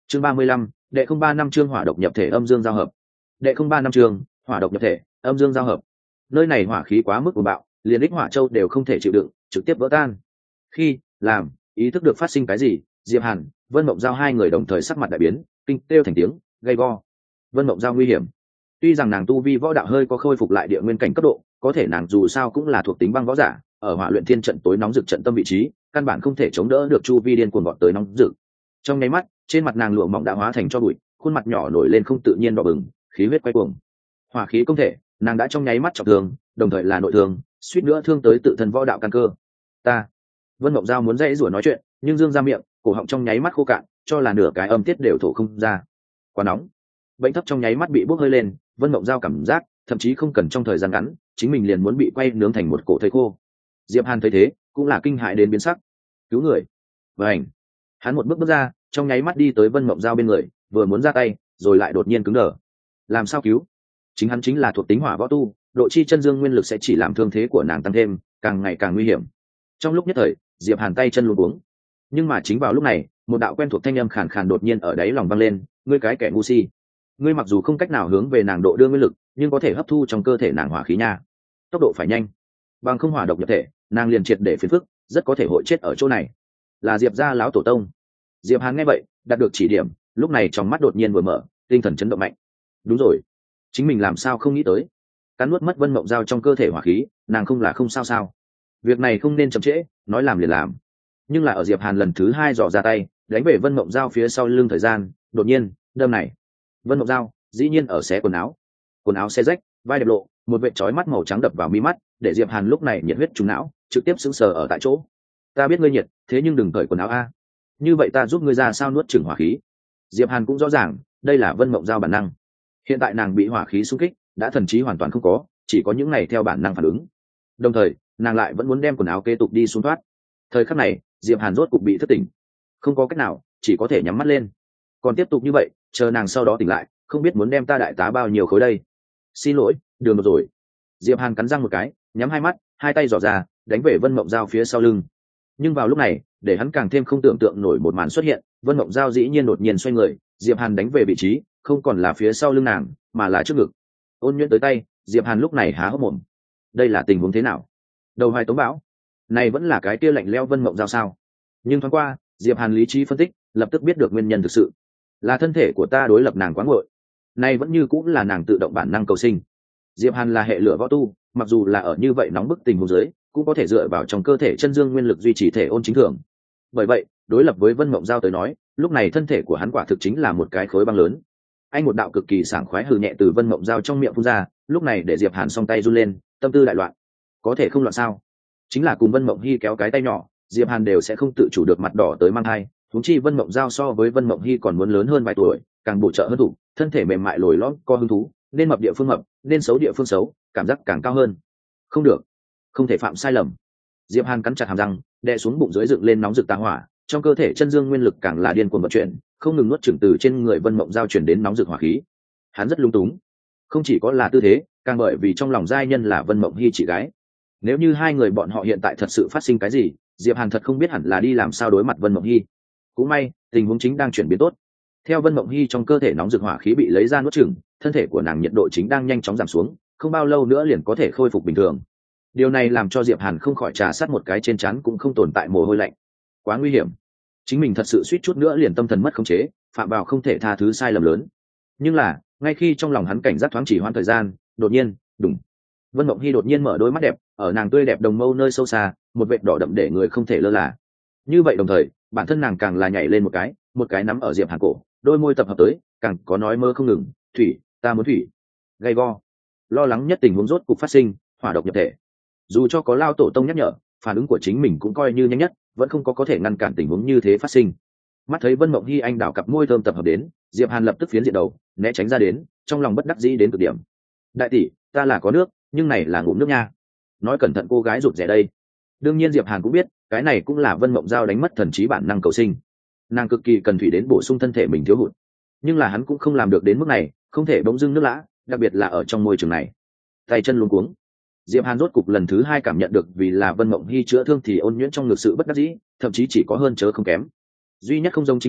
chương 35, đệ không ba năm chương hỏa độc nhập thể âm dương giao hợp. Đệ không ba năm chương hỏa độc nhập thể âm dương giao hợp. Nơi này hỏa khí quá mức cuồng bạo, liền đích hỏa châu đều không thể chịu đựng, trực tiếp vỡ tan. Khi làm ý thức được phát sinh cái gì, Diệp Hàn, Vân Mộng Giao hai người đồng thời sắc mặt đại biến, kinh kêu thành tiếng, gay go. Vân Mộng Giao nguy hiểm. Tuy rằng nàng tu vi võ đạo hơi có khôi phục lại địa nguyên cảnh cấp độ, có thể nàng dù sao cũng là thuộc tính băng võ giả, ở hỏa luyện thiên trận tối nóng rực trận tâm vị trí, căn bản không thể chống đỡ được chu vi điên cuồng vọt tới nóng rực. Trong nháy mắt, trên mặt nàng lụa mỏng đã hóa thành tro bụi, khuôn mặt nhỏ nổi lên không tự nhiên đỏ bừng, khí huyết quay cuồng. Hỏa khí công thể, nàng đã trong nháy mắt trọng thương, đồng thời là nội thương, suýt nữa thương tới tự thân võ đạo căn cơ. Ta, Vân Mộng Giao muốn dãy rủa nói chuyện, nhưng dương ra miệng, cổ họng trong nháy mắt khô cạn, cho là nửa cái âm tiết đều thổ không ra. Quá nóng, bệnh thấp trong nháy mắt bị bốc hơi lên. Vân Mộng Giao cảm giác, thậm chí không cần trong thời gian ngắn, chính mình liền muốn bị quay nướng thành một cổ thây khô. Diệp Hàn thấy thế, cũng là kinh hãi đến biến sắc. Cứu người! Vành, hắn một bước ra, trong nháy mắt đi tới Vân Mộng Giao bên người, vừa muốn ra tay, rồi lại đột nhiên cứng đờ. Làm sao cứu? Chính hắn chính là thuộc tính hỏa võ tu, độ chi chân dương nguyên lực sẽ chỉ làm thương thế của nàng tăng thêm, càng ngày càng nguy hiểm. Trong lúc nhất thời, Diệp Hàn tay chân luống cuống. Nhưng mà chính vào lúc này, một đạo quen thuộc thanh âm khàn khàn đột nhiên ở đáy lòng vang lên, ngươi cái kẻ ngu si. Ngươi mặc dù không cách nào hướng về nàng độ đưa nguyên lực, nhưng có thể hấp thu trong cơ thể nàng hỏa khí nha. Tốc độ phải nhanh, bằng không hỏa độc nhập thể, nàng liền triệt để phiền phức, rất có thể hội chết ở chỗ này. Là Diệp gia lão tổ tông. Diệp Hàn nghe vậy, đạt được chỉ điểm, lúc này trong mắt đột nhiên vừa mở, tinh thần chấn động mạnh. Đúng rồi, chính mình làm sao không nghĩ tới. Cắn nuốt mất Vân Mộng Giao trong cơ thể hỏa khí, nàng không là không sao sao. Việc này không nên chậm trễ, nói làm liền làm. Nhưng là ở Diệp Hàn lần thứ hai dò ra tay, đánh về Vân Mộng Giao phía sau lưng thời gian, đột nhiên, đâm này. Vân Mộng Giao, dĩ nhiên ở xé quần áo xé rách, vai đẹp lộ, một vệt chói mắt màu trắng đập vào mi mắt, để Diệp Hàn lúc này nhiệt huyết trùng não, trực tiếp sững sờ ở tại chỗ. Ta biết ngươi nhiệt, thế nhưng đừng cởi quần áo a. Như vậy ta giúp ngươi ra sao nuốt chửng hỏa khí. Diệp Hàn cũng rõ ràng, đây là Vân Mộng Giao bản năng. Hiện tại nàng bị hỏa khí xung kích, đã thần trí hoàn toàn không có, chỉ có những này theo bản năng phản ứng. Đồng thời, nàng lại vẫn muốn đem quần áo kế tục đi xuống thoát. Thời khắc này, Diệp Hàn rốt cục bị thất tỉnh, không có cách nào, chỉ có thể nhắm mắt lên. Còn tiếp tục như vậy, chờ nàng sau đó tỉnh lại, không biết muốn đem ta đại tá bao nhiêu khối đây. Xin lỗi, đường một rồi. Diệp Hàn cắn răng một cái, nhắm hai mắt, hai tay giỏ ra, đánh về Vân Mộng Giao phía sau lưng. Nhưng vào lúc này, để hắn càng thêm không tưởng tượng nổi một màn xuất hiện, Vân Mộng Giao dĩ nhiên đột nhiên xoay người, Diệp Hàn đánh về vị trí, không còn là phía sau lưng nàng, mà là trước ngực. Ôn nhuyễn tới tay, Diệp Hàn lúc này há hốc mồm. Đây là tình huống thế nào? Đầu hai tống bão, này vẫn là cái kia lạnh lẽo Vân Mộng Giao sao? Nhưng thoáng qua, Diệp Hàn lý trí phân tích, lập tức biết được nguyên nhân thực sự là thân thể của ta đối lập nàng quá nguội. Này vẫn như cũng là nàng tự động bản năng cầu sinh. Diệp Hàn là hệ lửa võ tu, mặc dù là ở như vậy nóng bức tình huống dưới, cũng có thể dựa vào trong cơ thể chân dương nguyên lực duy trì thể ôn chính thường. Bởi vậy, đối lập với Vân Mộng Giao tới nói, lúc này thân thể của hắn quả thực chính là một cái khối băng lớn. Anh một đạo cực kỳ sảng khoái hừ nhẹ từ Vân Mộng Giao trong miệng phun ra, lúc này để Diệp Hàn song tay run lên, tâm tư đại loạn. Có thể không loạn sao? Chính là cùng Vân Mộng Hi kéo cái tay nhỏ, Diệp Hàn đều sẽ không tự chủ được mặt đỏ tới mang hai. Huống chi Vân Mộng Giao so với Vân Mộng Hi còn muốn lớn hơn vài tuổi, càng bổ trợ hơn thủ, thân thể mềm mại lồi lõm, có hứng thú, nên mập địa phương mập, nên xấu địa phương xấu, cảm giác càng cao hơn. Không được, không thể phạm sai lầm. Diệp Hàn cắn chặt hàm răng, đè xuống bụng dưới dựng lên nóng rực tà hỏa, trong cơ thể chân dương nguyên lực càng là điên cuồng vận chuyển, không ngừng nuốt chửng từ trên người Vân Mộng Giao chuyển đến nóng rực hỏa khí. Hắn rất lung túng, không chỉ có là tư thế, càng bởi vì trong lòng giai nhân là Vân Mộng Hi chị gái. Nếu như hai người bọn họ hiện tại thật sự phát sinh cái gì, Diệp Hàn thật không biết hẳn là đi làm sao đối mặt Vân Mộng Hi. Cũng may, tình huống chính đang chuyển biến tốt. Theo Vân Mộng Hi trong cơ thể nóng rực hỏa khí bị lấy ra nuốt chửng, thân thể của nàng nhiệt độ chính đang nhanh chóng giảm xuống, không bao lâu nữa liền có thể khôi phục bình thường. Điều này làm cho Diệp Hàn không khỏi trà sát một cái trên trán cũng không tồn tại mồ hôi lạnh. Quá nguy hiểm, chính mình thật sự suýt chút nữa liền tâm thần mất khống chế, phạm vào không thể tha thứ sai lầm lớn. Nhưng là, ngay khi trong lòng hắn cảnh giác thoáng chỉ hoãn thời gian, đột nhiên, đùng. Vân Mộng Hi đột nhiên mở đôi mắt đẹp, ở nàng tươi đẹp đồng mâu nơi sâu xa, một vệt đỏ đậm để người không thể lơ là. Như vậy đồng thời, bản thân nàng càng là nhảy lên một cái nắm ở Diệp Hàn cổ, đôi môi tập hợp tới, càng có nói mơ không ngừng, "Thủy, ta muốn thủy." Gay go. Lo lắng nhất tình huống rốt cục phát sinh, hỏa độc nhập thể. Dù cho có lao tổ tông nhắc nhở, phản ứng của chính mình cũng coi như nhanh nhất, vẫn không có thể ngăn cản tình huống như thế phát sinh. Mắt thấy Vân Mộng Hi anh đảo cặp môi thơm tập hợp đến, Diệp Hàn lập tức phiến diện đầu, né tránh ra đến, trong lòng bất đắc dĩ đến cực điểm. "Đại tỷ, ta là có nước, nhưng này là ngụm nước nha." Nói cẩn thận cô gái rụt rè đây. Đương nhiên Diệp Hàn cũng biết, cái này cũng là Vân Mộng Giao đánh mất thần trí bản năng cầu sinh. Nàng cực kỳ cần thủy đến bổ sung thân thể mình thiếu hụt. Nhưng là hắn cũng không làm được đến mức này, không thể bỗng dưng nước lã, đặc biệt là ở trong môi trường này. Tay chân luống cuống. Diệp Hàn rốt cục lần thứ hai cảm nhận được vì là Vân Mộng Hi chữa thương thì ôn nhuyễn trong ngực sự bất đắc dĩ, thậm chí chỉ có hơn chớ không kém. Duy nhất không giống chính là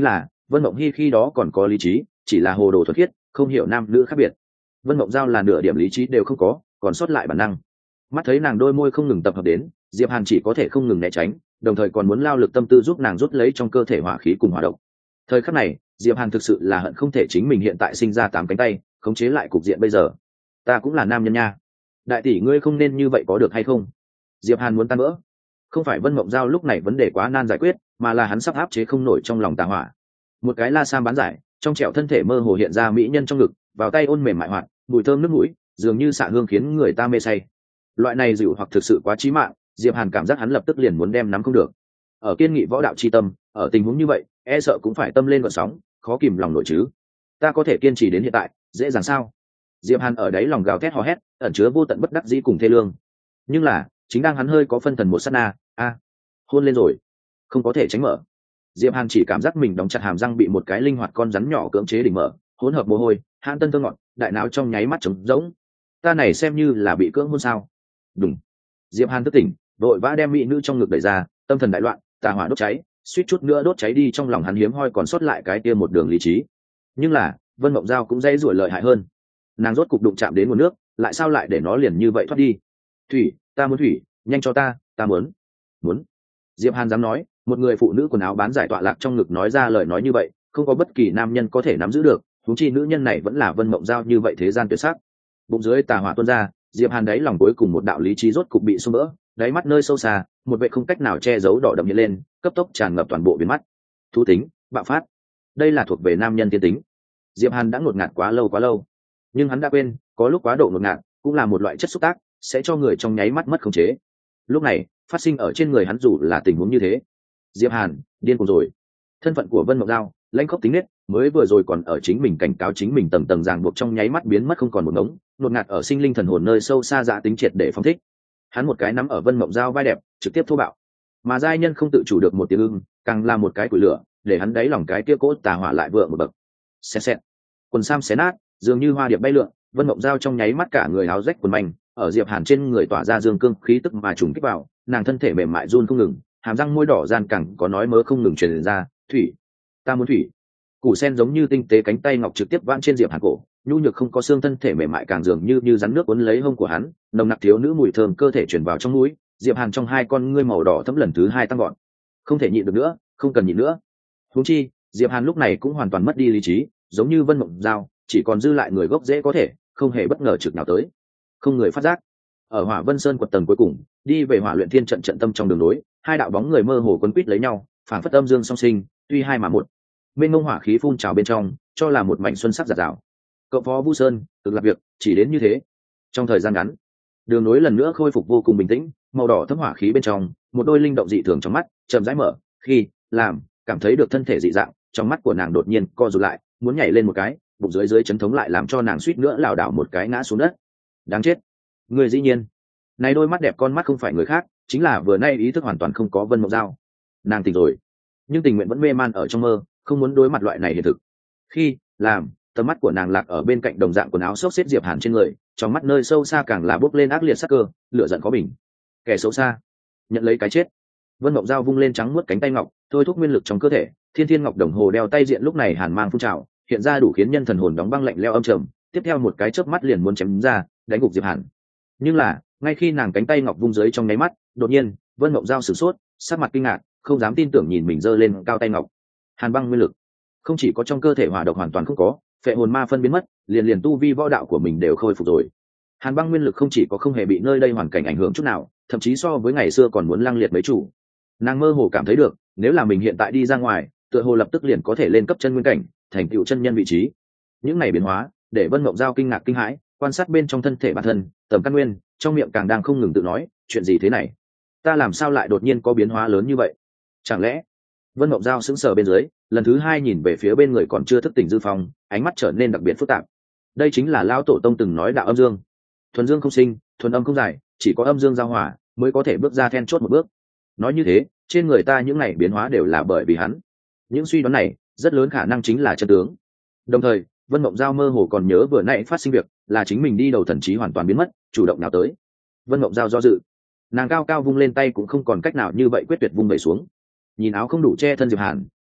Vân Mộng Hy khi đó còn có lý trí, chỉ là hồ đồ thuần khiết, không hiểu nam nữ khác biệt. Vân Mộng Giao là nửa điểm lý trí đều không có, còn sót lại bản năng. Mắt thấy nàng đôi môi không ngừng tập hợp đến, Diệp Hàn chỉ có thể không ngừng né tránh, đồng thời còn muốn lao lực tâm tư giúp nàng rút lấy trong cơ thể hỏa khí cùng hỏa độc. Thời khắc này, Diệp Hàn thực sự là hận không thể chính mình hiện tại sinh ra 8 cánh tay, khống chế lại cục diện bây giờ. Ta cũng là nam nhân nha. Đại tỷ ngươi không nên như vậy có được hay không? Diệp Hàn muốn tan vỡ. Không phải Vân Mộng Giao lúc này vấn đề quá nan giải quyết, mà là hắn sắp áp chế không nổi trong lòng tà hỏa. Một cái la sam bán giải, trong trẻo thân thể mơ hồ hiện ra mỹ nhân trong ngực, vào tay ôn mềm mại hoạt, mùi thơm nước mũi, dường như xạ hương khiến người ta mê say. Loại này dịu hoặc thực sự quá chí mạng, Diệp Hàn cảm giác hắn lập tức liền muốn đem nắm không được. Ở kiên nghị võ đạo chi tâm, ở tình huống như vậy, e sợ cũng phải tâm lên gợn sóng, khó kìm lòng nổi chứ. Ta có thể kiên trì đến hiện tại, dễ dàng sao? Diệp Hàn ở đấy lòng gào thét hò hét, ẩn chứa vô tận bất đắc dĩ cùng thê lương. Nhưng là, chính đang hắn hơi có phân thần một sát na, hôn lên rồi, không có thể tránh mở. Diệp Hàn chỉ cảm giác mình đóng chặt hàm răng bị một cái linh hoạt con rắn nhỏ cưỡng chế đỉnh mở, hỗn hợp mồ hôi, hãn tân thơ ngọt, đại não trong nháy mắt trống rỗng. Ta này xem như là bị cưỡng hôn sao? Đúng. Diệp Hàn thức tỉnh, vội vã đem mỹ nữ trong ngực đẩy ra, tâm thần đại loạn, tà hỏa đốt cháy, suýt chút nữa đốt cháy đi trong lòng hắn hiếm hoi còn sót lại cái kia một đường lý trí. Nhưng là, Vân Mộng Giao cũng dễ rủa lợi hại hơn. Nàng rốt cục đụng chạm đến nguồn nước, lại sao lại để nó liền như vậy thoát đi? Thủy, ta muốn thủy, nhanh cho ta muốn. Diệp Hàn dám nói, một người phụ nữ quần áo bán giải tọa lạc trong ngực nói ra lời nói như vậy, không có bất kỳ nam nhân có thể nắm giữ được, huống chi nữ nhân này vẫn là Vân Mộng Giao như vậy thế gian tuyệt sắc. Bụng dưới tà hỏa tuôn ra, Diệp Hàn đáy lòng cuối cùng một đạo lý trí rốt cục bị xô vỡ, đáy mắt nơi sâu xa, một vệ không cách nào che giấu đỏ đậm hiện lên, cấp tốc tràn ngập toàn bộ biến mắt. Thú tính, bạo phát. Đây là thuộc về nam nhân tiên tính. Diệp Hàn đã ngột ngạt quá lâu, nhưng hắn đã quên, có lúc quá độ ngột ngạt cũng là một loại chất xúc tác, sẽ cho người trong nháy mắt mất khống chế. Lúc này, phát sinh ở trên người hắn dù là tình huống như thế. Diệp Hàn điên cuồng rồi. Thân phận của Vân Mộng Giao, lãnh khốc tính nết, mới vừa rồi còn ở chính mình cảnh cáo chính mình tầng tầng ràng buộc trong nháy mắt biến mất không còn một ngống, ngột ngạt ở sinh linh thần hồn nơi sâu xa dạ tính triệt để phóng thích. Hắn một cái nắm ở Vân Mộng Giao vai đẹp, trực tiếp thô bạo. Mà giai nhân không tự chủ được một tiếng ưng, càng là một cái củi lửa, để hắn đáy lòng cái kia cỗ tà hỏa lại vượng một bậc. Xẹt. Quần sam xé nát, dường như hoa điệp bay lượn, Vân Mộng Giao trong nháy mắt cả người áo rách quần manh, ở Diệp Hàn trên người tỏa ra dương cương khí tức mà trùng kích vào, nàng thân thể mềm mại run không ngừng, hàm răng môi đỏ gian cẳng có nói mớ không ngừng truyền ra, "Thủy, ta muốn thủy." Củ sen giống như tinh tế cánh tay ngọc trực tiếp vãn trên Diệp Hàn cổ, nhu nhược không có xương thân thể mềm mại càng dường như rắn nước cuốn lấy hông của hắn, nồng nặc thiếu nữ mùi thơm cơ thể truyền vào trong mũi, Diệp Hàn trong hai con ngươi màu đỏ thẫm lần thứ hai tăng gọn. Không thể nhịn được nữa, không cần nhịn nữa. Huống chi, Diệp Hàn lúc này cũng hoàn toàn mất đi lý trí, giống như Vân Mộng Giao, chỉ còn dư lại người gốc rễ có thể, không hề bất ngờ trực nào tới. Không người phát giác. Ở Hỏa Vân Sơn quật tầng cuối cùng, đi về Hỏa Luyện Thiên trận trận tâm trong đường nối, hai đạo bóng người mơ hồ quấn quýt lấy nhau, phảng phất âm dương song sinh, tuy hai mà một. Mênh mông hỏa khí phun trào bên trong, cho là một mảnh xuân sắc rạng rào. Cậu phó Vu Sơn, tự làm việc, chỉ đến như thế. Trong thời gian ngắn, đường nối lần nữa khôi phục vô cùng bình tĩnh, màu đỏ thấm hỏa khí bên trong, một đôi linh động dị thường trong mắt, chậm rãi mở, khi làm cảm thấy được thân thể dị dạng, trong mắt của nàng đột nhiên co rụt lại, muốn nhảy lên một cái, bụng dưới chấn thống lại làm cho nàng suýt nữa lảo đảo một cái ngã xuống đất. Đáng chết. Người dĩ nhiên, này đôi mắt đẹp con mắt không phải người khác, chính là vừa nay ý thức hoàn toàn không có Vân Mộng Giao. Nàng tỉnh rồi, nhưng tình nguyện vẫn mê man ở trong mơ, không muốn đối mặt loại này hiện thực. Khi làm tầm mắt của nàng lạc ở bên cạnh đồng dạng quần áo xốc xếp Diệp Hàn trên người, trong mắt nơi sâu xa càng là bốc lên ác liệt sắc cơ, lửa giận khó bình. Kẻ xấu xa, nhận lấy cái chết. Vân Mộng Giao vung lên trắng muốt cánh tay ngọc, thôi thúc nguyên lực trong cơ thể, Thiên Thiên Ngọc đồng hồ đeo tay diện lúc này hàn mang phun trào, hiện ra đủ khiến nhân thần hồn đóng băng lạnh lẽo âm trầm, tiếp theo một cái chớp mắt liền muốn chém ra, đánh gục Diệp Hàn. Nhưng là, ngay khi nàng cánh tay ngọc vung dưới trong nháy mắt, đột nhiên, Vân Mộng Giao sửng sốt, sắc mặt kinh ngạc, không dám tin tưởng nhìn mình giơ lên cao tay ngọc. Hàn băng nguyên lực, không chỉ có trong cơ thể hỏa độc hoàn toàn không có, phệ hồn ma phân biến mất, liền tu vi võ đạo của mình đều khôi phục rồi. Hàn băng nguyên lực không chỉ có không hề bị nơi đây hoàn cảnh ảnh hưởng chút nào, thậm chí so với ngày xưa còn muốn lăng liệt mấy chủ. Nàng mơ hồ cảm thấy được, nếu là mình hiện tại đi ra ngoài, tựa hồ lập tức liền có thể lên cấp chân nguyên cảnh, thành tựu chân nhân vị trí. Những này biến hóa, để Vân Mộng Giao kinh ngạc kinh hãi, quan sát bên trong thân thể bản thân, tầm căn nguyên, trong miệng càng đang không ngừng tự nói, chuyện gì thế này? Ta làm sao lại đột nhiên có biến hóa lớn như vậy? Chẳng lẽ? Vân Mộng Giao sững sờ bên dưới, lần thứ hai nhìn về phía bên người còn chưa thức tỉnh Dư Phong, ánh mắt trở nên đặc biệt phức tạp. Đây chính là lão tổ tông từng nói đạo âm dương, thuần dương không sinh, thuần âm không giải, chỉ có âm dương giao hòa mới có thể bước ra then chốt một bước. Nói như thế, trên người ta những này biến hóa đều là bởi vì hắn. Những suy đoán này, rất lớn khả năng chính là chân tướng. Đồng thời, Vân Mộng Giao mơ hồ còn nhớ vừa nãy phát sinh việc, là chính mình đi đầu thần trí hoàn toàn biến mất, chủ động nào tới. Vân Mộng Giao do dự, nàng cao cao vung lên tay cũng không còn cách nào như vậy quyết tuyệt vung về xuống. Nhìn áo không đủ che thân Diệp Hàn,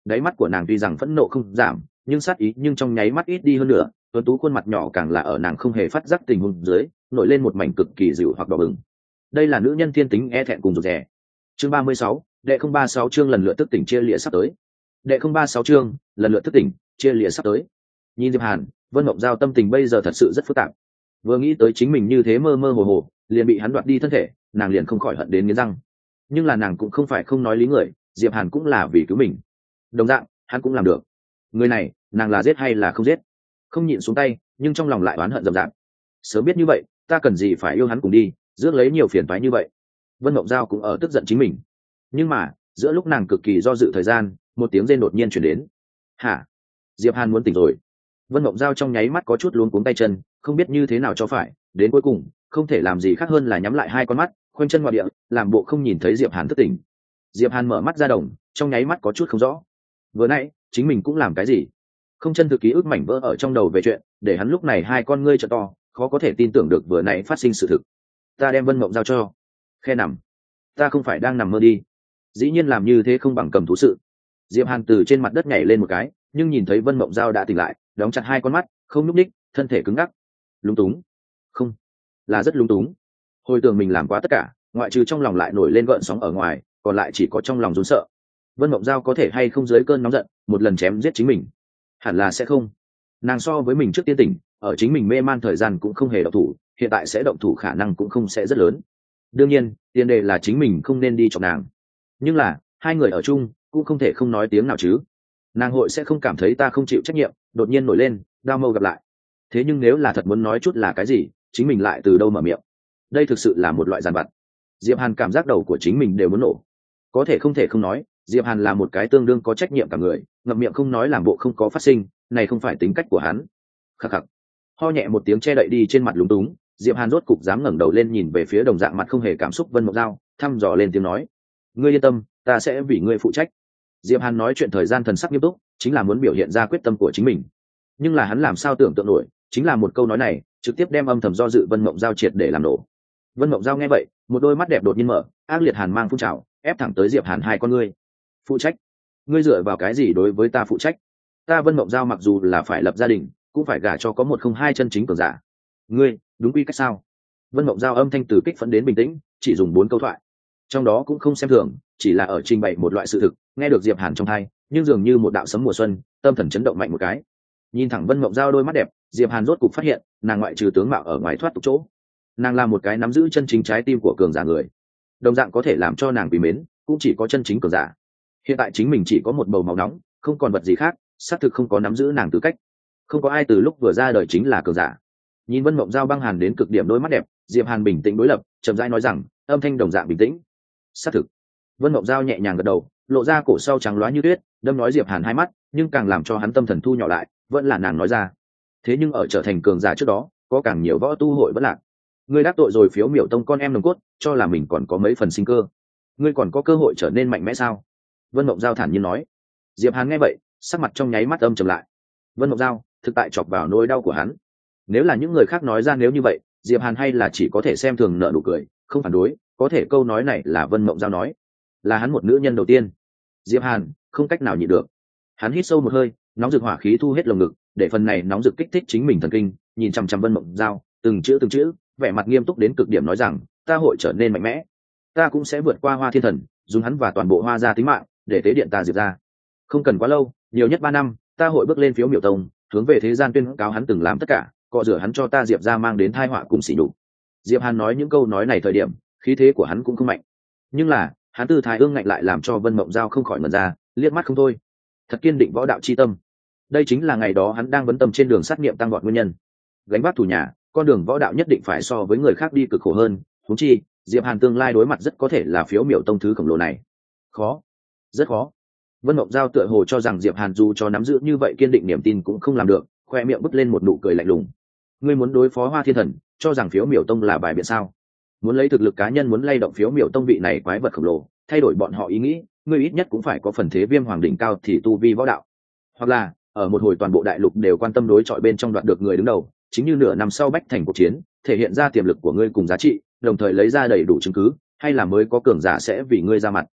đáy mắt của nàng tuy rằng phẫn nộ không giảm nhưng sát ý nhưng trong nháy mắt ít đi hơn nữa, tuấn tú khuôn mặt nhỏ càng là ở nàng không hề phát giác tình huống dưới nổi lên một mảnh cực kỳ dịu hoặc đỏ bừng. Đây là nữ nhân thiên tính e thẹn cùng rụt rè. Chương 36, đệ 036 chương lần lượt thức tỉnh chia lìa sắp tới. Đệ 036 chương lần lượt thức tỉnh chia lìa sắp tới. Nhìn Diệp Hàn, Vân Mộng Giao tâm tình bây giờ thật sự rất phức tạp. Vừa nghĩ tới chính mình như thế mơ mơ hồ hồ liền bị hắn đoạt đi thân thể, nàng liền không khỏi hận đến nghiến răng. Nhưng là nàng cũng không phải không nói lý người, Diệp Hàn cũng là vì cứu mình. Đồng dạng, hắn cũng làm được. Người này, nàng là giết hay là không giết? Không nhịn xuống tay, nhưng trong lòng lại oán hận dầm dạp. Sớm biết như vậy, ta cần gì phải yêu hắn cùng đi, rước lấy nhiều phiền toái như vậy. Vân Mộng Giao cũng ở tức giận chính mình. Nhưng mà, giữa lúc nàng cực kỳ do dự thời gian, một tiếng rên đột nhiên truyền đến. Hả? Diệp Hàn muốn tỉnh rồi. Vân Mộng Giao trong nháy mắt có chút luống cuống tay chân, không biết như thế nào cho phải, đến cuối cùng, không thể làm gì khác hơn là nhắm lại hai con mắt, khoanh chân ngoại địa, làm bộ không nhìn thấy Diệp Hàn thức tỉnh. Diệp Hàn mở mắt ra đồng, trong nháy mắt có chút không rõ. Vừa nãy, chính mình cũng làm cái gì? Không chân thực ký ức mảnh vỡ ở trong đầu về chuyện, để hắn lúc này hai con ngươi trợ to, khó có thể tin tưởng được vừa nãy phát sinh sự thực. Ta đem Vân Mộng Giao cho khe nằm. Ta không phải đang nằm mơ đi. Dĩ nhiên làm như thế không bằng cầm thú sự. Diệp Hàn từ trên mặt đất nhảy lên một cái, nhưng nhìn thấy Vân Mộng Giao đã tỉnh lại, đóng chặt hai con mắt, không nhúc nhích, thân thể cứng ngắc. Lúng túng. Không, là rất lúng túng. Hồi tưởng mình làm quá tất cả, ngoại trừ trong lòng lại nổi lên gợn sóng ở ngoài, còn lại chỉ có trong lòng run sợ. Vân Mộng Giao có thể hay không dưới cơn nóng giận, một lần chém giết chính mình? Hẳn là sẽ không. Nàng so với mình trước tiên tỉnh, ở chính mình mê man thời gian cũng không hề động thủ, hiện tại sẽ động thủ khả năng cũng không sẽ rất lớn. Đương nhiên, tiền đề là chính mình không nên đi chọc nàng. Nhưng là, hai người ở chung, cũng không thể không nói tiếng nào chứ. Nàng hội sẽ không cảm thấy ta không chịu trách nhiệm, đột nhiên nổi lên, đao mâu gặp lại. Thế nhưng nếu là thật muốn nói chút là cái gì, chính mình lại từ đâu mở miệng? Đây thực sự là một loại giàn vặt. Diệp Hàn cảm giác đầu của chính mình đều muốn nổ. Có thể không nói, Diệp Hàn là một cái tương đương có trách nhiệm cả người, ngậm miệng không nói làm bộ không có phát sinh, này không phải tính cách của hắn. Khắc khắc. Ho nhẹ một tiếng che đậy đi trên mặt lúng túng, Diệp Hàn rốt cục dám ngẩng đầu lên nhìn về phía đồng dạng mặt không hề cảm xúc Vân Mộng Giao, thăm dò lên tiếng nói: "Ngươi yên tâm, ta sẽ vì ngươi phụ trách." Diệp Hàn nói chuyện thời gian thần sắc nghiêm túc, chính là muốn biểu hiện ra quyết tâm của chính mình. Nhưng là hắn làm sao tưởng tượng nổi, chính là một câu nói này, trực tiếp đem âm thầm do dự Vân Mộng Giao triệt để làm nổ. Vân Mộng Giao nghe vậy, một đôi mắt đẹp đột nhiên mở, ác liệt hàn mang phun trào, ép thẳng tới Diệp Hàn hai con ngươi. Phụ trách? Ngươi dựa vào cái gì đối với ta phụ trách? Ta Vân Mộng Giao mặc dù là phải lập gia đình, cũng phải gả cho có một không hai chân chính cường giả. Ngươi, đúng quy cách sao? Vân Mộng Giao âm thanh từ kích phấn đến bình tĩnh, chỉ dùng 4 câu thoại. Trong đó cũng không xem thường, chỉ là ở trình bày một loại sự thực, nghe được Diệp Hàn trong tai, nhưng dường như một đạo sấm mùa xuân, tâm thần chấn động mạnh một cái. Nhìn thẳng Vân Mộng Giao đôi mắt đẹp, Diệp Hàn rốt cục phát hiện, nàng ngoại trừ tướng mạo ở ngoài thoát tục chỗ, nàng là một cái nắm giữ chân chính trái tim của cường giả người. Đồng dạng có thể làm cho nàng quý mến, cũng chỉ có chân chính cường giả. Hiện tại chính mình chỉ có một bầu máu nóng, không còn vật gì khác, xác thực không có nắm giữ nàng tư cách. Không có ai từ lúc vừa ra đời chính là cường giả. Nhìn Vân Mộng Giao băng hàn đến cực điểm đôi mắt đẹp, Diệp Hàn bình tĩnh đối lập, chậm rãi nói rằng, âm thanh đồng dạng bình tĩnh. Xác thực. Vân Mộng Giao nhẹ nhàng gật đầu, lộ ra cổ sau trắng loá như tuyết, đâm nói Diệp Hàn hai mắt, nhưng càng làm cho hắn tâm thần thu nhỏ lại, vẫn là nàng nói ra. Thế nhưng ở trở thành cường giả trước đó, có càng nhiều võ tu hội vẫn lạc. Ngươi đắc tội rồi Phiếu Miểu Tông con em nòng cốt, cho là mình còn có mấy phần sinh cơ. Ngươi còn có cơ hội trở nên mạnh mẽ sao? Vân Mộng Giao thản nhiên nói. Diệp Hàn nghe vậy, sắc mặt trong nháy mắt âm trầm lại. Vân Mộng Giao thực tại chọc vào nỗi đau của hắn. Nếu là những người khác nói ra nếu như vậy, Diệp Hàn hay là chỉ có thể xem thường nở nụ cười, không phản đối. Có thể câu nói này là Vân Mộng Giao nói, là hắn một nữ nhân đầu tiên. Diệp Hàn không cách nào nhịn được, hắn hít sâu một hơi, nóng rực hỏa khí thu hết lồng ngực, để phần này nóng rực kích thích chính mình thần kinh, nhìn chăm chăm Vân Mộng Giao, từng chữ, vẻ mặt nghiêm túc đến cực điểm nói rằng, ta hội trở nên mạnh mẽ, ta cũng sẽ vượt qua Hoa Thiên Thần, dùng hắn và toàn bộ Hoa gia tính mạng để tế điện ta Diệp gia. Không cần quá lâu, nhiều nhất 3 năm, ta hội bước lên Phiếu Miểu Tông, hướng về thế gian tuyên cáo hắn từng làm tất cả, cọ rửa hắn cho ta Diệp gia mang đến tai họa cùng sỉ nhục. Diệp Hàn nói những câu nói này thời điểm, khí thế của hắn cũng không mạnh, nhưng là hắn tư thái ương ngạnh lại làm cho Vân Mộng Giao không khỏi ngẩn ra, liếc mắt không thôi. Thật kiên định võ đạo chi tâm. Đây chính là ngày đó hắn đang vấn tâm trên đường sát nghiệm tăng vọt nguyên nhân. Gánh vác thủ nhà, con đường võ đạo nhất định phải so với người khác đi cực khổ hơn, huống chi Diệp Hàn tương lai đối mặt rất có thể là Phiếu Miểu Tông thứ khổng lồ này. Khó, rất khó. Vân Mộng Giao tựa hồ cho rằng Diệp Hàn dù cho nắm giữ như vậy kiên định niềm tin cũng không làm được, khoe miệng bứt lên một nụ cười lạnh lùng. Ngươi muốn đối phó Hoa Thiên Thần, cho rằng Phiếu Miểu Tông là bài biện sao? Muốn lấy thực lực cá nhân muốn lay động Phiếu Miểu Tông vị này quái vật khổng lồ, thay đổi bọn họ ý nghĩ, ngươi ít nhất cũng phải có phần thế Viêm Hoàng đỉnh cao thì tu vi võ đạo, hoặc là ở một hồi toàn bộ đại lục đều quan tâm đối chọi bên trong đoạt được người đứng đầu, chính như nửa năm sau bách thành cuộc chiến, thể hiện ra tiềm lực của ngươi cùng giá trị, đồng thời lấy ra đầy đủ chứng cứ, hay là mới có cường giả sẽ vì ngươi ra mặt.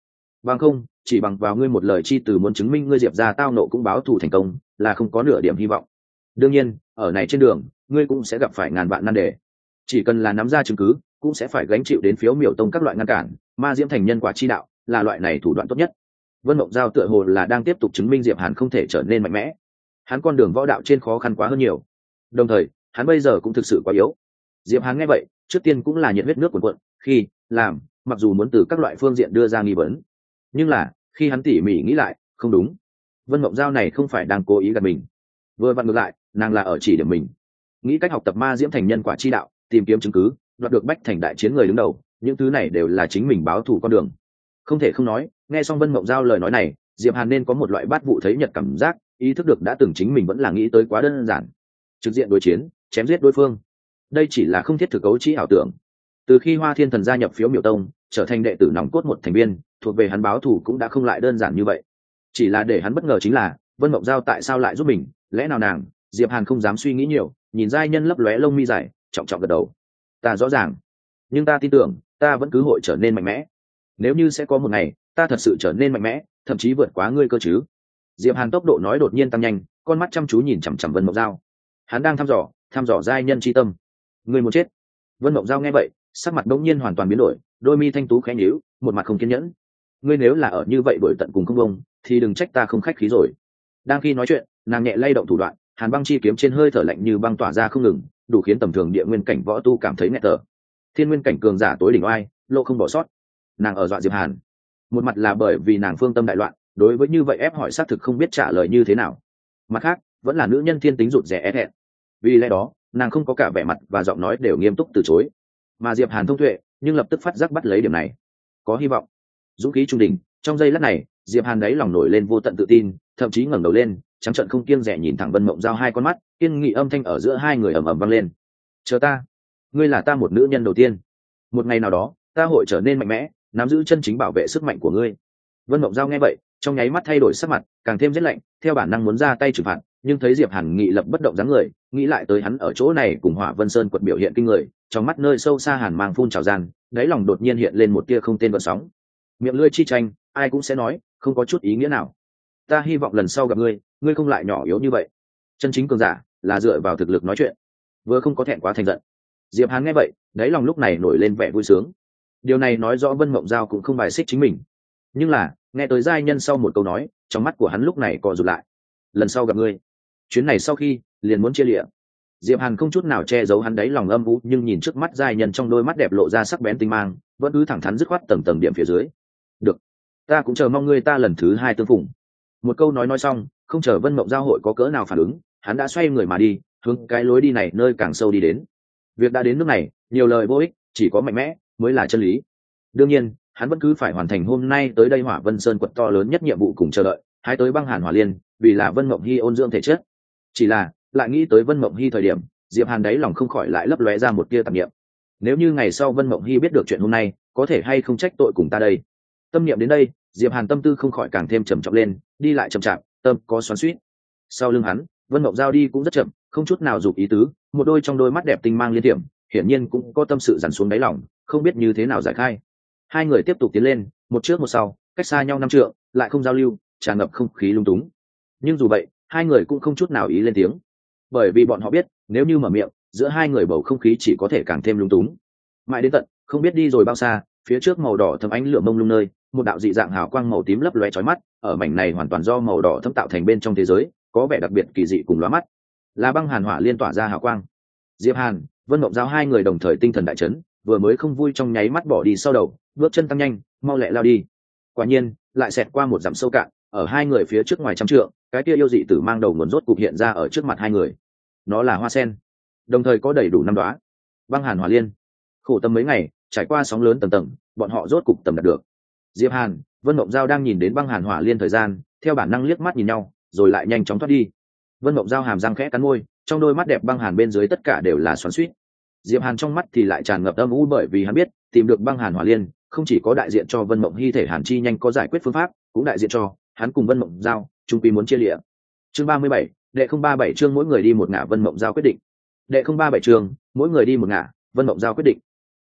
bằng không chỉ bằng vào ngươi một lời chi từ muốn chứng minh ngươi Diệp ra tao nộ cũng báo thù thành công là không có nửa điểm hy vọng. Đương nhiên ở này trên đường ngươi cũng sẽ gặp phải ngàn vạn nan đề, chỉ cần là nắm ra chứng cứ cũng sẽ phải gánh chịu đến phiếu miểu tông các loại ngăn cản, ma diễm thành nhân quả chi đạo là loại này thủ đoạn tốt nhất. Vân Mộng Giao tựa hồ là đang tiếp tục chứng minh Diệp Hàn không thể trở nên mạnh mẽ, hắn con đường võ đạo trên khó khăn quá hơn nhiều, đồng thời hắn bây giờ cũng thực sự quá yếu. Diệp Hàn nghe vậy trước tiên cũng là nhiệt huyết nước cuồn cuộn, khi làm mặc dù muốn từ các loại phương diện đưa ra nghi vấn, nhưng là khi hắn tỉ mỉ nghĩ lại, không đúng, Vân Mộng Giao này không phải đang cố ý gạt mình, vừa vặn ngược lại nàng là ở chỉ điểm mình, nghĩ cách học tập ma diễm thành nhân quả chi đạo, tìm kiếm chứng cứ, đoạt được bách thành đại chiến người đứng đầu, những thứ này đều là chính mình báo thù con đường. Không thể không nói, nghe xong Vân Mộng Giao lời nói này, Diệp Hàn nên có một loại bát vụ thấy nhật cảm giác, ý thức được đã từng chính mình vẫn là nghĩ tới quá đơn giản, trực diện đối chiến, chém giết đối phương, đây chỉ là không thiết thực cấu trĩ ảo tưởng. Từ khi Hoa Thiên Thần gia nhập phiếu miểu tông, trở thành đệ tử nòng cốt một thành viên, thuộc về hắn báo thù cũng đã không lại đơn giản như vậy. Chỉ là để hắn bất ngờ chính là Vân Mộng Giao tại sao lại giúp mình, lẽ nào nàng? Diệp Hàn không dám suy nghĩ nhiều, nhìn giai nhân lấp lóe lông mi dài, trọng trọng gật đầu. Ta rõ ràng, nhưng ta tin tưởng ta vẫn cứ hội trở nên mạnh mẽ. Nếu như sẽ có một ngày ta thật sự trở nên mạnh mẽ, thậm chí vượt quá ngươi cơ chứ. Diệp Hàn tốc độ nói đột nhiên tăng nhanh, con mắt chăm chú nhìn chằm chằm Vân Mộng Giao. Hắn đang thăm dò giai nhân chi tâm. Ngươi muốn chết? Vân Mộng Giao nghe vậy, sắc mặt đống nhiên hoàn toàn biến đổi, đôi mi thanh tú khẽ nhíu, một mặt không kiên nhẫn. Ngươi nếu là ở như vậy đuổi tận cùng không bông, thì đừng trách ta không khách khí rồi. Đang khi nói chuyện, nàng nhẹ lay động thủ đoạn, hàn băng chi kiếm trên hơi thở lạnh như băng tỏa ra không ngừng, đủ khiến tầm thường địa nguyên cảnh võ tu cảm thấy nghẹt thở. Thiên nguyên cảnh cường giả tối đỉnh oai, lộ không bỏ sót. Nàng ở dọa Diệp Hàn, một mặt là bởi vì nàng phương tâm đại loạn, đối với như vậy ép hỏi xác thực không biết trả lời như thế nào, mặt khác vẫn là nữ nhân thiên tính rụt rè é thẹn, vì lẽ đó nàng không có cả vẻ mặt và giọng nói đều nghiêm túc từ chối. Mà Diệp Hàn thông tuệ nhưng lập tức phát giác bắt lấy điểm này, có hy vọng. Dũng khí trung đỉnh, trong giây lát này Diệp Hàn đáy lòng nổi lên vô tận tự tin, thậm chí ngẩng đầu lên, trắng trợn không kiêng dè nhìn thẳng Vân Mộng Giao hai con mắt, kiên nghị âm thanh ở giữa hai người ầm ầm vang lên. Chờ ta, ngươi là ta một nữ nhân đầu tiên, một ngày nào đó ta hội trở nên mạnh mẽ, nắm giữ chân chính bảo vệ sức mạnh của ngươi. Vân Mộng Giao nghe vậy trong nháy mắt thay đổi sắc mặt, càng thêm rét lạnh, theo bản năng muốn ra tay trừng phạt, nhưng thấy Diệp Hàn nghị lập bất động dáng người, nghĩ lại tới hắn ở chỗ này cùng Hỏa Vân Sơn quật biểu hiện kinh người, trong mắt nơi sâu xa hàn mang phun trào gian, đáy lòng đột nhiên hiện lên một tia không tên gợn sóng. Miệng lưỡi chi tranh, ai cũng sẽ nói, không có chút ý nghĩa nào. Ta hy vọng lần sau gặp ngươi, ngươi không lại nhỏ yếu như vậy. Chân chính cường giả là dựa vào thực lực nói chuyện, vừa không có thẹn quá thành giận. Diệp Hàn nghe vậy, đáy lòng lúc này nổi lên vẻ vui sướng. Điều này nói rõ Vân Mộng Giao cũng không bài xích chính mình, nhưng là nghe tới giai nhân sau một câu nói, trong mắt của hắn lúc này co rụt lại. Lần sau gặp ngươi, chuyến này sau khi liền muốn chia lịa. Diệp Hàn không chút nào che giấu hắn đáy lòng âm u, nhưng nhìn trước mắt giai nhân trong đôi mắt đẹp lộ ra sắc bén tinh mang, vẫn cứ thẳng thắn dứt khoát tầng tầng điểm phía dưới. Được, ta cũng chờ mong ngươi ta lần thứ hai tương phùng. Một câu nói xong, không chờ Vân Mộng Giao hội có cỡ nào phản ứng, hắn đã xoay người mà đi, hướng cái lối đi này nơi càng sâu đi đến. Việc đã đến nước này, nhiều lời vô ích, chỉ có mạnh mẽ mới là chân lý. Đương nhiên hắn vẫn cứ phải hoàn thành hôm nay tới đây Hỏa Vân Sơn quật to lớn nhất nhiệm vụ cùng chờ đợi, hãy tới băng hàn hỏa liên, vì là Vân Mộng Hy ôn dưỡng thể chất. Chỉ là lại nghĩ tới Vân Mộng Hy thời điểm, Diệp Hàn đáy lòng không khỏi lại lấp lóe ra một tia tạp niệm. Nếu như ngày sau Vân Mộng Hy biết được chuyện hôm nay, có thể hay không trách tội cùng ta đây. Tâm niệm đến đây, Diệp Hàn tâm tư không khỏi càng thêm trầm trọng lên, đi lại chậm chạp, tâm có xoắn xuýt. Sau lưng hắn, Vân Mộng Giao đi cũng rất chậm, không chút nào dục ý tứ, một đôi trong đôi mắt đẹp tinh mang liên tiệm, hiển nhiên cũng có tâm sự dằn xuống đáy lòng, không biết như thế nào giải khai. Hai người tiếp tục tiến lên, một trước một sau, cách xa nhau 5 trượng, lại không giao lưu, tràn ngập không khí lung túng. Nhưng dù vậy, hai người cũng không chút nào ý lên tiếng, bởi vì bọn họ biết, nếu như mở miệng, giữa hai người bầu không khí chỉ có thể càng thêm lung túng. Mãi đến tận, không biết đi rồi bao xa, phía trước màu đỏ thâm ánh lửa mông lung nơi, một đạo dị dạng hào quang màu tím lấp lóe chói mắt, ở mảnh này hoàn toàn do màu đỏ thâm tạo thành bên trong thế giới, có vẻ đặc biệt kỳ dị cùng lóa mắt, là băng hàn hỏa liên tỏa ra hào quang. Diệp Hàn, Vân Mộng Giao hai người đồng thời tinh thần đại chấn, vừa mới không vui trong nháy mắt bỏ đi sau đầu, bước chân tăng nhanh, mau lẹ lao đi. Quả nhiên, lại xẹt qua một dặm sâu cạn, ở hai người phía trước ngoài trăm trượng, cái kia yêu dị tử mang đầu nguồn rốt cục hiện ra ở trước mặt hai người. Nó là hoa sen, đồng thời có đầy đủ 5 đóa. Băng hàn hỏa liên. Khổ tâm mấy ngày, trải qua sóng lớn tầng tầng, bọn họ rốt cục tầm đạt được. Diệp Hàn, Vân Mộng Giao đang nhìn đến băng hàn hỏa liên thời gian, theo bản năng liếc mắt nhìn nhau, rồi lại nhanh chóng thoát đi. Vân Mộng Giao hàm răng khẽ cắn môi, trong đôi mắt đẹp băng hàn bên dưới tất cả đều là xoắn xuýt. Diệp Hàn trong mắt thì lại tràn ngập âm u, bởi vì hắn biết, tìm được băng hàn hỏa liên, không chỉ có đại diện cho Vân Mộng Hy thể hàn chi nhanh có giải quyết phương pháp, cũng đại diện cho hắn cùng Vân Mộng Giao chung quy muốn chia liễu. Chương 37, đệ 037 chương mỗi người đi một ngả, Vân Mộng Giao quyết định. Đệ 037 chương, mỗi người đi một ngả, Vân Mộng Giao quyết định.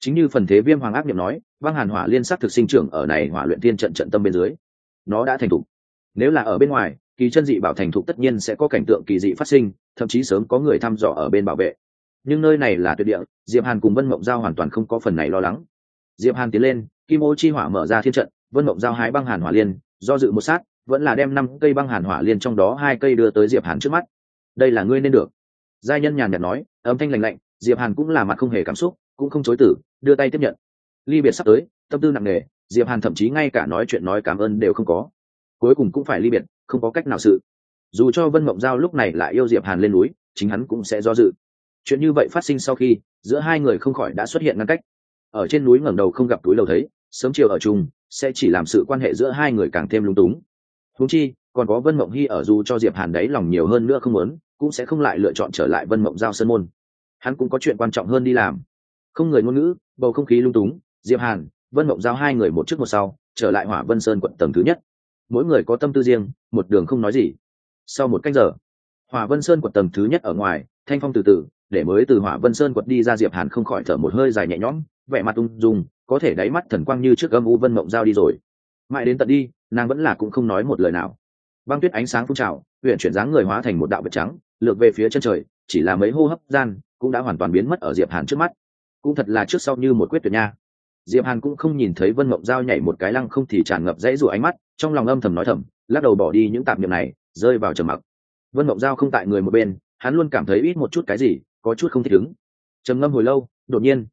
Chính như phần thế Viêm Hoàng ác niệm nói, băng hàn hỏa liên sắc thực sinh trưởng ở này hỏa luyện thiên trận trận tâm bên dưới, nó đã thành thục. Nếu là ở bên ngoài, kỳ chân dị bảo thành thục tất nhiên sẽ có cảnh tượng kỳ dị phát sinh, thậm chí sớm có người thăm dò ở bên bảo vệ. Nhưng nơi này là tuyệt địa, Diệp Hàn cùng Vân Mộng Giao hoàn toàn không có phần này lo lắng. Diệp Hàn tiến lên, kim ô chi hỏa mở ra thiên trận, Vân Mộng Giao hái băng hàn hỏa liên, do dự một sát, vẫn là đem 5 cây băng hàn hỏa liên trong đó 2 cây đưa tới Diệp Hàn trước mắt. Đây là ngươi nên được. Giai nhân nhàn nhạt nói, âm thanh lạnh lạnh. Diệp Hàn cũng là mặt không hề cảm xúc, cũng không chối từ, đưa tay tiếp nhận. Ly biệt sắp tới, tâm tư nặng nề, Diệp Hàn thậm chí ngay cả nói chuyện nói cảm ơn đều không có. Cuối cùng cũng phải ly biệt, không có cách nào sự. Dù cho Vân Mộng Giao lúc này lại yêu Diệp Hàn lên núi, chính hắn cũng sẽ do dự. Chuyện như vậy phát sinh sau khi, giữa hai người không khỏi đã xuất hiện ngăn cách. Ở trên núi ngẩng đầu không gặp túi lầu thấy, sớm chiều ở chung, sẽ chỉ làm sự quan hệ giữa hai người càng thêm lung túng. Huống chi, còn có Vân Mộng Hi ở, dù cho Diệp Hàn đấy lòng nhiều hơn nữa không muốn, cũng sẽ không lại lựa chọn trở lại Vân Mộng Giao sơn môn. Hắn cũng có chuyện quan trọng hơn đi làm. Không người ngôn ngữ, bầu không khí lung túng, Diệp Hàn, Vân Mộng Giao hai người một trước một sau, trở lại Hỏa Vân Sơn quận tầng thứ nhất. Mỗi người có tâm tư riêng, một đường không nói gì. Sau một canh giờ, Hỏa Vân Sơn quận tầng thứ nhất ở ngoài, thanh phong từ từ, để mới từ Hỏa Vân Sơn quận đi ra Diệp Hàn không khỏi thở một hơi dài nhẹ nhõm, vẻ mặt ung dung, có thể đáy mắt thần quang như trước âm u Vân Mộng Giao đi rồi. Mãi đến tận đi, nàng vẫn là cũng không nói một lời nào. Băng tuyết ánh sáng phun trào, huyền chuyển dáng người hóa thành một đạo vệt trắng, lược về phía chân trời, chỉ là mấy hô hấp gian, cũng đã hoàn toàn biến mất ở Diệp Hàn trước mắt. Cũng thật là trước sau như một quyết tuyệt nha. Diệp Hàn cũng không nhìn thấy Vân Mộng Giao nhảy một cái lăng không thì tràn ngập dãy rủa ánh mắt, trong lòng âm thầm nói thầm, lắc đầu bỏ đi những tạp niệm này, rơi vào trầm mặc. Vân Mộng Giao không tại người một bên, hắn luôn cảm thấy ít một chút cái gì, có chút không thích ứng. Trầm ngâm hồi lâu, đột nhiên,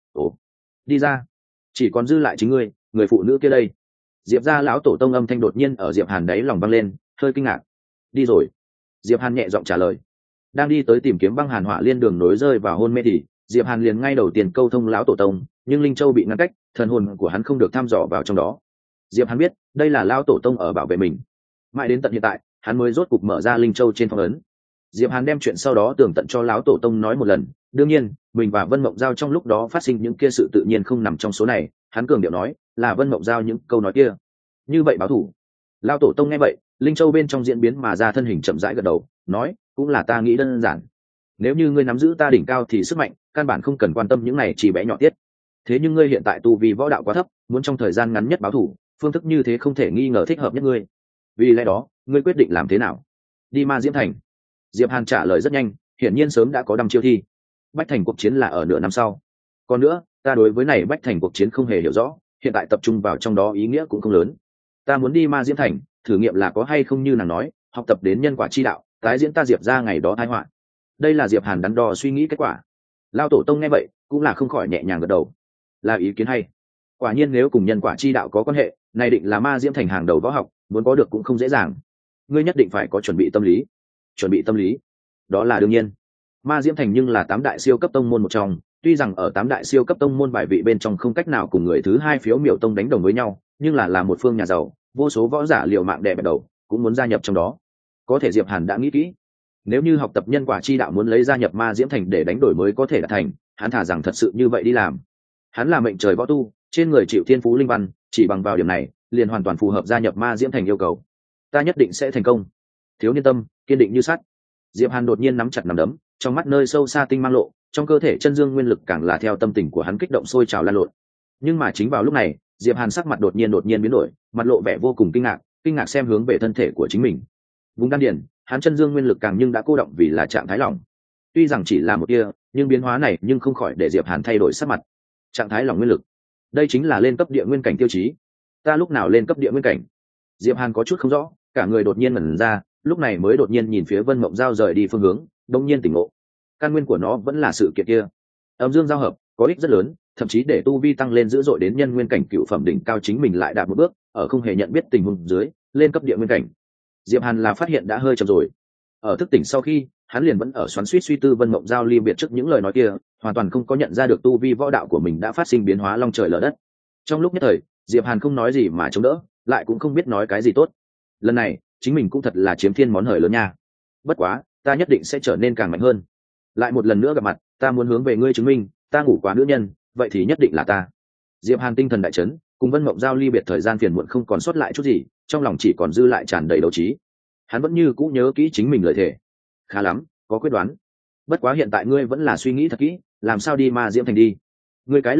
đi ra, chỉ còn dư lại chính ngươi, người phụ nữ kia đây. Diệp gia lão tổ tông âm thanh đột nhiên ở Diệp Hàn đáy lòng vang lên, hơi kinh ngạc. Đi rồi. Diệp Hàn nhẹ giọng trả lời. Đang đi tới tìm kiếm băng hàn hỏa liên đường nối rơi vào hôn mê thì Diệp Hàn liền ngay đầu tiên câu thông lão tổ tông, nhưng Linh Châu bị ngăn cách, thần hồn của hắn không được thăm dò vào trong đó. Diệp Hàn biết, đây là lão tổ tông ở bảo vệ mình. Mãi đến tận hiện tại, hắn mới rốt cục mở ra Linh Châu trên phong ấn. Diệp Hàn đem chuyện sau đó tường tận cho lão tổ tông nói một lần, đương nhiên, mình và Vân Mộng Giao trong lúc đó phát sinh những kia sự tự nhiên không nằm trong số này, hắn cường điệu nói, là Vân Mộng Giao những câu nói kia. Như vậy báo thủ. Lão tổ tông nghe vậy, Linh Châu bên trong diễn biến mà ra thân hình chậm rãi gật đầu, nói, cũng là ta nghĩ đơn giản. Nếu như ngươi nắm giữ ta đỉnh cao thì sức mạnh, căn bản không cần quan tâm những này chỉ bé nhỏ tiết. Thế nhưng ngươi hiện tại tu vi võ đạo quá thấp, muốn trong thời gian ngắn nhất báo thủ, phương thức như thế không thể nghi ngờ thích hợp nhất ngươi. Vì lẽ đó, ngươi quyết định làm thế nào? Đi Ma Diễm Thành. Diệp Hàn trả lời rất nhanh, hiển nhiên sớm đã có đăm chiêu thi. Bách Thành cuộc chiến là ở nửa năm sau. Còn nữa, ta đối với này Bách Thành cuộc chiến không hề hiểu rõ, hiện tại tập trung vào trong đó ý nghĩa cũng không lớn. Ta muốn đi Ma Diễm Thành, thử nghiệm là có hay không như nàng nói, học tập đến nhân quả chi đạo, tái diễn ta Diệp ra ngày đó tai họa. Đây là Diệp Hàn đắn đo suy nghĩ kết quả. Lao tổ tông nghe vậy, cũng là không khỏi nhẹ nhàng gật đầu. Là ý kiến hay. Quả nhiên nếu cùng nhân quả chi đạo có quan hệ, này định là Ma Diễm Thành hàng đầu võ học, muốn có được cũng không dễ dàng. Ngươi nhất định phải có chuẩn bị tâm lý. Chuẩn bị tâm lý, đó là đương nhiên. Ma Diễm Thành nhưng là 8 đại siêu cấp tông môn một trong, tuy rằng ở 8 đại siêu cấp tông môn bài vị bên trong không cách nào cùng người thứ hai phiếu miểu tông đánh đồng với nhau, nhưng là một phương nhà giàu, vô số võ giả liều mạng đè bẹp đầu, cũng muốn gia nhập trong đó. Có thể Diệp Hàn đã nghĩ kỹ, nếu như học tập nhân quả chi đạo muốn lấy gia nhập Ma Diễm Thành để đánh đổi mới có thể đạt thành, hắn thả rằng thật sự như vậy đi làm. Hắn là mệnh trời võ tu, trên người chịu thiên phú linh văn, chỉ bằng vào điểm này, liền hoàn toàn phù hợp gia nhập Ma Diễm Thành yêu cầu. Ta nhất định sẽ thành công. Thiếu niên tâm, kiên định như sắt. Diệp Hàn đột nhiên nắm chặt nắm đấm, trong mắt nơi sâu xa tinh mang lộ, trong cơ thể chân dương nguyên lực càng là theo tâm tình của hắn kích động sôi trào lan lộn. Nhưng mà chính vào lúc này, Diệp Hàn sắc mặt đột nhiên biến đổi, mặt lộ vẻ vô cùng kinh ngạc xem hướng về thân thể của chính mình. Vùng đan điền, hắn chân dương nguyên lực càng nhưng đã cô động vì là trạng thái lỏng. Tuy rằng chỉ là một tia, nhưng biến hóa này nhưng không khỏi để Diệp Hàn thay đổi sắc mặt. Trạng thái lỏng nguyên lực, đây chính là lên cấp địa nguyên cảnh tiêu chí. Ta lúc nào lên cấp địa nguyên cảnh? Diệp Hàn có chút không rõ, cả người đột nhiên ngẩn ra, lúc này mới đột nhiên nhìn phía Vân Mộng Giao rời đi phương hướng, đột nhiên tỉnh ngộ. Căn nguyên của nó vẫn là sự kiện kia. Âm dương giao hợp, có ích rất lớn, thậm chí để tu vi tăng lên dữ dội đến nhân nguyên cảnh cựu phẩm đỉnh cao, chính mình lại đạt một bước, ở không hề nhận biết tình huống dưới, lên cấp địa nguyên cảnh. Diệp Hàn là phát hiện đã hơi chậm rồi. Ở thức tỉnh sau khi, hắn liền vẫn ở xoắn xuýt suy tư Vân Mộng Giao ly biệt trước những lời nói kia, hoàn toàn không có nhận ra được tu vi võ đạo của mình đã phát sinh biến hóa long trời lở đất. Trong lúc nhất thời, Diệp Hàn không nói gì mà chống đỡ, lại cũng không biết nói cái gì tốt. Lần này, chính mình cũng thật là chiếm thiên món hời lớn nha. Bất quá, ta nhất định sẽ trở nên càng mạnh hơn. Lại một lần nữa gặp mặt, ta muốn hướng về ngươi chứng minh, ta ngủ quá nữ nhân, vậy thì nhất định là ta. Diệp Hàn tinh thần đại chấn, cùng Vân Mộng Giao ly biệt thời gian phiền muộn không còn sót lại chút gì, trong lòng chỉ còn dư lại tràn đầy đấu trí. Hắn vẫn như cũ nhớ kỹ chính mình lời thề. Khá lắm, có quyết đoán. Bất quá hiện tại ngươi vẫn là suy nghĩ thật kỹ, làm sao đi Ma Diễm Thành đi. Ngươi cái lộ si,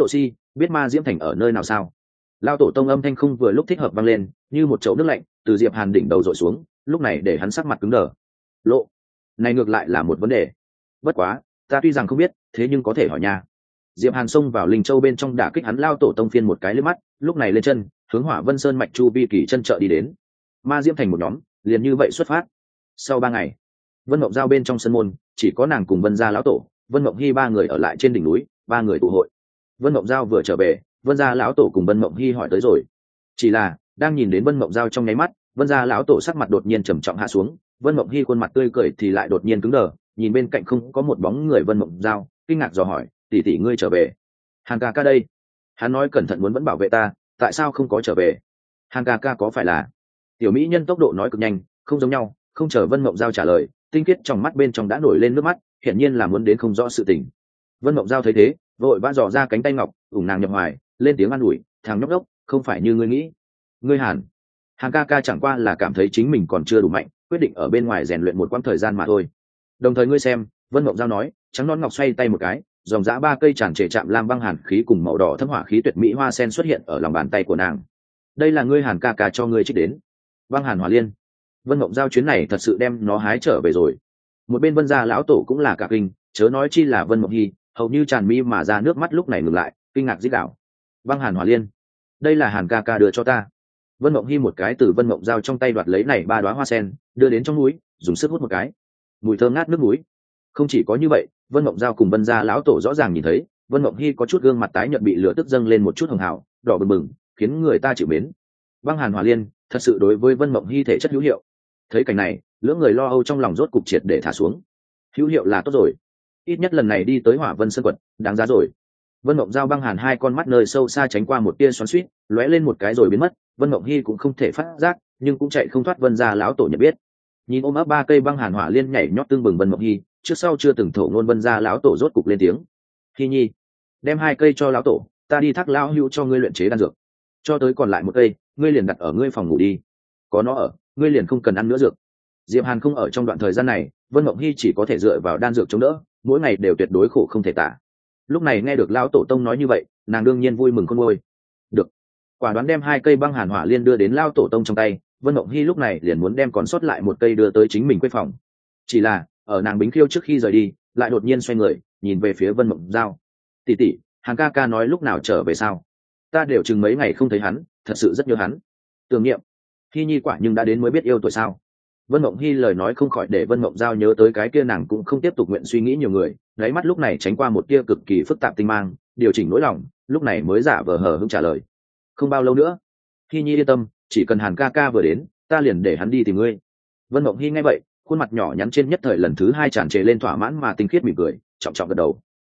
biết Ma Diễm Thành ở nơi nào sao? Lao tổ tông âm thanh không vừa lúc thích hợp vang lên, như một chậu nước lạnh từ Diệp Hàn đỉnh đầu dội xuống, lúc này để hắn sắc mặt cứng đờ. Lộ, này ngược lại là một vấn đề. Bất quá, ta tuy rằng không biết, thế nhưng có thể hỏi nha. Diệp Hàn xông vào Linh Châu bên trong đả kích hắn Lao tổ tông phiên một cái lướt mắt, lúc này lên chân, hướng Hỏa Vân Sơn mạch chu vi kỳ chân trợ đi đến. Ma Diễm Thành một nhóm, liền như vậy xuất phát. Sau 3 ngày, Vân Mộng Giao bên trong sân môn, chỉ có nàng cùng Vân gia lão tổ, Vân Mộng Hi 3 người ở lại trên đỉnh núi, 3 người tụ hội. Vân Mộng Giao vừa trở về, Vân gia lão tổ cùng Vân Mộng Hi hỏi tới rồi. Chỉ là, đang nhìn đến Vân Mộng Giao trong nháy mắt, Vân gia lão tổ sắc mặt đột nhiên trầm trọng hạ xuống, Vân Mộng Hi khuôn mặt tươi cười thì lại đột nhiên cứng đờ, nhìn bên cạnh không có một bóng người Vân Mộng Giao, kinh ngạc dò hỏi, tỷ tỷ ngươi trở về? Hàn ca ca đây, hắn nói cẩn thận muốn vẫn bảo vệ ta, tại sao không có trở về? Hàn ca ca có phải là? Tiểu mỹ nhân tốc độ nói cực nhanh, không giống nhau, không chờ Vân Mộng Giao trả lời, tinh khiết trong mắt bên trong đã nổi lên nước mắt, hiển nhiên là muốn đến không rõ sự tình. Vân Mộng Giao thấy thế, vội vã dò ra cánh tay ngọc, ủng nàng nhập hoài, lên tiếng an ủi, thằng nhóc đốc, không phải như ngươi nghĩ. Ngươi Hàn ca ca chẳng qua là cảm thấy chính mình còn chưa đủ mạnh, quyết định ở bên ngoài rèn luyện một quãng thời gian mà thôi. Đồng thời ngươi xem, Vân Mộng Giao nói, trắng non ngọc xoay tay một cái, dòng dã 3 cây tràn trề chạm lam băng hàn khí cùng màu đỏ thâm hỏa khí tuyệt mỹ hoa sen xuất hiện ở lòng bàn tay của nàng. Đây là ngươi Hàn ca ca cho ngươi trích đến. Băng hàn hỏa liên. Vân Mộng Giao chuyến này thật sự đem nó hái trở về rồi. Một bên Vân gia lão tổ cũng là cả kinh, chớ nói chi là Vân Mộng Hi, hầu như tràn mi mà ra nước mắt lúc này ngừng lại, kinh ngạc rít gào. Băng hàn hỏa liên, đây là Hàn ca ca đưa cho ta. Vân Mộng Hi một cái từ Vân Mộng Giao trong tay đoạt lấy này 3 đóa hoa sen, đưa đến trong núi, dùng sức hút một cái. Mùi thơm ngát nước núi. Không chỉ có như vậy, Vân Mộng Giao cùng Vân gia lão tổ rõ ràng nhìn thấy, Vân Mộng Hi có chút gương mặt tái nhợt bị lửa tức dâng lên một chút hồng hào, đỏ bừng bừng, khiến người ta chịu mến. Băng hàn hỏa liên, thật sự đối với Vân Mộng Hi thể chất hữu hiệu. Thấy cảnh này, lưỡng người lo âu trong lòng rốt cục triệt để thả xuống. Hữu hiệu là tốt rồi, ít nhất lần này đi tới Hỏa Vân Sơn quật, đáng giá rồi. Vân Mộng Giao băng hàn hai con mắt nơi sâu xa tránh qua một tia xoắn xuýt, lóe lên một cái rồi biến mất. Vân Mộng Hi cũng không thể phát giác, nhưng cũng chạy không thoát Vân gia lão tổ nhận biết. Nhìn ôm ấp 3 cây băng hàn hỏa liên nhảy nhót tương bừng Vân Mộng Hi, trước sau chưa từng thổ ngôn Vân gia lão tổ rốt cục lên tiếng. Hi Nhi, đem 2 cây cho lão tổ, ta đi thác lão hữu cho ngươi luyện chế đan dược. Cho tới còn lại 1 cây, ngươi liền đặt ở ngươi phòng ngủ đi. Có nó ở, ngươi liền không cần ăn nữa dược. Diệp Hàn không ở trong đoạn thời gian này, Vân Mộng Hi chỉ có thể dựa vào đan dược chống đỡ, mỗi ngày đều tuyệt đối khổ không thể tả. Lúc này nghe được lão tổ tông nói như vậy, nàng đương nhiên vui mừng khôn nguôi. Được, quả đoán đem 2 cây băng hàn hỏa liên đưa đến lão tổ tông trong tay, Vân Mộng Hi lúc này liền muốn đem còn sót lại 1 cây đưa tới chính mình quê phòng. Chỉ là, ở nàng Bính Khiêu trước khi rời đi, lại đột nhiên xoay người, nhìn về phía Vân Mộng Giao. Tỷ tỷ, Hàn ca ca nói lúc nào trở về sao? Ta đều chừng mấy ngày không thấy hắn, thật sự rất nhớ hắn. Tưởng niệm. Hi Nhi quả nhưng đã đến mới biết yêu tuổi sao? Vân Mộng Hi lời nói không khỏi để Vân Mộng Giao nhớ tới cái kia nàng cũng không tiếp tục nguyện suy nghĩ nhiều người, đáy mắt lúc này tránh qua một tia cực kỳ phức tạp tinh mang, điều chỉnh nỗi lòng, lúc này mới giả vờ hờ hững trả lời. Không bao lâu nữa. Hi Nhi yên tâm, chỉ cần Hàn ca ca vừa đến, ta liền để hắn đi tìm ngươi. Vân Mộng Hi nghe vậy, khuôn mặt nhỏ nhắn trên nhất thời lần thứ 2 tràn trề lên thỏa mãn mà tinh khiết mỉm cười, trọng trọng gật đầu.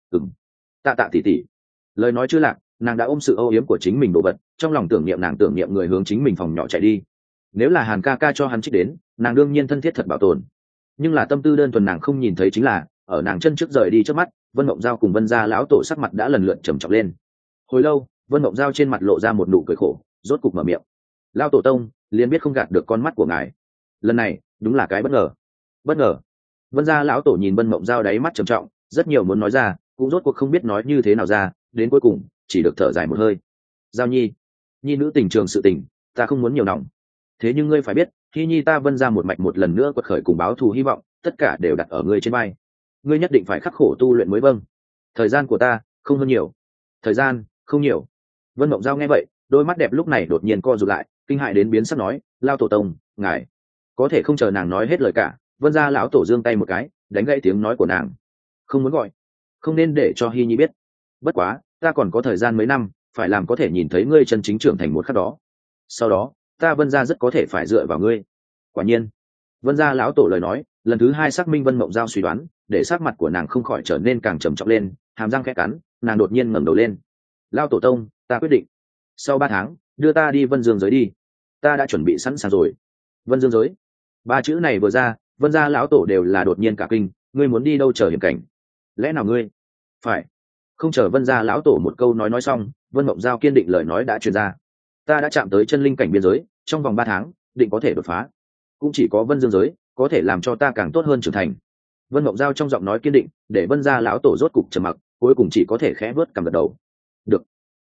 Tạ tạ tỷ tỷ. Lời nói chưa lạc, nàng đã ôm sự âu yếm của chính mình đồ vật, trong lòng tưởng niệm nàng tưởng niệm người hướng chính mình phòng nhỏ chạy đi. Nếu là Hàn ca ca cho hắn trích đến, nàng đương nhiên thân thiết thật bảo tồn. Nhưng là tâm tư đơn thuần nàng không nhìn thấy chính là, ở nàng chân trước rời đi trước mắt, Vân Mộng Giao cùng Vân gia lão tổ sắc mặt đã lần lượt trầm trọng lên. Hồi lâu, Vân Mộng Giao trên mặt lộ ra một nụ cười khổ, rốt cục mở miệng. Lão tổ tông, liền biết không gạt được con mắt của ngài. Lần này, đúng là cái bất ngờ. Bất ngờ. Vân gia lão tổ nhìn Vân Mộng Giao đáy mắt trầm trọng, rất nhiều muốn nói ra, cũng rốt cuộc không biết nói như thế nào ra, đến cuối cùng chỉ được thở dài một hơi. Giao Nhi, nhi nữ tình trường sự tình, ta không muốn nhiều nòng. Thế nhưng ngươi phải biết, khi Nhi ta Vân gia một mạch một lần nữa quật khởi cùng báo thù hy vọng, tất cả đều đặt ở ngươi trên vai. Ngươi nhất định phải khắc khổ tu luyện mới vâng. Thời gian của ta không hơn nhiều. Thời gian không nhiều. Vân Mộng Giao nghe vậy, đôi mắt đẹp lúc này đột nhiên co rụt lại, kinh hại đến biến sắc nói, Lao tổ tông, ngài. Có thể không chờ nàng nói hết lời cả, Vân gia lão tổ giương tay một cái, đánh gãy tiếng nói của nàng. Không muốn gọi, không nên để cho Hi Nhi biết. Bất quá, ta còn có thời gian mấy năm, phải làm có thể nhìn thấy ngươi chân chính trưởng thành một khắc đó. Sau đó, ta Vân gia rất có thể phải dựa vào ngươi. Quả nhiên, Vân gia lão tổ lời nói, lần thứ 2 xác minh Vân Mộng Giao suy đoán, để sắc mặt của nàng không khỏi trở nên càng trầm trọng lên, hàm răng khẽ cắn, nàng đột nhiên ngẩng đầu lên. Lao tổ tông, ta quyết định. Sau 3 tháng, đưa ta đi Vân Dương giới đi. Ta đã chuẩn bị sẵn sàng rồi. Vân Dương giới. 3 chữ này vừa ra, Vân gia lão tổ đều là đột nhiên cả kinh, ngươi muốn đi đâu chờ hiểm cảnh? Lẽ nào ngươi? Phải. Không chờ Vân gia lão tổ một câu nói xong, Vân Mộng Giao kiên định lời nói đã truyền ra. Ta đã chạm tới chân linh cảnh biên giới, trong vòng 3 tháng, định có thể đột phá. Cũng chỉ có Vân Dương giới có thể làm cho ta càng tốt hơn trưởng thành. Vân Mộng Giao trong giọng nói kiên định, để Vân gia lão tổ rốt cục trầm mặc, cuối cùng chỉ có thể khẽ vớt cằm gật đầu. Được.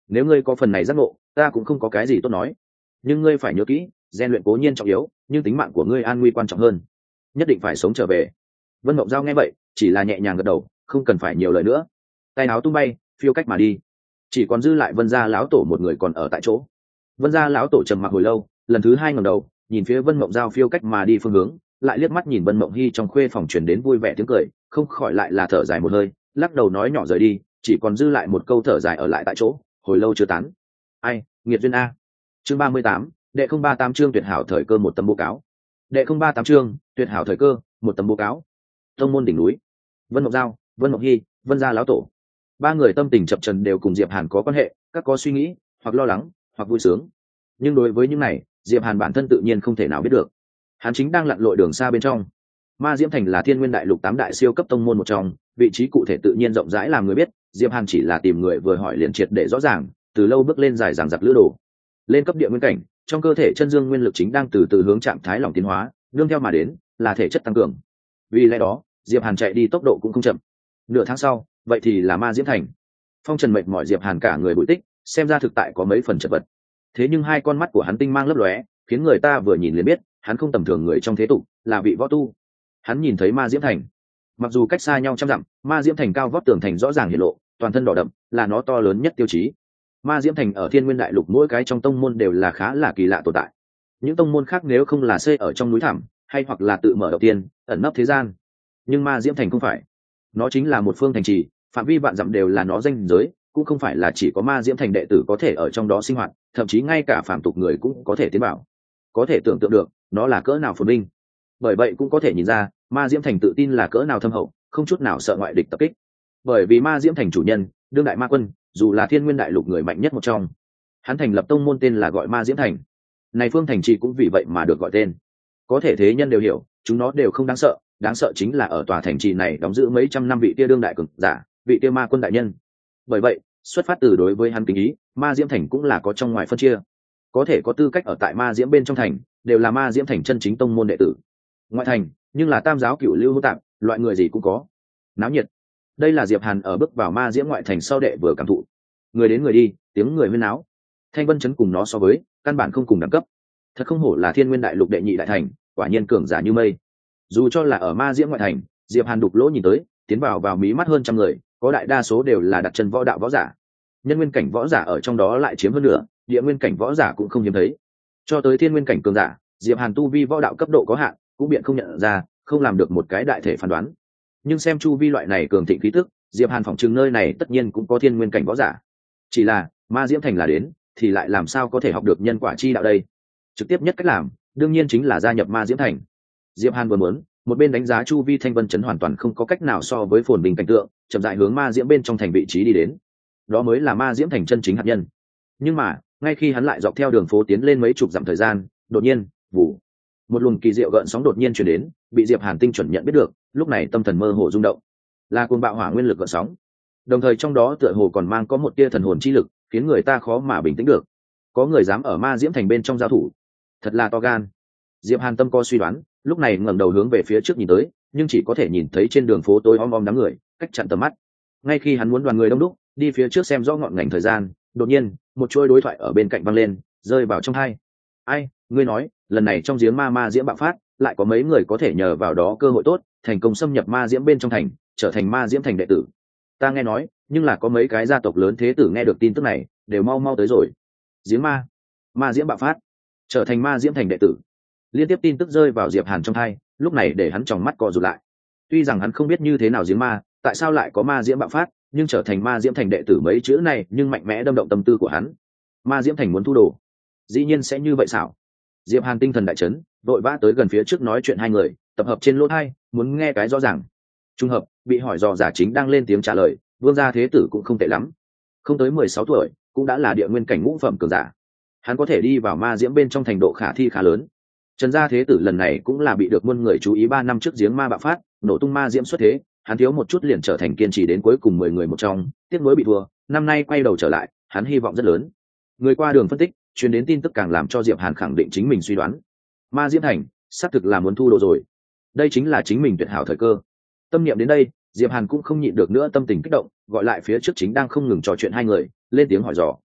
nếu ngươi có phần này giác ngộ ta cũng không có cái gì tốt nói, nhưng ngươi phải nhớ kỹ, rèn luyện cố nhiên trọng yếu, nhưng tính mạng của ngươi an nguy quan trọng hơn, nhất định phải sống trở về. Vân Mộng Giao nghe vậy chỉ là nhẹ nhàng gật đầu, không cần phải nhiều lời nữa, tay áo tung bay phiêu cách mà đi. Chỉ còn dư lại Vân gia lão tổ một người còn ở tại chỗ. Vân gia lão tổ trầm mặc hồi lâu, lần thứ hai ngẩng đầu nhìn phía Vân Mộng Giao phiêu cách mà đi phương hướng, lại liếc mắt nhìn Vân Mộng Hy trong khuê phòng truyền đến vui vẻ tiếng cười, không khỏi lại là thở dài một hơi, lắc đầu nói nhỏ rời đi, chỉ còn dư lại một câu thở dài ở lại tại chỗ, hồi lâu chưa tán. Ai, nghiệt duyên a. Chương 38, đệ 038 chương tuyệt hảo thời cơ một tấm báo cáo. Đệ 038 chương tuyệt hảo thời cơ một tấm báo cáo. Tông môn đỉnh núi, Vân Mộng Giao, Vân Mộng Hy, Vân gia lão tổ, ba người tâm tình chập trần đều cùng Diệp Hàn có quan hệ, các có suy nghĩ, hoặc lo lắng, hoặc vui sướng. Nhưng đối với những này, Diệp Hàn bản thân tự nhiên không thể nào biết được. Hắn chính đang lặn lội đường xa bên trong. Ma Diễm Thành là Thiên Nguyên Đại Lục 8 đại siêu cấp tông môn một trong, vị trí cụ thể tự nhiên rộng rãi làm người biết, Diệp Hàn chỉ là tìm người vừa hỏi liền triệt để rõ ràng, từ lâu bước lên dài dằng dặc lữ đồ. Lên cấp địa nguyên cảnh, trong cơ thể chân dương nguyên lực chính đang từ từ hướng trạng thái lỏng tiến hóa, nương theo mà đến là thể chất tăng cường. Vì lẽ đó, Diệp Hàn chạy đi tốc độ cũng không chậm. Nửa tháng sau, vậy thì là Ma Diễm Thành. Phong Trần mệt mỏi Diệp Hàn cả người bụi tích, xem ra thực tại có mấy phần chật vật. Thế nhưng hai con mắt của hắn tinh mang lấp lóe, khiến người ta vừa nhìn liền biết, hắn không tầm thường người trong thế tục, là vị võ tu. Hắn nhìn thấy Ma Diễm Thành, mặc dù cách xa nhau trăm dặm, Ma Diễm Thành cao vóc tường thành rõ ràng hiện lộ, toàn thân đỏ đậm, là nó to lớn nhất tiêu chí. Ma Diễm Thành ở Thiên Nguyên Đại Lục mỗi cái trong tông môn đều là khá là kỳ lạ tồn tại. Những tông môn khác nếu không là xây ở trong núi thẳm, hay hoặc là tự mở đầu tiên, ẩn nấp thế gian, nhưng Ma Diễm Thành không phải. Nó chính là một phương thành trì, phạm vi vạn dặm đều là nó danh giới, cũng không phải là chỉ có Ma Diễm Thành đệ tử có thể ở trong đó sinh hoạt, thậm chí ngay cả phàm tục người cũng có thể tiến vào. Có thể tưởng tượng được, nó là cỡ nào phồn vinh. Bởi vậy cũng có thể nhìn ra, Ma Diễm Thành tự tin là cỡ nào thâm hậu, không chút nào sợ ngoại địch tập kích. Bởi vì Ma Diễm Thành chủ nhân, đương đại ma quân, dù là Thiên Nguyên Đại Lục người mạnh nhất một trong, hắn thành lập tông môn tên là gọi Ma Diễm Thành. Này phương thành trì cũng vì vậy mà được gọi tên. Có thể thế nhân đều hiểu, chúng nó đều không đáng sợ chính là ở tòa thành trì này đóng giữ mấy trăm năm vị tia đương đại cường giả, vị tia ma quân đại nhân. Bởi vậy, xuất phát từ đối với hắn kính ý, Ma Diễm Thành cũng là có trong ngoài phân chia. Có thể có tư cách ở tại Ma Diễm bên trong thành, đều là Ma Diễm Thành chân chính tông môn đệ tử. Ngoại thành, nhưng là tam giáo cửu lưu hỗn tạp, loại người gì cũng có. Náo nhiệt. Đây là Diệp Hàn ở bước vào Ma Diễm ngoại thành sau đệ vừa cảm thụ. Người đến người đi, tiếng người huyên náo. Thanh Vân Trấn cùng nó so với, căn bản không cùng đẳng cấp. Thật không hổ là Thiên Nguyên Đại Lục đệ nhị đại thành, quả nhiên cường giả như mây. Dù cho là ở Ma Diễm ngoại thành, Diệp Hàn đục lỗ nhìn tới, tiến vào mí mắt hơn trăm người, có đại đa số đều là đặt chân võ đạo võ giả. Nhân nguyên cảnh võ giả ở trong đó lại chiếm hơn nửa, địa nguyên cảnh võ giả cũng không hiếm thấy. Cho tới thiên nguyên cảnh cường giả, Diệp Hàn tu vi võ đạo cấp độ có hạn, cũng biện không nhận ra, không làm được một cái đại thể phán đoán. Nhưng xem chu vi loại này cường thịnh khí tức, Diệp Hàn phỏng chừng nơi này tất nhiên cũng có thiên nguyên cảnh võ giả. Chỉ là, Ma Diễm Thành là đến, thì lại làm sao có thể học được nhân quả chi đạo đây? Trực tiếp nhất cách làm, đương nhiên chính là gia nhập Ma Diễm Thành. Diệp Hàn vừa muốn, một bên đánh giá chu vi Thanh Vân Trấn hoàn toàn không có cách nào so với phồn bình cảnh tượng, chậm rãi hướng Ma Diễm bên trong thành vị trí đi đến. Đó mới là Ma Diễm Thành chân chính hạt nhân. Nhưng mà, ngay khi hắn lại dọc theo đường phố tiến lên mấy chục dặm thời gian, đột nhiên, vụ, một luồng kỳ diệu gợn sóng đột nhiên truyền đến, bị Diệp Hàn tinh chuẩn nhận biết được, lúc này tâm thần mơ hồ rung động, là cuồng bạo hỏa nguyên lực gợn sóng. Đồng thời trong đó tựa hồ còn mang có một tia thần hồn chi lực, khiến người ta khó mà bình tĩnh được. Có người dám ở Ma Diễm Thành bên trong giao thủ, thật là to gan. Diệp Hàn tâm có suy đoán, lúc này ngẩng đầu hướng về phía trước nhìn tới, nhưng chỉ có thể nhìn thấy trên đường phố tối om om đám người, cách chặn tầm mắt. Ngay khi hắn muốn đoàn người đông đúc, đi phía trước xem rõ ngọn ngành thời gian, đột nhiên, một chuỗi đối thoại ở bên cạnh vang lên, rơi vào trong tai. Ai, ngươi nói, lần này trong giếng ma diễm bạo phát, lại có mấy người có thể nhờ vào đó cơ hội tốt, thành công xâm nhập Ma Diễm bên trong thành, trở thành Ma Diễm thành đệ tử. Ta nghe nói, nhưng là có mấy cái gia tộc lớn thế tử nghe được tin tức này, đều mau mau tới rồi. Giếng ma diễm bạo phát, trở thành Ma Diễm thành đệ tử. Liên tiếp tin tức rơi vào Diệp Hàn trong tai, lúc này để hắn tròng mắt co rụt lại. Tuy rằng hắn không biết như thế nào giếng ma, tại sao lại có Ma Diễm bạo phát, nhưng trở thành Ma Diễm thành đệ tử mấy chữ này, nhưng mạnh mẽ đâm động tâm tư của hắn. Ma Diễm thành muốn thu đồ, dĩ nhiên sẽ như vậy sao? Diệp Hàn tinh thần đại chấn, vội vã tới gần phía trước nói chuyện hai người, tập hợp trên lỗ tai, muốn nghe cái rõ ràng. Trung hợp, bị hỏi dò giả chính đang lên tiếng trả lời, vương gia thế tử cũng không tệ lắm, không tới 16 tuổi, cũng đã là địa nguyên cảnh ngũ phẩm cường giả. Hắn có thể đi vào Ma Diễm bên trong thành độ khả thi khá lớn. Trần gia thế tử lần này cũng là bị được muôn người chú ý 3 năm trước giếng ma bạo phát, nổ tung Ma Diễm xuất thế, hắn thiếu một chút liền trở thành kiên trì đến cuối cùng 10 người một trong, tiếc nuối bị thua, năm nay quay đầu trở lại, hắn hy vọng rất lớn. Người qua đường phân tích, truyền đến tin tức càng làm cho Diệp Hàn khẳng định chính mình suy đoán. Ma Diễm thành, xác thực là muốn thu đồ rồi. Đây chính là chính mình tuyệt hảo thời cơ. Tâm niệm đến đây, Diệp Hàn cũng không nhịn được nữa tâm tình kích động, gọi lại phía trước chính đang không ngừng trò chuyện hai người, lên tiếng hỏi dò,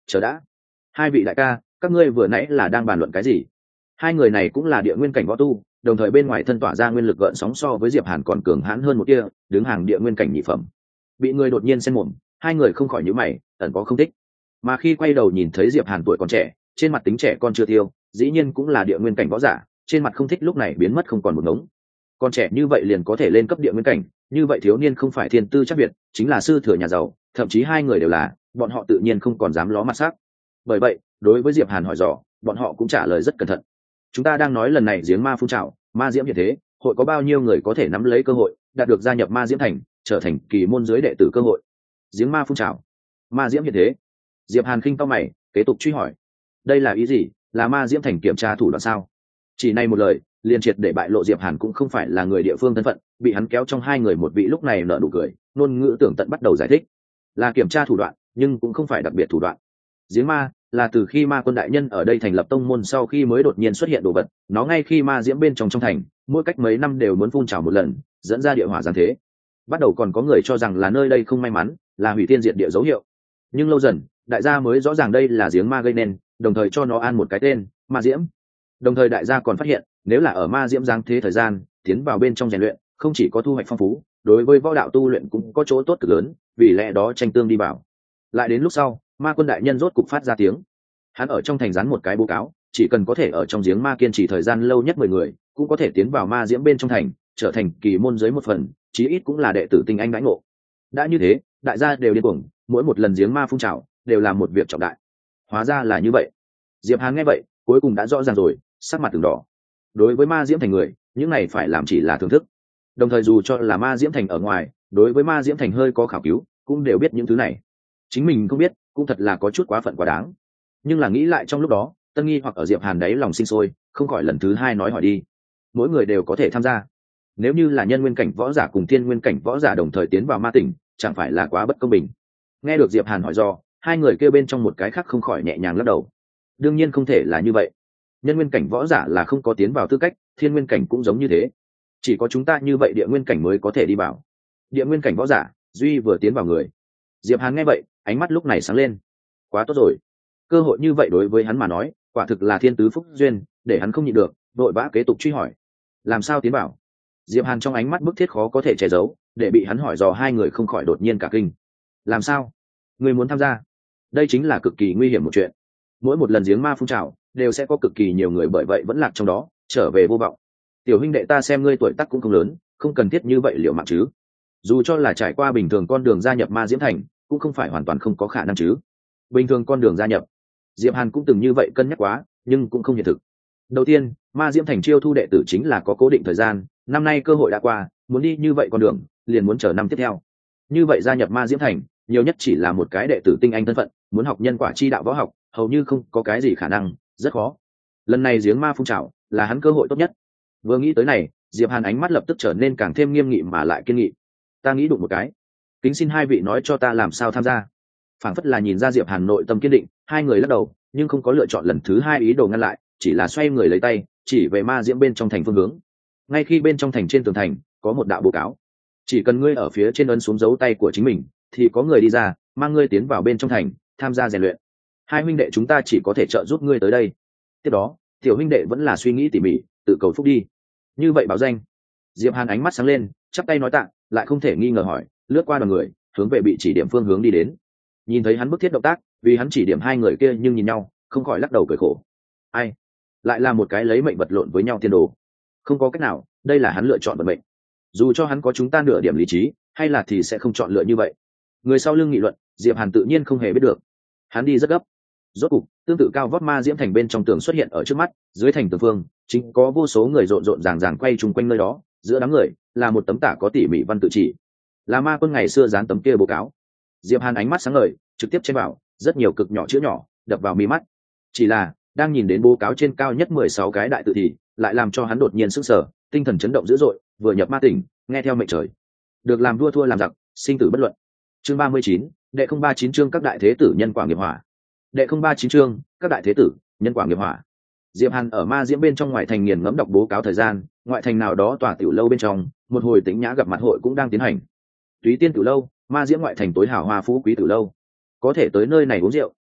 chờ đã, hai vị đại ca, các ngươi vừa nãy là đang bàn luận cái gì? Hai người này cũng là địa nguyên cảnh võ tu, đồng thời bên ngoài thân tỏa ra nguyên lực gợn sóng so với Diệp Hàn còn cường hãn hơn một tia, đứng hàng địa nguyên cảnh nhị phẩm. Bị người đột nhiên xen mồm, hai người không khỏi nhíu mày, ẩn có không thích. Mà khi quay đầu nhìn thấy Diệp Hàn tuổi còn trẻ, trên mặt tính trẻ con chưa tiêu, dĩ nhiên cũng là địa nguyên cảnh võ giả, trên mặt không thích lúc này biến mất không còn một ngống. Còn trẻ như vậy liền có thể lên cấp địa nguyên cảnh, như vậy thiếu niên không phải thiên tư chắc việt, chính là sư thừa nhà giàu, thậm chí hai người đều là, bọn họ tự nhiên không còn dám ló mặt sắc. Bởi vậy, đối với Diệp Hàn hỏi dò, bọn họ cũng trả lời rất cẩn thận. Chúng ta đang nói lần này giếng ma phun trào, ma diễm hiện thế, hội có bao nhiêu người có thể nắm lấy cơ hội, đạt được gia nhập ma diễm thành, trở thành kỳ môn dưới đệ tử cơ hội. Giếng ma phun trào, ma diễm hiện thế. Diệp Hàn khinh cau mày, kế tục truy hỏi. Đây là ý gì? Là ma diễm thành kiểm tra thủ đoạn sao? Chỉ này một lời, liền triệt để bại lộ Diệp Hàn cũng không phải là người địa phương thân phận, bị hắn kéo trong hai người một vị lúc này nở nụ cười, ngôn ngữ tưởng tận bắt đầu giải thích. Là kiểm tra thủ đoạn, nhưng cũng không phải đặc biệt thủ đoạn. Giếng ma là từ khi ma quân đại nhân ở đây thành lập tông môn sau khi mới đột nhiên xuất hiện đồ vật, nó ngay khi ma diễm bên trong thành, mỗi cách mấy năm đều muốn phun trào một lần, dẫn ra địa hỏa giáng thế. Bắt đầu còn có người cho rằng là nơi đây không may mắn, là hủy thiên diệt địa dấu hiệu. Nhưng lâu dần, đại gia mới rõ ràng đây là giếng ma gây nên, đồng thời cho nó an một cái tên, ma diễm. Đồng thời đại gia còn phát hiện, nếu là ở ma diễm giáng thế thời gian, tiến vào bên trong rèn luyện, không chỉ có thu hoạch phong phú, đối với võ đạo tu luyện cũng có chỗ tốt cực lớn, vì lẽ đó tranh tương đi vào. Lại đến lúc sau, ma quân đại nhân rốt cục phát ra tiếng. Hắn ở trong thành dán một cái báo cáo, chỉ cần có thể ở trong giếng ma kiên trì thời gian lâu nhất 10 người, cũng có thể tiến vào ma diễm bên trong thành, trở thành kỳ môn dưới một phần, chí ít cũng là đệ tử tinh anh đãi ngộ. Đã như thế, đại gia đều điên cuồng, mỗi một lần giếng ma phun trào, đều là một việc trọng đại. Hóa ra là như vậy. Diệp Hàn nghe vậy, cuối cùng đã rõ ràng rồi, sắc mặt từng đỏ. Đối với ma diễm thành người, những này phải làm chỉ là thưởng thức. Đồng thời dù cho là ma diễm thành ở ngoài, đối với ma diễm thành hơi có khảo cứu, cũng đều biết những thứ này. Chính mình không biết, cũng thật là có chút quá phận quá đáng. Nhưng là nghĩ lại trong lúc đó, tân nghi hoặc ở Diệp Hàn đấy lòng sinh sôi, không khỏi lần thứ hai nói hỏi đi. Mỗi người đều có thể tham gia. Nếu như là nhân nguyên cảnh võ giả cùng thiên nguyên cảnh võ giả đồng thời tiến vào ma tỉnh, chẳng phải là quá bất công bình. Nghe được Diệp Hàn hỏi do, hai người kêu bên trong một cái khác không khỏi nhẹ nhàng lắc đầu. Đương nhiên không thể là như vậy. Nhân nguyên cảnh võ giả là không có tiến vào tư cách, thiên nguyên cảnh cũng giống như thế. Chỉ có chúng ta như vậy địa nguyên cảnh mới có thể đi vào. Địa nguyên cảnh võ giả, duy vừa tiến vào người. Diệp Hàn nghe vậy, ánh mắt lúc này sáng lên. Quá tốt rồi. Cơ hội như vậy đối với hắn mà nói, quả thực là thiên tứ phúc duyên, để hắn không nhịn được, vội vã kế tục truy hỏi. Làm sao tiến vào? Diệp Hàn trong ánh mắt bức thiết khó có thể che giấu, để bị hắn hỏi dò hai người không khỏi đột nhiên cả kinh. Làm sao? Người muốn tham gia? Đây chính là cực kỳ nguy hiểm một chuyện. Mỗi một lần giếng ma phun trào, đều sẽ có cực kỳ nhiều người bởi vậy vẫn lạc trong đó, trở về vô vọng. Tiểu huynh đệ ta xem ngươi tuổi tác cũng không lớn, không cần thiết như vậy liệu mạng chứ? Dù cho là trải qua bình thường con đường gia nhập ma diễm thành, cũng không phải hoàn toàn không có khả năng chứ. Bình thường con đường gia nhập, Diệp Hàn cũng từng như vậy cân nhắc quá, nhưng cũng không hiện thực. Đầu tiên, ma diễm thành chiêu thu đệ tử chính là có cố định thời gian, năm nay cơ hội đã qua, muốn đi như vậy con đường, liền muốn chờ năm tiếp theo. Như vậy gia nhập ma diễm thành, nhiều nhất chỉ là một cái đệ tử tinh anh thân phận, muốn học nhân quả chi đạo võ học, hầu như không có cái gì khả năng, rất khó. Lần này giếng ma phun trào, là hắn cơ hội tốt nhất. Vừa nghĩ tới này, Diệp Hàn ánh mắt lập tức trở nên càng thêm nghiêm nghị mà lại kiên nghị. Ta nghĩ đụng một cái, kính xin hai vị nói cho ta làm sao tham gia. Phảng phất là nhìn ra Diệp Hàn nội tâm kiên định, hai người lắc đầu, nhưng không có lựa chọn lần thứ hai ý đồ ngăn lại, chỉ là xoay người lấy tay chỉ về ma diễm bên trong thành phương hướng. Ngay khi bên trong thành trên tường thành có một đạo bố cáo, chỉ cần ngươi ở phía trên ấn xuống dấu tay của chính mình, thì có người đi ra mang ngươi tiến vào bên trong thành tham gia rèn luyện. Hai huynh đệ chúng ta chỉ có thể trợ giúp ngươi tới đây. Tiếp đó tiểu huynh đệ vẫn là suy nghĩ tỉ mỉ, tự cầu phúc đi. Như vậy báo danh. Diệp Hàn ánh mắt sáng lên, chắp tay nói tạ, lại không thể nghi ngờ hỏi, lướt qua đoàn người hướng về bị chỉ điểm phương hướng đi đến. Nhìn thấy hắn bức thiết động tác, vì hắn chỉ điểm hai người kia nhưng nhìn nhau không khỏi lắc đầu cười khổ. Ai, lại là một cái lấy mệnh vật lộn với nhau tiên đồ. Không có cách nào, đây là hắn lựa chọn vận mệnh. Dù cho hắn có chúng ta nửa điểm lý trí, hay là thì sẽ không chọn lựa như vậy. Người sau lưng nghị luận, Diệp Hàn tự nhiên không hề biết được. Hắn đi rất gấp. Rốt cục, tương tự cao vót ma diễm thành bên trong tường xuất hiện ở trước mắt, dưới thành tường phương, chính có vô số người rộn rộn ràng ràng quay chung quanh nơi đó, giữa đám người là một tấm tả có tỉ mỉ văn tự chỉ, là ma quân ngày xưa dán tấm kia báo cáo. Diệp Hàn ánh mắt sáng ngời, trực tiếp chen vào, rất nhiều cực nhỏ chữ nhỏ đập vào mi mắt. Chỉ là đang nhìn đến báo cáo trên cao nhất 16 cái đại tự thì lại làm cho hắn đột nhiên sững sờ, tinh thần chấn động dữ dội, vừa nhập ma tỉnh, nghe theo mệnh trời, được làm vua thua làm giặc, sinh tử bất luận. Chương 39, đệ 039 chương các đại thế tử nhân quả nghiệp hỏa. Đệ 039 chương các đại thế tử nhân quả nghiệp hỏa. Diệp Hàn ở ma diễm bên trong ngoại thành nghiền ngẫm đọc báo cáo thời gian, ngoại thành nào đó tòa tiểu lâu bên trong, một hồi tĩnh nhã gặp mặt hội cũng đang tiến hành. Túy Tiên tiểu lâu, ma diễm ngoại thành tối hào hoa phú quý tiểu lâu. Có thể tới nơi này uống rượu,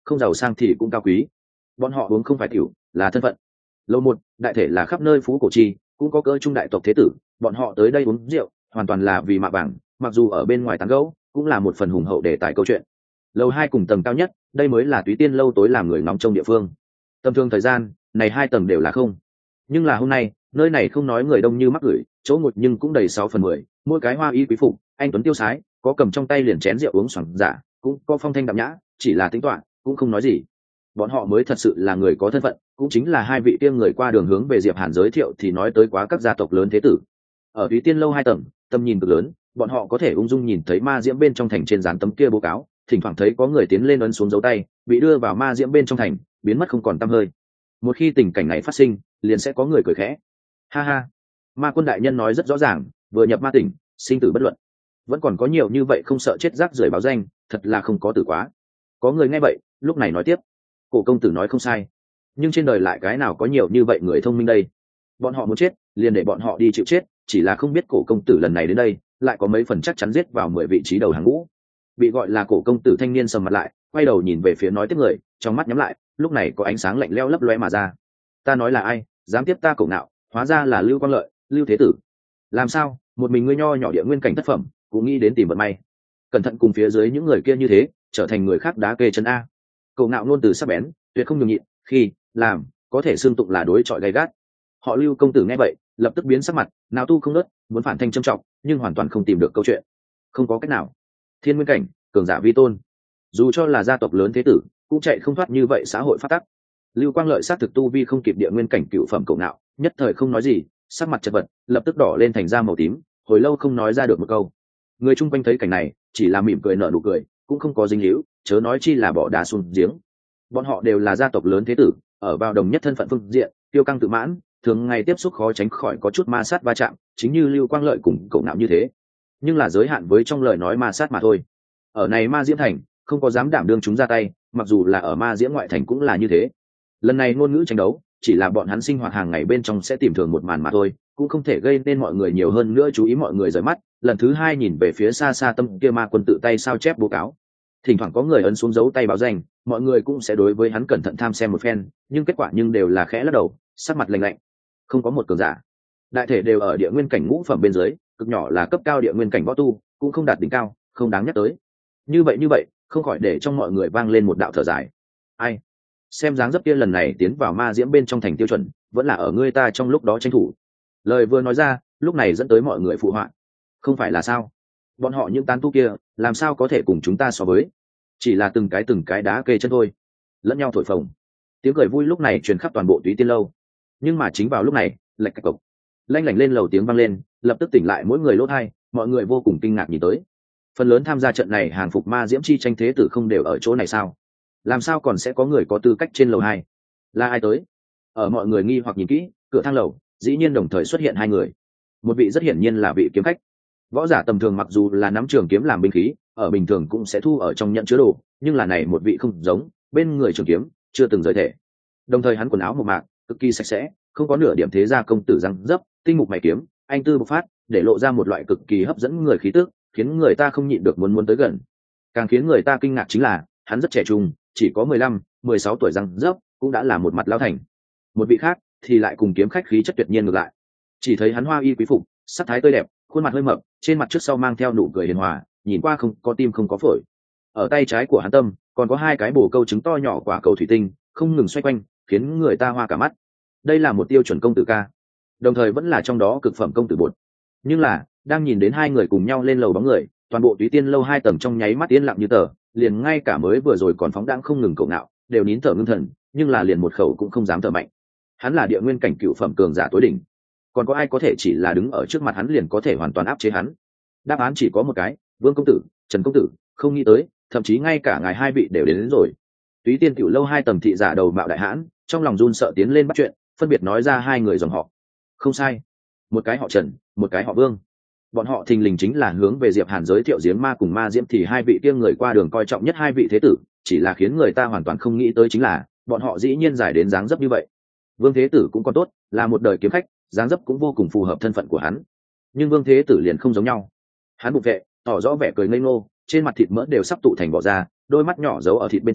không giàu sang thì cũng cao quý. Bọn họ uống không phải tiểu, là thân phận. Lầu một, đại thể là khắp nơi phú cổ chi, cũng có cỡ trung đại tộc thế tử, bọn họ tới đây uống rượu hoàn toàn là vì mạ vàng, mặc dù ở bên ngoài tán gẫu cũng là một phần hùng hậu đề tài câu chuyện. Lầu hai cùng tầng cao nhất, đây mới là Túy Tiên lâu tối làm người ngóng trông địa phương. Tầm thường thời gian này hai tầng đều là không, nhưng là hôm nay nơi này không nói người đông như mắc gửi, chỗ ngồi nhưng cũng đầy 6/10, mỗi cái hoa y quý phục, anh tuấn tiêu sái, có cầm trong tay liền chén rượu uống xoẳng giả, cũng có phong thanh đạm nhã, chỉ là tính toán cũng không nói gì. Bọn họ mới thật sự là người có thân phận, cũng chính là hai vị tiêm người qua đường hướng về Diệp Hàn giới thiệu thì nói tới quá các gia tộc lớn thế tử. Ở Túy Tiên lâu hai tầng, tầm nhìn cực lớn, bọn họ có thể ung dung nhìn thấy ma diễm bên trong thành trên dán tấm kia bố cáo, thỉnh thoảng thấy có người tiến lên ấn xuống dấu tay, bị đưa vào ma diễm bên trong thành, biến mất không còn tăm hơi. Một khi tình cảnh này phát sinh, liền sẽ có người cười khẽ. Ha ha, ma quân đại nhân nói rất rõ ràng, vừa nhập ma tỉnh, sinh tử bất luận. Vẫn còn có nhiều như vậy không sợ chết rác rưởi báo danh, thật là không có tử quá. Có người nghe vậy, lúc này nói tiếp, Cổ công tử nói không sai, nhưng trên đời lại cái nào có nhiều như vậy người thông minh đây. Bọn họ muốn chết, liền để bọn họ đi chịu chết, chỉ là không biết Cổ công tử lần này đến đây, lại có mấy phần chắc chắn giết vào 10 vị trí đầu hàng ngũ. Bị gọi là Cổ công tử thanh niên sầm mặt lại, quay đầu nhìn về phía nói tiếp người, trong mắt nhắm lại, lúc này có ánh sáng lạnh lẽo lấp lóe mà ra. Ta nói là ai, dám tiếp ta Cổ Ngạo, hóa ra là Lưu Quang Lợi, Lưu thế tử. Làm sao, một mình ngươi nho nhỏ địa nguyên cảnh thất phẩm, cũng nghĩ đến tìm vận may. Cẩn thận cùng phía dưới những người kia như thế, trở thành người khác đá kê chân a. Cổ Ngạo luôn từ sắc bén, tuyệt không nhường nhịn, khi làm có thể xương tụng là đối chọi gay gắt. Họ Lưu công tử nghe vậy, lập tức biến sắc mặt, nào tu không nớt, muốn phản thanh trầm trọng, nhưng hoàn toàn không tìm được câu chuyện. Không có cách nào. Thiên nguyên cảnh, cường giả vi tôn, dù cho là gia tộc lớn thế tử, cũng chạy không thoát như vậy xã hội phát tắc. Lưu Quang Lợi sát thực tu vi không kịp địa nguyên cảnh cựu phẩm Cổ Ngạo, nhất thời không nói gì, sắc mặt chật vật, lập tức đỏ lên thành da màu tím, hồi lâu không nói ra được một câu. Người chung quanh thấy cảnh này, chỉ là mỉm cười nở nụ cười, cũng không có dính líu, chớ nói chi là bỏ đá xuống giếng. Bọn họ đều là gia tộc lớn thế tử, ở vào đồng nhất thân phận phương diện, tiêu căng tự mãn, thường ngày tiếp xúc khó tránh khỏi có chút ma sát va chạm, chính như Lưu Quang Lợi cùng Cổ Ngạo như thế. Nhưng là giới hạn với trong lời nói ma sát mà thôi. Ở này ma diễm thành, không có dám đảm đương chúng ra tay, mặc dù là ở ma diễm ngoại thành cũng là như thế. Lần này ngôn ngữ tranh đấu, chỉ là bọn hắn sinh hoạt hàng ngày bên trong sẽ tìm thường một màn mà thôi, cũng không thể gây nên mọi người nhiều hơn nữa chú ý mọi người rời mắt. Lần thứ hai nhìn về phía xa xa tâm kia ma quân tự tay sao chép báo cáo, thỉnh thoảng có người ấn xuống dấu tay báo danh, mọi người cũng sẽ đối với hắn cẩn thận tham xem một phen, nhưng kết quả nhưng đều là khẽ lắc đầu, sắc mặt lạnh lạnh. Không có một cường giả, đại thể đều ở địa nguyên cảnh ngũ phẩm bên dưới, cực nhỏ là cấp cao địa nguyên cảnh võ tu, cũng không đạt đỉnh cao, không đáng nhắc tới. Như vậy, không khỏi để trong mọi người vang lên một đạo thở dài. Ai? Xem dáng dấp kia lần này tiến vào ma diễm bên trong thành tiêu chuẩn, vẫn là ở ngươi ta trong lúc đó tranh thủ. Lời vừa nói ra, lúc này dẫn tới mọi người phụ họa. Không phải là sao? Bọn họ những tán tu kia, làm sao có thể cùng chúng ta so với? Chỉ là từng cái đá kê chân thôi. Lẫn nhau thổi phồng. Tiếng cười vui lúc này truyền khắp toàn bộ Túy Tiên lâu. Nhưng mà chính vào lúc này, lạch cạch cộc, lanh lảnh lên lầu tiếng vang lên, lập tức tỉnh lại mỗi người lỗ tai, mọi người vô cùng kinh ngạc nhìn tới. Phần lớn tham gia trận này hàng phục ma diễm chi tranh thế tử không đều ở chỗ này sao? Làm sao còn sẽ có người có tư cách trên lầu 2? Là ai tới? Ở mọi người nghi hoặc nhìn kỹ, cửa thang lầu dĩ nhiên đồng thời xuất hiện hai người. Một vị rất hiển nhiên là vị kiếm khách. Võ giả tầm thường mặc dù là nắm trường kiếm làm binh khí, ở bình thường cũng sẽ thu ở trong nhận chứa đồ, nhưng là này một vị không giống, bên người trường kiếm chưa từng rời thể. Đồng thời hắn quần áo mộc mạc, cực kỳ sạch sẽ, không có nửa điểm thế gia công tử răng dấp, tinh mục mày kiếm, anh tư bộc phát, để lộ ra một loại cực kỳ hấp dẫn người khí tức, khiến người ta không nhịn được muốn tới gần. Càng khiến người ta kinh ngạc chính là, hắn rất trẻ trung, chỉ có 15, 16 tuổi răng dấp, cũng đã là một mặt lão thành. Một vị khác thì lại cùng kiếm khách khí chất tuyệt nhiên ngược lại. Chỉ thấy hắn hoa y quý phục, sắc thái tươi đẹp, khuôn mặt hơi mập, trên mặt trước sau mang theo nụ cười hiền hòa, nhìn qua không có tim không có phổi. Ở tay trái của hắn tâm còn có hai cái bồ câu trứng to nhỏ quả cầu thủy tinh, không ngừng xoay quanh, khiến người ta hoa cả mắt. Đây là một tiêu chuẩn công tử ca, đồng thời vẫn là trong đó cực phẩm công tử bột. Nhưng là đang nhìn đến hai người cùng nhau lên lầu bóng người, toàn bộ Túy Tiên lâu hai tầng trong nháy mắt yên lặng như tờ, liền ngay cả mới vừa rồi còn phóng đãng không ngừng Cổ Ngạo đều nín thở ngưng thần, nhưng là liền một khẩu cũng không dám thở mạnh. Hắn là địa nguyên cảnh cựu phẩm cường giả tối đỉnh, còn có ai có thể chỉ là đứng ở trước mặt hắn liền có thể hoàn toàn áp chế hắn? Đáp án chỉ có một cái, Vương công tử, Trần công tử. Không nghĩ tới, thậm chí ngay cả ngài hai vị đều đến rồi. Túy Tiên Cửu lâu hai tầng thị giả đầu mạo đại hãn, trong lòng run sợ tiến lên bắt chuyện, phân biệt nói ra hai người dòng họ. Không sai, một cái họ Trần, một cái họ Vương. Bọn họ thình lình chính là hướng về Diệp Hàn giới thiệu Giếng Ma cùng Ma Diễm thì hai vị kia người qua đường coi trọng nhất hai vị thế tử, chỉ là khiến người ta hoàn toàn không nghĩ tới chính là, bọn họ dĩ nhiên giải đến dáng dấp như vậy. Vương thế tử cũng còn tốt, là một đời kiếm khách, dáng dấp cũng vô cùng phù hợp thân phận của hắn. Nhưng Vương thế tử liền không giống nhau. Hắn bụng vệ, tỏ rõ vẻ cười ngây ngô, trên mặt thịt mỡ đều sắp tụ thành bỏ ra, đôi mắt nhỏ giấu ở thịt bên trong,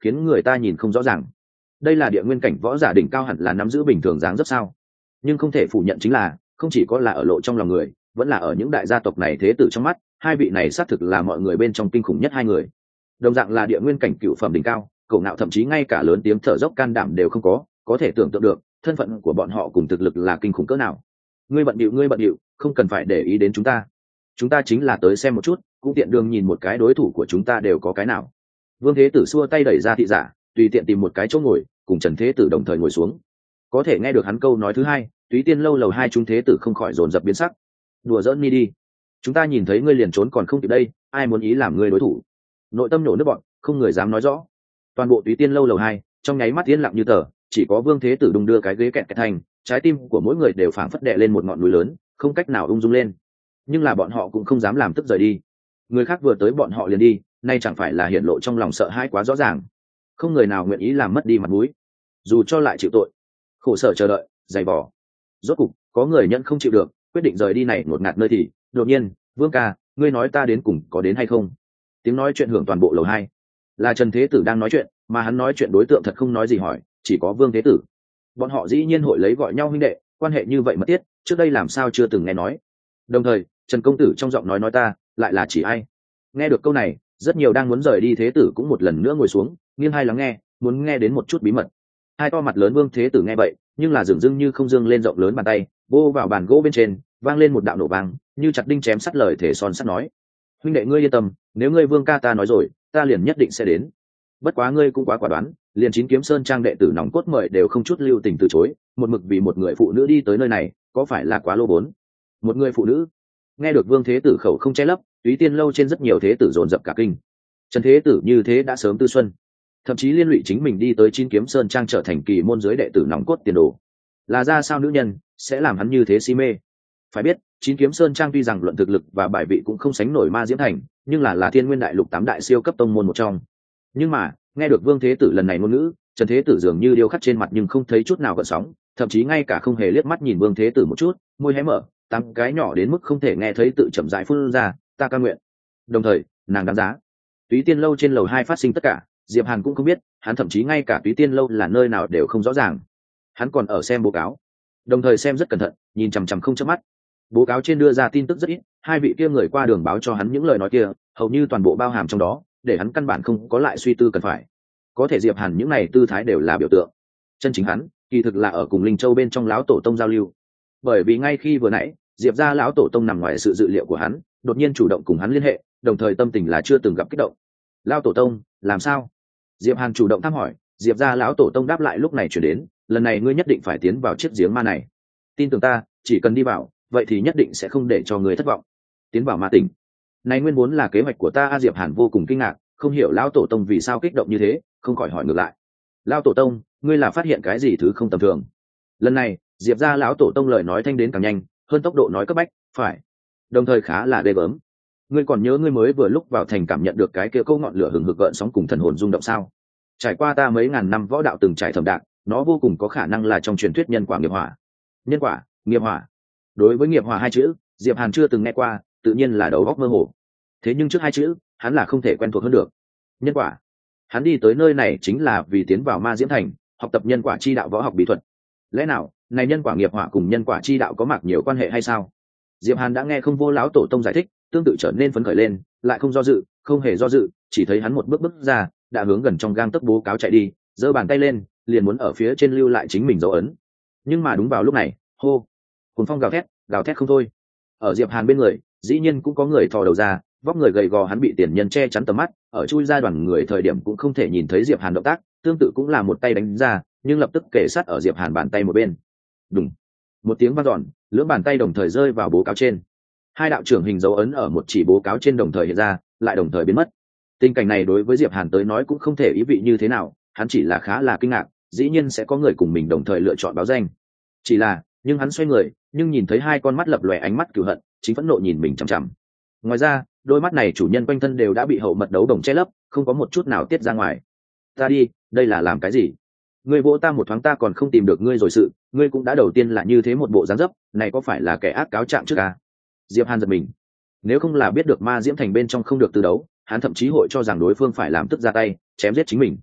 khiến người ta nhìn không rõ ràng. Đây là địa nguyên cảnh võ giả đỉnh cao hẳn là nắm giữ bình thường dáng dấp sao? Nhưng không thể phủ nhận chính là không chỉ có là ở lộ trong lòng người, vẫn là ở những đại gia tộc này thế tử trong mắt, hai vị này xác thực là mọi người bên trong kinh khủng nhất hai người. Đồng dạng là địa nguyên cảnh cựu phẩm đỉnh cao, Cổ Ngạo thậm chí ngay cả lớn tiếng thở dốc can đảm đều không có thể tưởng tượng được thân phận của bọn họ cùng thực lực là kinh khủng cỡ nào. Ngươi bận bịu, không cần phải để ý đến chúng ta chính là tới xem một chút, cũng tiện đường nhìn một cái đối thủ của chúng ta đều có cái nào. Vương Thế Tử xua tay đẩy ra thị giả, tùy tiện tìm một cái chỗ ngồi, cùng Trần Thế Tử đồng thời ngồi xuống. Có thể nghe được hắn câu nói thứ hai, Túy Tiên lâu lầu hai chúng Thế Tử không khỏi dồn dập biến sắc. Đùa giỡn đi, chúng ta nhìn thấy ngươi liền trốn còn không kịp đây, ai muốn ý làm ngươi đối thủ? Nội tâm nổ nước bọn, không người dám nói rõ. Toàn bộ Túy Tiên lâu lầu hai trong nháy mắt yên lặng như tờ, chỉ có Vương Thế Tử đung đưa cái ghế kẹt kẹt thành, trái tim của mỗi người đều phảng phất đè lên một ngọn núi lớn, không cách nào ung dung lên. Nhưng là bọn họ cũng không dám làm tức rời đi. Người khác vừa tới bọn họ liền đi, nay chẳng phải là hiện lộ trong lòng sợ hãi quá rõ ràng. Không người nào nguyện ý làm mất đi mặt mũi, dù cho lại chịu tội. Khổ sở chờ đợi, dày vò. Rốt cục, có người nhận không chịu được, quyết định rời đi này ngột ngạt nơi thì, đột nhiên, Vương ca, ngươi nói ta đến cùng có đến hay không? Tiếng nói chuyện hưởng toàn bộ lầu hai. Là Trần Thế Tử đang nói chuyện, mà hắn nói chuyện đối tượng thật không nói gì hỏi, chỉ có Vương Thế Tử. Bọn họ dĩ nhiên hội lấy gọi nhau huynh đệ, quan hệ như vậy mật thiết, trước đây làm sao chưa từng nghe nói. Đồng thời, Trần công tử trong giọng nói ta, lại là chỉ ai? Nghe được câu này, rất nhiều đang muốn rời đi Thế Tử cũng một lần nữa ngồi xuống, nghiêng hai lắng nghe, muốn nghe đến một chút bí mật. Hai to mặt lớn Vương Thế Tử nghe vậy, nhưng là dường dưng như không dương lên rộng lớn bàn tay, vô vào bàn gỗ bên trên, vang lên một đạo nổ vang, như chặt đinh chém sắt lời thể son sắt nói: huynh đệ ngươi yên tâm, nếu ngươi Vương ca ta nói rồi, ta liền nhất định sẽ đến. Bất quá ngươi cũng quá quả đoán, liền Chín Kiếm Sơn trang đệ tử nòng cốt mời đều không chút lưu tình từ chối, một mực vì một người phụ nữ đi tới nơi này, có phải là quá lô vốn? Một người phụ nữ? Nghe được Vương Thế Tử khẩu không che lấp, Túy Tiên lâu trên rất nhiều thế tử dồn dập cả kinh. Trần Thế Tử như thế đã sớm tư xuân, thậm chí liên lụy chính mình đi tới Chín Kiếm Sơn trang trở thành kỳ môn giới đệ tử nòng cốt tiền đồ. Là ra sao nữ nhân sẽ làm hắn như thế si mê? Phải biết, Chín Kiếm Sơn trang tuy rằng luận thực lực và bài vị cũng không sánh nổi Ma Diễm Thành, nhưng là Thiên Nguyên Đại Lục tám đại siêu cấp tông môn một trong. Nhưng mà, nghe được Vương Thế Tử lần này ngôn ngữ, Trần Thế Tử dường như điêu khắc trên mặt nhưng không thấy chút nào gợn sóng, thậm chí ngay cả không hề liếc mắt nhìn Vương Thế Tử một chút, môi hé mở, tám cái nhỏ đến mức không thể nghe thấy tự chậm rãi phun ra, ta ca nguyện. Đồng thời, nàng đáng giá. Túy Tiên lâu trên lầu hai phát sinh tất cả, Diệp Hàn cũng không biết, hắn thậm chí ngay cả Túy Tiên lâu là nơi nào đều không rõ ràng. Hắn còn ở xem báo cáo, đồng thời xem rất cẩn thận, nhìn chằm chằm không chớp mắt. Báo cáo trên đưa ra tin tức rất ít, hai vị kia người qua đường báo cho hắn những lời nói kia, hầu như toàn bộ bao hàm trong đó, để hắn căn bản không có lại suy tư cần phải. Có thể Diệp Hàn những này tư thái đều là biểu tượng, chân chính hắn kỳ thực là ở cùng Linh Châu bên trong lão tổ tông giao lưu. Bởi vì ngay khi vừa nãy, Diệp gia lão tổ tông nằm ngoài sự dự liệu của hắn, đột nhiên chủ động cùng hắn liên hệ, đồng thời tâm tình là chưa từng gặp kích động. Lão tổ tông, làm sao? Diệp Hàn chủ động thăm hỏi, Diệp gia lão tổ tông đáp lại lúc này chuyển đến, lần này ngươi nhất định phải tiến vào chiếc giếng ma này. Tin tưởng ta, chỉ cần đi vào, vậy thì nhất định sẽ không để cho người thất vọng. Tiến vào ma tỉnh, này nguyên vốn là kế hoạch của ta. Diệp Hàn vô cùng kinh ngạc, không hiểu lão tổ tông vì sao kích động như thế, không khỏi hỏi ngược lại: lão tổ tông, ngươi là phát hiện cái gì thứ không tầm thường? Lần này, Diệp gia lão tổ tông lời nói thanh đến càng nhanh, hơn tốc độ nói cấp bách, phải, đồng thời khá là ghê gớm. Ngươi còn nhớ ngươi mới vừa lúc vào thành cảm nhận được cái kia câu ngọn lửa hừng hực gợn sóng cùng thần hồn rung động sao? Trải qua ta mấy ngàn năm võ đạo từng trải thẩm đạc, nó vô cùng có khả năng là trong truyền thuyết nhân quả nghiệp hỏa. Nhân quả, nghiệp hỏa. Đối với nghiệp hỏa hai chữ, Diệp Hàn chưa từng nghe qua, tự nhiên là đầu óc mơ hồ. Thế nhưng trước hai chữ, hắn là không thể quen thuộc hơn được. Nhân quả. Hắn đi tới nơi này chính là vì tiến vào Ma Diễm Thành, học tập nhân quả chi đạo võ học bí thuật. Lẽ nào, này nhân quả nghiệp hỏa cùng nhân quả chi đạo có mạc nhiều quan hệ hay sao? Diệp Hàn đã nghe không vô lão tổ tông giải thích, tương tự trở nên phấn khởi lên, lại không do dự, không hề do dự, chỉ thấy hắn một bước bước ra, đã hướng gần trong gang tấc bố cáo chạy đi, giơ bàn tay lên, liền muốn ở phía trên lưu lại chính mình dấu ấn. Nhưng mà đúng vào lúc này, hô, cuồng phong gào thét không thôi. Ở Diệp Hàn bên người, dĩ nhiên cũng có người thò đầu ra, vóc người gầy gò hắn bị tiền nhân che chắn tầm mắt, ở chui ra đoàn người thời điểm cũng không thể nhìn thấy Diệp Hàn động tác, tương tự cũng là một tay đánh ra, nhưng lập tức kề sát ở Diệp Hàn bàn tay một bên. Đùng, một tiếng vang dọn, lưỡng bàn tay đồng thời rơi vào bố cáo trên. Hai đạo trưởng hình dấu ấn ở một chỉ bố cáo trên đồng thời hiện ra, lại đồng thời biến mất. Tình cảnh này đối với Diệp Hàn tới nói cũng không thể ý vị như thế nào, hắn chỉ là khá là kinh ngạc, dĩ nhiên sẽ có người cùng mình đồng thời lựa chọn báo danh. Chỉ là, nhưng hắn xoay người, nhưng nhìn thấy hai con mắt lập lòe ánh mắt cừu hận, chính phẫn nộ nhìn mình chằm chằm. Ngoài ra, đôi mắt này chủ nhân quanh thân đều đã bị hậu mật đấu đồng che lấp, không có một chút nào tiết ra ngoài. Ta đi, đây là làm cái gì? Ngươi vỗ ta một thoáng ta còn không tìm được ngươi rồi sự, ngươi cũng đã đầu tiên là như thế một bộ dáng dấp, này có phải là kẻ ác cáo trạng trước à? Diệp Hàn giật mình. Nếu không là biết được Ma Diễm Thành bên trong không được từ đấu, hắn thậm chí hội cho rằng đối phương phải làm tức ra tay, chém giết chính mình.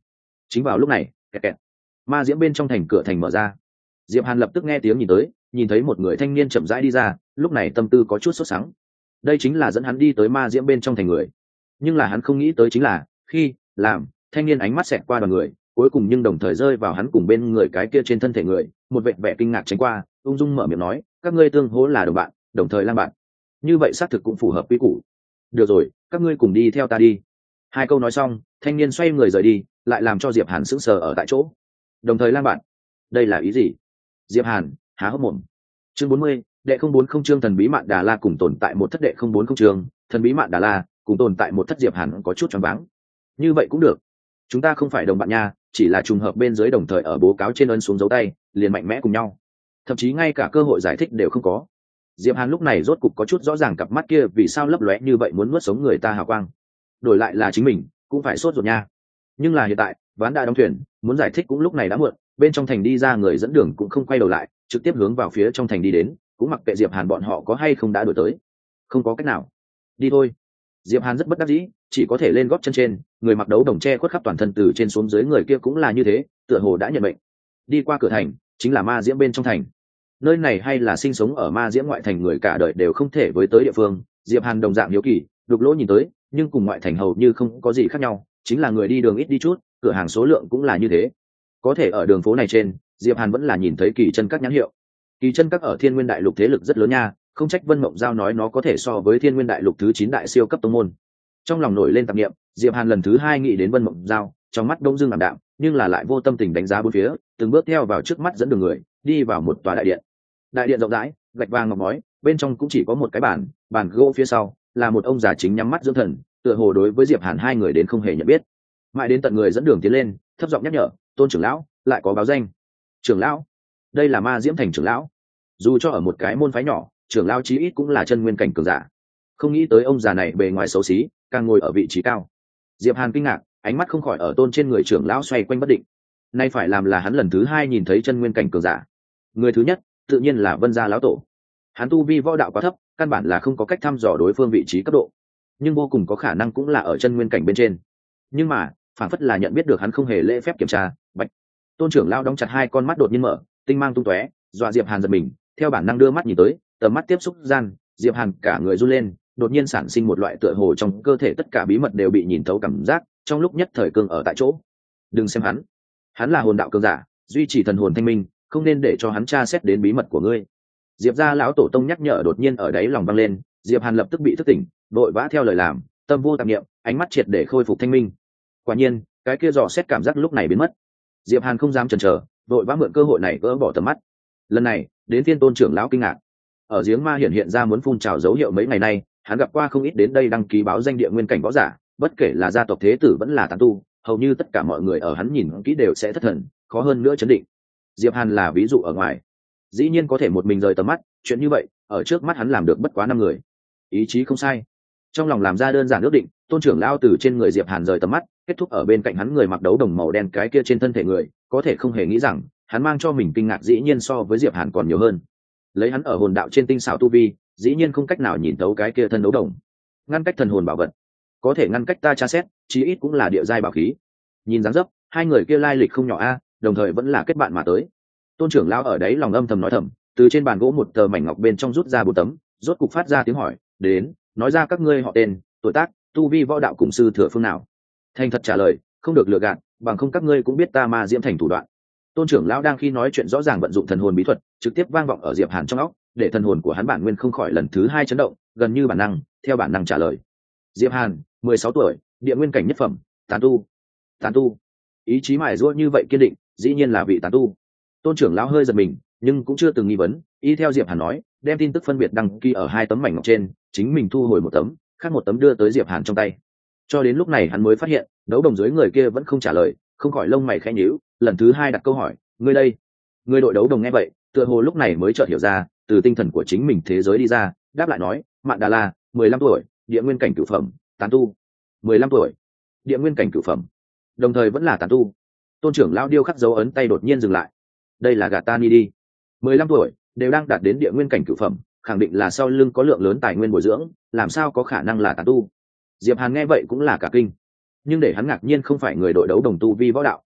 Chính vào lúc này, kẹt kẹt, ma diễm bên trong thành cửa thành mở ra. Diệp Hàn lập tức nghe tiếng nhìn tới, nhìn thấy một người thanh niên chậm rãi đi ra, lúc này tâm tư có chút sốt sắng. Đây chính là dẫn hắn đi tới ma diễm bên trong thành người. Nhưng là hắn không nghĩ tới chính là, khi làm thanh niên ánh mắt xẹt qua đoàn người, cuối cùng nhưng đồng thời rơi vào hắn cùng bên người cái kia trên thân thể người, một vẻ vẻ kinh ngạc tránh qua, ung dung mở miệng nói, các ngươi tương hỗ là đồng bạn, đồng thời lang bạn. Như vậy xác thực cũng phù hợp quy củ. Được rồi, các ngươi cùng đi theo ta đi. Hai câu nói xong, thanh niên xoay người rời đi, lại làm cho Diệp Hàn sững sờ ở tại chỗ. Đồng thời lang bạn, đây là ý gì? Diệp Hàn há hốc mồm. Chương 40, đệ 040 chương thần bí mạn Đà La cùng tồn tại một thất đệ 040 chương, thần bí mạn Đà La cùng tồn tại một thất. Diệp Hàn có chút choáng váng. Như vậy cũng được, chúng ta không phải đồng bạn nha, chỉ là trùng hợp bên dưới đồng thời ở bố cáo trên ấn xuống dấu tay, liền mạnh mẽ cùng nhau, thậm chí ngay cả cơ hội giải thích đều không có. Diệp Hàn lúc này rốt cục có chút rõ ràng cặp mắt kia vì sao lấp lóe như vậy, muốn nuốt sống người ta hào quang. Đổi lại là chính mình cũng phải sốt ruột nha. Nhưng là hiện tại ván đã đóng thuyền, muốn giải thích cũng lúc này đã muộn. Bên trong thành đi ra người dẫn đường cũng không quay đầu lại, trực tiếp hướng vào phía trong thành đi đến, cũng mặc kệ Diệp Hàn bọn họ có hay không đã đuổi tới. Không có cách nào, đi thôi. Diệp Hàn rất bất đắc dĩ, chỉ có thể lên gót chân trên. Người mặc đấu đồng che khuất khắp toàn thân từ trên xuống dưới người kia cũng là như thế, tựa hồ đã nhận mệnh. Đi qua cửa thành chính là ma diễm bên trong thành. Nơi này hay là sinh sống ở ma diễm ngoại thành người cả đời đều không thể với tới địa phương. Diệp Hàn đồng dạng hiếu kỳ, đục lỗ nhìn tới, nhưng cùng ngoại thành hầu như không có gì khác nhau, chính là người đi đường ít đi chút, cửa hàng số lượng cũng là như thế. Có thể ở đường phố này trên, Diệp Hàn vẫn là nhìn thấy Kỳ Chân Các nhãn hiệu. Kỳ Chân Các ở Thiên Nguyên Đại Lục thế lực rất lớn nha, không trách Vân Mộng Giao nói nó có thể so với Thiên Nguyên Đại Lục thứ 9 đại siêu cấp tông môn. Trong lòng nổi lên tạp niệm, Diệp Hàn lần thứ hai nghĩ đến Vân Mộng Giao, trong mắt đông dương ảm đạm, nhưng là lại vô tâm tình đánh giá bốn phía, từng bước theo vào trước mắt dẫn đường người, đi vào một tòa đại điện. Đại điện rộng rãi, gạch vàng ngọc ngói, bên trong cũng chỉ có một cái bàn gỗ, phía sau là một ông già chính nhắm mắt dưỡng thần, tựa hồ đối với Diệp Hàn hai người đến không hề nhận biết. Mãi đến tận người dẫn đường tiến lên, thấp giọng nhắc nhở, Tôn trưởng lão, lại có báo danh. Trưởng lão, đây là Ma Diễm Thành trưởng lão. Dù cho ở một cái môn phái nhỏ, trưởng lão chí ít cũng là chân nguyên cảnh cường giả. Không nghĩ tới ông già này bề ngoài xấu xí, càng ngồi ở vị trí cao. Diệp Hàn kinh ngạc, ánh mắt không khỏi ở Tôn trên người trưởng lão xoay quanh bất định. Nay phải làm là hắn lần thứ hai nhìn thấy chân nguyên cảnh cường giả. Người thứ nhất tự nhiên là Vân Gia lão tổ. Hắn tu vi võ đạo quá thấp, căn bản là không có cách thăm dò đối phương vị trí cấp độ, nhưng vô cùng có khả năng cũng là ở chân nguyên cảnh bên trên. Nhưng mà phản phất là nhận biết được hắn không hề lễ phép kiểm tra, bạch. Tôn trưởng lão đóng chặt hai con mắt đột nhiên mở, tinh mang tung tóe, dọa Diệp Hàn giật mình, theo bản năng đưa mắt nhìn tới, tầm mắt tiếp xúc gian, Diệp Hàn cả người run lên, đột nhiên sản sinh một loại tựa hồ trong cơ thể tất cả bí mật đều bị nhìn thấu cảm giác, trong lúc nhất thời cương ở tại chỗ. Đừng xem hắn là hồn đạo cường giả, duy trì thần hồn thanh minh, không nên để cho hắn tra xét đến bí mật của ngươi. Diệp gia lão tổ tông nhắc nhở đột nhiên ở đáy lòng vang lên, Diệp Hàn lập tức bị thức tỉnh, vội vã theo lời làm, tâm vô tạp niệm, ánh mắt triệt để khôi phục thanh minh. Quả nhiên, cái kia dò xét cảm giác lúc này biến mất. Diệp Hàn không dám chần chờ, vội vã mượn cơ hội này gỡ bỏ tầm mắt. Lần này, đến phiên Tôn trưởng lão kinh ngạc. Ở giếng ma hiện ra muốn phun trào dấu hiệu mấy ngày nay, hắn gặp qua không ít đến đây đăng ký báo danh địa nguyên cảnh võ giả, bất kể là gia tộc thế tử vẫn là tán tu, hầu như tất cả mọi người ở hắn nhìn kỹ đều sẽ thất thần, khó hơn nữa chấn định. Diệp Hàn là ví dụ ở ngoài, dĩ nhiên có thể một mình rời tầm mắt, chuyện như vậy ở trước mắt hắn làm được bất quá 5 người. Ý chí không sai, trong lòng làm ra đơn giản ước định. Tôn trưởng lão từ trên người Diệp Hàn rời tầm mắt, kết thúc ở bên cạnh hắn người mặc đấu đồng màu đen cái kia trên thân thể người, có thể không hề nghĩ rằng hắn mang cho mình kinh ngạc dĩ nhiên so với Diệp Hàn còn nhiều hơn. Lấy hắn ở hồn đạo trên tinh xảo tu vi, dĩ nhiên không cách nào nhìn thấu cái kia thân đấu đồng. Ngăn cách thần hồn bảo vật, có thể ngăn cách ta tra xét, chí ít cũng là địa giai bảo khí. Nhìn dáng dấp, hai người kia lai lịch không nhỏ a, đồng thời vẫn là kết bạn mà tới. Tôn trưởng lão ở đấy lòng âm thầm nói thầm, từ trên bàn gỗ một tờ mảnh ngọc bên trong rút ra 4 tấm, rốt cục phát ra tiếng hỏi, đến, nói ra các ngươi họ tên, tuổi tác, tu vi võ đạo cùng sư thừa phương nào. Thành thật trả lời, không được lừa gạt, bằng không các ngươi cũng biết ta Ma Diễm Thành thủ đoạn. Tôn trưởng lão đang khi nói chuyện rõ ràng vận dụng thần hồn bí thuật, trực tiếp vang vọng ở Diệp Hàn trong óc, để thần hồn của hắn bản nguyên không khỏi lần thứ hai chấn động, gần như bản năng, theo bản năng trả lời. Diệp Hàn, 16 tuổi, địa nguyên cảnh nhất phẩm, tán tu. Tán tu? Ý chí mài giũa như vậy kiên định, dĩ nhiên là vị tán tu. Tôn trưởng lão hơi giật mình, nhưng cũng chưa từng nghi vấn, y theo Diệp Hàn nói, đem tin tức phân biệt đăng ký ở 2 tấm mảnh ngọc trên, chính mình thu hồi 1 tấm, khác 1 tấm đưa tới Diệp Hàn trong tay. Cho đến lúc này hắn mới phát hiện, đấu đồng dưới người kia vẫn không trả lời, không khỏi lông mày khẽ nhíu, lần thứ hai đặt câu hỏi, ngươi đây? Người đội đấu đồng nghe vậy, tựa hồ lúc này mới chợt hiểu ra, từ tinh thần của chính mình thế giới đi ra, đáp lại nói, Mạn Đà La, 15 tuổi, địa nguyên cảnh cửu phẩm, tán tu. 15 tuổi, địa nguyên cảnh cửu phẩm, đồng thời vẫn là tán tu. Tôn trưởng lão điêu khắc dấu ấn tay đột nhiên dừng lại. Đây là gạt ta đi. 15 tuổi, đều đang đạt đến địa nguyên cảnh cửu phẩm, khẳng định là sau lưng có lượng lớn tài nguyên bồi dưỡng, làm sao có khả năng là tán tu. Diệp Hàn nghe vậy cũng là cả kinh, nhưng để hắn ngạc nhiên không phải người đội đấu đồng tu vi võ đạo,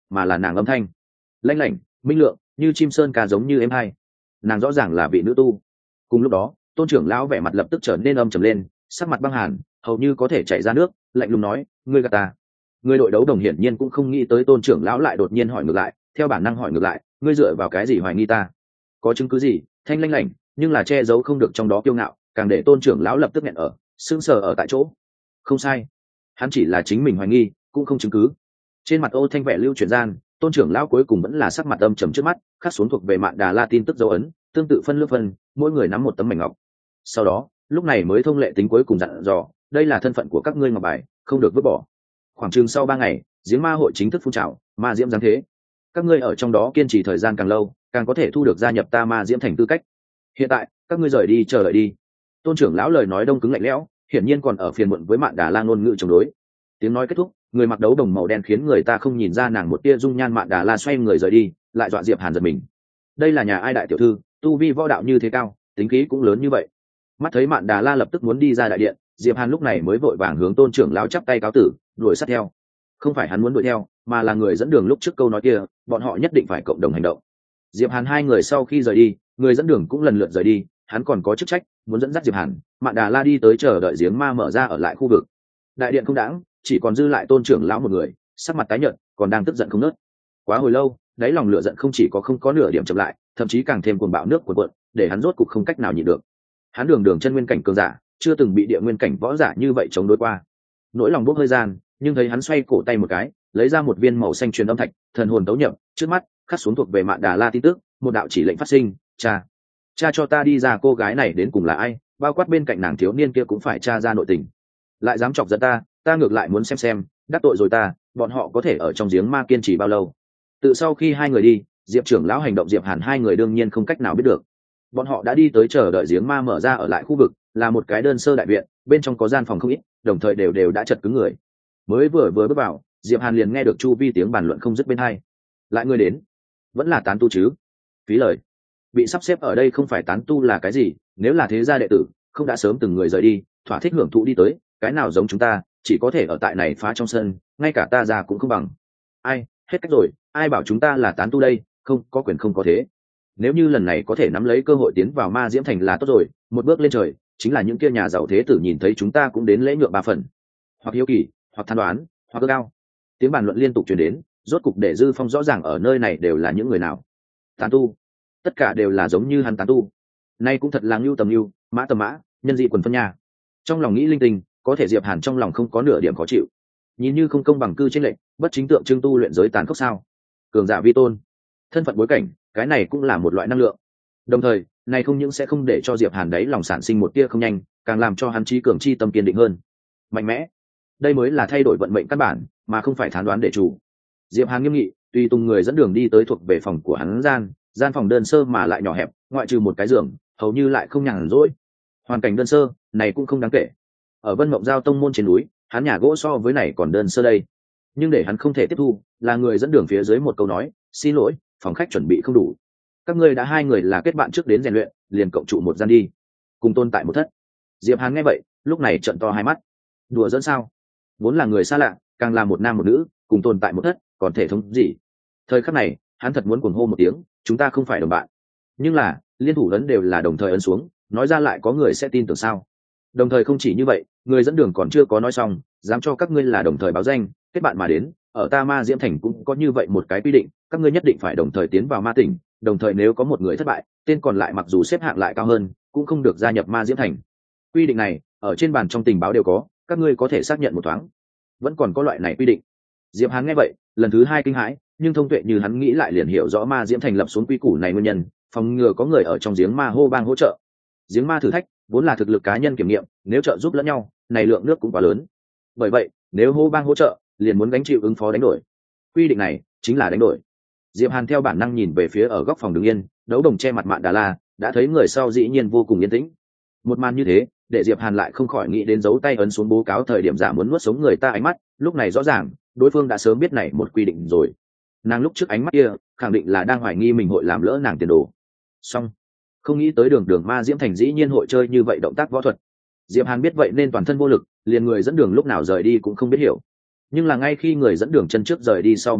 mà là nàng âm thanh lanh lảnh minh lượng như chim sơn ca, giống như êm hai. Nàng rõ ràng là vị nữ tu. Cùng lúc đó tôn trưởng lão vẻ mặt lập tức trở nên âm trầm lên, sắc mặt băng hàn, hầu như có thể chảy ra nước, lạnh lùng nói: ngươi gạt ta. Người đội đấu đồng hiển nhiên cũng không nghĩ tới tôn trưởng lão lại đột nhiên hỏi ngược lại, theo bản năng hỏi ngược lại: ngươi dựa vào cái gì hoài nghi ta? Có chứng cứ gì? Thanh lanh lảnh nhưng là che giấu không được trong đó kiêu ngạo, càng để tôn trưởng lão lập tức nghẹn ở sững sờ ở tại chỗ. Không sai, hắn chỉ là chính mình hoài nghi, cũng không chứng cứ. Trên mặt Ô Thanh vẻ lưu chuyển gian, tôn trưởng lão cuối cùng vẫn là sắc mặt âm trầm trước mắt, khắc xuống thuộc về Mạn Đà La tin tức dấu ấn, tương tự phân lướt phân, mỗi người nắm một tấm mảnh ngọc. Sau đó lúc này mới thông lệ tính cuối cùng dặn dò: đây là thân phận của các ngươi ngọc bài, không được vứt bỏ. Khoảng chừng sau 3 ngày, giếng ma hội chính thức phun trào, ma diễm giáng thế. Các ngươi ở trong đó kiên trì thời gian càng lâu, càng có thể thu được gia nhập ta ma diễm thành tư cách. Hiện tại các ngươi rời đi, chờ đợi đi. Tôn trưởng lão lời nói đông cứng lạnh lẽo, hiển nhiên còn ở phiền muộn với Mạn Đà La ngôn ngữ chống đối. Tiếng nói kết thúc, người mặc đấu đồng màu đen khiến người ta không nhìn ra nàng một tia dung nhan Mạn Đà La xoay người rời đi, lại dọa Diệp Hàn giật mình. Đây là nhà ai đại tiểu thư, tu vi võ đạo như thế cao, tính khí cũng lớn như vậy. Mắt thấy Mạn Đà La lập tức muốn đi ra đại điện, Diệp Hàn lúc này mới vội vàng hướng tôn trưởng lão chắp tay cáo tử, đuổi sát theo. Không phải hắn muốn đuổi theo, mà là người dẫn đường lúc trước câu nói kia, bọn họ nhất định phải cộng đồng hành động. Diệp Hàn hai người sau khi rời đi, người dẫn đường cũng lần lượt rời đi, hắn còn có chức trách muốn dẫn dắt Diệp Hàn, Mạn Đà La đi tới chờ đợi giếng ma mở ra ở lại khu vực. Đại điện không đãng, chỉ còn dư lại tôn trưởng lão một người, sắc mặt tái nhợt, còn đang tức giận không ngớt. Quá hồi lâu, đáy lòng lửa giận không chỉ có không có nửa điểm chậm lại, thậm chí càng thêm cuồng bạo nước cuộn cuộn, để hắn rốt cục không cách nào nhịn được. Hắn đường chân nguyên cảnh cường giả, chưa từng bị địa nguyên cảnh võ giả như vậy chống đối qua. Nỗi lòng bốc hơi gian, nhưng thấy hắn xoay cổ tay một cái, lấy ra một viên màu xanh truyền âm thạch, thần hồn tấu nhập, trước mắt khắc xuống thuộc về Mạn Đà La tin tức, một đạo chỉ lệnh phát sinh: cha cho ta đi ra cô gái này đến cùng là ai, bao quát bên cạnh nàng thiếu niên kia cũng phải tra ra nội tình. Lại dám chọc giận ta ngược lại muốn xem đắc tội rồi ta, bọn họ có thể ở trong giếng ma kiên trì bao lâu. Từ sau khi hai người đi, Diệp trưởng lão hành động Diệp Hàn hai người đương nhiên không cách nào biết được. Bọn họ đã đi tới chờ đợi giếng ma mở ra ở lại khu vực, là một cái đơn sơ đại viện, bên trong có gian phòng không ít, đồng thời đều đã chật cứng người. Mới vừa bước vào, Diệp Hàn liền nghe được chu vi tiếng bàn luận không dứt bên hai. Lại người đến, vẫn là tán tu chứ? Phí lời. Bị sắp xếp ở đây không phải tán tu là cái gì? Nếu là thế gia đệ tử, không đã sớm từng người rời đi, thỏa thích hưởng thụ đi tới, cái nào giống chúng ta, chỉ có thể ở tại này phá trong sân, ngay cả ta ra cũng không bằng. Ai, hết cách rồi, ai bảo chúng ta là tán tu đây, không có quyền không có thế. Nếu như lần này có thể nắm lấy cơ hội tiến vào ma diễm thành là tốt rồi, một bước lên trời, chính là những kia nhà giàu thế tử nhìn thấy chúng ta cũng đến lễ nhượng 3 phần. Hoặc hiếu kỳ, hoặc than đoán, hoặc ước ao. Tiếng bàn luận liên tục truyền đến, rốt cục để Dư Phong rõ ràng ở nơi này đều là những người nào. Tán tu, tất cả đều là giống như hắn tán tu. Nay cũng thật là ngưu tầm ngưu, mã tầm mã, nhân dị quần phân nhà. Trong lòng nghĩ linh tinh, có thể Diệp Hàn trong lòng không có nửa điểm khó chịu. Nhìn như không công bằng cư trên lệnh, bất chính tượng trưng tu luyện giới tàn khốc sao? Cường giả vi tôn, thân phận bối cảnh, cái này cũng là một loại năng lượng. Đồng thời, này không những sẽ không để cho Diệp Hàn đấy lòng sản sinh một tia không nhanh, càng làm cho hắn trí cường chi tâm kiên định hơn, mạnh mẽ. Đây mới là thay đổi vận mệnh căn bản, mà không phải thán đoán để chủ. Diệp Hàn nghiêm nghị, tùy tùng người dẫn đường đi tới thuộc về phòng của hắn gian phòng đơn sơ mà lại nhỏ hẹp, ngoại trừ một cái giường, hầu như lại không nhàn rỗi. Hoàn cảnh đơn sơ, này cũng không đáng kể. Ở Vân Mộng Giao tông môn trên núi, hắn nhà gỗ so với này còn đơn sơ đây. Nhưng để hắn không thể tiếp thu, là người dẫn đường phía dưới một câu nói: xin lỗi, phòng khách chuẩn bị không đủ. Các ngươi đã 2 người là kết bạn trước đến rèn luyện, liền cộng trụ một gian đi, cùng tồn tại một thất. Diệp Hàn nghe vậy, lúc này trợn to hai mắt. Đùa giỡn sao? Vốn là người xa lạ, càng là một nam một nữ, cùng tồn tại một thất, còn thể thống gì? Thời khắc này, hắn thật muốn cuồng hô một tiếng: chúng ta không phải đồng bạn. Nhưng là, liên thủ ấn đều là đồng thời ấn xuống, nói ra lại có người sẽ tin tưởng sao? Đồng thời không chỉ như vậy, người dẫn đường còn chưa có nói xong, dám cho các ngươi là đồng thời báo danh, kết bạn mà đến, ở ta ma diễm thành cũng có như vậy một cái quy định, các ngươi nhất định phải đồng thời tiến vào ma tỉnh, đồng thời nếu có một người thất bại, tên còn lại mặc dù xếp hạng lại cao hơn, cũng không được gia nhập ma diễm thành. Quy định này, ở trên bàn trong tình báo đều có, các ngươi có thể xác nhận một thoáng. Vẫn còn có loại này quy định. Diệp Hàn nghe vậy, lần thứ 2 kinh hãi, nhưng thông tuệ như hắn nghĩ lại liền hiểu rõ ma diễm thành lập xuống quy củ này nguyên nhân, phòng ngừa có người ở trong giếng ma hô bang hỗ trợ. Giếng ma thử thách vốn là thực lực cá nhân kiểm nghiệm, nếu trợ giúp lẫn nhau, này lượng nước cũng quá lớn. Bởi vậy, nếu hô bang hỗ trợ, liền muốn gánh chịu ứng phó đánh đổi. Quy định này chính là đánh đổi. Diệp Hàn theo bản năng nhìn về phía ở góc phòng đứng yên, đấu đồng che mặt Mạn Đà La, đã thấy người sau dĩ nhiên vô cùng yên tĩnh. Một màn như thế, để Diệp Hàn lại không khỏi nghĩ đến dấu tay ấn xuống bố cáo thời điểm giả muốn nuốt sống người ta ánh mắt, lúc này rõ ràng, đối phương đã sớm biết này một quy định rồi. Nàng lúc trước ánh mắt kia, khẳng định là đang hoài nghi mình hội làm lỡ nàng tiền đồ. Xong, không nghĩ tới đường ma diễm thành dĩ nhiên hội chơi như vậy động tác võ thuật. Diệp Hàn biết vậy nên toàn thân vô lực, liền người dẫn đường lúc nào rời đi cũng không biết hiểu. Nhưng là ngay khi người dẫn đường chân trước rời đi sau một khắc,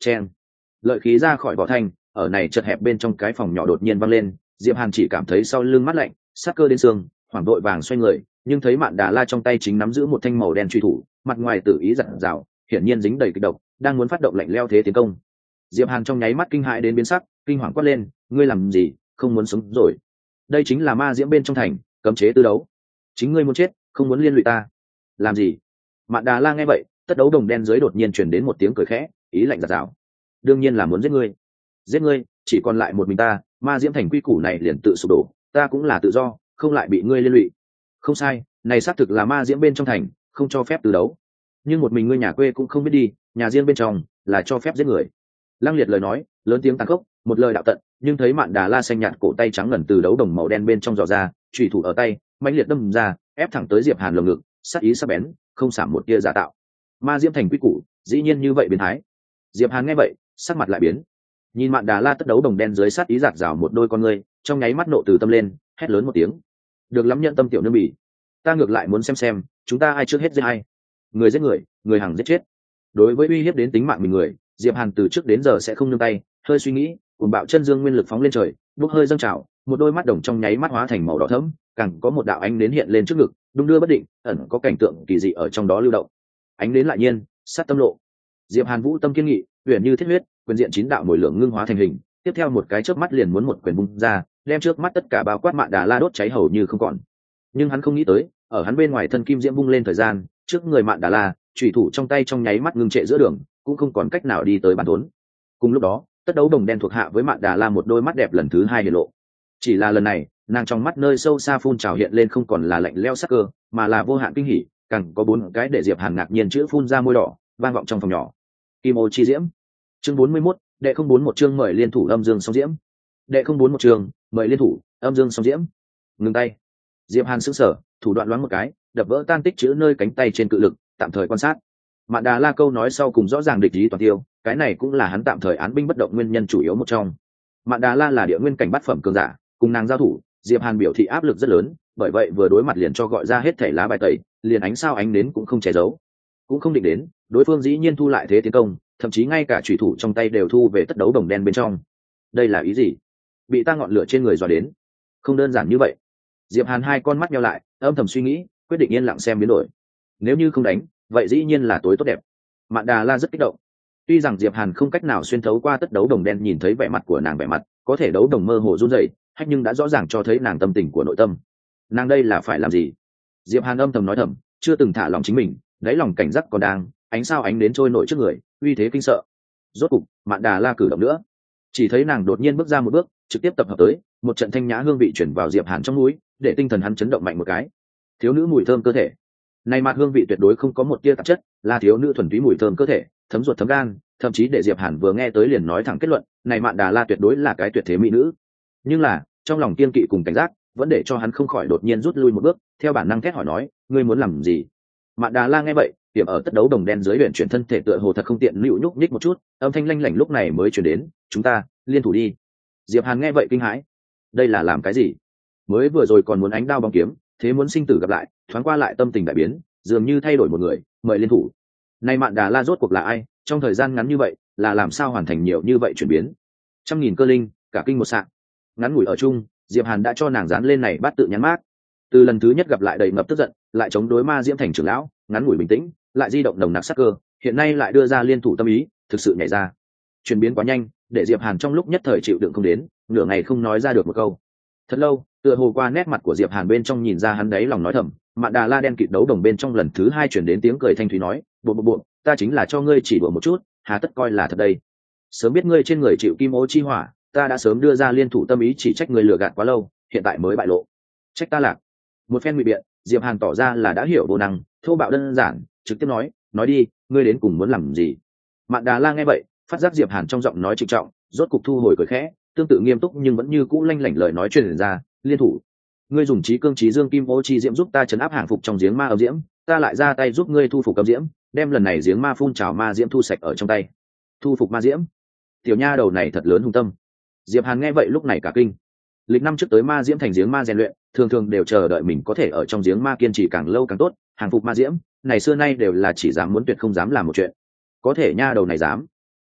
chen. Lợi khí ra khỏi vỏ thanh, ở này chật hẹp bên trong cái phòng nhỏ đột nhiên văng lên, Diệp Hàn chỉ cảm thấy sau lưng mát lạnh, sát cơ đến xương, hoảng vội vàng xoay người, nhưng thấy Mạn Đà La trong tay chính nắm giữ một thanh màu đen truy thủ, mặt ngoài tự ý dặn dào, hiển nhiên dính đầy kịch độc, đang muốn phát động lạnh leo thế tiến công. Diệp Hàn trong nháy mắt kinh hãi đến biến sắc, kinh hoàng quát lên, ngươi làm gì, không muốn sống rồi? Đây chính là ma diễm bên trong thành, cấm chế tư đấu. Chính ngươi muốn chết, không muốn liên lụy ta. Làm gì? Mạn Đà La nghe vậy, tất đấu đồng đen dưới đột nhiên truyền đến một tiếng cười khẽ, ý lạnh giạt rào. Đương nhiên là muốn giết ngươi. Giết ngươi, chỉ còn lại một mình ta, ma diễm thành quy củ này liền tự sụp đổ, ta cũng là tự do, không lại bị ngươi liên lụy. Không sai, này xác thực là ma diễm bên trong thành, không cho phép tư đấu. Nhưng một mình ngươi nhà quê cũng không biết đi, nhà riêng bên trong là cho phép giết người. Lăng Liệt lời nói, lớn tiếng tàn khốc, một lời đạo tận, nhưng thấy Mạn Đà La xanh nhạt cổ tay trắng ngần từ đấu đồng màu đen bên trong dò ra, chủy thủ ở tay, mãnh liệt đâm ra, ép thẳng tới Diệp Hàn lồng ngực, sát ý sắc bén, không giảm một tia giả tạo. Ma diễm thành quy củ, dĩ nhiên như vậy biến thái. Diệp Hàn nghe vậy, sắc mặt lại biến. Nhìn Mạn Đà La tất đấu đồng đen dưới sát ý giạt rào một đôi con ngươi, trong nháy mắt nộ từ tâm lên, hét lớn một tiếng. Được lắm nhận tâm tiểu nương bỉ, ta ngược lại muốn xem chúng ta ai trước hết giết ai. Người giết người, người hàng giết chết. Đối với uy hiếp đến tính mạng mình người, Diệp Hàn từ trước đến giờ sẽ không nương tay, hơi suy nghĩ, cuồng bạo chân dương nguyên lực phóng lên trời, bốc hơi dâng trào, một đôi mắt đồng trong nháy mắt hóa thành màu đỏ thẫm, càng có một đạo ánh nến hiện lên trước ngực, đung đưa bất định, ẩn có cảnh tượng kỳ dị ở trong đó lưu động. Ánh nến lại nhiên, sát tâm lộ. Diệp Hàn vũ tâm kiên nghị, huyền như thiết huyết, quyền diện chín đạo mồi lửa ngưng hóa thành hình, tiếp theo một cái chớp mắt liền muốn một quyền bung ra, đem trước mắt tất cả bao quát Mạn Đà La đốt cháy hầu như không còn. Nhưng hắn không nghĩ tới, ở hắn bên ngoài thân kim diễm bung lên thời gian, trước người Mạn Đà La, chủy thủ trong tay trong nháy mắt ngưng trệ giữa đường, cũng không còn cách nào đi tới bàn thốn. Cùng lúc đó, tất đấu đồng đen thuộc hạ với Mạn Đà La một đôi mắt đẹp lần thứ hai hiện lộ. Chỉ là lần này, nàng trong mắt nơi sâu xa phun trào hiện lên không còn là lạnh lẽo sắc cơ, mà là vô hạn kinh hỉ, càng có bốn cái để Diệp Hàn ngạc nhiên chữ phun ra môi đỏ, vang vọng trong phòng nhỏ. Kim ô chi diễm. Chương 41, đệ 041 chương mời liên thủ âm dương song diễm. Đệ 041 chương, mời liên thủ, âm dương song diễm. Ngừng tay. Diệp Hàn sững sờ, thủ đoạn loáng một cái, đập vỡ tan tích chữ nơi cánh tay trên cự lực, tạm thời quan sát. Mạn Đà La câu nói sau cùng rõ ràng địch ý toàn tiêu, cái này cũng là hắn tạm thời án binh bất động nguyên nhân chủ yếu một trong. Mạn Đà La là địa nguyên cảnh bát phẩm cường giả, cùng nàng giao thủ, Diệp Hàn biểu thị áp lực rất lớn, bởi vậy vừa đối mặt liền cho gọi ra hết thảy lá bài tẩy, liền ánh sao ánh nến cũng không che giấu. Cũng không định đến, đối phương dĩ nhiên thu lại thế tiến công, thậm chí ngay cả chủy thủ trong tay đều thu về tất đấu đồng đen bên trong. Đây là ý gì? Bị ta ngọn lửa trên người dọa đến? Không đơn giản như vậy. Diệp Hàn hai con mắt nheo lại, âm thầm suy nghĩ, quyết định yên lặng xem biến đổi. Nếu như không đánh, vậy dĩ nhiên là tối tốt đẹp. Mạn Đà La rất kích động. Tuy rằng Diệp Hàn không cách nào xuyên thấu qua tất đấu đồng đen nhìn thấy vẻ mặt của nàng vẻ mặt, có thể đấu đồng mơ hồ run rẩy, hách nhưng đã rõ ràng cho thấy nàng tâm tình của nội tâm. Nàng đây là phải làm gì? Diệp Hàn âm thầm nói thầm, chưa từng thả lòng chính mình, đáy lòng cảnh giác còn đang, ánh sao ánh đến trôi nổi trước người, uy thế kinh sợ. Rốt cục, Mạn Đà La cử động nữa. Chỉ thấy nàng đột nhiên bước ra một bước, trực tiếp tập hợp tới, một trận thanh nhã hương vị chuyển vào Diệp Hàn trong mũi, để tinh thần hắn chấn động mạnh một cái. Thiếu nữ mùi thơm cơ thể. Này mặt hương vị tuyệt đối không có một tia tạp chất, là thiếu nữ thuần túy mùi thơm cơ thể, thấm ruột thấm gan, thậm chí để Diệp Hàn vừa nghe tới liền nói thẳng kết luận, này Mạn Đà La tuyệt đối là cái tuyệt thế mỹ nữ. Nhưng là, trong lòng kiên kỵ cùng cảnh giác, vẫn để cho hắn không khỏi đột nhiên rút lui một bước, theo bản năng thét hỏi nói, ngươi muốn làm gì? Mạn Đà La nghe vậy, tiệm ở tất đấu đồng đen dưới huyền chuyển thân thể tựa hồ thật không tiện nữu nhúc nhích một chút, âm thanh lanh lảnh lúc này mới truyền đến, chúng ta liên thủ đi. Diệp Hàn nghe vậy kinh hãi, đây là làm cái gì? Mới vừa rồi còn muốn ánh đao bóng kiếm, thế muốn sinh tử gặp lại, thoáng qua lại tâm tình đại biến, dường như thay đổi một người, mời liên thủ. Nay Mạn Đà La rốt cuộc là ai? Trong thời gian ngắn như vậy, là làm sao hoàn thành nhiều như vậy chuyển biến? Trăm nghìn cơ linh, cả kinh một sạng. Ngắn ngủi ở chung, Diệp Hàn đã cho nàng dán lên này bát tự nhắn mác. Từ lần thứ nhất gặp lại đầy ngập tức giận, lại chống đối ma diễm thành trưởng lão, ngắn ngủi bình tĩnh, lại di động nồng nặc sắc cơ, hiện nay lại đưa ra liên thủ tâm ý, thực sự nhảy ra. Chuyển biến quá nhanh, để Diệp Hàn trong lúc nhất thời chịu đựng không đến, nửa ngày không nói ra được một câu. Thật lâu, tựa hồ qua nét mặt của Diệp Hàn bên trong nhìn ra hắn đấy lòng nói thầm, Mạn Đà La đen kịt đấu đồng bên trong lần thứ hai chuyển đến tiếng cười thanh thúy nói, bộ, ta chính là cho ngươi chỉ đùa một chút, hà tất coi là thật đây. Sớm biết ngươi trên người chịu kim ô chi hỏa, ta đã sớm đưa ra liên thủ tâm ý, chỉ trách ngươi lừa gạt quá lâu, hiện tại mới bại lộ. Trách ta lạc. Một phen ngụy biện, Diệp Hàn tỏ ra là đã hiểu vô năng, thô bạo đơn giản, trực tiếp nói đi, ngươi đến cùng muốn làm gì? Mạn Đà La nghe vậy, phát giác Diệp Hàn trong giọng nói trịnh trọng, rốt cục thu hồi cười khẽ, tương tự nghiêm túc nhưng vẫn như cũ lanh lảnh lời nói truyền ra, liên thủ. Ngươi dùng trí cương trí dương kim ô chi diễm giúp ta trấn áp hàng phục trong giếng ma âm diễm, ta lại ra tay giúp ngươi thu phục âm diễm, đem lần này giếng ma phun trào ma diễm thu sạch ở trong tay. Thu phục ma diễm? Tiểu nha đầu này thật lớn hung tâm. Diệp Hàn nghe vậy lúc này cả kinh. Lịch năm trước tới ma diễm thành giếng ma rèn luyện, thường đều chờ đợi mình có thể ở trong giếng ma kiên trì càng lâu càng tốt, hàng phục ma diễm, này xưa nay đều là chỉ dám muốn tuyệt không dám làm một chuyện. Có thể nha đầu này dám.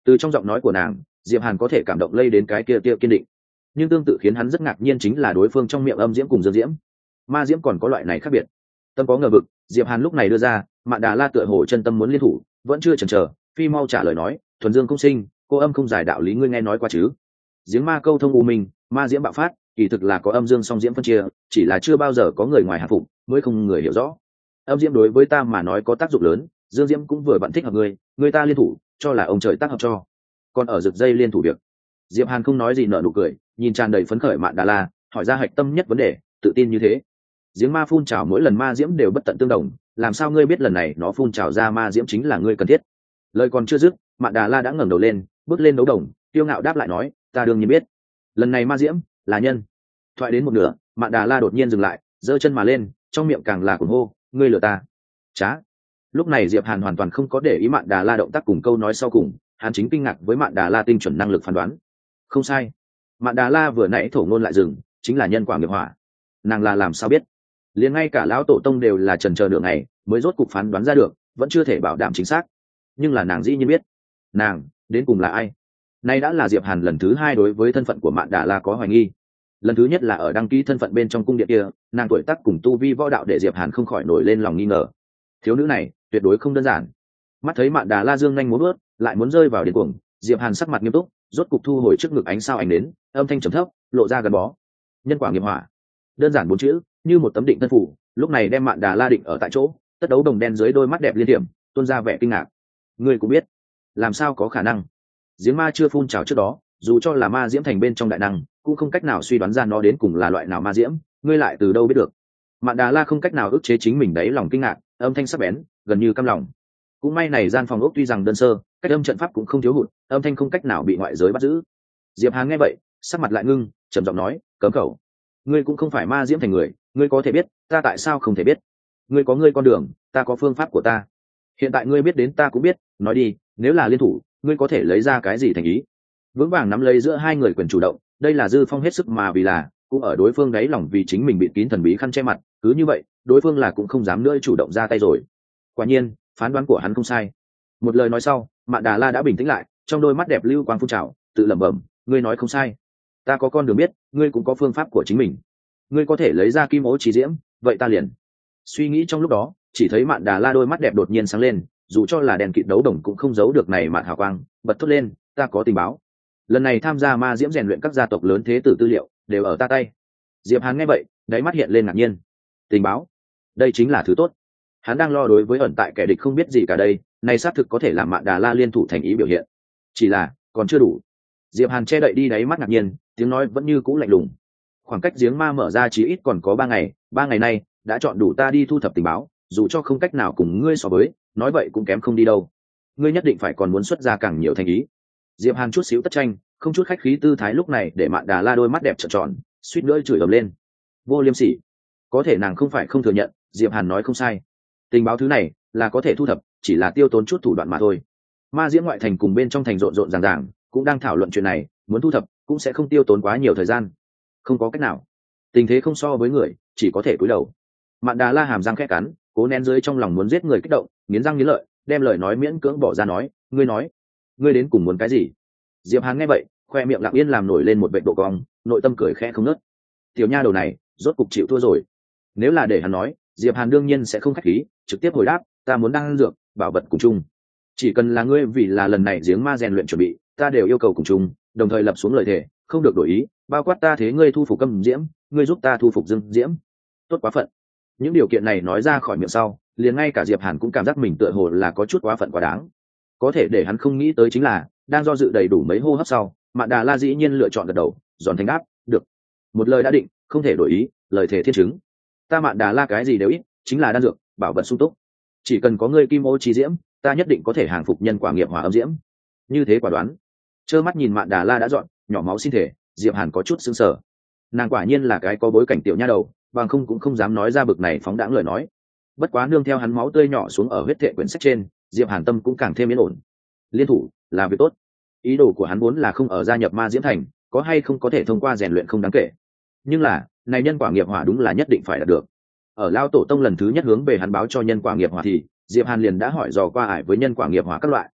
Từ trong giọng nói của nàng, Diệp Hàn có thể cảm động lây đến cái kia kiên định. Nhưng tương tự khiến hắn rất ngạc nhiên chính là đối phương trong miệng âm diễm cùng dương diễm, ma diễm còn có loại này khác biệt. Tâm có ngờ vực, Diệp Hàn lúc này đưa ra, Mạn Đà La tựa hồ chân tâm muốn liên thủ, vẫn chưa chần chờ, phi mau trả lời nói, thuần dương không sinh, cô âm không giải, đạo lý ngươi nghe nói qua chứ? Giếng ma câu thông u minh, ma diễm bạo phát, kỳ thực là có âm dương song diễm phân chia, chỉ là chưa bao giờ có người ngoài hạ phục, mới không người hiểu rõ. Âm diễm đối với ta mà nói có tác dụng lớn, dương diễm cũng vừa vặn thích hợp ngươi, người ta liên thủ, cho là ông trời tác hợp cho. Còn ở rực dây liên thủ việc. Diệp Hàn không nói gì, nở nụ cười, nhìn tràn đầy phấn khởi Mạn Đà La, hỏi ra hạch tâm nhất vấn đề, tự tin như thế. Giếng ma phun trào mỗi lần ma diễm đều bất tận tương đồng, làm sao ngươi biết lần này nó phun trào ra ma diễm chính là ngươi cần thiết? Lời còn chưa dứt, Mạn Đà La đã ngẩng đầu lên, bước lên đấu đồng, tiêu ngạo đáp lại nói, ta đương nhiên biết, lần này ma diễm là nhân. Thoại đến một nửa, Mạn Đà La đột nhiên dừng lại, giơ chân mà lên, trong miệng càng là cuồng hô, ngươi lừa ta. Chá. Lúc này Diệp Hàn hoàn toàn không có để ý Mạn Đà La động tác cùng câu nói sau cùng, hắn chính kinh ngạc với Mạn Đà La tinh chuẩn năng lực phán đoán. Không sai, Mạn Đà La vừa nãy thổ ngôn lại dừng, chính là nhân quả nghiệp hỏa. Nàng là làm sao biết? Liền ngay cả lão tổ tông đều là chần chờ nửa ngày mới rốt cục phán đoán ra được, vẫn chưa thể bảo đảm chính xác. Nhưng là nàng dĩ nhiên biết. Nàng đến cùng là ai? Nay đã là Diệp Hàn lần thứ hai đối với thân phận của Mạn Đà La có hoài nghi. Lần thứ nhất là ở đăng ký thân phận bên trong cung điện kia, nàng tuổi tác cùng tu vi võ đạo để Diệp Hàn không khỏi nổi lên lòng nghi ngờ. Thiếu nữ này tuyệt đối không đơn giản. Mắt thấy Mạn Đà La dương nhanh múa bước, lại muốn rơi vào điên cuồng, Diệp Hàn sắc mặt nghiêm túc, rốt cục thu hồi trước ngực ánh sao ánh đến, âm thanh trầm thấp, lộ ra gần bó. Nhân quả nghiệp hỏa. Đơn giản bốn chữ, như một tấm định thân phủ, lúc này đem Mạn Đà La định ở tại chỗ, tất đấu đồng đen dưới đôi mắt đẹp liên điểm, tuôn ra vẻ kinh ngạc. Ngươi cũng biết, làm sao có khả năng? Giếng ma chưa phun trào trước đó, dù cho là ma diễm thành bên trong đại năng, cũng không cách nào suy đoán ra nó đến cùng là loại nào ma diễm, ngươi lại từ đâu biết được? Mạn Đà La không cách nào ức chế chính mình đấy lòng kinh ngạc, âm thanh sắc bén, gần như căm lòng. Cũng may này gian phòng ốc tuy rằng đơn sơ, cách âm trận pháp cũng không thiếu hụt, âm thanh không cách nào bị ngoại giới bắt giữ. Diệp Hàn nghe vậy, sắc mặt lại ngưng, trầm giọng nói, cấm khẩu. Ngươi cũng không phải ma diễm thành người, ngươi có thể biết, ta tại sao không thể biết? Ngươi có ngươi con đường, ta có phương pháp của ta. Hiện tại ngươi biết đến ta cũng biết, nói đi, nếu là liên thủ, ngươi có thể lấy ra cái gì thành ý? Vững vàng nắm lấy giữa hai người quyền chủ động, đây là Dư Phong hết sức mà vì là, cũng ở đối phương đáy lòng vì chính mình bịt kín thần bí khăn che mặt, cứ như vậy, đối phương là cũng không dám nữa chủ động ra tay rồi. Quả nhiên, phán đoán của hắn không sai. Một lời nói sau, Mạn Đà La đã bình tĩnh lại, trong đôi mắt đẹp lưu quang phun trào, tự lẩm bẩm, ngươi nói không sai. Ta có con đường biết, ngươi cũng có phương pháp của chính mình. Ngươi có thể lấy ra kim ố chỉ diễm, vậy ta liền. Suy nghĩ trong lúc đó, chỉ thấy Mạn Đà La đôi mắt đẹp đột nhiên sáng lên, dù cho là đèn kịt đấu đồng cũng không giấu được này mạn hào quang, bật thốt lên, ta có tình báo. Lần này tham gia ma diễm rèn luyện các gia tộc lớn thế tử tư liệu đều ở ta tay. Diệp Hàn nghe vậy, đáy mắt hiện lên ngạc nhiên. Tình báo? Đây chính là thứ tốt. Hắn đang lo đối với ẩn tại kẻ địch không biết gì cả đây, này xác thực có thể làm Mạn Đà La liên thủ thành ý biểu hiện. Chỉ là, còn chưa đủ. Diệp Hàn che đậy đi đáy mắt ngạc nhiên, tiếng nói vẫn như cũ lạnh lùng. Khoảng cách giếng ma mở ra chí ít còn có 3 ngày nay, đã chọn đủ ta đi thu thập tình báo, dù cho không cách nào cùng ngươi so với, nói vậy cũng kém không đi đâu. Ngươi nhất định phải còn muốn xuất ra càng nhiều thành ý. Diệp Hàn chút xíu tất tranh, không chút khách khí tư thái lúc này để Mạn Đà La đôi mắt đẹp trợn tròn, suýt nữa chửi ầm lên. Vô liêm sỉ. Có thể nàng không phải không thừa nhận, Diệp Hàn nói không sai. Tình báo thứ này là có thể thu thập, chỉ là tiêu tốn chút thủ đoạn mà thôi. Ma diễm ngoại thành cùng bên trong thành rộn rộn ràng ràng, cũng đang thảo luận chuyện này, muốn thu thập cũng sẽ không tiêu tốn quá nhiều thời gian. Không có cách nào, tình thế không so với người, chỉ có thể cúi đầu. Mạn Đà La hàm răng khẽ cắn, cố nén dưới trong lòng muốn giết người kích động, nghiến răng nghiến lợi, đem lời nói miễn cưỡng bỏ ra nói, nói, ngươi đến cùng muốn cái gì? Diệp Hàn nghe vậy, khoe miệng lặng yên làm nổi lên một vệt độ cong, nội tâm cười khẽ không ngớt. Tiểu nha đầu này, rốt cục chịu thua rồi. Nếu là để hắn nói, Diệp Hàn đương nhiên sẽ không khách khí, trực tiếp hồi đáp, ta muốn đăng dược, bảo vật cùng chung. Chỉ cần là ngươi vì là lần này giếng ma rèn luyện chuẩn bị, ta đều yêu cầu cùng chung, đồng thời lập xuống lời thề, không được đổi ý, bao quát ta thế ngươi thu phục Âm Diễm, ngươi giúp ta thu phục Dương Diễm. Tốt quá phận. Những điều kiện này nói ra khỏi miệng sau, liền ngay cả Diệp Hàn cũng cảm giác mình tựa hồ là có chút quá phận quá đáng. Có thể để hắn không nghĩ tới chính là, đang do dự đầy đủ mấy hô hấp sau, Mạn Đà La dĩ nhiên lựa chọn gật đầu, giòn thành đáp, được. Một lời đã định, không thể đổi ý, lời thề thiên chứng. Ta Mạn Đà La cái gì đều ít, chính là đan dược, bảo vật sung túc. Chỉ cần có ngươi kim ô chi diễm, ta nhất định có thể hàng phục nhân quả nghiệp hỏa âm diễm. Như thế quả đoán. Trơ mắt nhìn Mạn Đà La đã dọn, nhỏ máu xin thể, Diệp Hàn có chút sững sờ. Nàng quả nhiên là cái có bối cảnh tiểu nha đầu, bằng không cũng không dám nói ra bực này phóng đãng lời nói. Bất quá nương theo hắn máu tươi nhỏ xuống ở huyết thệ quyển sách trên, Diệp Hàn tâm cũng càng thêm yên ổn. Liên thủ là việc tốt. Ý đồ của hắn vốn là không ở gia nhập ma diễm thành, có hay không có thể thông qua rèn luyện không đáng kể. Nhưng là, này nhân quả nghiệp hỏa đúng là nhất định phải đạt được. Ở Lao Tổ Tông lần thứ nhất hướng về hắn báo cho nhân quả nghiệp hỏa thì Diệp Hàn liền đã hỏi dò qua ải với nhân quả nghiệp hỏa các loại.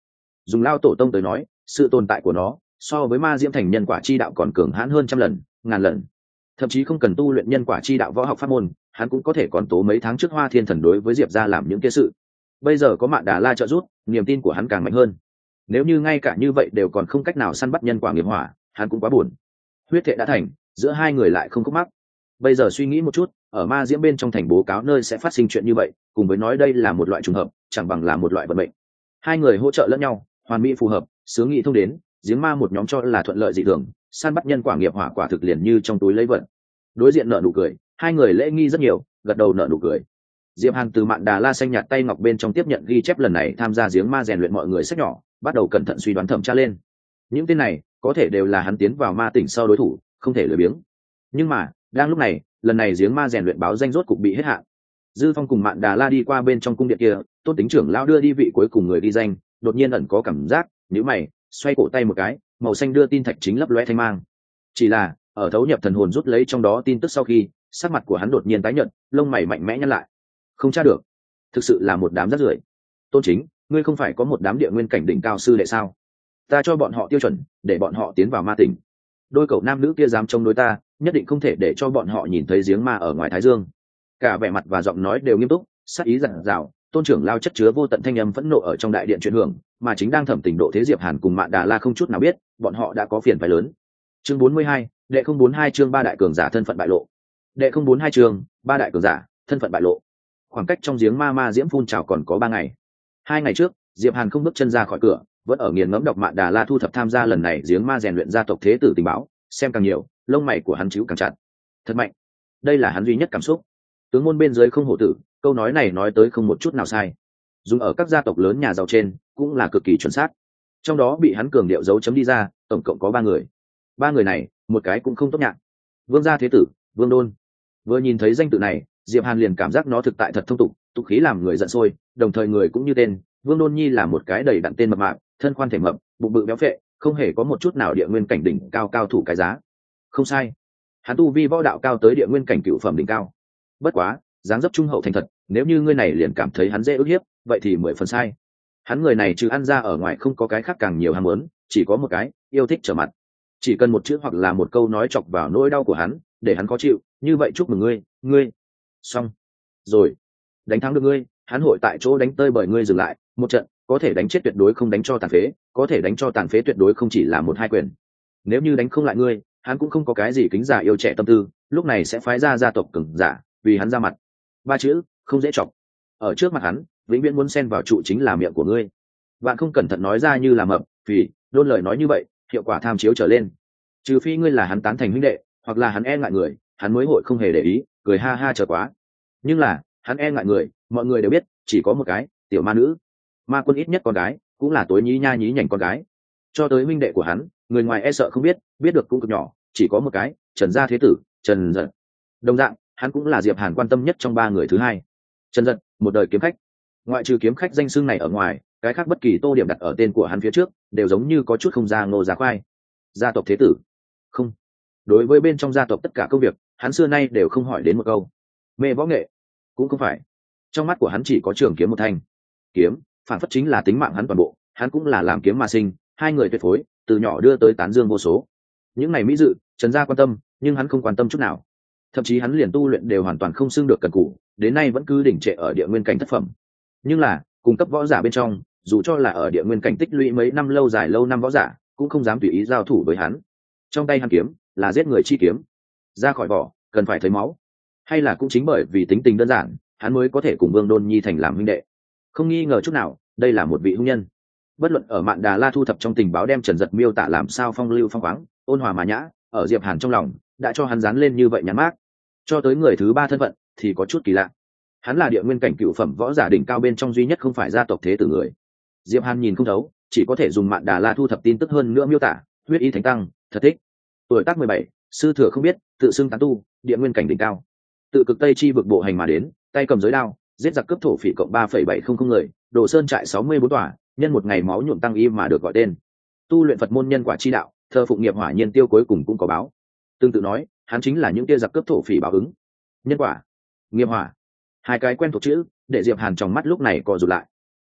dùng lao tổ tông tới nói, sự tồn tại của nó so với ma diễm thành nhân quả chi đạo còn cường hãn hơn trăm lần, ngàn lần. Thậm chí không cần tu luyện nhân quả chi đạo võ học pháp môn, hắn cũng có thể còn tố mấy tháng trước Hoa Thiên Thần đối với Diệp gia làm những kia sự. Bây giờ có Mạn Đà La trợ giúp, niềm tin của hắn càng mạnh hơn. Nếu như ngay cả như vậy đều còn không cách nào săn bắt nhân quả nghiệp hỏa, hắn cũng quá buồn. Huyết thệ đã thành, giữa hai người lại không khúc mắc. Bây giờ suy nghĩ một chút, ở ma diễm bên trong thành bố cáo nơi sẽ phát sinh chuyện như vậy, cùng với nói đây là một loại trùng hợp, chẳng bằng là một loại vận mệnh. Hai người hỗ trợ lẫn nhau, hoàn mỹ phù hợp, sướng nghị thông đến, giếng ma một nhóm cho là thuận lợi dị thường, săn bắt nhân quả nghiệp hỏa quả thực liền như trong túi lấy vận. Đối diện nở nụ cười, hai người lễ nghi rất nhiều, gật đầu nở nụ cười. Diệp Hàn từ Mạn Đà La xanh nhạt tay ngọc bên trong tiếp nhận ghi chép lần này tham gia giếng ma rèn luyện mọi người sách nhỏ, bắt đầu cẩn thận suy đoán thẩm tra lên. Những tên này có thể đều là hắn tiến vào ma tỉnh sau đối thủ, không thể lười biếng. Nhưng mà đang lúc này, lần này giếng ma rèn luyện báo danh rốt cục bị hết hạn. Dư Phong cùng Mạn Đà La đi qua bên trong cung điện kia, Tôn Tính trưởng lão đưa đi vị cuối cùng người đi danh, đột nhiên ẩn có cảm giác, nhíu mày, xoay cổ tay một cái, màu xanh đưa tin thạch chính lấp lóe thanh mang. Chỉ là, ở thấu nhập thần hồn rút lấy trong đó tin tức sau khi, sắc mặt của hắn đột nhiên tái nhợt, lông mày mạnh mẽ nhăn lại. Không tra được, thực sự là một đám rác rưởi. Tôn Chính, ngươi không phải có một đám địa nguyên cảnh đỉnh cao sư đệ sao? Ta cho bọn họ tiêu chuẩn, để bọn họ tiến vào ma tỉnh. Đôi cậu nam nữ kia dám chống đối ta, nhất định không thể để cho bọn họ nhìn thấy giếng ma ở ngoài thái dương. Cả vẻ mặt và giọng nói đều nghiêm túc, sát ý dặn dào. Tôn trưởng lao chất chứa vô tận thanh âm phẫn nộ ở trong đại điện chuyển hưởng, mà chính đang thẩm tình độ thế Diệp Hàn cùng Mạn Đà La không chút nào biết, bọn họ đã có phiền phải lớn. Chương 42, đệ 042 chương ba đại cường giả thân phận bại lộ. Đệ 042 chương ba đại cường giả thân phận bại lộ. Khoảng cách trong giếng ma diễm phun trào còn có 3 ngày. 2 ngày trước, Diệp Hàn không bước chân ra khỏi cửa, vẫn ở nghiền ngẫm đọc Mạn Đà La thu thập tham gia lần này giếng ma rèn luyện gia tộc thế tử tình báo, xem càng nhiều, lông mày của hắn chíu càng chặt. Thật mạnh, đây là hắn duy nhất cảm xúc. Tướng môn bên dưới không hổ tử, câu nói này nói tới không một chút nào sai. Dùng ở các gia tộc lớn nhà giàu trên, cũng là cực kỳ chuẩn xác. Trong đó bị hắn cường điệu dấu chấm đi ra, tổng cộng có 3 người. 3 người này, một cái cũng không tốt nhạc. Vương gia thế tử, Vương Đôn. Vừa nhìn thấy danh tự này, Diệp Hàn liền cảm giác nó thực tại thật thông tục, tục khí làm người giận sôi, đồng thời người cũng như tên, Vương Đôn Nhi là một cái đầy đặn tên mập mạp, thân khoan thể mập, bụng bự béo phệ, không hề có một chút nào địa nguyên cảnh đỉnh cao cao thủ cái giá. Không sai, hắn tu vi võ đạo cao tới địa nguyên cảnh cựu phẩm đỉnh cao. Bất quá, dáng dấp trung hậu thành thật, nếu như ngươi này liền cảm thấy hắn dễ ức hiếp, vậy thì 10 phần sai. Hắn người này trừ ăn ra ở ngoài không có cái khác càng nhiều ham muốn, chỉ có một cái, yêu thích trở mặt. Chỉ cần một chữ hoặc là một câu nói chọc vào nỗi đau của hắn, để hắn khó chịu, như vậy chúc mừng ngươi. Xong. Rồi. Đánh thắng được ngươi, hắn hội tại chỗ đánh tơi bởi ngươi dừng lại, một trận, có thể đánh chết tuyệt đối không đánh cho tàn phế, có thể đánh cho tàn phế tuyệt đối không chỉ là 1-2 quyền. Nếu như đánh không lại ngươi, hắn cũng không có cái gì kính giả yêu trẻ tâm tư, lúc này sẽ phái ra gia tộc cường giả, vì hắn ra mặt. 3 chữ, không dễ chọc. Ở trước mặt hắn, vĩnh viễn muốn xen vào trụ chính là miệng của ngươi. Bạn không cẩn thận nói ra như là mập, vì đôn lời nói như vậy, hiệu quả tham chiếu trở lên. Trừ phi ngươi là hắn tán thành huynh đệ, hoặc là hắn e ngại người, hắn mới hội không hề để ý, cười ha ha chờ quá. Nhưng là, hắn e ngại người, mọi người đều biết, chỉ có một cái, tiểu ma nữ. Ma Quân ít nhất con gái, cũng là tối nhí nha nhí nhảnh con gái. Cho tới huynh đệ của hắn, người ngoài e sợ không biết, biết được cũng cực nhỏ, chỉ có một cái, Trần gia thế tử, Trần Dật. Đồng dạng, hắn cũng là Diệp Hàn quan tâm nhất trong 3 người thứ hai. Trần Dật, một đời kiếm khách. Ngoại trừ kiếm khách danh xưng này ở ngoài, cái khác bất kỳ tô điểm đặt ở tên của hắn phía trước, đều giống như có chút không ra ngô giá khoai. Gia tộc thế tử. Không. Đối với bên trong gia tộc tất cả công việc, hắn xưa nay đều không hỏi đến một câu. Mê võ nghệ, cũng không phải. Trong mắt của hắn chỉ có trường kiếm một thanh. Kiếm, phản phất chính là tính mạng hắn toàn bộ, hắn cũng là làm kiếm mà sinh, hai người tuyệt phối, từ nhỏ đưa tới tán dương vô số. Những ngày mỹ dự, Trần gia quan tâm, nhưng hắn không quan tâm chút nào. Thậm chí hắn liền tu luyện đều hoàn toàn không xưng được cần cù, đến nay vẫn cứ đỉnh trệ ở địa nguyên cảnh thất phẩm. Nhưng là, cung cấp võ giả bên trong, dù cho là ở địa nguyên cảnh tích lũy mấy năm lâu dài lâu năm võ giả, cũng không dám tùy ý giao thủ với hắn. Trong tay hắn kiếm, là giết người chi kiếm. Ra khỏi vỏ, cần phải thấy máu. Hay là cũng chính bởi vì tính tình đơn giản, hắn mới có thể cùng Vương Đôn Nhi thành làm huynh đệ. Không nghi ngờ chút nào, đây là một vị hung nhân. Bất luận ở Mạn Đà La thu thập trong tình báo đem Trần Dật miêu tả làm sao phong lưu phong khoáng, ôn hòa mà nhã, ở Diệp Hàn trong lòng đã cho hắn dán lên như vậy nhãn mác. Cho tới người thứ 3 thân phận thì có chút kỳ lạ. Hắn là địa nguyên cảnh cựu phẩm võ giả đỉnh cao bên trong duy nhất không phải gia tộc thế tử người. Diệp Hàn nhìn không thấu, chỉ có thể dùng Mạn Đà La thu thập tin tức hơn nữa miêu tả, huyết ý thánh tăng, thật thích. Tuổi tác 17, sư thừa không biết, tự xưng tán tu, địa nguyên cảnh đỉnh cao. Tự cực Tây chi vực bộ hành mà đến, tay cầm giới đao, giết giặc cướp thổ phỉ cộng 3,700 người, đồ sơn trại 64 tòa, nhân một ngày máu nhuộm tăng y mà được gọi tên. Tu luyện Phật môn nhân quả chi đạo, thờ phụng nghiệp hỏa nhiên tiêu cuối cùng cũng có báo. Tương tự nói, hắn chính là những tia giặc cướp thổ phỉ báo ứng. Nhân quả, nghiệp hỏa, hai cái quen thuộc chữ, để Diệp Hàn trong mắt lúc này co rụt lại.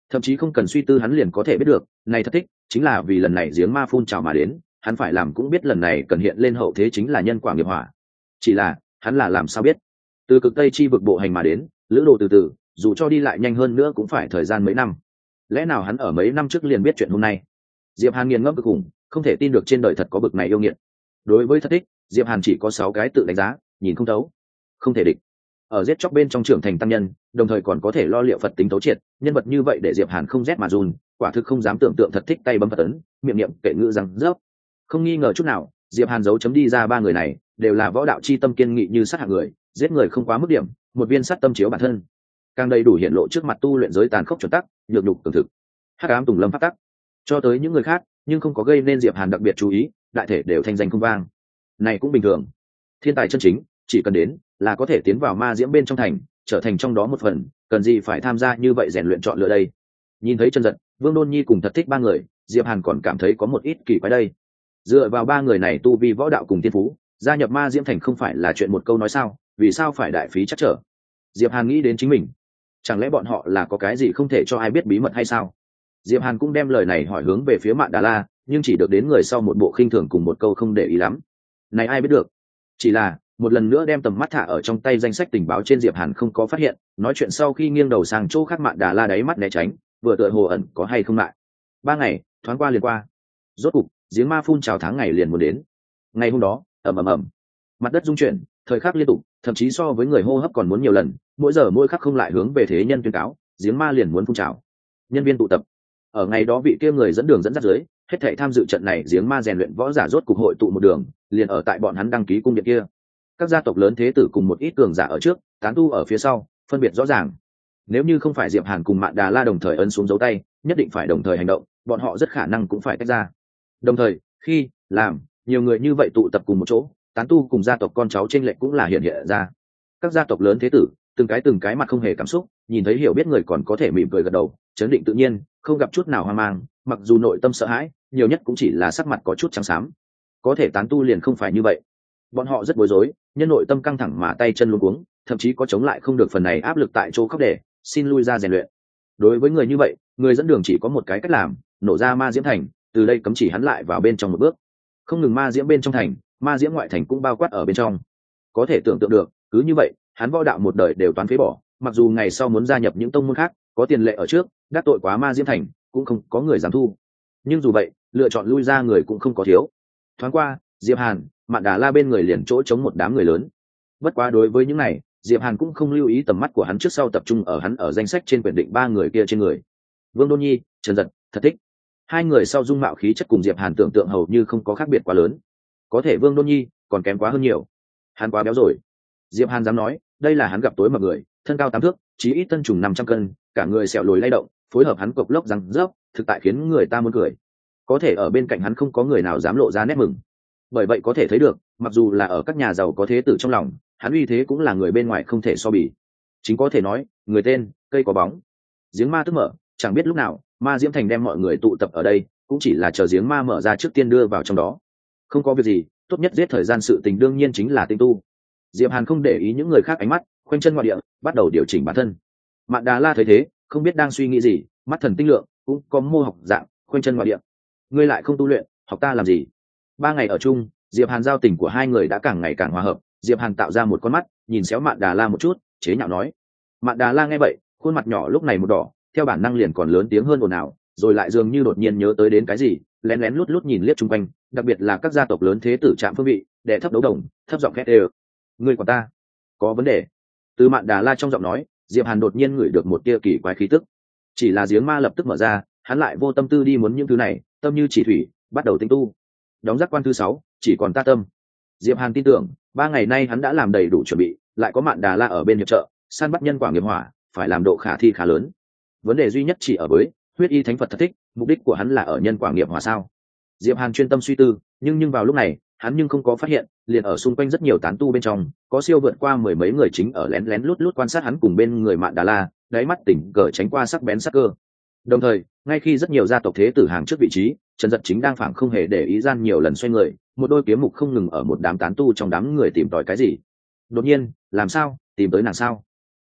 thậm chí không cần suy tư hắn liền có thể biết được này Thất Thích chính là vì lần này giếng ma phun trào mà đến. Hắn phải làm cũng biết lần này cần hiện lên hậu thế chính là nhân quả nghiệp hỏa, chỉ là hắn là làm sao biết. Từ cực tây chi vực bộ hành mà đến, lữ đồ từ từ, dù cho đi lại nhanh hơn nữa cũng phải thời gian mấy năm. Lẽ nào hắn ở mấy năm trước liền biết chuyện hôm nay? Diệp Hàn nghiền ngẫm cực khủng, không thể tin được trên đời thật có bực này yêu nghiệt. Đối với Thất Thích, Diệp Hàn chỉ có 6 cái tự đánh giá, nhìn không thấu, không thể địch. Ở giết chóc bên trong trưởng thành tăng nhân, đồng thời còn có thể lo liệu Phật tính thấu triệt, nhân vật như vậy để Diệp Hàn không rét mà run, quả thực không dám tưởng tượng Thất Thích tay bấm Phật ấn, miệng niệm kệ ngữ rằng rớp. Không nghi ngờ chút nào, Diệp Hàn dấu chấm đi ra 3 người này đều là võ đạo chi tâm kiên nghị như sát hạng người, giết người không quá mức điểm, một viên sát tâm chiếu bản thân, càng đầy đủ hiện lộ trước mặt tu luyện giới tàn khốc chuẩn tắc, nhược nhục tưởng thực, hắc ám tùng lâm pháp tắc. Cho tới những người khác, nhưng không có gây nên Diệp Hàn đặc biệt chú ý, đại thể đều thanh danh không vang. Này cũng bình thường. Thiên tài chân chính, chỉ cần đến là có thể tiến vào ma diễm bên trong thành, trở thành trong đó một phần, cần gì phải tham gia như vậy rèn luyện chọn lựa đây. Nhìn thấy Chân Giật, Vương Đôn Nhi cùng Thật Thích 3 người, Diệp Hàn còn cảm thấy có một ít kỳ quái đây. Dựa vào 3 người này tu vi võ đạo cùng tiên phú, gia nhập ma diễm thành không phải là chuyện một câu nói sao, vì sao phải đại phí chắc trở? Diệp Hàn nghĩ đến chính mình, chẳng lẽ bọn họ là có cái gì không thể cho ai biết bí mật hay sao? Diệp Hàn cũng đem lời này hỏi hướng về phía Mạn Đà La, nhưng chỉ được đến người sau một bộ khinh thường cùng một câu không để ý lắm. Này ai biết được? Chỉ là một lần nữa đem tầm mắt thả ở trong tay danh sách tình báo trên, Diệp Hàn không có phát hiện, nói chuyện sau khi nghiêng đầu sang chỗ khác, Mạn Đà La đáy mắt né tránh, vừa tựa hồ ẩn có hay không lại. 3 ngày thoáng qua liền qua, rốt cục giếng ma phun trào tháng ngày liền muốn đến. Ngày hôm đó, ầm ầm ầm, mặt đất rung chuyển, thời khắc liên tục, thậm chí so với người hô hấp còn muốn nhiều lần, mỗi giờ mỗi khắc không lại hướng về thế nhân tuyên cáo, giếng ma liền muốn phun trào. Nhân viên tụ tập. Ở ngày đó vị kia người dẫn đường dẫn dắt dưới, hết thảy tham dự trận này giếng ma rèn luyện võ giả rốt cục hội tụ một đường, liền ở tại bọn hắn đăng ký cung điện kia. Các gia tộc lớn thế tử cùng một ít cường giả ở trước, tán tu ở phía sau, phân biệt rõ ràng. Nếu như không phải Diệp Hàn cùng Mạn Đà La đồng thời ấn xuống dấu tay, nhất định phải đồng thời hành động, bọn họ rất khả năng cũng phải tách ra. Đồng thời, khi làm nhiều người như vậy tụ tập cùng một chỗ, tán tu cùng gia tộc con cháu chênh lệch cũng là hiện hiện ra. Các gia tộc lớn thế tử, từng cái mặt không hề cảm xúc, nhìn thấy hiểu biết người còn có thể mỉm cười gật đầu, chấn định tự nhiên, không gặp chút nào hoang mang, mặc dù nội tâm sợ hãi, nhiều nhất cũng chỉ là sắc mặt có chút trắng xám. Có thể tán tu liền không phải như vậy, bọn họ rất bối rối, nhân nội tâm căng thẳng mà tay chân luống cuống, thậm chí có chống lại không được phần này áp lực tại chỗ khóc để xin lui ra rèn luyện. Đối với người như vậy, người dẫn đường chỉ có một cái cách làm, nổ ra ma diễm thành, từ đây cấm chỉ hắn lại vào bên trong một bước. Không ngừng ma diễm bên trong thành, ma diễm ngoại thành cũng bao quát ở bên trong. Có thể tưởng tượng được, cứ như vậy, hắn võ đạo một đời đều toán phế bỏ, mặc dù ngày sau muốn gia nhập những tông môn khác, có tiền lệ ở trước, đắc tội quá ma diễm thành, cũng không có người dám thu. Nhưng dù vậy, lựa chọn lui ra người cũng không có thiếu. Thoáng qua, Diệp Hàn, Mạn Đà La bên người liền chỗ chống một đám người lớn. Bất quá đối với những này, Diệp Hàn cũng không lưu ý, tầm mắt của hắn trước sau tập trung ở hắn ở danh sách trên quyển định 3 người kia trên người. Vương Đôn Nhi, Trần Dật, Thật Thích. 2 người sau dung mạo khí chất cùng Diệp Hàn tưởng tượng hầu như không có khác biệt quá lớn. Có thể Vương Đôn Nhi còn kém quá hơn nhiều. Hắn quá béo rồi. Diệp Hàn dám nói, đây là hắn gặp tối mập người, thân cao 8 thước, chí ít thân trùng 500 cân, cả người sẹo lồi lay động, phối hợp hắn cộc lốc răng rớp, thực tại khiến người ta muốn cười. Có thể ở bên cạnh hắn không có người nào dám lộ ra nét mừng. Bởi vậy có thể thấy được, mặc dù là ở các nhà giàu có thế tử trong lòng, hắn uy thế cũng là người bên ngoài không thể so bì. Chính có thể nói, người tên, cây có bóng. Giếng ma tức mở, chẳng biết lúc nào, ma diễm thành đem mọi người tụ tập ở đây, cũng chỉ là chờ giếng ma mở ra trước tiên đưa vào trong đó. Không có việc gì, tốt nhất giết thời gian, sự tình đương nhiên chính là tinh tu. Diệp Hàn không để ý những người khác ánh mắt, khoanh chân ngoại địa, bắt đầu điều chỉnh bản thân. Mạn Đà La thấy thế, không biết đang suy nghĩ gì, mắt thần tinh lượng, cũng có mô học dạng, khoanh chân ngoại địa. Ngươi lại không tu luyện, học ta làm gì? 3 ngày ở chung, Diệp Hàn giao tình của 2 người đã càng ngày càng hòa hợp. Diệp Hàn tạo ra một con mắt, nhìn xéo Mạn Đà La một chút, chế nhạo nói. Mạn Đà La nghe vậy, khuôn mặt nhỏ lúc này một đỏ, theo bản năng liền còn lớn tiếng hơn ồn ào, rồi lại dường như đột nhiên nhớ tới đến cái gì, lén lén lút lút nhìn liếc chung quanh, đặc biệt là các gia tộc lớn thế tử trạm phương vị, đệ thấp đấu đồng, thấp giọng khét đều. Ngươi của ta có vấn đề. Từ Mạn Đà La trong giọng nói, Diệp Hàn đột nhiên ngửi được một tia kỳ quái khí tức. Chỉ là giếng ma lập tức mở ra, hắn lại vô tâm tư đi muốn những thứ này, tâm như chỉ thủy, bắt đầu tinh tu. Đóng giác quan thứ 6, chỉ còn ta tâm. Diệp Hàn tin tưởng, 3 ngày nay hắn đã làm đầy đủ chuẩn bị, lại có Mạn Đà La ở bên hiệp trợ, săn bắt nhân quả nghiệp hỏa, phải làm độ khả thi khá lớn. Vấn đề duy nhất chỉ ở với huyết y thánh Phật Thật Thích, mục đích của hắn là ở nhân quả nghiệp hỏa sao? Diệp Hàn chuyên tâm suy tư, nhưng vào lúc này, hắn nhưng không có phát hiện, liền ở xung quanh rất nhiều tán tu bên trong, có siêu vượt qua 10 mấy người chính ở lén lén lút lút quan sát hắn cùng bên người Mạn Đà La, đáy mắt tỉnh cờ tránh qua sắc bén sắc cơ. Đồng thời, ngay khi rất nhiều gia tộc thế tử hàng trước vị trí, Trần Dật chính đang phảng không hề để ý gian nhiều lần xoay người, một đôi kiếm mục không ngừng ở một đám tán tu trong đám người tìm tòi cái gì. Đột nhiên, làm sao, tìm tới nàng sao?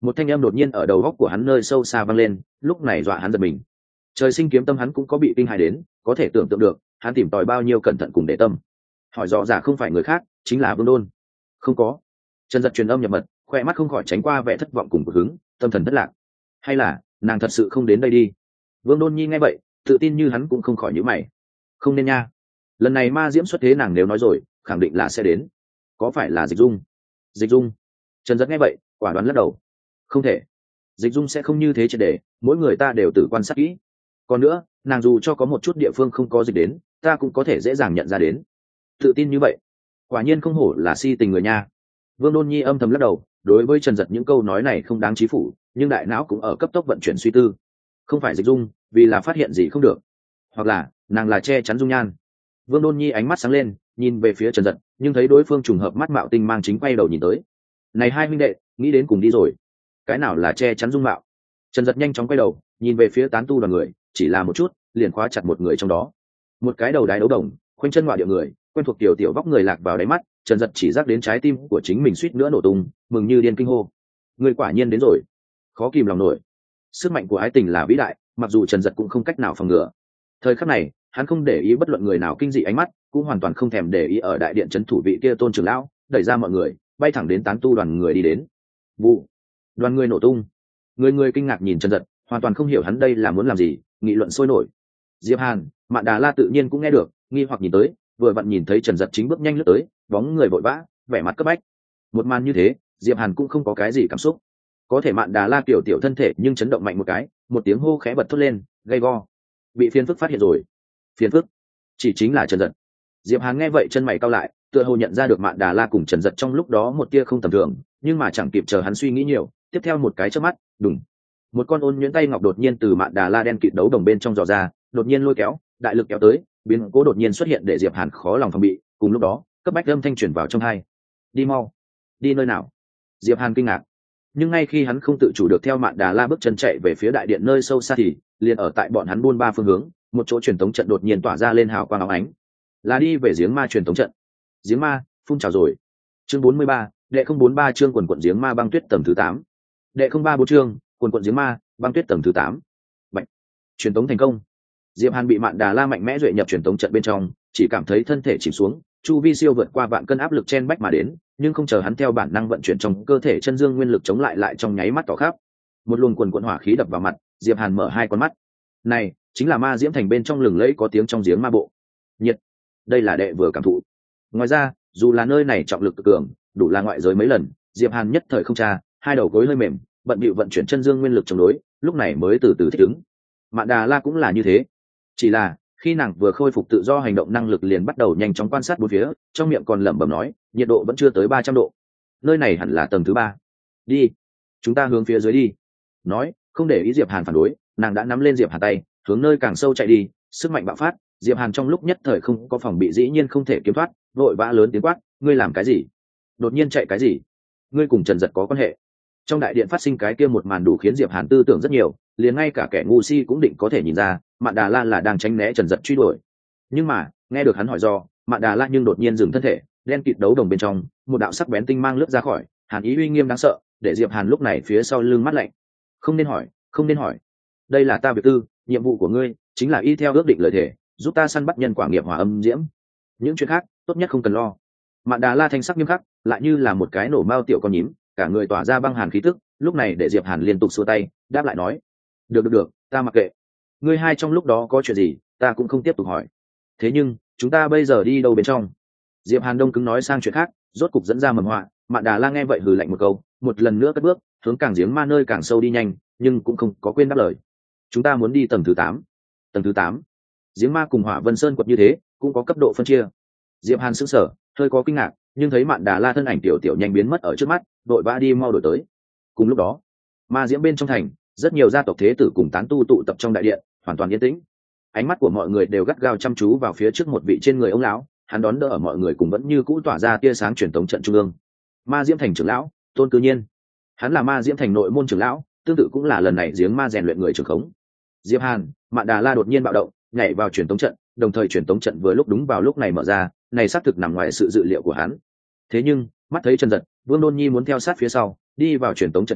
một thanh âm đột nhiên ở đầu góc của hắn nơi sâu xa vang lên, lúc này dọa hắn giật mình. Trời sinh kiếm tâm hắn cũng có bị kinh hãi đến, có thể tưởng tượng được hắn tìm tòi bao nhiêu cẩn thận cùng để tâm. Hỏi rõ giả không phải người khác, chính là Vương Đôn. Không có. Trần Dật truyền âm nhập mật, khoe mắt không khỏi tránh qua vẻ thất vọng cùng cực hứng, tâm thần thất lạc. Hay là nàng thật sự không đến đây đi? Vương Đôn Nhi nghe vậy, tự tin như hắn cũng không khỏi nhíu mày. Không nên nha. Lần này ma diễm xuất thế nàng nếu nói rồi, khẳng định là sẽ đến. Có phải là Dịch Dung? Dịch Dung? Trần Dật nghe vậy, quả đoán lắc đầu. Không thể. Dịch Dung sẽ không như thế triệt để, mỗi người ta đều tự quan sát kỹ. Còn nữa, nàng dù cho có một chút địa phương không có dịch đến, ta cũng có thể dễ dàng nhận ra đến. Tự tin như vậy, quả nhiên không hổ là si tình người nha. Vương Đôn Nhi âm thầm lắc đầu, đối với Trần Dật những câu nói này không đáng chí phủ, nhưng đại não cũng ở cấp tốc vận chuyển suy tư. Không phải Dịch Dung, vì là phát hiện gì không được, hoặc là nàng là che chắn dung nhan. Vương Đôn Nhi ánh mắt sáng lên, nhìn về phía Trần Dật, nhưng thấy đối phương trùng hợp mắt mạo tinh mang chính quay đầu nhìn tới. Này hai huynh đệ, nghĩ đến cùng đi rồi. Cái nào là che chắn dung mạo? Trần Dật nhanh chóng quay đầu, nhìn về phía tán tu đoàn người, chỉ là một chút, liền khóa chặt một người trong đó. Một cái đầu đái đấu đồng, khoanh chân ngoại địa người, quen thuộc tiểu tiểu vóc người lạc vào đáy mắt. Trần Dật chỉ giác đến trái tim của chính mình suýt nữa nổ tung, mừng như điên kinh hô. Người quả nhiên đến rồi. Khó kìm lòng nổi. Sức mạnh của ái tình là vĩ đại, mặc dù Trần Dật cũng không cách nào phòng ngừa. Thời khắc này, hắn không để ý bất luận người nào kinh dị ánh mắt, cũng hoàn toàn không thèm để ý ở đại điện trấn thủ vị kia Tôn trưởng lão, đẩy ra mọi người, bay thẳng đến tán tu đoàn người đi đến. Vụ. Đoàn người nổ tung. Người kinh ngạc nhìn Trần Dật, hoàn toàn không hiểu hắn đây là muốn làm gì, nghị luận sôi nổi. Diệp Hàn, Mạn Đà La tự nhiên cũng nghe được, nghi hoặc nhìn tới, vừa vặn nhìn thấy Trần Dật chính bước nhanh lướt tới, bóng người vội vã, vẻ mặt cấp bách. Một màn như thế, Diệp Hàn cũng không có cái gì cảm xúc. Có thể Mạn Đà La tiểu tiểu thân thể nhưng chấn động mạnh một cái, một tiếng hô khẽ bật thốt lên, gay go. Bị phiền phức phát hiện rồi. Phiền phức? Chỉ chính là Trần Dật. Diệp Hàn nghe vậy chân mày cau lại, tựa hồ nhận ra được Mạn Đà La cùng Trần Dật trong lúc đó một tia không tầm thường, nhưng mà chẳng kịp chờ hắn suy nghĩ nhiều, tiếp theo một cái chớp mắt, đùng, một con ôn nhuyễn tay ngọc đột nhiên từ Mạn Đà La đen kịt đấu đồng bên trong dò ra, đột nhiên lôi kéo, đại lực kéo tới, biến cố đột nhiên xuất hiện để Diệp Hàn khó lòng phòng bị. Cùng lúc đó, cấp bách âm thanh truyền vào trong tai. Đi mau. Đi nơi nào? Diệp Hàn kinh ngạc, nhưng ngay khi hắn không tự chủ được theo Mạn Đà La bước chân chạy về phía đại điện nơi sâu xa thì liền ở tại bọn hắn buôn ba phương hướng, một chỗ truyền tống trận đột nhiên tỏa ra lên hào quang óng ánh, là đi về giếng ma truyền tống trận. Giếng ma phun trào rồi. Chương 43, đệ 043 chương quần quần giếng ma băng tuyết tầng thứ 8. Đệ 034 chương quần quần giếng ma băng tuyết tầng thứ 8. Bạch. Truyền tống thành công. Diệp Hàn bị Mạn Đà La mạnh mẽ duệ nhập truyền tống trận bên trong, chỉ cảm thấy thân thể chìm xuống, chu vi siêu vượt qua vạn cân áp lực chen bách mà đến, nhưng không chờ hắn theo bản năng vận chuyển trong cơ thể chân dương nguyên lực chống lại trong nháy mắt tỏ khắp. Một luồng quần quần hỏa khí đập vào mặt, Diệp Hàn mở hai con mắt. Này, chính là ma diễm thành bên trong lừng lẫy có tiếng trong giếng ma bộ. Nhiệt. Đây là đệ vừa cảm thụ. Ngoài ra, dù là nơi này trọng lực cực cường, đủ là ngoại giới mấy lần, Diệp Hàn nhất thời không tra, hai đầu gối hơi mềm, bận bịu vận chuyển chân dương nguyên lực chống đối, lúc này mới từ từ thích ứng. Mạn Đà La cũng là như thế. Chỉ là khi nàng vừa khôi phục tự do hành động năng lực liền bắt đầu nhanh chóng quan sát bốn phía, trong miệng còn lẩm bẩm nói, nhiệt độ vẫn chưa tới 300 độ. Nơi này hẳn là tầng thứ 3. Đi, chúng ta hướng phía dưới đi. Nói, không để ý Diệp Hàn phản đối, nàng đã nắm lên Diệp Hàn tay, hướng nơi càng sâu chạy đi, sức mạnh bạo phát, Diệp Hàn trong lúc nhất thời không có phòng bị dĩ nhiên không thể kiếm thoát, vội vã lớn tiếng quát, ngươi làm cái gì? Đột nhiên chạy cái gì? Ngươi cùng Trần Dật có quan hệ? Trong đại điện phát sinh cái kia một màn đủ khiến Diệp Hàn tư tưởng rất nhiều, liền ngay cả kẻ ngu si cũng định có thể nhìn ra, Mạn Đà La là đang tránh né Trần Dật truy đuổi. Nhưng mà, nghe được hắn hỏi do, Mạn Đà La nhưng đột nhiên dừng thân thể, đen kịt đấu đồng bên trong, một đạo sắc bén tinh mang lướt ra khỏi, hàn ý uy nghiêm đáng sợ, để Diệp Hàn lúc này phía sau lưng mắt lạnh. Không nên hỏi, không nên hỏi. Đây là ta việc tư, nhiệm vụ của ngươi chính là y theo ước định lời thề, giúp ta săn bắt nhân quả nghiệp hỏa âm diễm. Những chuyện khác, tốt nhất không cần lo. Mạn Đà La thanh sắc nghiêm khắc, lại như là một cái nổ mao tiểu con nhím, cả người tỏa ra băng hàn khí tức, lúc này để Diệp Hàn liên tục xua tay, đáp lại nói: được, ta mặc kệ. Ngươi hai trong lúc đó có chuyện gì, ta cũng không tiếp tục hỏi. Thế nhưng, chúng ta bây giờ đi đâu bên trong? Diệp Hàn đông cứng nói sang chuyện khác, rốt cục dẫn ra mầm họa. Mạn Đà La nghe vậy hừ lạnh một câu, một lần nữa cất bước, hướng càng giếng ma nơi càng sâu đi nhanh, nhưng cũng không có quên đáp lời. Chúng ta muốn đi tầng thứ 8. Tầng thứ 8? Giếng ma cùng Hỏa Vân Sơn quật như thế, cũng có cấp độ phân chia. Diệp Hàn sững sờ, hơi có kinh ngạc, nhưng thấy Mạn Đà La thân ảnh tiểu tiểu nhanh biến mất ở trước mắt, đội vã đi mau đổi tới. Cùng lúc đó, ma diễm bên trong thành, rất nhiều gia tộc thế tử cùng tán tu tụ tập trong đại điện, hoàn toàn yên tĩnh. Ánh mắt của mọi người đều gắt gao chăm chú vào phía trước một vị trên người ông lão, hắn đón đỡ ở mọi người cùng vẫn như cũ tỏa ra tia sáng truyền thống trận trung ương. Ma diễm thành trưởng lão Tôn Cư Nhiên, hắn là ma diễm thành nội môn trưởng lão, tương tự cũng là lần này giếng ma rèn luyện người trưởng khống. Diệp Hàn, Mạn Đà La đột nhiên bạo động, nhảy vào truyền thống trận, đồng thời truyền thống trận vừa lúc đúng vào lúc này mở ra, này xác thực nằm ngoài sự dự liệu của hắn. Thế nhưng, mắt thấy Trần Dật, Vương Đôn Nhi muốn theo sát phía sau, đi vào truyền thống trận thì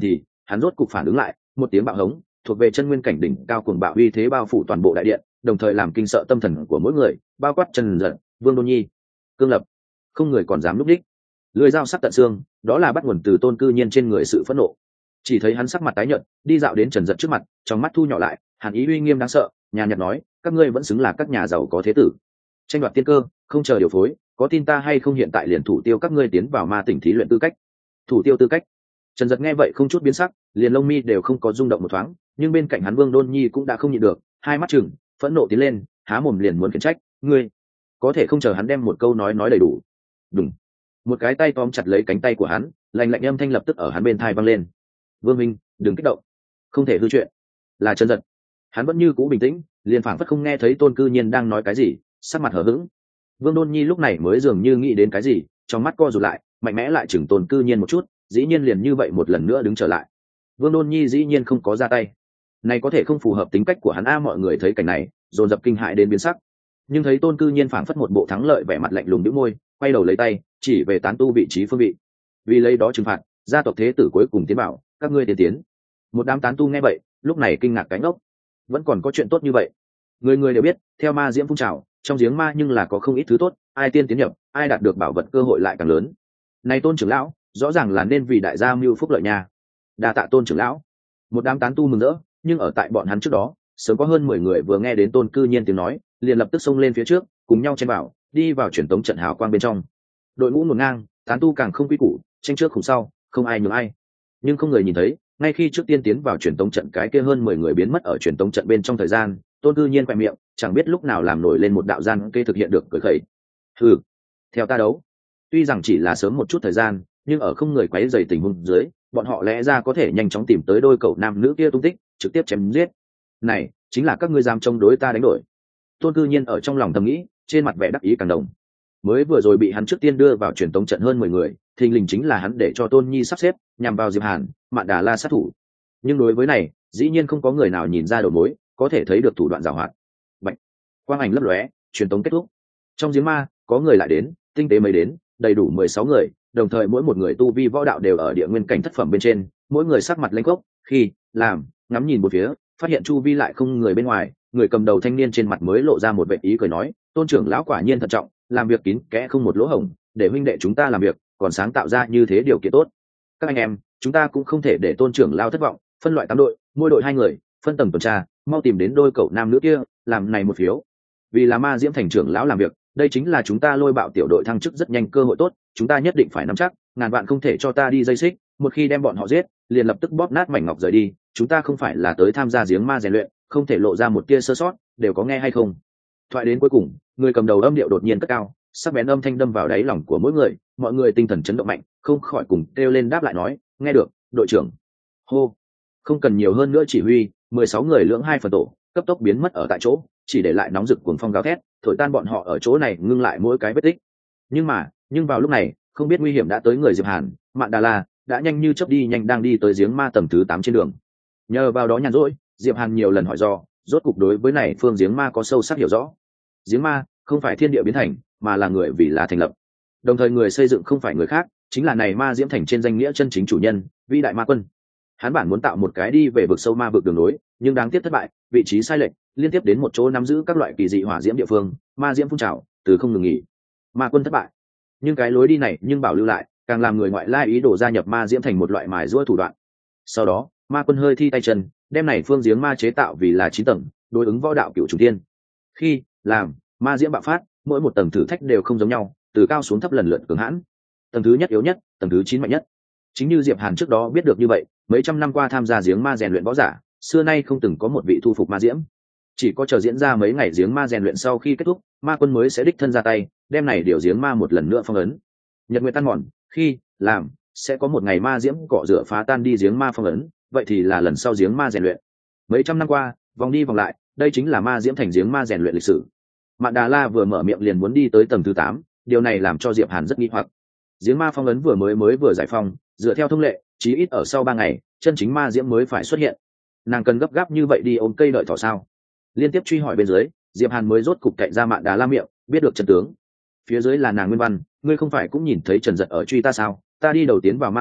hắn rốt cục phản ứng lại, một tiếng bạo hống thuộc về chân nguyên cảnh đỉnh cao cuồng bạo uy thế bao phủ toàn bộ đại điện, đồng thời làm kinh sợ tâm thần của mỗi người, bao quát Trần Dật, Vương Đôn Nhi, Cương Lập, không người còn dám lúc đích. Lưỡi dao sắc tận xương, đó là bắt nguồn từ Tôn Cư Nhiên trên người sự phẫn nộ. Chỉ thấy hắn sắc mặt tái nhợt, đi dạo đến Trần Dật trước mặt, trong mắt thu nhỏ lại, hàn ý uy nghiêm đáng sợ, nhàn nhạt nói, các ngươi vẫn xứng là các nhà giàu có thế tử, tranh đoạt tiên cơ, không chờ điều phối, có tin ta hay không hiện tại liền thủ tiêu các ngươi tiến vào ma tỉnh thí luyện tư cách. Thủ tiêu tư cách. Trần Dật nghe vậy không chút biến sắc, liền lông mi đều không có rung động một thoáng, nhưng bên cạnh hắn Vương Đôn Nhi cũng đã không nhịn được, hai mắt chừng, phẫn nộ tiến lên, há mồm liền muốn khiển trách, ngươi có thể không chờ hắn đem một câu nói đầy đủ. Đúng. Một cái tay tóm chặt lấy cánh tay của hắn, lạnh lạnh âm thanh lập tức ở hắn bên tai vang lên. Vương Minh, đừng kích động, không thể hư chuyện. Là Trần Dật. Hắn vẫn như cũ bình tĩnh, liền phảng phất không nghe thấy Tôn Cư Nhiên đang nói cái gì, sắc mặt hờ hững. Vương Đôn Nhi lúc này mới dường như nghĩ đến cái gì, trong mắt co rụt lại, mạnh mẽ lại chừng Tôn Cư Nhiên một chút, dĩ nhiên liền như vậy một lần nữa đứng trở lại. Vương Đôn Nhi dĩ nhiên không có ra tay, này có thể không phù hợp tính cách của hắn a. Mọi người thấy cảnh này, dồn dập kinh hãi đến biến sắc, nhưng thấy Tôn Cư Nhiên phảng phất một bộ thắng lợi, vẻ mặt lạnh lùng bĩu môi, quay đầu lấy tay chỉ về tán tu vị trí phương vị, vì lấy đó trừng phạt gia tộc thế tử cuối cùng tiến bảo, các ngươi tiến. Một đám tán tu nghe vậy lúc này kinh ngạc cánh ốc, vẫn còn có chuyện tốt như vậy. Người người đều biết theo ma diễm phun trào, trong giếng ma nhưng là có không ít thứ tốt, ai tiên tiến nhập, ai đạt được bảo vật cơ hội lại càng lớn. Này Tôn trưởng lão rõ ràng là nên vì đại gia mưu phúc lợi nhà, đa tạ Tôn trưởng lão. Một đám tán tu mừng rỡ, nhưng ở tại bọn hắn trước đó sớm có hơn 10 người vừa nghe đến Tôn Cư Nhiên tiếng nói, liền lập tức xông lên phía trước, cùng nhau chen vào, đi vào truyền tống trận hào quang bên trong. Đội ngũ ngổn ngang, tán tu càng không quy củ, tranh trước khủng sau, không ai nhường ai. Nhưng không người nhìn thấy, ngay khi trước tiên tiến vào truyền tống trận cái kia hơn 10 người biến mất ở truyền tống trận bên trong thời gian, Tôn Cư Nhiên quẹt miệng, chẳng biết lúc nào làm nổi lên một đạo gian kê thực hiện được cười khẩy. Hừ, theo ta đấu. Tuy rằng chỉ là sớm một chút thời gian, nhưng ở không người quấy rầy tình huống dưới, bọn họ lẽ ra có thể nhanh chóng tìm tới đôi cậu nam nữ kia tung tích, trực tiếp chém giết. Này, chính là các ngươi dám chống đối ta đánh đổi. Tôn Cư Nhiên ở trong lòng thầm nghĩ, trên mặt vẻ đắc ý càng đồng. Mới vừa rồi bị hắn trước tiên đưa vào truyền tống trận hơn 10 người, thình lình chính là hắn để cho Tôn Nhi sắp xếp, nhằm vào Diệp Hàn, Mạn Đà La sát thủ. Nhưng đối với này, dĩ nhiên không có người nào nhìn ra đầu mối, có thể thấy được thủ đoạn giàu hoạt. Bạch, quang ảnh lấp lóe, truyền tống kết thúc. Trong giếng ma, có người lại đến, tinh tế mới đến, đầy đủ 16 người, đồng thời mỗi một người tu vi võ đạo đều ở địa nguyên cảnh thất phẩm bên trên, mỗi người sắc mặt lênh khốc, khi làm ngắm nhìn một phía, phát hiện chu vi lại không người bên ngoài, người cầm đầu thanh niên trên mặt mới lộ ra một vẻ ý cười nói, Tôn trưởng lão quả nhiên thận trọng, làm việc kín kẽ không một lỗ hổng, để huynh đệ chúng ta làm việc còn sáng tạo ra như thế điều kiện tốt. Các anh em, chúng ta cũng không thể để Tôn trưởng lão thất vọng, phân loại 8 đội, mỗi đội 2 người, phân tầng tuần tra, mau tìm đến đôi cậu nam nữ kia, làm này một phiếu. Vì là ma diễm thành trưởng lão làm việc, đây chính là chúng ta Lôi Bạo tiểu đội thăng chức rất nhanh cơ hội tốt, chúng ta nhất định phải nắm chắc, ngàn vạn không thể cho ta đi dây xích, một khi đem bọn họ giết, liền lập tức bóp nát mảnh ngọc rời đi, chúng ta không phải là tới tham gia giếng ma rèn luyện, không thể lộ ra một tia sơ sót, đều có nghe hay không? Thoại đến cuối cùng, người cầm đầu âm điệu đột nhiên cất cao, sắc bén âm thanh đâm vào đáy lòng của mỗi người, mọi người tinh thần chấn động mạnh, không khỏi cùng kêu lên đáp lại nói, nghe được, đội trưởng. Hô, không cần nhiều hơn nữa chỉ huy, 16 người lưỡng 2 phần tổ, cấp tốc biến mất ở tại chỗ, chỉ để lại nóng rực cuồng phong gào thét, thổi tan bọn họ ở chỗ này, ngưng lại mỗi cái vết tích. Nhưng vào lúc này, không biết nguy hiểm đã tới người Diệp Hàn, Mạn Đà La đã nhanh như chớp đi nhanh đang đi tới giếng ma tầng thứ 8 trên đường. Nhờ vào đó nhàn rỗi, Diệp Hàn nhiều lần hỏi do, rốt cục đối với này phương giếng ma có sâu sắc hiểu rõ. Giếng ma không phải thiên địa biến thành, mà là người vì là thành lập. Đồng thời người xây dựng không phải người khác, chính là này ma diễm thành trên danh nghĩa chân chính chủ nhân, vĩ đại ma quân. Hắn bản muốn tạo một cái đi về vực sâu ma vực đường lối, nhưng đáng tiếc thất bại, vị trí sai lệch, liên tiếp đến một chỗ nắm giữ các loại kỳ dị hỏa diễm địa phương, ma diễm phun trào, từ không ngừng nghỉ. Ma quân thất bại, nhưng cái lối đi này nhưng bảo lưu lại, càng làm người ngoại lai ý đồ gia nhập ma diễm thành một loại mài giũa thủ đoạn. Sau đó, ma quân hơi thi tay chân, đem này phương giếng ma chế tạo vì là 9 tầng, đối ứng võ đạo cửu trùng thiên. Khi làm ma diễm bạo phát, mỗi một tầng thử thách đều không giống nhau, từ cao xuống thấp lần lượt cường hãn. Tầng thứ nhất yếu nhất, tầng thứ 9 mạnh nhất. Chính như Diệp Hàn trước đó biết được như vậy, mấy trăm năm qua tham gia giếng ma rèn luyện võ giả, xưa nay không từng có một vị thu phục ma diễm. Chỉ có chờ diễn ra mấy ngày giếng ma rèn luyện sau khi kết thúc, ma quân mới sẽ đích thân ra tay, đem này điều giếng ma một lần nữa phong ấn. Nhật nguyệt tan mòn, khi làm sẽ có một ngày ma diễm cọ rửa phá tan đi giếng ma phong ấn, vậy thì là lần sau giếng ma rèn luyện. Mấy trăm năm qua, vòng đi vòng lại, đây chính là ma diễm thành giếng ma rèn luyện lịch sử. Mạn Đà La vừa mở miệng liền muốn đi tới tầng thứ 8, điều này làm cho Diệp Hàn rất nghi hoặc. Giếng ma phong ấn vừa mới giải phong, dựa theo thông lệ, chí ít ở sau 3 ngày, chân chính ma diễm mới phải xuất hiện. Nàng cần gấp gáp như vậy đi ôm cây đợi thỏ sao? Liên tiếp truy hỏi bên dưới, Diệp Hàn mới rốt cục cậy ra Mạn Đà La miệng, biết được chân tướng. Phía dưới là nàng Nguyên Văn, ngươi không phải cũng nhìn thấy Trần Dật ở truy ta sao? Ta đi đầu tiến vào ma tỉnh,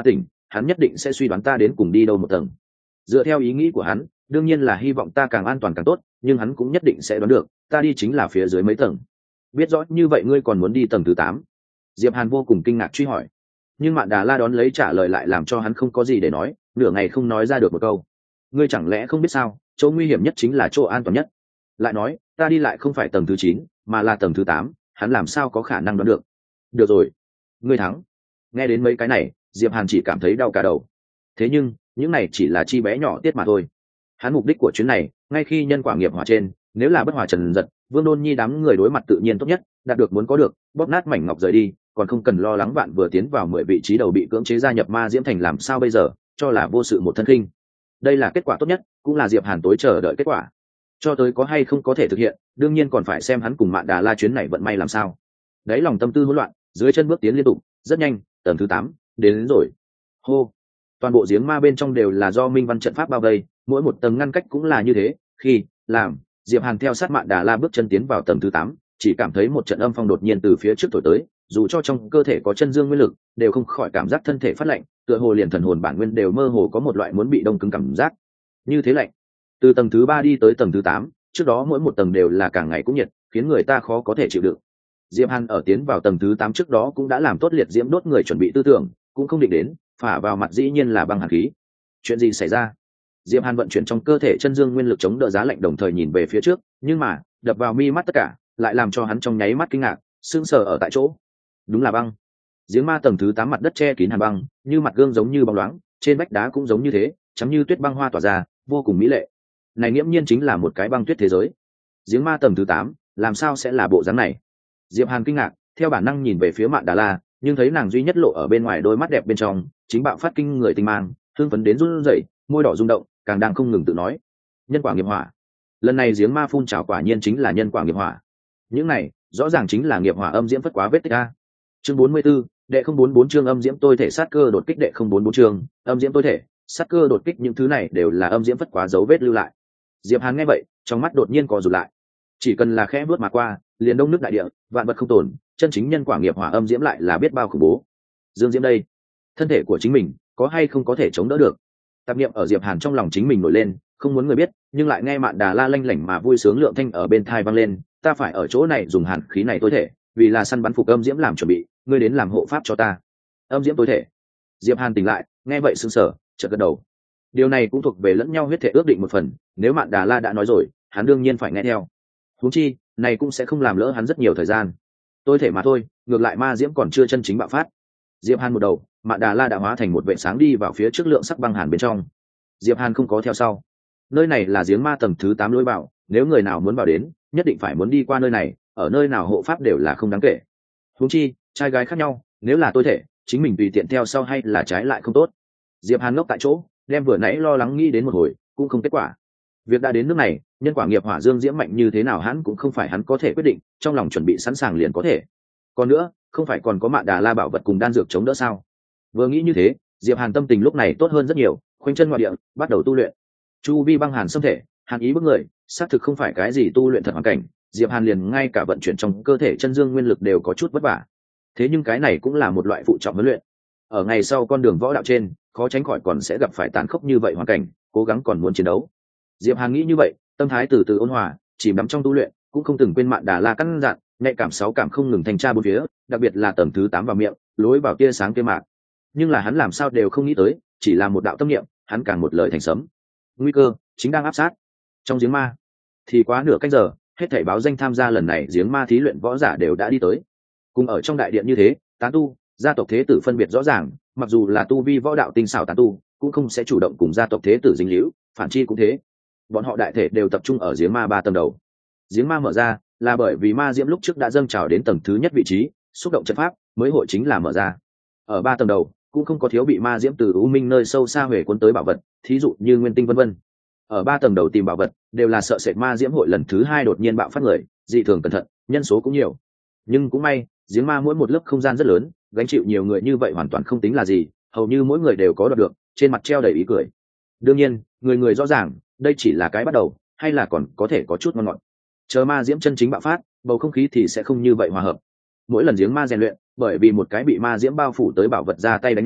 hắn nhất định sẽ suy đoán ta đến cùng đi đâu một tầng. Dựa theo ý nghĩ của hắn, đương nhiên là hy vọng ta càng an toàn càng tốt, nhưng hắn cũng nhất định sẽ đoán được ta đi chính là phía dưới mấy tầng. Biết rõ như vậy ngươi còn muốn đi tầng thứ 8? Diệp Hàn vô cùng kinh ngạc truy hỏi. Nhưng Mạn Đà La đón lấy trả lời lại làm cho hắn không có gì để nói, nửa ngày không nói ra được một câu. Ngươi chẳng lẽ không biết sao, chỗ nguy hiểm nhất chính là chỗ an toàn nhất. Lại nói, ta đi lại không phải tầng thứ 9, mà là tầng thứ 8, hắn làm sao có khả năng đoán được. Được rồi, ngươi thắng. Nghe đến mấy cái này, Diệp Hàn chỉ cảm thấy đau cả đầu. Thế nhưng, những này chỉ là chi bé nhỏ tiết mà thôi. Hắn mục đích của chuyến này, ngay khi nhân quả nghiệp hỏa trên, nếu là bất hòa trần giật, Vương Đôn Nhi đám người đối mặt tự nhiên tốt nhất, đạt được muốn có được, bóp nát mảnh ngọc rời đi, còn không cần lo lắng bạn vừa tiến vào 10 vị trí đầu bị cưỡng chế gia nhập ma diễm thành làm sao bây giờ, cho là vô sự một thân kinh. Đây là kết quả tốt nhất, cũng là Diệp Hàn tối chờ đợi kết quả. Cho tới có hay không có thể thực hiện, đương nhiên còn phải xem hắn cùng Mạn Đà La chuyến này vận may làm sao. Đấy lòng tâm tư hỗn loạn, dưới chân bước tiến liên tục, rất nhanh, tầng thứ 8 đến rồi. Hô. Toàn bộ giếng ma bên trong đều là do minh văn trận pháp bao vây, mỗi một tầng ngăn cách cũng là như thế. Khi làm Diệp Hàn theo sát Mạn Đà La bước chân tiến vào tầng thứ 8, chỉ cảm thấy một trận âm phong đột nhiên từ phía trước thổi tới, dù cho trong cơ thể có chân dương nguyên lực, đều không khỏi cảm giác thân thể phát lạnh, tựa hồ liền thần hồn bản nguyên đều mơ hồ có một loại muốn bị đông cứng cảm giác. Như thế lạnh. Từ tầng thứ 3 đi tới tầng thứ 8, trước đó mỗi một tầng đều là càng ngày cũng nhiệt, khiến người ta khó có thể chịu đựng. Diệp Hàn ở tiến vào tầng thứ 8 trước đó cũng đã làm tốt liệt diễm đốt người chuẩn bị tư tưởng, cũng không định đến, phả vào mặt dĩ nhiên là băng hàn khí. Chuyện gì xảy ra? Diệp Hàn vận chuyển trong cơ thể chân dương nguyên lực chống đỡ giá lạnh đồng thời nhìn về phía trước, nhưng mà, đập vào mi mắt tất cả, lại làm cho hắn trong nháy mắt kinh ngạc, sững sờ ở tại chỗ. Đúng là băng. Giếng ma tầng thứ 8 mặt đất che kín hàn băng, như mặt gương giống như bóng loáng, trên vách đá cũng giống như thế, trắng như tuyết băng hoa tỏa ra, vô cùng mỹ lệ. Này nghiễm nhiên chính là một cái băng tuyết thế giới. Giếng ma tầng thứ 8, làm sao sẽ là bộ dáng này? Diệp Hàn kinh ngạc, theo bản năng nhìn về phía Mạn Đà La, nhưng thấy nàng duy nhất lộ ở bên ngoài đôi mắt đẹp bên trong, chính bạo phát kinh người tinh mang, hương phấn đến run rẩy, môi đỏ rung động, càng đang không ngừng tự nói. Nhân quả nghiệp hỏa. Lần này giếng ma phun trào quả nhiên chính là nhân quả nghiệp hỏa. Những này, rõ ràng chính là nghiệp hỏa âm diễm phất quá vết tích a. Chương 44, đệ 044 chương âm diễm tôi thể sát cơ đột kích đệ 044 chương, âm diễm tôi thể, sát cơ đột kích những thứ này đều là âm diễm phất quá dấu vết lưu lại. Diệp Hàn nghe vậy, trong mắt đột nhiên co rụt lại. Chỉ cần là khẽ bước mà qua, liền đông nước đại địa, vạn vật không tồn, chân chính nhân quả nghiệp hỏa âm diễm lại là biết bao khủng bố. Dương Diễm đây, thân thể của chính mình có hay không có thể chống đỡ được? Tạp niệm ở Diệp Hàn trong lòng chính mình nổi lên, không muốn người biết, nhưng lại nghe Mạn Đà La lanh lảnh mà vui sướng lượng thanh ở bên tai vang lên, ta phải ở chỗ này dùng hàn khí này tối thể, vì là săn bắn phục âm diễm làm chuẩn bị, ngươi đến làm hộ pháp cho ta. Âm diễm tối thể. Diệp Hàn tỉnh lại, nghe vậy sững sờ, chợt gật đầu. Điều này cũng thuộc về lẫn nhau huyết thể ước định một phần, nếu Mạn Đà La đã nói rồi, hắn đương nhiên phải nghe theo. Huống chi, này cũng sẽ không làm lỡ hắn rất nhiều thời gian. Tôi thể mà thôi, ngược lại ma diễm còn chưa chân chính bạo phát. Diệp Hàn một đầu, Mạn Đà La đã hóa thành một vệ sáng đi vào phía trước lượng sắc băng hàn bên trong. Diệp Hàn không có theo sau. Nơi này là giếng ma tầng thứ 8 lối vào, nếu người nào muốn vào đến, nhất định phải muốn đi qua nơi này, ở nơi nào hộ pháp đều là không đáng kể. Huống chi, trai gái khác nhau, nếu là tôi thể, chính mình tùy tiện theo sau hay là trái lại không tốt. Diệp Hàn ngốc tại chỗ, đem vừa nãy lo lắng nghĩ đến một hồi, cũng không kết quả. Việc đã đến nước này, nhân quả nghiệp hỏa dương diễm mạnh như thế nào hắn cũng không phải hắn có thể quyết định, trong lòng chuẩn bị sẵn sàng liền có thể. Còn nữa, không phải còn có Mạn Đà La bảo vật cùng đan dược chống đỡ sao? Vừa nghĩ như thế, Diệp Hàn tâm tình lúc này tốt hơn rất nhiều, khoanh chân ngoại địa, bắt đầu tu luyện. Chu vi băng hàn xâm thể, hàn ý bức người, xác thực không phải cái gì tu luyện thật hoàn cảnh, Diệp Hàn liền ngay cả vận chuyển trong cơ thể chân dương nguyên lực đều có chút vất vả. Thế nhưng cái này cũng là một loại phụ trọng huấn luyện. Ở ngày sau con đường võ đạo trên, khó tránh khỏi còn sẽ gặp phải tàn khốc như vậy hoàn cảnh, cố gắng còn muốn chiến đấu. Diệp Hàn nghĩ như vậy, tâm thái từ từ ôn hòa, chìm đắm trong tu luyện, cũng không từng quên Mạn Đà La căn dặn, nhạy cảm sáu cảm không ngừng thanh tra bốn phía, đặc biệt là tầng thứ 8 vào miệng, lối vào tia sáng kia mạc. Nhưng là hắn làm sao đều không nghĩ tới, chỉ là một đạo tâm niệm, hắn càng một lời thành sấm. Nguy cơ chính đang áp sát. Trong giếng ma, thì quá nửa canh giờ, hết thảy báo danh tham gia lần này giếng ma thí luyện võ giả đều đã đi tới. Cùng ở trong đại điện như thế, tán tu, gia tộc thế tử phân biệt rõ ràng, mặc dù là tu vi võ đạo tinh xảo tán tu, cũng không sẽ chủ động cùng gia tộc thế tử dính líu, phản chi cũng thế. Bọn họ đại thể đều tập trung ở giếng ma 3 tầng đầu. Giếng ma mở ra là bởi vì ma diễm lúc trước đã dâng trào đến tầng thứ nhất vị trí, xúc động trận pháp, mới hội chính là mở ra. Ở 3 tầng đầu cũng không có thiếu bị ma diễm từ u minh nơi sâu xa huề cuốn tới bảo vật, thí dụ như nguyên tinh vân vân. Ở 3 tầng đầu tìm bảo vật đều là sợ sệt ma diễm hội lần thứ 2 đột nhiên bạo phát người, dị thường cẩn thận, nhân số cũng nhiều. Nhưng cũng may, giếng ma mỗi một lớp không gian rất lớn, gánh chịu nhiều người như vậy hoàn toàn không tính là gì, hầu như mỗi người đều có đoạt được, trên mặt treo đầy ý cười. Đương nhiên, người người rõ ràng, đây chỉ là cái bắt đầu, hay là còn có thể có chút ngon ngọt. Chờ ma diễm chân chính bạo phát, bầu không khí thì sẽ không như vậy hòa hợp. Mỗi lần giếng ma rèn luyện, bởi vì một cái bị ma diễm bao phủ tới bảo vật ra tay đánh nhau,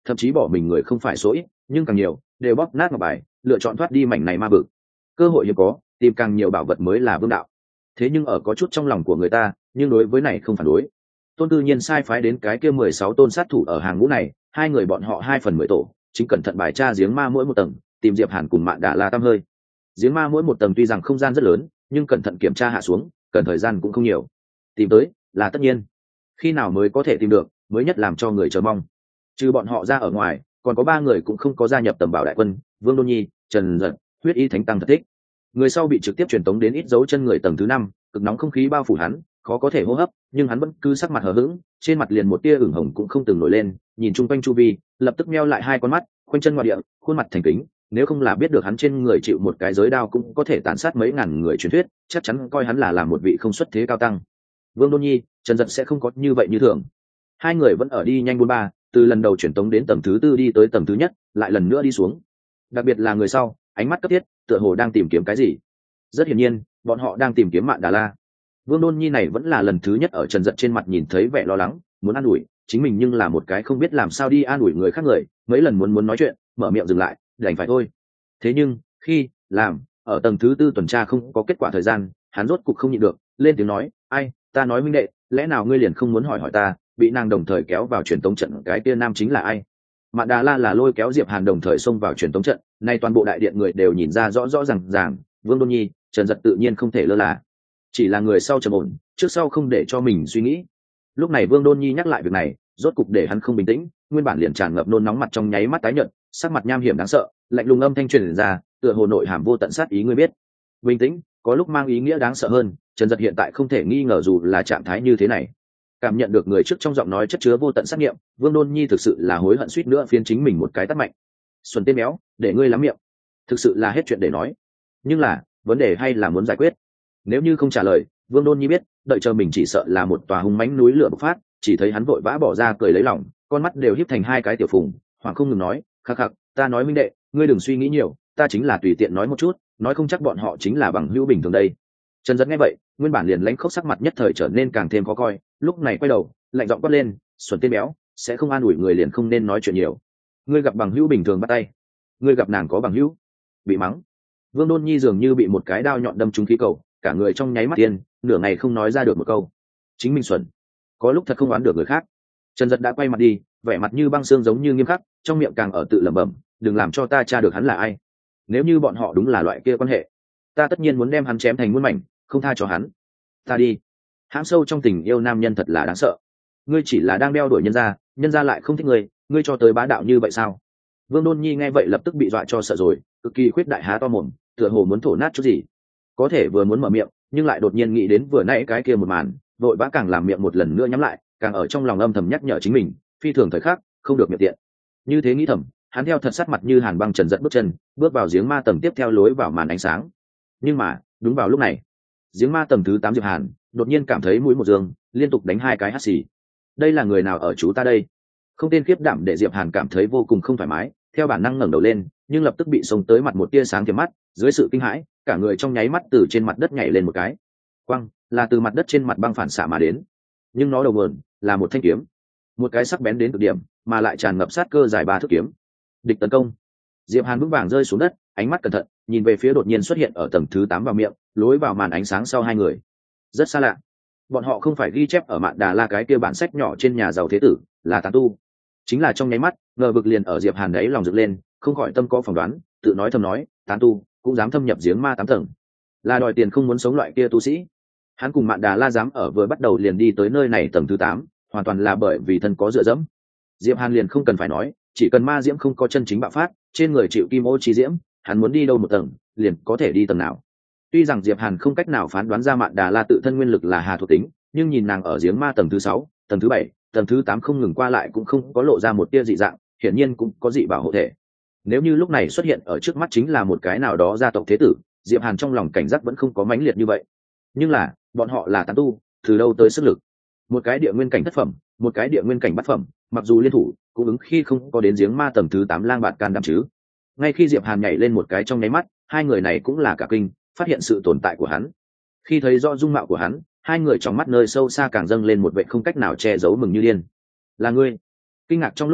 thậm chí bỏ mình người không phải số ít, nhưng càng nhiều đều bóp nát ngọc bài, lựa chọn thoát đi mảnh này ma vực. Cơ hội hiếm có, tìm càng nhiều bảo vật mới là vương đạo. Thế nhưng ở có chút trong lòng của người ta, nhưng đối với này không phản đối. Tôn Tư Nhiên sai phái đến cái kia 16 tôn sát thủ ở hàng ngũ này, hai người bọn họ 2/10 tổ, chính cẩn thận bài tra giếng ma mỗi một tầng, tìm Diệp Hàn cùng Mạn Đà La tam hơi. Giếng ma mỗi một tầng tuy rằng không gian rất lớn, nhưng cẩn thận kiểm tra hạ xuống, cần thời gian cũng không nhiều. Tìm tới là tất nhiên, khi nào mới có thể tìm được, mới nhất làm cho người chờ mong. Trừ bọn họ ra ở ngoài, còn có 3 người cũng không có gia nhập tầm bảo đại quân, Vương Đôn Nhi, Trần Dật, Huyết Y Thánh Tăng Thật Thích. Người sau bị trực tiếp truyền tống đến ít dấu chân người tầng thứ 5, cực nóng không khí bao phủ hắn, khó có thể hô hấp, nhưng hắn vẫn cứ sắc mặt hờ hững, trên mặt liền một tia ửng hồng cũng không từng nổi lên, nhìn chung quanh chu vi, lập tức meo lại hai con mắt, khoanh chân ngoại địa, khuôn mặt thành kính. Nếu không là biết được hắn trên người chịu một cái giới đao cũng có thể tàn sát mấy ngàn người truyền thuyết, chắc chắn coi hắn là một vị không xuất thế cao tăng. Vương Đôn Nhi, Trần Dật sẽ không có như vậy như thường. Hai người vẫn ở đi nhanh buôn ba, từ lần đầu truyền tống đến tầng thứ 4 đi tới tầng thứ nhất, lại lần nữa đi xuống. Đặc biệt là người sau, ánh mắt cấp thiết, tựa hồ đang tìm kiếm cái gì. Rất hiển nhiên, bọn họ đang tìm kiếm Mạn Đà La. Vương Đôn Nhi này vẫn là lần thứ nhất ở Trần Dật trên mặt nhìn thấy vẻ lo lắng, muốn an ủi chính mình nhưng là một cái không biết làm sao đi an ủi người khác người, mấy lần muốn nói chuyện, mở miệng dừng lại, đành phải thôi. Thế nhưng, khi làm ở tầng thứ 4 tuần tra không có kết quả thời gian, hắn rốt cục không nhịn được, lên tiếng nói, "Ai, ta nói huynh đệ, lẽ nào ngươi liền không muốn hỏi ta, bị nàng đồng thời kéo vào truyền tống trận cái kia nam chính là ai?" Mạn Đà La là lôi kéo Diệp Hàn đồng thời xông vào truyền tống trận, nay toàn bộ đại điện người đều nhìn ra rõ ràng, Vương Đôn Nhi, Trần Dật tự nhiên không thể lơ là. Chỉ là người sau trầm ổn, trước sau không để cho mình suy nghĩ. Lúc này Vương Đôn Nhi nhắc lại việc này, rốt cục để hắn không bình tĩnh, nguyên bản liền tràn ngập nôn nóng mặt trong nháy mắt tái nhợt, sắc mặt nham hiểm đáng sợ, lạnh lùng âm thanh truyền ra, tựa hồ nội hàm vô tận sát ý ngươi biết. Bình tĩnh, có lúc mang ý nghĩa đáng sợ hơn, Trần Dật hiện tại không thể nghi ngờ dù là trạng thái như thế này. Cảm nhận được người trước trong giọng nói chất chứa vô tận sát nghiệm, Vương Đôn Nhi thực sự là hối hận suýt nữa phiến chính mình một cái tát mạnh. Xuân tên béo, để ngươi lắm miệng. Thực sự là hết chuyện để nói. Nhưng là, vấn đề hay là muốn giải quyết. Nếu như không trả lời, Vương Đôn Nhi biết, đợi chờ mình chỉ sợ là một tòa hung mãnh núi lửa bộc phát, chỉ thấy hắn vội vã bỏ ra cười lấy lòng, con mắt đều híp thành hai cái tiểu phùng, hoảng không ngừng nói, khắc khắc, ta nói minh đệ, ngươi đừng suy nghĩ nhiều, ta chính là tùy tiện nói một chút, nói không chắc bọn họ chính là bằng hữu bình thường đây. Trần Dật nghe vậy, nguyên bản liền lãnh khốc sắc mặt nhất thời trở nên càng thêm khó coi, lúc này quay đầu, lạnh giọng quát lên, Xuân tên béo, sẽ không an ủi người liền không nên nói chuyện nhiều. Ngươi gặp bằng hữu bình thường bắt tay, ngươi gặp nàng có bằng hữu, bị mắng. Vương Đôn Nhi dường như bị một cái đao nhọn đâm trúng khí cầu, cả người trong nháy mắt tiên, nửa ngày không nói ra được một câu. Chính mình xuẩn, có lúc thật không oán được người khác. Trần Dật đã quay mặt đi, vẻ mặt như băng xương giống như nghiêm khắc, trong miệng càng ở tự lẩm bẩm, đừng làm cho ta tra được hắn là ai. Nếu như bọn họ đúng là loại kia quan hệ, ta tất nhiên muốn đem hắn chém thành muôn mảnh, không tha cho hắn. Ta đi. Hãm sâu trong tình yêu nam nhân thật là đáng sợ. Ngươi chỉ là đang đeo đuổi nhân gia lại không thích ngươi cho tới bá đạo như vậy sao? Vương Đôn Nhi nghe vậy lập tức bị dọa cho sợ rồi, cực kỳ khuyết đại há to mồm, tựa hồ muốn thổ nát chút gì. Có thể vừa muốn mở miệng, nhưng lại đột nhiên nghĩ đến vừa nãy cái kia một màn, vội vã càng làm miệng một lần nữa nhắm lại, càng ở trong lòng âm thầm nhắc nhở chính mình, phi thường thời khắc, không được miệng tiện. Như thế nghĩ thầm, hắn theo thật sát mặt như hàn băng Trần Dật bước chân, bước vào giếng ma tầng tiếp theo lối vào màn ánh sáng. Nhưng mà, đúng vào lúc này, giếng ma tầng thứ 8 Diệp Hàn đột nhiên cảm thấy mũi một dương, liên tục đánh hai cái hắt xì. Đây là người nào ở chú ta đây? Không tên khiếp đảm để Diệp Hàn cảm thấy vô cùng không thoải mái, theo bản năng ngẩng đầu lên, nhưng lập tức bị xông tới mặt một tia sáng thiểm mắt, dưới sự kinh hãi, cả người trong nháy mắt từ trên mặt đất nhảy lên một cái. Quăng, là từ mặt đất trên mặt băng phản xạ mà đến. Nhưng nó đầu nguồn là một thanh kiếm, một cái sắc bén đến cực điểm, mà lại tràn ngập sát cơ dài 3 thước kiếm. Địch tấn công. Diệp Hàn vững vàng rơi xuống đất, ánh mắt cẩn thận, nhìn về phía đột nhiên xuất hiện ở tầng thứ 8 vào miệng, lối vào màn ánh sáng sau hai người. Rất xa lạ. Bọn họ không phải ghi chép ở Mạn Đà La cái kia bản sách nhỏ trên nhà giàu thế tử, là tán tu. Chính là trong nháy mắt, ngờ vực liền ở Diệp Hàn đấy lòng dựng lên, không khỏi tâm có phỏng đoán, tự nói thầm nói, tán tu cũng dám thâm nhập giếng ma 8 tầng, là đòi tiền không muốn sống loại kia tu sĩ. Hắn cùng Mạn Đà La dám ở vừa bắt đầu liền đi tới nơi này tầng thứ 8, hoàn toàn là bởi vì thân có dựa dẫm. Diệp Hàn liền không cần phải nói, chỉ cần ma diễm không có chân chính bạo phát, trên người chịu kim ô chi diễm, hắn muốn đi đâu một tầng, liền có thể đi tầng nào. Tuy rằng Diệp Hàn không cách nào phán đoán ra Mạn Đà La tự thân nguyên lực là hà thuộc tính, nhưng nhìn nàng ở giếng ma tầng thứ 6, tầng thứ 7, tầng thứ 8 không ngừng qua lại cũng không có lộ ra một tia dị dạng, hiển nhiên cũng có dị bảo hộ thể. Nếu như lúc này xuất hiện ở trước mắt chính là một cái nào đó gia tộc thế tử, Diệp Hàn trong lòng cảnh giác vẫn không có mãnh liệt như vậy. Nhưng là, bọn họ là tán tu, từ đâu tới sức lực? Một cái địa nguyên cảnh thất phẩm, một cái địa nguyên cảnh bát phẩm, mặc dù liên thủ, cũng ứng khi không có đến giếng ma tầng thứ 8 lang bạt can đảm chứ. Ngay khi Diệp Hàn nhảy lên một cái trong nháy mắt, hai người này cũng là cả kinh, phát hiện sự tồn tại của hắn. Khi thấy rõ dung mạo của hắn, hai người trong mắt nơi sâu xa càng dâng lên một vẻ không cách nào che giấu mừng như điên. Là ngươi? Kinh ngạc trong lúc đó,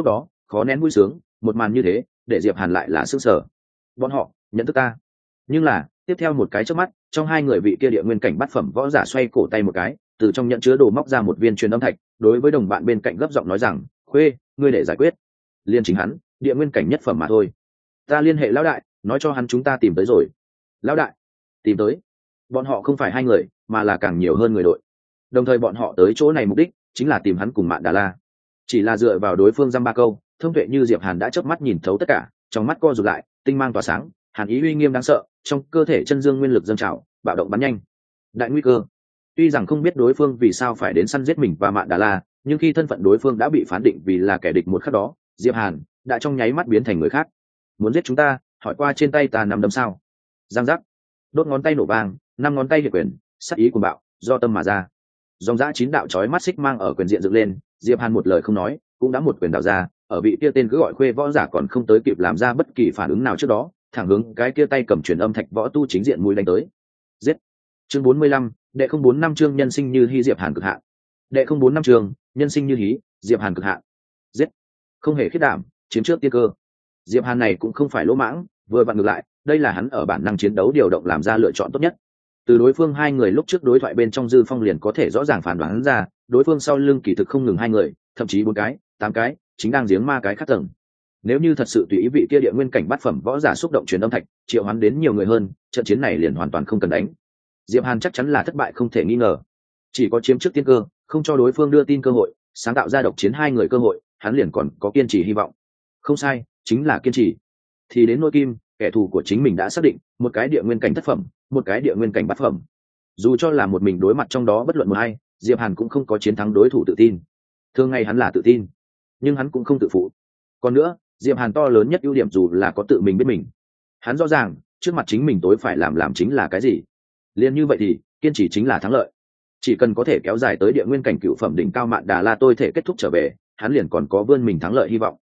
khó nén vui sướng. Một màn như thế để Diệp Hàn lại là sức sở. Bọn họ nhận thức ta. Nhưng là tiếp theo một cái chớp mắt, trong hai người vị kia địa nguyên cảnh bát phẩm võ giả xoay cổ tay một cái, từ trong nhận chứa đồ móc ra một viên truyền âm thạch, đối với đồng bạn bên cạnh gấp giọng nói rằng: "Khuê, ngươi để giải quyết." Liên chính hắn, địa nguyên cảnh nhất phẩm mà thôi. Ta liên hệ lão đại, nói cho hắn chúng ta tìm tới rồi. Lão đại tìm tới? Bọn họ không phải hai người, mà là càng nhiều hơn người đội. Đồng thời bọn họ tới chỗ này mục đích chính là tìm hắn cùng Mạn Đà La. Chỉ là dựa vào đối phương dăm ba câu, thông tuệ như Diệp Hàn đã chớp mắt nhìn thấu tất cả, trong mắt co rụt lại, tinh mang tỏa sáng, hàn ý uy nghiêm đáng sợ, trong cơ thể chân dương nguyên lực dâng trào, bạo động bắn nhanh. Đại nguy cơ. Tuy rằng không biết đối phương vì sao phải đến săn giết mình và Mạn Đà La, nhưng khi thân phận đối phương đã bị phán định vì là kẻ địch một khắc đó, Diệp Hàn đã trong nháy mắt biến thành người khác. Muốn giết chúng ta, hỏi qua trên tay ta nằm đấm sao? Giang giác. Đốt ngón tay nổ vang, năm ngón tay hiệp quyền, sát ý cuồng bạo, do tâm mà ra. Dòng dã chín đạo chói mắt xích mang ở quyền diện dựng lên, Diệp Hàn một lời không nói, cũng đã một quyền đảo ra, ở vị kia tên cứ gọi Khuê võ giả còn không tới kịp làm ra bất kỳ phản ứng nào trước đó, thẳng hướng cái kia tay cầm truyền âm thạch võ tu chính diện mũi đánh tới. Giết. Chương 45, đệ không bốn năm chương nhân sinh như hy Diệp Hàn cực hạn. Đệ không bốn năm chương, nhân sinh như hí, Diệp Hàn cực hạn. Giết. Không hề khiết đảm, chiếm trước tiên cơ. Diệp Hàn này cũng không phải lỗ mãng, vừa vặn ngược lại, đây là hắn ở bản năng chiến đấu điều động làm ra lựa chọn tốt nhất. Từ đối phương hai người lúc trước đối thoại bên trong Dư Phong liền có thể rõ ràng phán đoán ra, đối phương sau lưng kỳ thực không ngừng hai người, thậm chí bốn cái, tám cái, chính đang giếng ma cái khác tầng. Nếu như thật sự tùy ý vị kia địa nguyên cảnh bát phẩm võ giả xúc động truyền âm thạch, triệu hắn đến nhiều người hơn, trận chiến này liền hoàn toàn không cần đánh. Diệp Hàn chắc chắn là thất bại không thể nghi ngờ. Chỉ có chiếm trước tiên cơ, không cho đối phương đưa tin cơ hội, sáng tạo ra độc chiến hai người cơ hội, hắn liền còn có kiên trì hy vọng. Không sai, chính là kiên trì. Thì đến nỗi kim, kẻ thù của chính mình đã xác định, một cái địa nguyên cảnh thất phẩm, một cái địa nguyên cảnh bát phẩm. Dù cho là một mình đối mặt trong đó bất luận một hay, Diệp Hàn cũng không có chiến thắng đối thủ tự tin. Thường ngày hắn là tự tin, nhưng hắn cũng không tự phụ. Còn nữa, Diệp Hàn to lớn nhất ưu điểm dù là có tự mình biết mình. Hắn rõ ràng, trước mặt chính mình tối phải làm chính là cái gì. Liên như vậy thì, kiên trì chính là thắng lợi. Chỉ cần có thể kéo dài tới địa nguyên cảnh cựu phẩm đỉnh cao Mạn Đà La tôi thể kết thúc trở về, hắn liền còn có vươn mình thắng lợi hy vọng.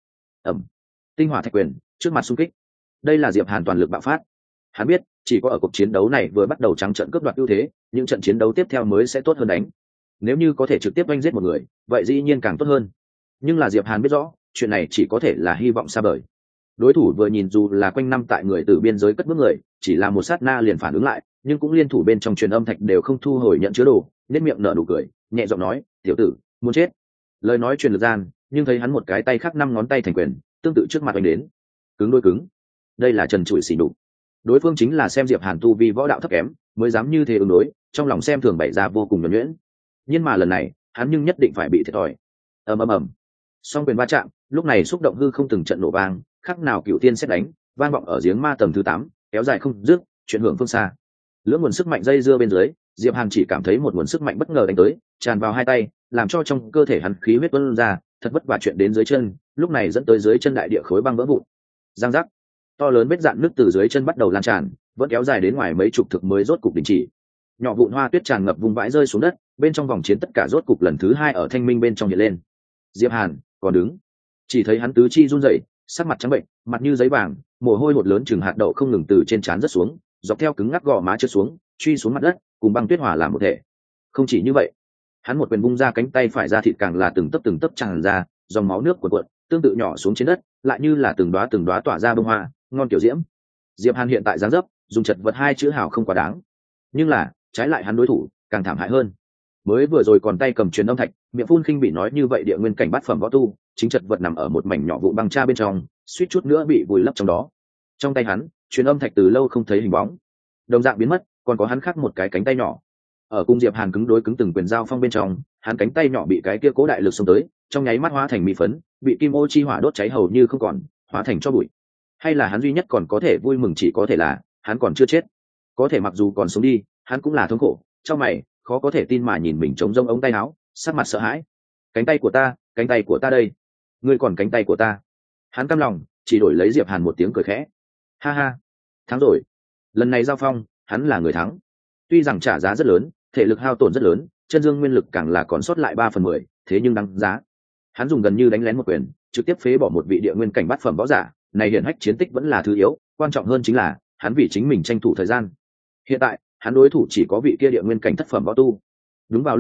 Tinh hỏa thạch quyền, trước mặt xung kích. Đây là Diệp Hàn toàn lực bạo phát. Hắn biết, chỉ có ở cuộc chiến đấu này vừa bắt đầu trắng trợn cướp đoạt ưu thế, những trận chiến đấu tiếp theo mới sẽ tốt hơn đánh. Nếu như có thể trực tiếp oanh giết một người, vậy dĩ nhiên càng tốt hơn. Nhưng là Diệp Hàn biết rõ, chuyện này chỉ có thể là hy vọng xa vời. Đối thủ vừa nhìn dù là quanh năm tại người từ biên giới cất bước người, chỉ là một sát na liền phản ứng lại, nhưng cũng liên thủ bên trong truyền âm thạch đều không thu hồi nhận chứa đồ, nét miệng nở nụ cười, nhẹ giọng nói: "Tiểu tử, muốn chết." Lời nói truyền lực gian, nhưng thấy hắn một cái tay khác năm ngón tay thành quyền, tương tự trước mặt anh đến. Cứng đôi cứng. Đây là trần trụi xỉ nhục. Đối phương chính là xem Diệp Hàn tu vi võ đạo thấp kém, mới dám như thế ứng đối, trong lòng xem thường bày ra vô cùng nhuần nhuyễn. Nhưng mà lần này, hắn nhưng nhất định phải bị thiệt thòi. Ầm. Song quyền va chạm, lúc này xúc động hư không từng trận nổ vang, khắc nào cửu tiên xét đánh, vang vọng ở giếng ma tầng thứ 8, kéo dài không dứt, chuyển hưởng phương xa. Lưỡng nguồn sức mạnh dây dưa bên dưới, Diệp Hàn chỉ cảm thấy một nguồn sức mạnh bất ngờ đánh tới, tràn vào hai tay, làm cho trong cơ thể hắn khí huyết tuôn ra, thật vất vả chuyện đến dưới chân, lúc này dẫn tới dưới chân đại địa khối băng vỡ vụn. Giang giác, to lớn vết dạn nước từ dưới chân bắt đầu lan tràn, vẫn kéo dài đến ngoài mấy chục thực mới rốt cục đình chỉ. Nhỏ vụn hoa tuyết tràn ngập vùng vãi rơi xuống đất, bên trong vòng chiến tất cả rốt cục lần thứ 2 ở thanh minh bên trong hiện lên. Diệp Hàn còn đứng, chỉ thấy hắn tứ chi run rẩy, sắc mặt trắng bệnh, mặt như giấy vàng, mồ hôi hột lớn chừng hạt đậu không ngừng từ trên trán rớt xuống, dọc theo cứng ngắc gò má trượt xuống, truy xuống mặt đất, cùng băng tuyết hòa làm một thể. Không chỉ như vậy, hắn một quyền bung ra cánh tay phải ra thịt càng là từng tấc tràn ra, dòng máu nước cuộn cuộn, tương tự nhỏ xuống trên đất, lại như là từng đóa tỏa ra bông hoa, ngon kiểu diễm. Diệp Hàn hiện tại dáng dấp, dùng chật vật hai chữ hào không quá đáng, nhưng là trái lại hắn đối thủ càng thảm hại hơn. Mới vừa rồi còn tay cầm truyền âm thạch, miệng phun khinh bị nói như vậy địa nguyên cảnh bát phẩm võ tu, chính chật vật nằm ở một mảnh nhỏ vụ băng cha bên trong, suýt chút nữa bị vùi lấp trong đó. Trong tay hắn, truyền âm thạch từ lâu không thấy hình bóng, đồng dạng biến mất, còn có hắn khác một cái cánh tay nhỏ. Ở cung Diệp Hàn cứng đối cứng từng quyền giao phong bên trong, hắn cánh tay nhỏ bị cái kia cố đại lực xông tới, trong nháy mắt hóa thành mì phấn, bị kim ô chi hỏa đốt cháy hầu như không còn, hóa thành tro bụi. Hay là hắn duy nhất còn có thể vui mừng chỉ có thể là hắn còn chưa chết. Có thể mặc dù còn sống đi, hắn cũng là thống khổ, trong mày, khó có thể tin mà nhìn mình trống rỗng ống tay áo, sắc mặt sợ hãi. Cánh tay của ta đây, ngươi còn cánh tay của ta. Hắn căm lòng, chỉ đổi lấy Diệp Hàn một tiếng cười khẽ. Ha ha, thắng rồi. Lần này giao phong, hắn là người thắng. Tuy rằng trả giá rất lớn, thể lực hao tổn rất lớn, chân dương nguyên lực càng là còn sót lại 3/10, thế nhưng đáng giá. Hắn dùng gần như đánh lén một quyền, trực tiếp phế bỏ một vị địa nguyên cảnh bát phẩm võ giả, này hiển hách chiến tích vẫn là thứ yếu, quan trọng hơn chính là hắn vì chính mình tranh thủ thời gian. Hiện tại, hắn đối thủ chỉ có vị kia địa nguyên cảnh thất phẩm võ tu. Đúng vào lúc này,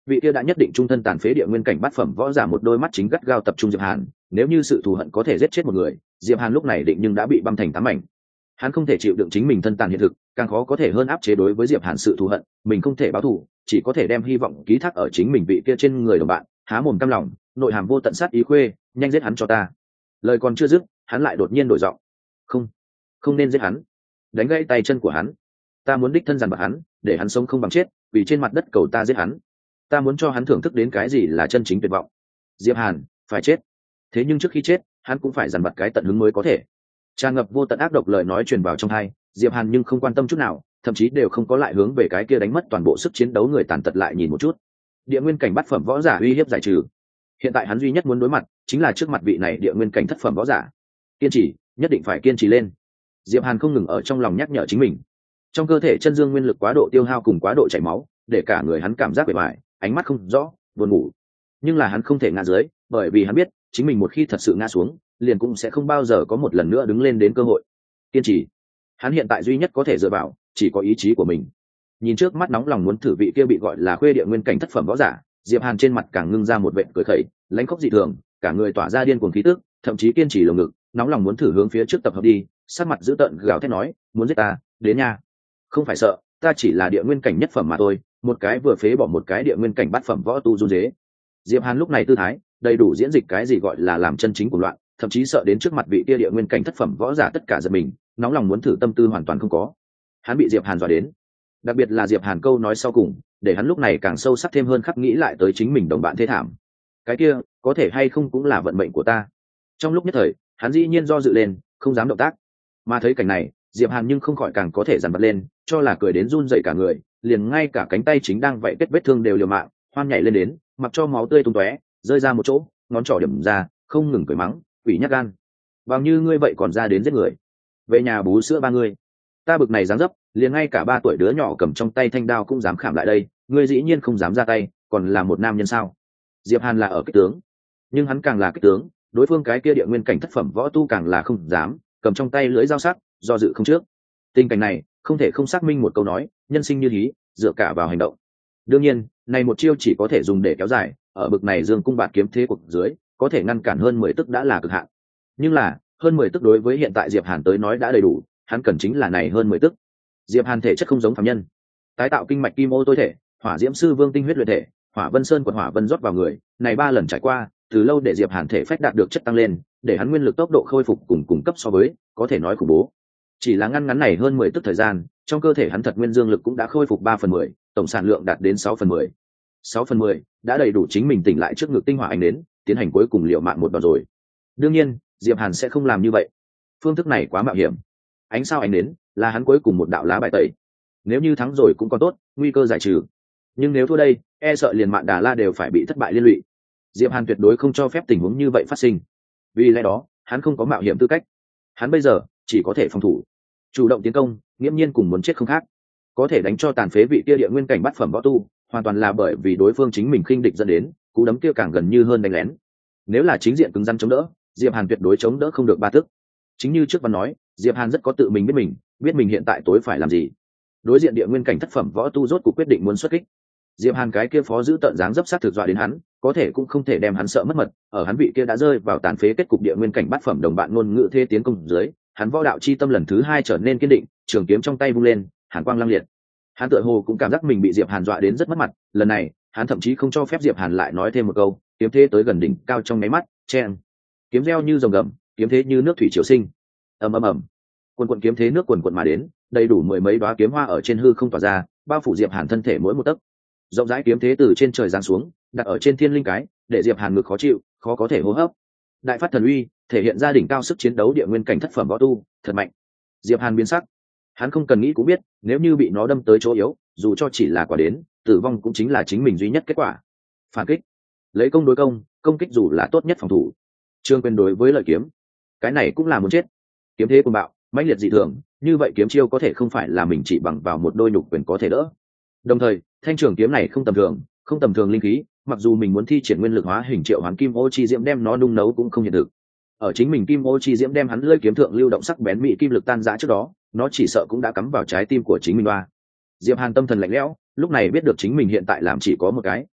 vị kia đã nhất định trung thân tàn phế địa nguyên cảnh bát phẩm võ giả một đôi mắt chính gắt gao tập trung Diệp Hàn. Nếu như sự thù hận có thể giết chết một người, Diệp Hàn lúc này định nhưng đã bị băm thành tám mảnh. Hắn không thể chịu đựng chính mình thân tàn hiện thực, càng khó có thể hơn áp chế đối với Diệp Hàn sự thù hận. Mình không thể báo thù, chỉ có thể đem hy vọng ký thác ở chính mình vị kia trên người đồng bạn. Há mồm căm lòng, nội hàm vô tận sát ý khuê, nhanh giết hắn cho ta. Lời còn chưa dứt, hắn lại đột nhiên đổi giọng. Không, không nên giết hắn, đánh gãy tay chân của hắn. Ta muốn đích thân dằn vặt hắn, để hắn sống không bằng chết, vì trên mặt đất cầu ta giết hắn. Ta muốn cho hắn thưởng thức đến cái gì là chân chính tuyệt vọng. Diệp Hàn phải chết, thế nhưng trước khi chết hắn cũng phải dằn vặt cái tận hứng mới có thể. Tràn ngập vô tận ác độc lời nói truyền vào trong tai Diệp Hàn, nhưng không quan tâm chút nào, thậm chí đều không có lại hướng về cái kia đánh mất toàn bộ sức chiến đấu người tàn tật lại nhìn một chút. Địa nguyên cảnh bát phẩm võ giả uy hiếp giải trừ, hiện tại hắn duy nhất muốn đối mặt chính là trước mặt vị này địa nguyên cảnh thất phẩm võ giả. Kiên trì, nhất định phải kiên trì lên. Diệp Hàn không ngừng ở trong lòng nhắc nhở chính mình. Trong cơ thể chân dương nguyên lực quá độ tiêu hao cùng quá độ chảy máu, để cả người hắn cảm giác bề bại, ánh mắt không rõ, buồn ngủ. Nhưng là hắn không thể ngã dưới, bởi vì hắn biết chính mình một khi thật sự ngã xuống, liền cũng sẽ không bao giờ có một lần nữa đứng lên đến cơ hội. Kiên trì, hắn hiện tại duy nhất có thể dựa vào chỉ có ý chí của mình. Nhìn trước mắt nóng lòng muốn thử vị kia bị gọi là khuê địa nguyên cảnh thất phẩm võ giả, Diệp Hàn trên mặt càng ngưng ra một vệt cười khẩy, lãnh khốc dị thường, cả người tỏa ra điên cuồng khí tức, thậm chí kiên trì lồng ngực, nóng lòng muốn thử hướng phía trước tập hợp đi, sắc mặt dữ tợn gào thét nói, muốn giết ta, đến nha. Không phải sợ, ta chỉ là địa nguyên cảnh nhất phẩm mà thôi, một cái vừa phế bỏ một cái địa nguyên cảnh bát phẩm võ tu run rế. Diệp Hàn lúc này tư thái đầy đủ diễn dịch cái gì gọi là làm chân chính của loạn, thậm chí sợ đến trước mặt vị kia địa nguyên cảnh thất phẩm võ giả tất cả giật mình, nóng lòng muốn thử tâm tư hoàn toàn không có. Hắn bị Diệp Hàn dọa đến, đặc biệt là Diệp Hàn câu nói sau cùng, để hắn lúc này càng sâu sắc thêm hơn khắc nghĩ lại tới chính mình đồng bạn thế thảm. Cái kia có thể hay không cũng là vận mệnh của ta. Trong lúc nhất thời, hắn dĩ nhiên do dự lên, không dám động tác. Mà thấy cảnh này, Diệp Hàn nhưng không khỏi càng có thể dằn vặt lên, cho là cười đến run rẩy cả người, liền ngay cả cánh tay chính đang vạy kết vết thương đều liều mạng, hoan nhảy lên đến, mặc cho máu tươi tung tóe, rơi ra một chỗ, ngón trỏ điểm ra, không ngừng cười mắng, quỷ nhát gan. Bằng như ngươi vậy còn ra đến giết người. Về nhà bú sữa ba ngươi. Ta bực này dáng dấp, liền ngay cả 3 tuổi đứa nhỏ cầm trong tay thanh đao cũng dám khảm lại đây, ngươi dĩ nhiên không dám ra tay, còn là một nam nhân sao? Diệp Hàn là ở kích tướng, nhưng hắn càng là kích tướng, đối phương cái kia địa nguyên cảnh thất phẩm võ tu càng là không dám, cầm trong tay lưỡi dao sắc, do dự không trước. Tình cảnh này không thể không xác minh một câu nói, nhân sinh như hí, dựa cả vào hành động. Đương nhiên, này một chiêu chỉ có thể dùng để kéo dài, ở bực này dương cung bạt kiếm thế cuộc dưới, có thể ngăn cản hơn 10 tức đã là cực hạn. Nhưng là, hơn 10 tức đối với hiện tại Diệp Hàn tới nói đã đầy đủ, hắn cần chính là này hơn 10 tức. Diệp Hàn thể chất không giống phàm nhân, tái tạo kinh mạch kim ô tối thể, hỏa diễm sư vương tinh huyết luyện thể, hỏa vân sơn quật hỏa vân rót vào người, này 3 lần trải qua, từ lâu để Diệp Hàn thể phách đạt được chất tăng lên, để hắn nguyên lực tốc độ khôi phục cùng cung cấp so với, có thể nói khủng bố. Chỉ là ngăn ngắn này hơn 10 tức thời gian, trong cơ thể hắn thật nguyên dương lực cũng đã khôi phục 3/10, tổng sản lượng đạt đến 6/10. 6/10 đã đầy đủ chính mình tỉnh lại trước ngực tinh hỏa ánh đến, tiến hành cuối cùng liều mạng một đòn rồi. Đương nhiên, Diệp Hàn sẽ không làm như vậy. Phương thức này quá mạo hiểm. Ánh sao ánh đến là hắn cuối cùng một đạo lá bài tẩy. Nếu như thắng rồi cũng còn tốt, nguy cơ giải trừ. Nhưng nếu thua đây, e sợ liền Mạn Đà La đều phải bị thất bại liên lụy. Diệp Hàn tuyệt đối không cho phép tình huống như vậy phát sinh. Vì lẽ đó, hắn không có mạo hiểm tư cách. Hắn bây giờ chỉ có thể phòng thủ, chủ động tiến công, nghiễm nhiên cùng muốn chết không khác. Có thể đánh cho tàn phế vị kia địa nguyên cảnh bát phẩm võ tu, hoàn toàn là bởi vì đối phương chính mình khinh địch dẫn đến, cú đấm kia càng gần như hơn đánh lén. Nếu là chính diện cứng rắn chống đỡ, Diệp Hàn tuyệt đối chống đỡ không được 3 tức. Chính như trước văn nói, Diệp Hàn rất có tự mình biết mình hiện tại tối phải làm gì. Đối diện địa nguyên cảnh thất phẩm võ tu rốt cuộc quyết định muốn xuất kích. Diệp Hàn cái kia phó giữ tận dáng dấp sát thực dọa đến hắn, có thể cũng không thể đem hắn sợ mất mật, ở hắn vị kia đã rơi vào tàn phế kết cục địa nguyên cảnh bát phẩm đồng bạn ngôn ngữ thế tiến công dưới, hắn võ đạo chi tâm lần thứ 2 trở nên kiên định, trường kiếm trong tay vung lên, hàn quang lăng liệt. Hắn tựa hồ cũng cảm giác mình bị Diệp Hàn dọa đến rất mất mặt, lần này, hắn thậm chí không cho phép Diệp Hàn lại nói thêm một câu, kiếm thế tới gần đỉnh cao trong mấy mắt, chen. Kiếm reo như rồng gầm, kiếm thế như nước thủy triều sinh. Ầm ầm ầm. Quần kiếm thế nước quần mà đến, đầy đủ 10 mấy đóa kiếm hoa ở trên hư không tỏa ra, bao phủ Diệp Hàn thân thể mỗi một tấc. Rộng rãi kiếm thế từ trên trời giáng xuống, đặt ở trên thiên linh cái, để Diệp Hàn ngực khó chịu, khó có thể hô hấp. Đại phát thần uy, thể hiện ra đỉnh cao sức chiến đấu địa nguyên cảnh thất phẩm võ tu, thật mạnh. Diệp Hàn biến sắc. Hắn không cần nghĩ cũng biết, nếu như bị nó đâm tới chỗ yếu, dù cho chỉ là quả đến, tử vong cũng chính là chính mình duy nhất kết quả. Phản kích, lấy công đối công, công kích dù là tốt nhất phòng thủ. Trương quyền đối với lợi kiếm, cái này cũng là muốn chết. Kiếm thế cuồng bạo, mãnh liệt dị thường, như vậy kiếm chiêu có thể không phải là mình chỉ bằng vào một đôi nhục quyền có thể đỡ. Đồng thời, thanh trường kiếm này không tầm thường linh khí, mặc dù mình muốn thi triển nguyên lực hóa hình triệu hoán kim ô chi diễm đem nó nung nấu cũng không hiện được. Ở chính mình kim ô chi diễm đem hắn lưỡi kiếm thượng lưu động sắc bén mỹ kim lực tan rã trước đó, nó chỉ sợ cũng đã cắm vào trái tim của chính mình đoa. Diệp Hàn tâm thần lạnh lẽo, lúc này biết được chính mình hiện tại làm chỉ có một cái,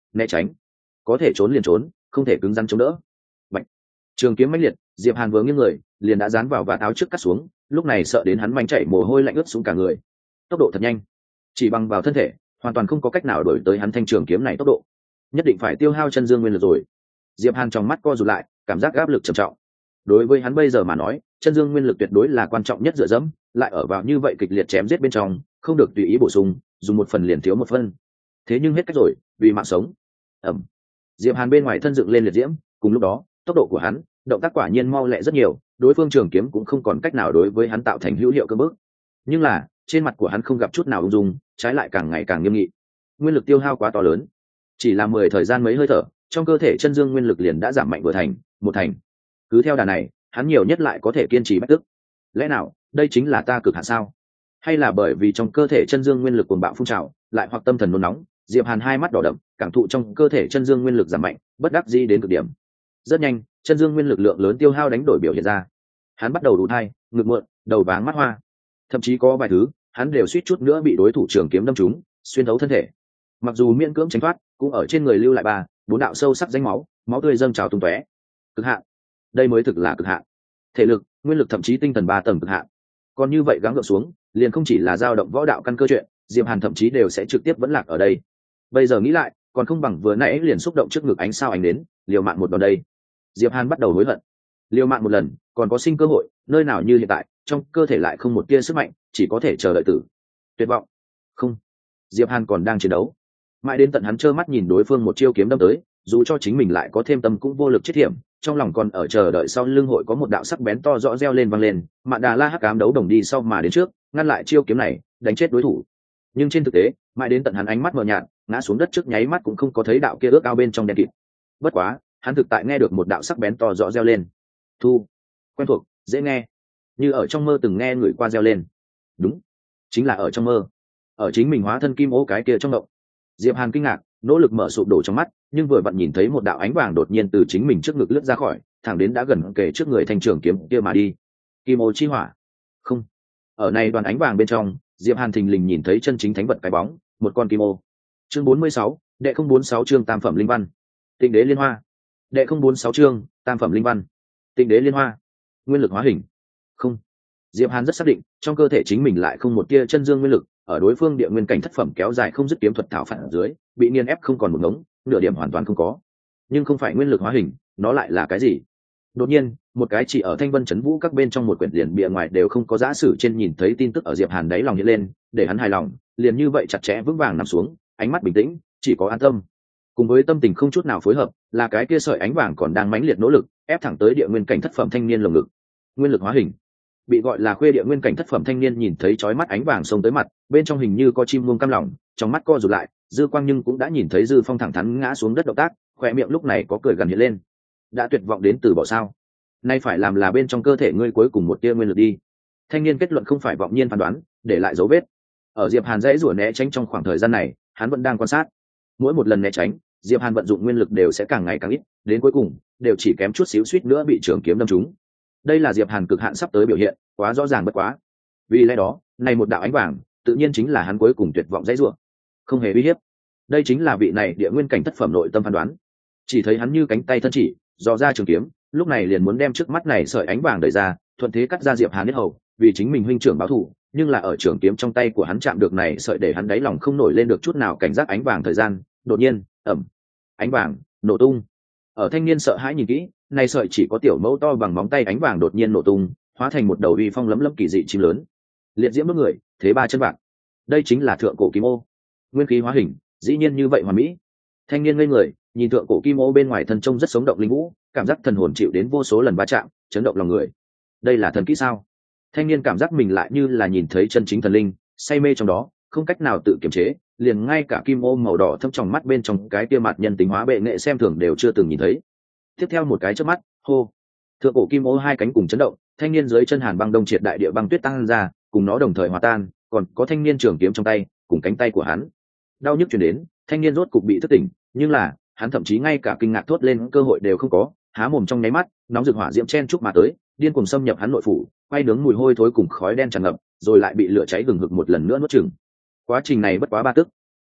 né tránh, có thể trốn liền trốn, không thể cứng rắn chống đỡ. Bạch. Trường kiếm mãnh liệt, Diệp Hàn vừa nghiêng người liền đã dán vào vạt áo trước cắt xuống, lúc này sợ đến hắn manh chạy mồ hôi lạnh ướt xuống cả người. Tốc độ thật nhanh, chỉ bằng vào thân thể hoàn toàn không có cách nào đuổi tới hắn thanh trường kiếm này tốc độ, nhất định phải tiêu hao chân dương nguyên lực rồi. Diệp Hàn trong mắt co rụt lại, cảm giác áp lực trầm trọng. Đối với hắn bây giờ mà nói, chân dương nguyên lực tuyệt đối là quan trọng nhất dựa dẫm, lại ở vào như vậy kịch liệt chém giết bên trong, không được tùy ý bổ sung, dùng một phần liền thiếu một phần. Thế nhưng hết cách rồi, vì mạng sống. Ầm. Diệp Hàn bên ngoài thân dựng lên liệt diễm, cùng lúc đó, tốc độ của hắn, động tác quả nhiên mau lẹ rất nhiều, đối phương trường kiếm cũng không còn cách nào đối với hắn tạo thành hữu hiệu cơ bức. Nhưng là, trên mặt của hắn không gặp chút nào ung dung, trái lại càng ngày càng nghiêm nghị. Nguyên lực tiêu hao quá to lớn, chỉ là 10 thời gian mấy hơi thở, trong cơ thể chân dương nguyên lực liền đã giảm mạnh vừa thành, một thành. Cứ theo đà này, hắn nhiều nhất lại có thể kiên trì bách tức. Lẽ nào, đây chính là ta cực hạn sao? Hay là bởi vì trong cơ thể chân dương nguyên lực cuồng bạo phun trào, lại hoặc tâm thần nôn nóng, Diệp Hàn hai mắt đỏ đậm, cảm thụ trong cơ thể chân dương nguyên lực giảm mạnh, bất đắc dĩ đến cực điểm. Rất nhanh, chân dương nguyên lực lượng lớn tiêu hao đánh đổi biểu hiện ra. Hắn bắt đầu đủ thai, ngực muộn, đầu váng mắt hoa. Thậm chí có vài thứ, hắn đều suýt chút nữa bị đối thủ trường kiếm đâm trúng, xuyên thấu thân thể. Mặc dù miễn cưỡng tránh thoát, cũng ở trên người lưu lại 4 đạo sâu sắc rãnh máu, máu tươi dâng trào tung tóe. Cực hạn, đây mới thực là cực hạn. Thể lực, nguyên lực thậm chí tinh thần 3 tầng cực hạn. Còn như vậy gắng gượng xuống, liền không chỉ là dao động võ đạo căn cơ chuyện, Diệp Hàn thậm chí đều sẽ trực tiếp vẫn lạc ở đây. Bây giờ nghĩ lại, còn không bằng vừa nãy liền xúc động trước ngực ánh sao ánh đến, liều mạng một đòn đây. Diệp Hàn bắt đầu hối hận. Liều mạng một lần, còn có sinh cơ hội, nơi nào như hiện tại, trong cơ thể lại không một tia sức mạnh, chỉ có thể chờ đợi tử. Tuyệt vọng. Không. Diệp Hàn còn đang chiến đấu. Mãi đến tận hắn trơ mắt nhìn đối phương một chiêu kiếm đâm tới, dù cho chính mình lại có thêm tâm cũng vô lực chết hiểm, trong lòng còn ở chờ đợi sau lưng hội có một đạo sắc bén to rõ reo lên vang lên, Mạn Đà La Hắc Ám đấu đồng đi sau mà đến trước, ngăn lại chiêu kiếm này, đánh chết đối thủ. Nhưng trên thực tế, mãi đến tận hắn ánh mắt mờ nhạt, ngã xuống đất trước nháy mắt cũng không có thấy đạo kia ước ao bên trong đen kịt. Bất quá, hắn thực tại nghe được một đạo sắc bén to rõ reo lên. Thu, quen thuộc, dễ nghe, như ở trong mơ từng nghe người qua reo lên. Đúng, chính là ở trong mơ, ở chính mình hóa thân kim ô cái kia trong động. Diệp Hàn kinh ngạc, nỗ lực mở sụp đổ trong mắt, nhưng vừa vặn nhìn thấy một đạo ánh vàng đột nhiên từ chính mình trước ngực lướt ra khỏi, thẳng đến đã gần kề trước người thanh trường kiếm kia mà đi. Kim ô chi hỏa. Không. Ở này đoàn ánh vàng bên trong, Diệp Hàn thình lình nhìn thấy chân chính thánh vật cái bóng, một con kim ô. Chương 46, đệ 046 chương tam phẩm linh văn. Tịnh đế liên hoa. Đệ 046 chương tam phẩm linh văn. Tịnh đế liên hoa. Nguyên lực hóa hình. Không. Diệp Hàn rất xác định, trong cơ thể chính mình lại không một tia chân dương nguyên lực, ở đối phương địa nguyên cảnh thất phẩm kéo dài không dứt kiếm thuật thảo phản ở dưới, bị nghiền ép không còn một ngống, nửa điểm hoàn toàn không có. Nhưng không phải nguyên lực hóa hình, nó lại là cái gì? Đột nhiên, một cái chỉ ở Thanh Vân Trấn Vũ các bên trong một quyển liền bìa ngoài đều không có giả sử trên nhìn thấy tin tức ở Diệp Hàn đáy lòng hiện lên, để hắn hài lòng, liền như vậy chặt chẽ vững vàng nằm xuống, ánh mắt bình tĩnh, chỉ có an tâm. Cùng với tâm tình không chút nào phối hợp, là cái kia sợi ánh vàng còn đang mãnh liệt nỗ lực, ép thẳng tới địa nguyên cảnh thất phẩm thanh niên lồng ngực. Nguyên lực hóa hình. Bị gọi là khuê địa nguyên cảnh thất phẩm thanh niên nhìn thấy chói mắt ánh vàng xông tới mặt, bên trong hình như có chim muông cam lòng, trong mắt co rụt lại, dư quang nhưng cũng đã nhìn thấy dư phong thẳng thắn ngã xuống đất động tác, khỏe miệng lúc này có cười gần hiện lên. Đã tuyệt vọng đến từ bỏ sao? Nay phải làm là bên trong cơ thể ngươi cuối cùng một tia nguyên lực đi. Thanh niên kết luận không phải vọng nhiên phán đoán, để lại dấu vết. Ở Diệp Hàn dãy rủa né tránh trong khoảng thời gian này, hắn vẫn đang quan sát. Mỗi một lần né tránh, Diệp Hàn vận dụng nguyên lực đều sẽ càng ngày càng ít, đến cuối cùng đều chỉ kém chút xíu suýt nữa bị trường kiếm đâm trúng. Đây là Diệp Hàn cực hạn sắp tới biểu hiện, quá rõ ràng bất quá. Vì lẽ đó, này một đạo ánh vàng, tự nhiên chính là hắn cuối cùng tuyệt vọng dãy rủa, không hề uy hiếp. Đây chính là vị này địa nguyên cảnh thất phẩm nội tâm phán đoán. Chỉ thấy hắn như cánh tay thân chỉ, dò ra trường kiếm, lúc này liền muốn đem trước mắt này sợi ánh vàng đẩy ra, thuận thế cắt ra Diệp Hàn huyết hầu, vì chính mình huynh trưởng báo thù. Nhưng là ở trường kiếm trong tay của hắn chạm được này sợi để hắn đáy lòng không nổi lên được chút nào cảnh giác ánh vàng thời gian, đột nhiên, ầm, ánh vàng nổ tung. Ở thanh niên sợ hãi nhìn kỹ, này sợi chỉ có tiểu mẫu to bằng móng tay ánh vàng đột nhiên nổ tung, hóa thành một đầu uy phong lấm lấm kỳ dị chim lớn. Liệt diễm bước người, thế ba chân vạc. Đây chính là thượng cổ kim ô. Nguyên khí hóa hình, dĩ nhiên như vậy hoàn mỹ. Thanh niên ngây người, nhìn thượng cổ kim ô bên ngoài thân trông rất sống động linh vũ, cảm giác thần hồn chịu đến vô số lần va chạm, chấn động lòng người. Đây là thần kỹ sao? Thanh niên cảm giác mình lại như là nhìn thấy chân chính thần linh, say mê trong đó, không cách nào tự kiềm chế, liền ngay cả kim ô màu đỏ thâm trong mắt bên trong cái kia mặt nhân tính hóa bệ nghệ xem thường đều chưa từng nhìn thấy. Tiếp theo một cái chớp mắt, hô, thượng cổ kim ô hai cánh cùng chấn động, thanh niên dưới chân hàn băng đông triệt đại địa băng tuyết tăng ra, cùng nó đồng thời hòa tan, còn có thanh niên trường kiếm trong tay, cùng cánh tay của hắn. Đau nhức truyền đến, thanh niên rốt cục bị thức tỉnh, nhưng là, hắn thậm chí ngay cả kinh ngạc thốt lên cơ hội đều không có, há mồm trong nháy mắt, nóng rực hỏa diễm chen chúc mà tới, điên cuồng xâm nhập hắn nội phủ, quay nướng mùi hôi thối cùng khói đen tràn ngập, rồi lại bị lửa cháy gừng hực một lần nữa nuốt chửng. Quá trình này bất quá 3 tức.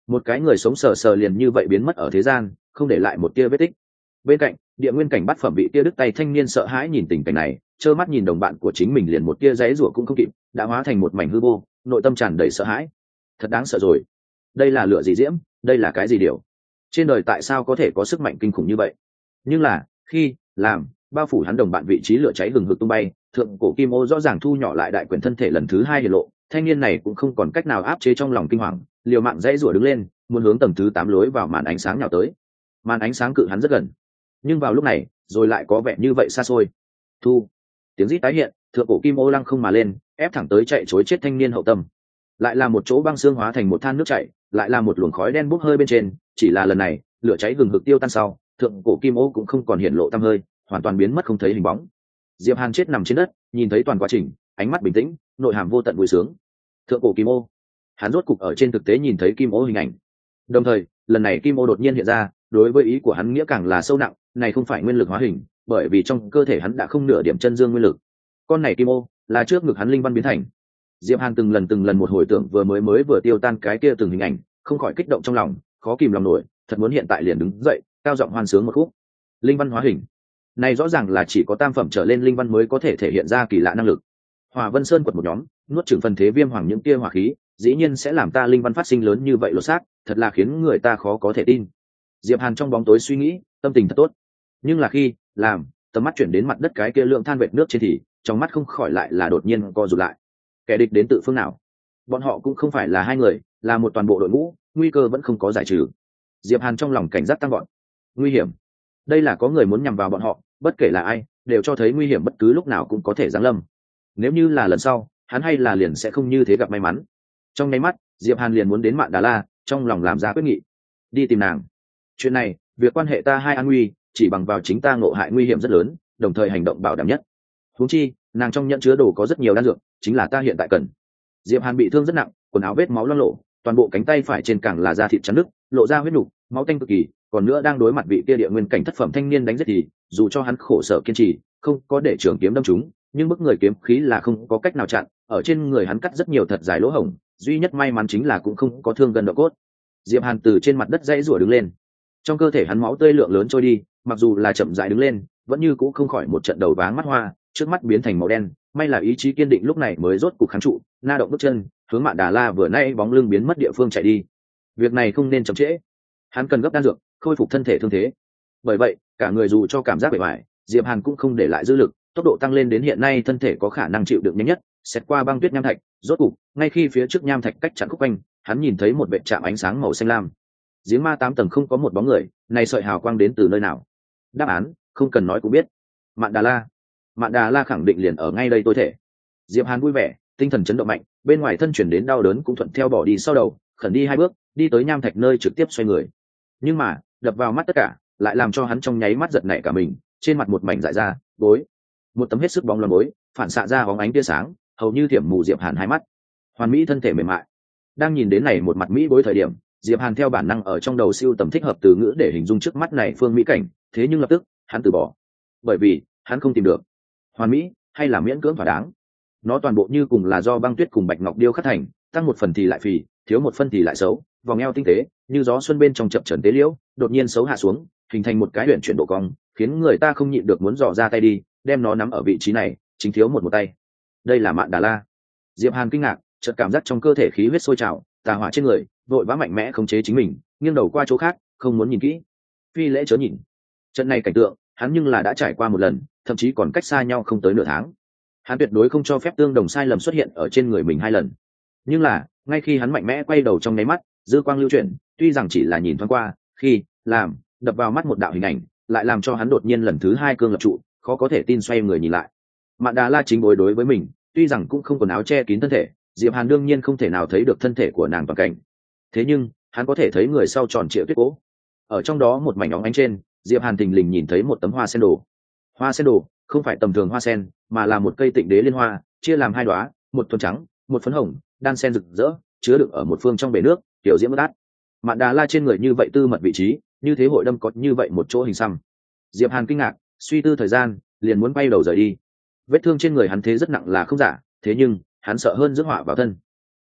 một cái người sống sờ sờ liền như vậy biến mất ở thế gian, không để lại một tia vết tích. Bên cạnh địa nguyên cảnh bát phẩm bị tia đứt tay thanh niên sợ hãi nhìn tình cảnh này, trơ mắt nhìn đồng bạn của chính mình liền một tia giấy rủa cũng không kịp, đã hóa thành một mảnh hư vô, nội tâm tràn đầy sợ hãi. Thật đáng sợ rồi. Đây là lửa gì diễm, đây là cái gì điều? Trên đời tại sao có thể có sức mạnh kinh khủng như vậy? Nhưng là khi làm bao phủ hắn đồng bạn vị trí lửa cháy hừng hực tung bay, thượng cổ kim ô rõ ràng thu nhỏ lại đại quyền thân thể lần thứ hai hiện lộ, thanh niên này cũng không còn cách nào áp chế trong lòng kinh hoàng, liều mạng dãy rủa đứng lên, muốn hướng tầng thứ 8 lối vào màn ánh sáng nhào tới. Màn ánh sáng cự hắn rất gần, nhưng vào lúc này rồi lại có vẻ như vậy xa xôi. Thu, tiếng rít tái hiện, thượng cổ kim ô lăng không mà lên, ép thẳng tới chạy trối chết thanh niên hậu tâm. Lại là một chỗ băng xương hóa thành một than nước chảy, lại là một luồng khói đen bốc hơi bên trên, chỉ là lần này lửa cháy hừng hực tiêu tan sau, thượng cổ kim ô cũng không còn hiện lộ tăm hơi, hoàn toàn biến mất không thấy hình bóng. Diệp Hàn chết nằm trên đất, nhìn thấy toàn quá trình, ánh mắt bình tĩnh, nội hàm vô tận vui sướng. Thượng cổ kim ô, hắn rốt cục ở trên thực tế nhìn thấy kim ô hình ảnh. Đồng thời lần này kim ô đột nhiên hiện ra, đối với ý của hắn nghĩa càng là sâu nặng, này không phải nguyên lực hóa hình, bởi vì trong cơ thể hắn đã không nửa điểm chân dương nguyên lực. Con này kim ô là trước ngực hắn linh văn biến thành. Diệp Hàn từng lần một hồi tưởng vừa tiêu tan cái kia từng hình ảnh, không khỏi kích động trong lòng, khó kìm lòng nổi, thật muốn hiện tại liền đứng dậy, cao giọng hoan sướng một khúc. Linh văn hóa hình, này rõ ràng là chỉ có tam phẩm trở lên linh văn mới có thể thể hiện ra kỳ lạ năng lực. Hỏa Vân Sơn quật một nhóm, nuốt chửng phần thế viêm hoàng những tia hỏa khí, dĩ nhiên sẽ làm ta linh văn phát sinh lớn như vậy lột xác, thật là khiến người ta khó có thể tin. Diệp Hàn trong bóng tối suy nghĩ, tâm tình thật tốt. Nhưng là khi làm tầm mắt chuyển đến mặt đất cái kia lượng than vệt nước trên thì trong mắt không khỏi lại là đột nhiên co rụt lại. Kẻ địch đến từ phương nào? Bọn họ cũng không phải là hai người, là một toàn bộ đội ngũ, nguy cơ vẫn không có giải trừ. Diệp Hàn trong lòng cảnh giác tăng vọt. Nguy hiểm, đây là có người muốn nhằm vào bọn họ, bất kể là ai đều cho thấy nguy hiểm bất cứ lúc nào cũng có thể giáng lâm. Nếu như là lần sau, hắn hay là liền sẽ không như thế gặp may mắn. Trong nháy mắt Diệp Hàn liền muốn đến Mạn Đà La, trong lòng làm ra quyết nghị, đi tìm nàng. Chuyện này việc quan hệ ta hai an nguy, chỉ bằng vào chính ta ngộ hại nguy hiểm rất lớn, đồng thời hành động bảo đảm nhất. Huống chi nàng trong nhẫn chứa đồ có rất nhiều đan dược, chính là ta hiện tại cần. Diệp Hàn bị thương rất nặng, quần áo vết máu loang lổ, toàn bộ cánh tay phải trên càng là da thịt trắng nứt, lộ ra huyết nục, máu tanh cực kỳ, còn nữa đang đối mặt vị kia địa nguyên cảnh thất phẩm thanh niên đánh giết thì dù cho hắn khổ sở kiên trì, không có để trường kiếm đâm trúng, nhưng bức người kiếm khí là không có cách nào chặn, ở trên người hắn cắt rất nhiều thật dài lỗ hổng, duy nhất may mắn chính là cũng không có thương gần độ cốt. Diệp Hàn từ trên mặt đất dãy rủa đứng lên, trong cơ thể hắn máu tươi lượng lớn trôi đi, mặc dù là chậm rãi đứng lên, vẫn như cũ không khỏi một trận đầu váng mắt hoa, trước mắt biến thành màu đen, may là ý chí kiên định lúc này mới rốt cục kháng trụ, na động bước chân hướng Mạn Đà La vừa nay bóng lưng biến mất địa phương chạy đi. Việc này không nên chậm trễ, hắn cần gấp đan dược khôi phục thân thể thương thế. Bởi vậy cả người dù cho cảm giác bề ngoài, Diệp Hàn cũng không để lại dư lực, tốc độ tăng lên đến hiện nay thân thể có khả năng chịu đựng nhanh nhất, xét qua băng tuyết nham thạch, rốt cục ngay khi phía trước nham thạch cách chặn khúc quanh, hắn nhìn thấy một vệt chạm ánh sáng màu xanh lam. Giếng ma 8 tầng không có một bóng người, này sợi hào quang đến từ nơi nào? Đáp án không cần nói cũng biết. Mạn Đà La. Mạn Đà La khẳng định liền ở ngay đây tôi thể. Diệp Hàn vui vẻ, tinh thần chấn động mạnh, bên ngoài thân chuyển đến đau đớn cũng thuận theo bỏ đi sau đầu, khẩn đi 2 bước, đi tới nham thạch nơi trực tiếp xoay người. Nhưng mà đập vào mắt tất cả lại làm cho hắn trong nháy mắt giật nảy cả mình, trên mặt một mảnh dại ra bối, một tấm hết sức bóng loáng bối phản xạ ra bóng ánh tia sáng, hầu như thiểm mù Diệp Hàn hai mắt. Hoàn mỹ thân thể mềm mại, đang nhìn đến này một mặt mỹ bối thời điểm, Diệp Hàn theo bản năng ở trong đầu siêu tầm thích hợp từ ngữ để hình dung trước mắt này phương mỹ cảnh, thế nhưng lập tức hắn từ bỏ, bởi vì hắn không tìm được hoàn mỹ hay là miễn cưỡng thỏa đáng. Nó toàn bộ như cùng là do băng tuyết cùng bạch ngọc điêu khắc thành, tăng một phần thì lại phì, thiếu một phần thì lại xấu, vòng eo tinh tế như gió xuân bên trong chập chờn tế liễu, đột nhiên xấu hạ xuống, hình thành một cái huyền chuyển độ cong, khiến người ta không nhịn được muốn dò ra tay đi đem nó nắm ở vị trí này, chính thiếu một tay. Đây là Mạn Đà La. Diệp Hàn kinh ngạc, chợt cảm giác trong cơ thể khí huyết sôi trào, tà hỏa trên người vội vã mạnh mẽ khống chế chính mình, nghiêng đầu qua chỗ khác, không muốn nhìn kỹ. Phi lễ chớ nhìn. Trận này cảnh tượng hắn nhưng là đã trải qua một lần, thậm chí còn cách xa nhau không tới nửa tháng. Hắn tuyệt đối không cho phép tương đồng sai lầm xuất hiện ở trên người mình 2 lần. Nhưng là ngay khi hắn mạnh mẽ quay đầu trong nháy mắt, dư quang lưu chuyển, tuy rằng chỉ là nhìn thoáng qua, khi làm đập vào mắt một đạo hình ảnh, lại làm cho hắn đột nhiên lần thứ 2 cương lập trụ, khó có thể tin xoay người nhìn lại. Mạn Đà La chính đối với mình, tuy rằng cũng không quần áo che kín thân thể, Diệp Hàn đương nhiên không thể nào thấy được thân thể của nàng toàn cảnh. Thế nhưng hắn có thể thấy người sau tròn trịa tuyết cố. Ở trong đó một mảnh óng ánh trên, Diệp Hàn thình lình nhìn thấy một tấm hoa sen đồ. Hoa sen đồ không phải tầm thường hoa sen, mà là một cây tịnh đế liên hoa, chia làm 2 đóa, một thuần trắng, một phấn hồng, đan sen rực rỡ, chứa đựng ở một phương trong bể nước, tiểu diễm bất át. Mạn Đà La trên người như vậy tư mật vị trí, như thế hội đâm có như vậy một chỗ hình xăm. Diệp Hàn kinh ngạc, suy tư thời gian, liền muốn bay đầu rời đi. Vết thương trên người hắn thế rất nặng là không giả, thế nhưng hắn sợ hơn rước họa vào thân.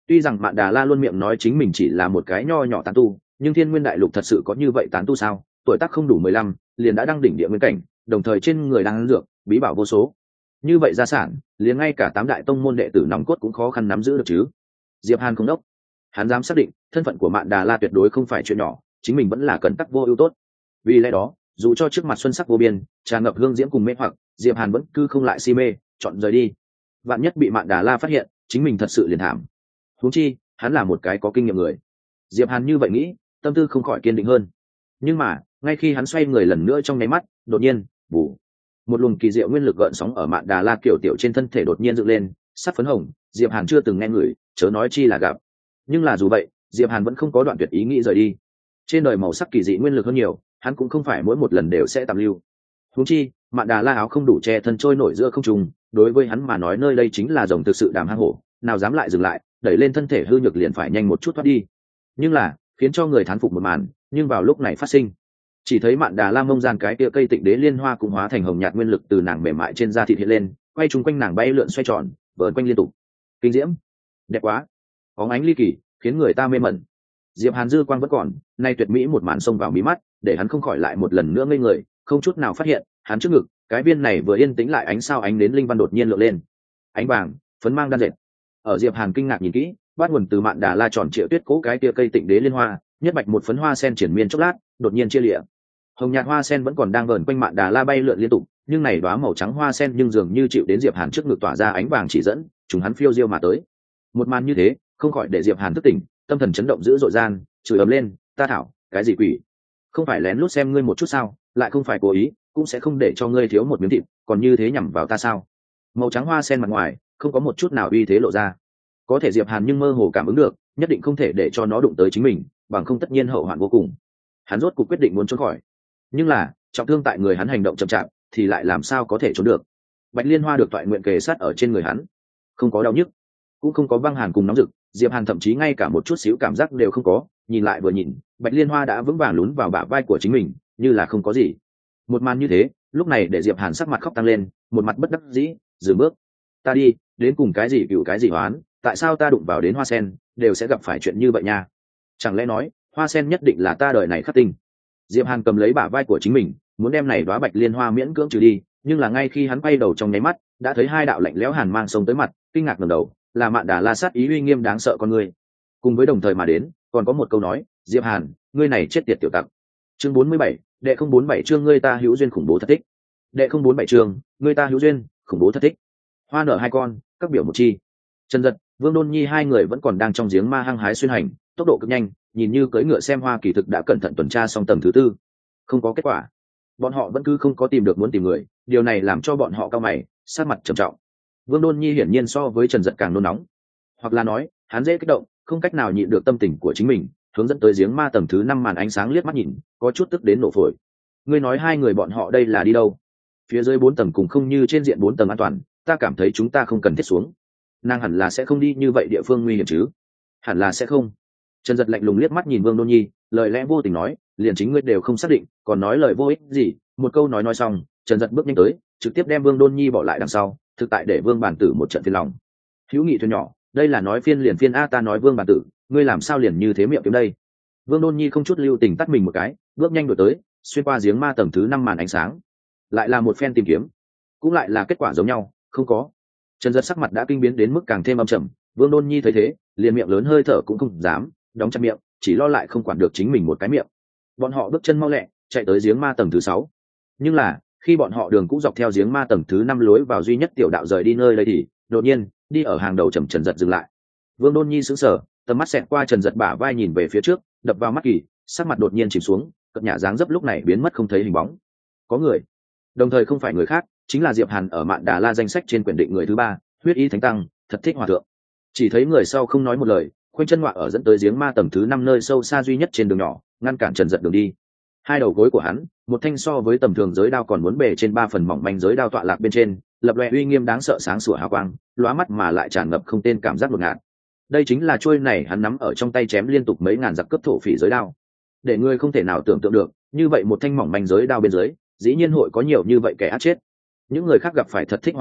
Tuy rằng Mạn Đà La luôn miệng nói chính mình chỉ là một cái nho nhỏ tán tu, nhưng Thiên Nguyên Đại Lục thật sự có như vậy tán tu sao? Tuổi tác không đủ 15, liền đã đăng đỉnh địa nguyên cảnh, đồng thời trên người đang dược, bí bảo vô số. Như vậy gia sản, liền ngay cả 8 đại tông môn đệ tử nòng cốt cũng khó khăn nắm giữ được chứ. Diệp Hàn không đốc, hắn dám xác định, thân phận của Mạn Đà La tuyệt đối không phải chuyện nhỏ, chính mình vẫn là cẩn tắc vô ưu tốt. Vì lẽ đó, dù cho trước mặt xuân sắc vô biên, tràn ngập hương diễm cùng mê hoặc, Diệp Hàn vẫn cứ không lại si mê, chọn rời đi. Vạn nhất bị Mạn Đà La phát hiện, chính mình thật sự liền thảm. Huống chi, hắn là một cái có kinh nghiệm người. Diệp Hàn như vậy nghĩ, tâm tư không khỏi kiên định hơn. Nhưng mà, ngay khi hắn xoay người lần nữa trong nháy mắt, đột nhiên, bù, một luồng kỳ diệu nguyên lực gợn sóng ở Mạn Đà La kiểu tiểu trên thân thể đột nhiên dựng lên, sắc phấn hồng, Diệp Hàn chưa từng nghe người, chớ nói chi là gặp. Nhưng là dù vậy, Diệp Hàn vẫn không có đoạn tuyệt ý nghĩ rời đi. Trên đời màu sắc kỳ dị nguyên lực hơn nhiều, hắn cũng không phải mỗi một lần đều sẽ tạm lưu. Huống chi, Mạn Đà La áo không đủ che thân trôi nổi giữa không trung, đối với hắn mà nói nơi đây chính là rồng thực sự đàm hang hổ, nào dám lại dừng lại, đẩy lên thân thể hư nhược liền phải nhanh một chút thoát đi. Nhưng là, khiến cho người thán phục một màn, nhưng vào lúc này phát sinh, chỉ thấy Mạn Đà La mông gian cái kia cây tịnh đế liên hoa cũng hóa thành hồng nhạt nguyên lực từ nàng mềm mại trên da thịt hiện lên, quay chung quanh nàng bay lượn xoay tròn, vờn quanh liên tục. Kinh diễm, đẹp quá, bóng ánh ly kỳ, khiến người ta mê mẩn. Diệp Hàn dư quang vẫn còn, nay tuyệt mỹ một màn xông vào mí mắt, để hắn không khỏi lại một lần nữa ngây người, không chút nào phát hiện, hắn trước ngực, cái viên này vừa yên tĩnh lại ánh sao ánh đến linh văn đột nhiên lượn lên. Ánh vàng, phấn mang đan dệt. Ở Diệp Hàn kinh ngạc nhìn kỹ, bắt nguồn từ Mạn Đà La tròn triệu tuyết cố cái kia cây tịnh đế liên hoa, nhất bạch một phấn hoa sen triển miên chốc lát, đột nhiên chia lìa. Hồng nhạt hoa sen vẫn còn đang vờn quanh Mạn Đà La bay lượn liên tục, nhưng này đóa màu trắng hoa sen nhưng dường như chịu đến Diệp Hàn trước ngực tỏa ra ánh vàng chỉ dẫn, chúng hắn phiêu diêu mà tới. Một màn như thế, không khỏi để Diệp Hàn thức tỉnh, tâm thần chấn động dữ dội gian, chửi ầm lên, ta thảo, cái gì quỷ? Không phải lén lút xem ngươi một chút sao, lại không phải cố ý, cũng sẽ không để cho ngươi thiếu một miếng thịt, còn như thế nhằm vào ta sao? Màu trắng hoa sen mặt ngoài, không có một chút nào uy thế lộ ra. Có thể Diệp Hàn nhưng mơ hồ cảm ứng được, nhất định không thể để cho nó đụng tới chính mình, bằng không tất nhiên hậu hoạn vô cùng. Hắn rốt cuộc quyết định muốn trốn khỏi. Nhưng là, trọng thương tại người hắn hành động chậm chạp, thì lại làm sao có thể trốn được? Bạch Liên Hoa được toại nguyện kề sát ở trên người hắn, không có đau nhức, cũng không có băng hàn cùng nóng rực, Diệp Hàn thậm chí ngay cả một chút xíu cảm giác đều không có, nhìn lại vừa nhìn, Bạch Liên Hoa đã vững vàng lún vào bả vai của chính mình, như là không có gì. Một màn như thế, lúc này để Diệp Hàn sắc mặt khóc tăng lên, một mặt bất đắc dĩ, dừng bước. Ta đi, đến cùng cái gì cựu cái gì oán, tại sao ta đụng vào đến hoa sen, đều sẽ gặp phải chuyện như vậy nha? Chẳng lẽ nói, hoa sen nhất định là ta đời này khắc tinh? Diệp Hàn cầm lấy bả vai của chính mình, muốn đem này đóa Bạch Liên Hoa miễn cưỡng trừ đi, nhưng là ngay khi hắn quay đầu trong nháy mắt, đã thấy hai đạo lạnh lẽo hàn mang xông tới mặt, kinh ngạc ngẩng đầu, là Mạn Đà La sát ý uy nghiêm đáng sợ con người. Cùng với đồng thời mà đến, còn có một câu nói, Diệp Hàn, ngươi này chết tiệt tiểu tặc. Chương 47, đệ 047 chương ngươi ta hữu duyên khủng bố thất thích. Đệ 047 chương, ngươi ta hữu duyên, khủng bố thất thích. Hoa nở hai con, các biểu một chi. Trần Dật, Vương Đôn Nhi hai người vẫn còn đang trong giếng ma hăng hái xuyên hành, tốc độ cực nhanh, nhìn như cưỡi ngựa xem hoa kỳ thực đã cẩn thận tuần tra xong tầng thứ tư. Không có kết quả. Bọn họ vẫn cứ không có tìm được muốn tìm người, điều này làm cho bọn họ cau mày, sát mặt trầm trọng. Vương Đôn Nhi hiển nhiên so với Trần Dật càng nôn nóng, hoặc là nói, hắn dễ kích động, không cách nào nhịn được tâm tình của chính mình, hướng dẫn tới giếng ma tầng thứ 5 màn ánh sáng liếc mắt nhìn, có chút tức đến nổ phổi. Ngươi nói hai người bọn họ đây là đi đâu? Phía dưới 4 tầng cùng không như trên diện 4 tầng an toàn, ta cảm thấy chúng ta không cần thiết xuống. Nàng hẳn là sẽ không đi như vậy địa phương nguy hiểm chứ? Hẳn là sẽ không. Trần Dật lạnh lùng liếc mắt nhìn Vương Đôn Nhi, lời lẽ vô tình nói, liền chính ngươi đều không xác định, còn nói lời vô ích gì? Một câu nói xong, Trần Dật bước nhanh tới, trực tiếp đem Vương Đôn Nhi bỏ lại đằng sau, thực tại để Vương Bản Tử một trận phiền lòng. Hữu nghị thuyền nhỏ, đây là nói phiên liền phiên a, ta nói Vương Bản Tử, ngươi làm sao liền như thế miệng kiếm đây? Vương Đôn Nhi không chút lưu tình tắt mình một cái, bước nhanh đuổi tới, xuyên qua giếng ma tầng thứ 5 màn ánh sáng. Lại là một phen tìm kiếm, cũng lại là kết quả giống nhau, không có. Trần Dật sắc mặt đã kinh biến đến mức càng thêm âm trầm, Vương Đôn Nhi thấy thế, liền miệng lớn hơi thở cũng không dám, đóng chặt miệng, chỉ lo lại không quản được chính mình một cái miệng. Bọn họ bước chân mau lẹ, chạy tới giếng ma tầng thứ 6. Nhưng là, khi bọn họ đường cũ dọc theo giếng ma tầng thứ 5 lối vào duy nhất tiểu đạo rời đi nơi đây thì, đột nhiên, đi ở hàng đầu Trần Dật dừng lại. Vương Đôn Nhi sững sờ, tầm mắt xẹt qua Trần Dật bả vai nhìn về phía trước, đập vào mắt kỳ, sắc mặt đột nhiên chìm xuống, cất nhà dáng dấp lúc này biến mất không thấy hình bóng. Có người, đồng thời không phải người khác, chính là Diệp Hàn ở Mạn Đà La danh sách trên quyển định người thứ 3, huyết y thánh tăng, thật thích hòa thượng. Chỉ thấy người sau không nói một lời, khoanh chân ngọa ở dẫn tới giếng ma tầng thứ 5 nơi sâu xa duy nhất trên đường nhỏ, ngăn cản Trần Dật đường đi. Hai đầu gối của hắn, một thanh so với tầm thường giới đao còn muốn bề trên 3 phần mỏng manh giới đao tọa lạc bên trên, lập loè uy nghiêm đáng sợ sáng sủa hào quang, lóa mắt mà lại tràn ngập không tên cảm giác đột ngạt. Đây chính là chuôi này hắn nắm ở trong tay chém liên tục mấy ngàn giặc cướp thổ phỉ giới đao. Để ngươi không thể nào tưởng tượng được, như vậy một thanh mỏng manh giới đao bên dưới, dĩ nhiên hội có nhiều như vậy kẻ ác chết. Những người khác gặp phải thật thích hòa thượng,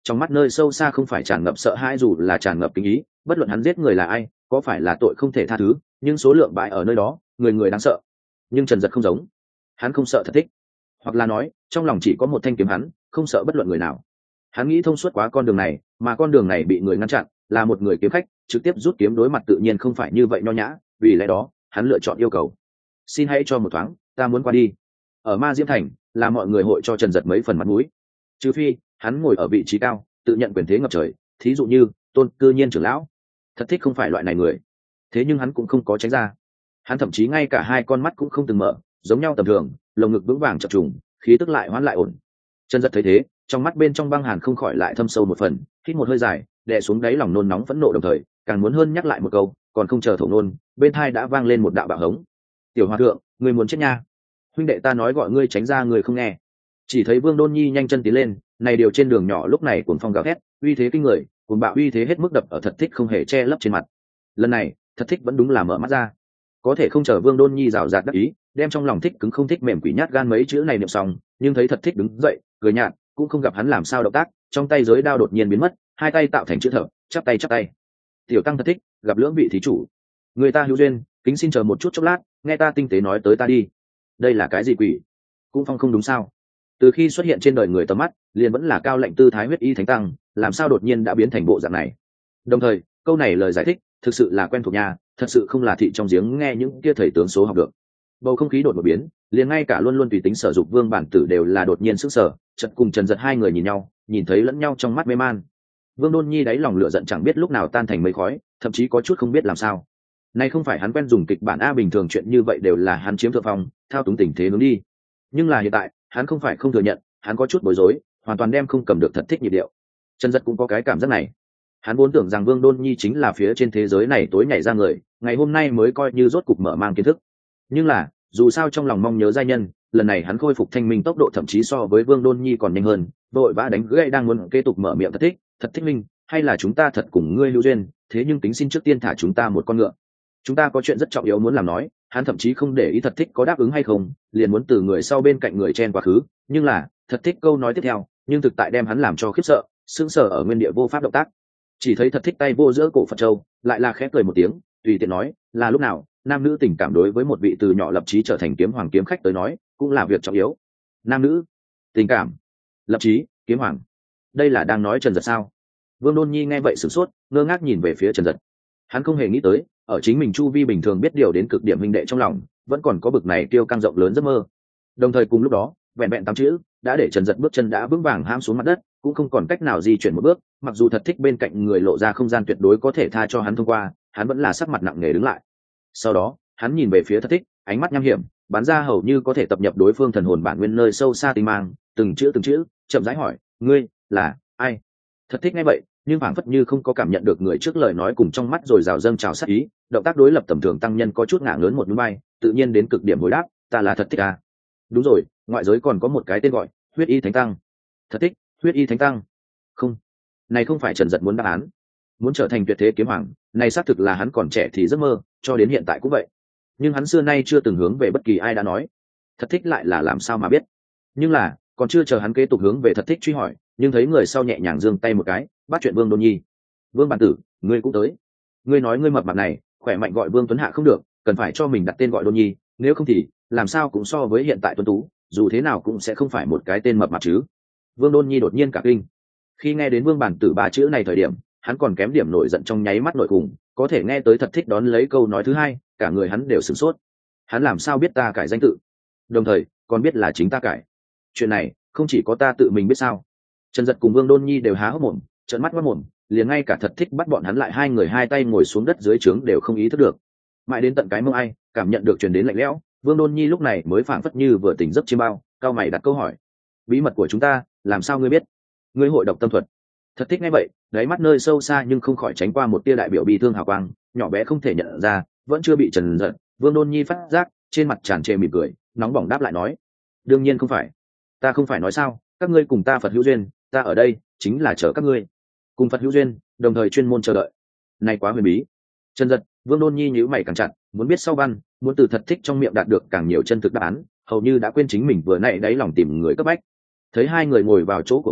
trong mắt nơi sâu xa không phải tràn ngập sợ hãi dù là tràn ngập kinh ý, bất luận hắn giết người là ai, có phải là tội không thể tha thứ, nhưng số lượng bại ở nơi đó, người người đáng sợ. Nhưng Trần Dật không giống, hắn không sợ Thật Thích, hoặc là nói trong lòng chỉ có một thanh kiếm, hắn không sợ bất luận người nào. Hắn nghĩ thông suốt quá con đường này, mà con đường này bị người ngăn chặn, là một người kiếm khách trực tiếp rút kiếm đối mặt tự nhiên không phải như vậy nho nhã, vì lẽ đó hắn lựa chọn yêu cầu: xin hãy cho một thoáng, ta muốn qua đi. Ở Ma Diễm Thành là mọi người hội cho Trần Dật mấy phần mặt mũi, trừ phi hắn ngồi ở vị trí cao tự nhận quyền thế ngập trời, thí dụ như Tôn Cư Nhiên trưởng lão. Thật Thích không phải loại này người, thế nhưng hắn cũng không có tránh ra. Hắn thậm chí ngay cả hai con mắt cũng không từng mở, giống nhau tầm thường, lồng ngực vững vàng chập trùng, khí tức lại hoãn lại ổn. Trần Dật thấy thế, trong mắt bên trong băng hàn không khỏi lại thâm sâu một phần, hít một hơi dài, đè xuống đáy lòng nôn nóng phẫn nộ, đồng thời càng muốn hơn nhắc lại một câu, còn không chờ thổ nôn, bên tai đã vang lên một đạo bạo hống: tiểu hòa thượng, ngươi muốn chết nha, huynh đệ ta nói gọi ngươi tránh ra, ngươi không nghe. Chỉ thấy Vương Đôn Nhi nhanh chân tiến lên, này điều trên đường nhỏ lúc này cuồng phong gào thét, uy thế kinh người, cuồng bạo uy thế hết mức đập ở Thật Thích không hề che lấp trên mặt. Lần này Thật Thích vẫn đúng là mở mắt ra, có thể không chờ Vương Đôn Nhi rào rạt đắc ý, đem trong lòng thích cứng không thích mềm quỷ nhát gan mấy chữ này niệm xong, nhưng thấy Thật Thích đứng dậy cười nhạt, cũng không gặp hắn làm sao động tác, trong tay giới đao đột nhiên biến mất, hai tay tạo thành chữ thập, chắp tay. Tiểu tăng Thật Thích gặp lưỡng vị thí chủ, người ta hữu duyên, kính xin chờ một chút chốc lát, nghe ta tinh tế nói tới ta đi. Đây là cái gì quỷ? Cung phong không đúng sao? Từ khi xuất hiện trên đời người tầm mắt, liền vẫn là cao lệnh tư thái huyết y thánh tăng, làm sao đột nhiên đã biến thành bộ dạng này? Đồng thời câu này lời giải thích thực sự là quen thuộc nhà, thật sự không là thị trong giếng nghe những kia thầy tướng số học được. Bầu không khí đột một biến, liền ngay cả luôn luôn tùy tính sở dục Vương Bản Tử đều là đột nhiên sững sờ, chợt cùng Trần Dật hai người nhìn nhau, nhìn thấy lẫn nhau trong mắt mê man. Vương Đôn Nhi đáy lòng lửa giận chẳng biết lúc nào tan thành mây khói, thậm chí có chút không biết làm sao. Nay không phải hắn quen dùng kịch bản a, bình thường chuyện như vậy đều là hắn chiếm thượng phong, thao túng tình thế hướng đi. Nhưng là hiện tại, hắn không phải không thừa nhận, hắn có chút bối rối, hoàn toàn đem không cầm được Thật Thích nhịp điệu. Trần Dật cũng có cái cảm giác này. Hắn vốn tưởng rằng Vương Đôn Nhi chính là phía trên thế giới này tối nhảy ra người, ngày hôm nay mới coi như rốt cục mở mang kiến thức. Nhưng là, dù sao trong lòng mong nhớ giai nhân, lần này hắn khôi phục thanh minh tốc độ thậm chí so với Vương Đôn Nhi còn nhanh hơn, vội vã đánh gãy đang muốn kế tục mở miệng: Thật Thích minh, hay là chúng ta thật cùng ngươi hữu duyên, thế nhưng tính xin trước tiên thả chúng ta một con ngựa. Chúng ta có chuyện rất trọng yếu muốn làm nói. Hắn thậm chí không để ý Thật Thích có đáp ứng hay không, liền muốn từ người sau bên cạnh người chen quá khứ, nhưng là Thật Thích câu nói tiếp theo, nhưng thực tại đem hắn làm cho khiếp sợ, sững sờ ở nguyên địa vô pháp động tác. Chỉ thấy Thật Thích tay vô giữa cổ Phật châu, lại là khẽ cười một tiếng, tùy tiện nói: là lúc nào, nam nữ tình cảm đối với một vị từ nhỏ lập chí trở thành kiếm hoàng kiếm khách tới nói, cũng là việc trọng yếu. Nam nữ tình cảm, lập chí, kiếm hoàng, đây là đang nói Trần Dật sao? Vương Đôn Nhi nghe vậy sửng sốt, ngơ ngác nhìn về phía Trần Dật. Hắn không hề nghĩ tới, ở chính mình chu vi bình thường biết điều đến cực điểm huynh đệ trong lòng, vẫn còn có bực này tiêu căng rộng lớn giấc mơ. Đồng thời cùng lúc đó, vẹn vẹn 8 chữ đã để Trần Dật bước chân đã vững vàng hãm xuống mặt đất, cũng không còn cách nào di chuyển một bước. Mặc dù Thật Thích bên cạnh người lộ ra không gian tuyệt đối có thể tha cho hắn thông qua, hắn vẫn là sắc mặt nặng nề đứng lại. Sau đó hắn nhìn về phía Thật Thích, ánh mắt nham hiểm, bắn ra hầu như có thể tập nhập đối phương thần hồn bản nguyên nơi sâu xa tinh mang, từng chữ chậm rãi hỏi: ngươi là ai? Thật Thích nghe vậy, nhưng phảng phất như không có cảm nhận được người trước lời nói cùng trong mắt rồi rào dâng trào sát ý, động tác đối lập tầm thường tăng nhân có chút ngả lớn một núi bay, tự nhiên đến cực điểm hồi đáp: ta là Thật Thích à? Đúng rồi, ngoại giới còn có một cái tên gọi huyết y thánh tăng. Thật Thích, huyết y thánh tăng? Không, này không phải Trần Dật muốn đáp án. Muốn trở thành tuyệt thế kiếm hoàng, này xác thực là hắn còn trẻ thì giấc mơ, cho đến hiện tại cũng vậy. Nhưng hắn xưa nay chưa từng hướng về bất kỳ ai đã nói. Thật Thích lại là làm sao mà biết? Nhưng là còn chưa chờ hắn kế tục hướng về Thật Thích truy hỏi, nhưng thấy người sau nhẹ nhàng giương tay một cái, bắt chuyện Vương Đôn Nhi. Vương Bản Tử, ngươi cũng tới. Ngươi nói ngươi mập mạp này, khỏe mạnh gọi Vương Tuấn Hạ không được, cần phải cho mình đặt tên gọi Đôn Nhi, nếu không thì làm sao cũng so với hiện tại Tuấn Tú, dù thế nào cũng sẽ không phải một cái tên mập mạp chứ. Vương Đôn Nhi đột nhiên cả kinh. Khi nghe đến Vương Bản Tử ba chữ này thời điểm, hắn còn kém điểm nổi giận trong nháy mắt nội cùng, có thể nghe tới Thật Thích đón lấy câu nói thứ hai, cả người hắn đều sửng sốt. Hắn làm sao biết ta cải danh tự, đồng thời còn biết là chính ta cải? Chuyện này không chỉ có ta tự mình biết sao? Trần Dật cùng Vương Đôn Nhi đều há hốc mồm, trợn mắt mất mồm, liền ngay cả Thật Thích bắt bọn hắn lại hai người hai tay ngồi xuống đất dưới trướng đều không ý thức được. Mãi đến tận cái mông ai cảm nhận được truyền đến lạnh lẽo, Vương Đôn Nhi lúc này mới phảng phất như vừa tỉnh giấc chiêm bao, cao mày đặt câu hỏi: bí mật của chúng ta, làm sao ngươi biết? Ngươi hội độc tâm thuật? Thật Thích nghe vậy, đáy mắt nơi sâu xa nhưng không khỏi tránh qua một tia đại biểu bi thương hào quang, nhỏ bé không thể nhận ra, vẫn chưa bị Trần Dật, Vương Đôn Nhi phát giác, trên mặt tràn trề mỉm cười, nóng bỏng đáp lại nói: đương nhiên không phải. Ta không phải nói sao, các ngươi cùng ta Phật hữu duyên, ta ở đây chính là chờ các ngươi cùng Phật hữu duyên, đồng thời chuyên môn chờ đợi. Này quá huyền bí. Trần Dật, Vương Đôn Nhi nhíu mày càng chặt, muốn biết sau văn, muốn từ Thật Thích trong miệng đạt được càng nhiều chân thực đáp án, hầu như đã quên chính mình vừa nãy đáy lòng tìm người cấp bách. Thấy hai người ngồi vào chỗ của mình,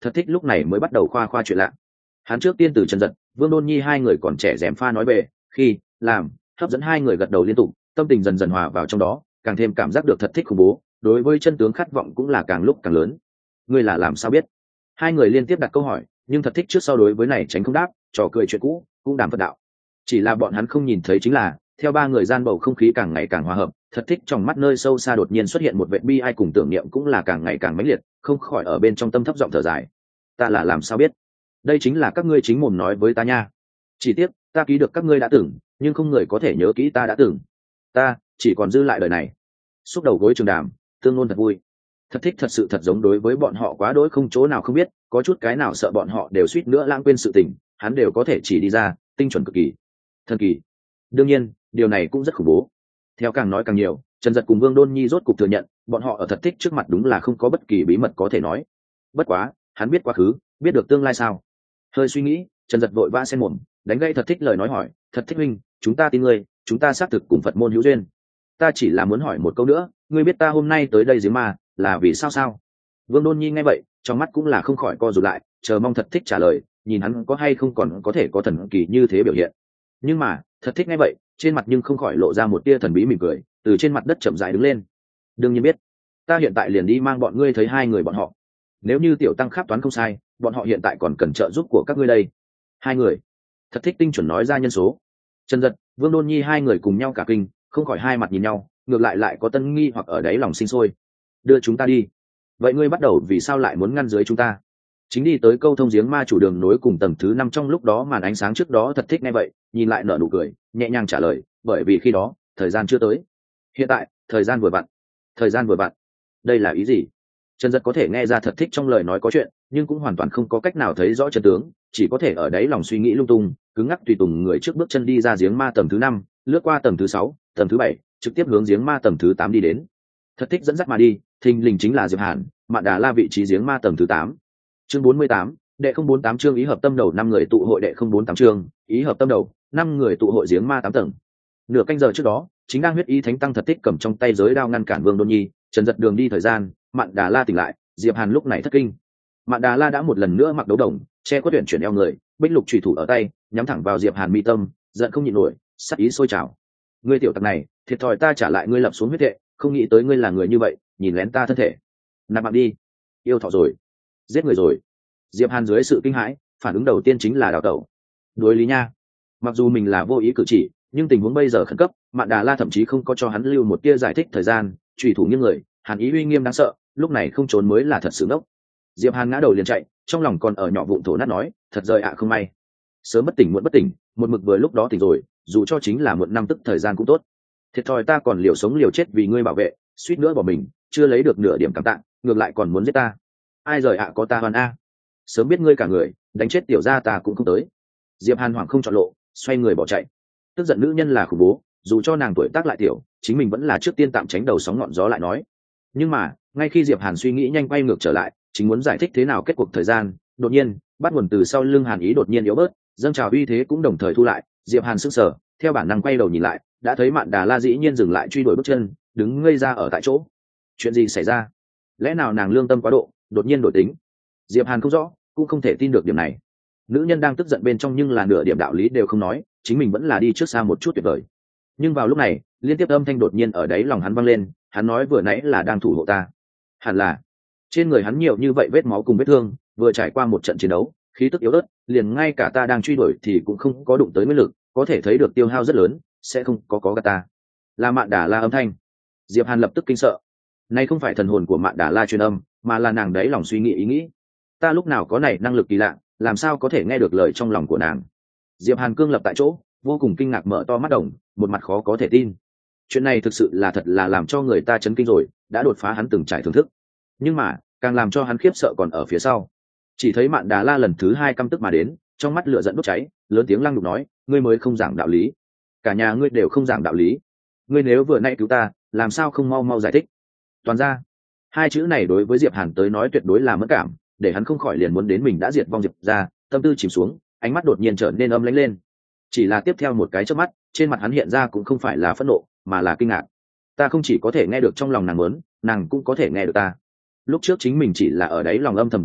Thật Thích lúc này mới bắt đầu khoa khoa chuyện lạ. Hắn trước tiên từ Trần Dật, Vương Đôn Nhi hai người còn trẻ rèm pha nói về khi làm, hấp dẫn hai người gật đầu liên tục, tâm tình dần dần hòa vào trong đó, càng thêm cảm giác được Thật Thích khủng bố, đối với chân tướng khát vọng cũng là càng lúc càng lớn. Ngươi là làm sao biết? Hai người liên tiếp đặt câu hỏi, nhưng Thật Thích trước sau đối với này tránh không đáp, trò cười chuyện cũ cũng đàm phật đạo. Chỉ là bọn hắn không nhìn thấy chính là, theo ba người gian bầu không khí càng ngày càng hòa hợp, Thật Thích trong mắt nơi sâu xa đột nhiên xuất hiện một vệt bi ai cùng tưởng niệm cũng là càng ngày càng mãnh liệt, không khỏi ở bên trong tâm thấp giọng thở dài. Ta là làm sao biết? Đây chính là các ngươi chính mồm nói với ta nha. Chỉ tiếc ta ký được các ngươi đã từng, nhưng không người có thể nhớ kỹ ta đã từng. Ta chỉ còn dư lại đời này. Xúc đầu gối trường đàm, tương ngôn thật vui. Thật Thích thật sự thật giống đối với bọn họ quá đỗi không chỗ nào không biết, có chút cái nào sợ bọn họ đều suýt nữa lãng quên sự tình, hắn đều có thể chỉ đi ra, tinh chuẩn cực kỳ, thần kỳ. Đương nhiên, điều này cũng rất khủng bố. Theo càng nói càng nhiều, Trần Dật cùng Vương Đôn Nhi rốt cục thừa nhận, bọn họ ở Thật Thích trước mặt đúng là không có bất kỳ bí mật có thể nói. Bất quá, hắn biết quá khứ, biết được tương lai sao? Hơi suy nghĩ, Trần Dật vội vã xen mồm, đánh gây Thật Thích lời nói hỏi, Thật Thích huynh, chúng ta tin ngươi, chúng ta xác thực cùng Phật môn hữu duyên. Ta chỉ là muốn hỏi một câu nữa, ngươi biết ta hôm nay tới đây giếng ma là vì sao sao? Vương Đôn Nhi nghe vậy, trong mắt cũng là không khỏi co rụt lại, chờ mong Thật Thích trả lời, nhìn hắn có hay không còn có thể có thần kỳ như thế biểu hiện. Nhưng mà, Thật Thích nghe vậy, trên mặt nhưng không khỏi lộ ra một tia thần bí mỉm cười, từ trên mặt đất chậm rãi đứng lên. Đương nhiên biết, ta hiện tại liền đi mang bọn ngươi thấy hai người bọn họ. Nếu như tiểu tăng kháp toán không sai, bọn họ hiện tại còn cần trợ giúp của các ngươi đây. Hai người. Thật Thích tinh chuẩn nói ra nhân số. Trần Dật, Vương Đôn Nhi hai người cùng nhau cả kinh, không khỏi hai mặt nhìn nhau, ngược lại có tân nghi hoặc ở đáy lòng sinh sôi. Đưa chúng ta đi. Vậy ngươi bắt đầu vì sao lại muốn ngăn dưới chúng ta? Chính đi tới câu thông giếng ma chủ đường nối cùng tầng thứ 5 trong lúc đó màn ánh sáng trước đó Thật Thích nghe vậy, nhìn lại nở nụ cười, nhẹ nhàng trả lời, bởi vì khi đó, thời gian chưa tới. Hiện tại, thời gian vừa vặn. Thời gian vừa vặn. Đây là ý gì? Trần Dật có thể nghe ra Thật Thích trong lời nói có chuyện, nhưng cũng hoàn toàn không có cách nào thấy rõ chân tướng, chỉ có thể ở đấy lòng suy nghĩ lung tung, cứng ngắc tùy tùng người trước bước chân đi ra giếng ma tầng thứ 5, lướt qua tầng thứ 6, tầng thứ 7, trực tiếp hướng giếng ma tầng thứ 8 đi đến. Thật Thích dẫn dắt mà đi, thình lình chính là Diệp Hàn, Mạn Đà La vị trí giếng ma tầng thứ 8. Chương 48, đệ 048 chương ý hợp tâm đầu 5 người tụ hội đệ 048 chương, ý hợp tâm đầu, 5 người tụ hội giếng ma 8 tầng. Nửa canh giờ trước đó, chính đang huyết ý thánh tăng Thật Thích cầm trong tay giới đao ngăn cản Vương Đôn Nhi, Trần Dật đường đi thời gian, Mạn Đà La tỉnh lại, Diệp Hàn lúc này thất kinh. Mạn Đà La đã một lần nữa mặc đấu đồng, che khuất tuyển chuyển eo người, bích lục chủy thủ ở tay, nhắm thẳng vào Diệp Hàn mi tâm, giận không nhịn nổi, sát ý sôi trào. Ngươi tiểu tặc này, thiệt thòi ta trả lại ngươi lập xuống huyết thệ, không nghĩ tới ngươi là người như vậy, nhìn lén ta thân thể. Nạp mạng đi, yêu thọ rồi, giết người rồi. Diệp Hàn dưới sự kinh hãi, phản ứng đầu tiên chính là đào tẩu. Đối lý nha. Mặc dù mình là vô ý cử chỉ, nhưng tình huống bây giờ khẩn cấp, Mạn Đà La thậm chí không có cho hắn lưu một tia giải thích thời gian, chủy thủ nghiêng người, Hàn ý uy nghiêm đáng sợ, lúc này không trốn mới là thật sự ngốc. Diệp Hàn ngã đầu liền chạy, trong lòng còn ở nhỏ vụn thổ nát nói, thật rời ạ không may. Sớm bất tỉnh muộn bất tỉnh, một mực vừa lúc đó tỉnh rồi, dù cho chính là muộn năm tức thời gian cũng tốt. Thiệt thòi ta còn liều sống liều chết vì ngươi bảo vệ, suýt nữa bỏ mình, chưa lấy được nửa điểm cảm tạ, ngược lại còn muốn giết ta. Ai rời ạ có ta hoàn a. Sớm biết ngươi cả người, đánh chết tiểu gia ta cũng không tới. Diệp Hàn hoảng không chọn lộ, xoay người bỏ chạy. Tức giận nữ nhân là khủng bố, dù cho nàng tuổi tác lại tiểu, chính mình vẫn là trước tiên tạm tránh đầu sóng ngọn gió lại nói. Nhưng mà, ngay khi Diệp Hàn suy nghĩ nhanh quay ngược trở lại, chính muốn giải thích thế nào kết cuộc thời gian, đột nhiên, bắt nguồn từ sau lưng Hàn ý đột nhiên yếu bớt, dâng trào uy thế cũng đồng thời thu lại. Diệp Hàn sững sờ, theo bản năng quay đầu nhìn lại, đã thấy Mạn Đà La dĩ nhiên dừng lại truy đuổi bước chân, đứng ngây ra ở tại chỗ. Chuyện gì xảy ra? Lẽ nào nàng lương tâm quá độ, đột nhiên đổi tính? Diệp Hàn không rõ, cũng không thể tin được điểm này. Nữ nhân đang tức giận bên trong nhưng là nửa điểm đạo lý đều không nói, chính mình vẫn là đi trước xa một chút tuyệt vời. Nhưng vào lúc này, liên tiếp âm thanh đột nhiên ở đấy lòng hắn vang lên, hắn nói vừa nãy là đang thủ hộ ta. Hẳn là trên người hắn nhiều như vậy vết máu cùng vết thương, vừa trải qua một trận chiến đấu, khí tức yếu ớt, liền ngay cả ta đang truy đuổi thì cũng không có đụng tới nguyên lực, có thể thấy được tiêu hao rất lớn, sẽ không có gạt ta. Là Mạn Đà La âm thanh. Diệp Hàn lập tức kinh sợ. Này không phải thần hồn của Mạn Đà La truyền âm, mà là nàng đấy lòng suy nghĩ ý nghĩ. Ta lúc nào có này năng lực kỳ lạ, làm sao có thể nghe được lời trong lòng của nàng? Diệp Hàn cương lập tại chỗ, vô cùng kinh ngạc mở to mắt đồng, một mặt khó có thể tin. Chuyện này thực sự là thật là làm cho người ta chấn kinh rồi, đã đột phá hắn từng trải thưởng thức. Nhưng mà, càng làm cho hắn khiếp sợ còn ở phía sau. Chỉ thấy Mạn Đà La lần thứ 2 căm tức mà đến, trong mắt lửa giận bốc cháy, lớn tiếng lăng đục nói, ngươi mới không giảng đạo lý, cả nhà ngươi đều không giảng đạo lý. Ngươi nếu vừa nãy cứu ta, làm sao không mau mau giải thích? Toàn ra, hai chữ này đối với Diệp Hàn tới nói tuyệt đối là mất cảm, để hắn không khỏi liền muốn đến mình đã diệt vong Diệp ra, tâm tư chìm xuống, ánh mắt đột nhiên trở nên âm lãnh lên. Chỉ là tiếp theo một cái chớp mắt, trên mặt hắn hiện ra cũng không phải là phẫn nộ, mà là kinh ngạc. Ta không chỉ có thể nghe được trong lòng nàng muốn, nàng cũng có thể nghe được ta. Lúc trước chính mình chỉ là ở đấy lòng âm thầm thổ nát,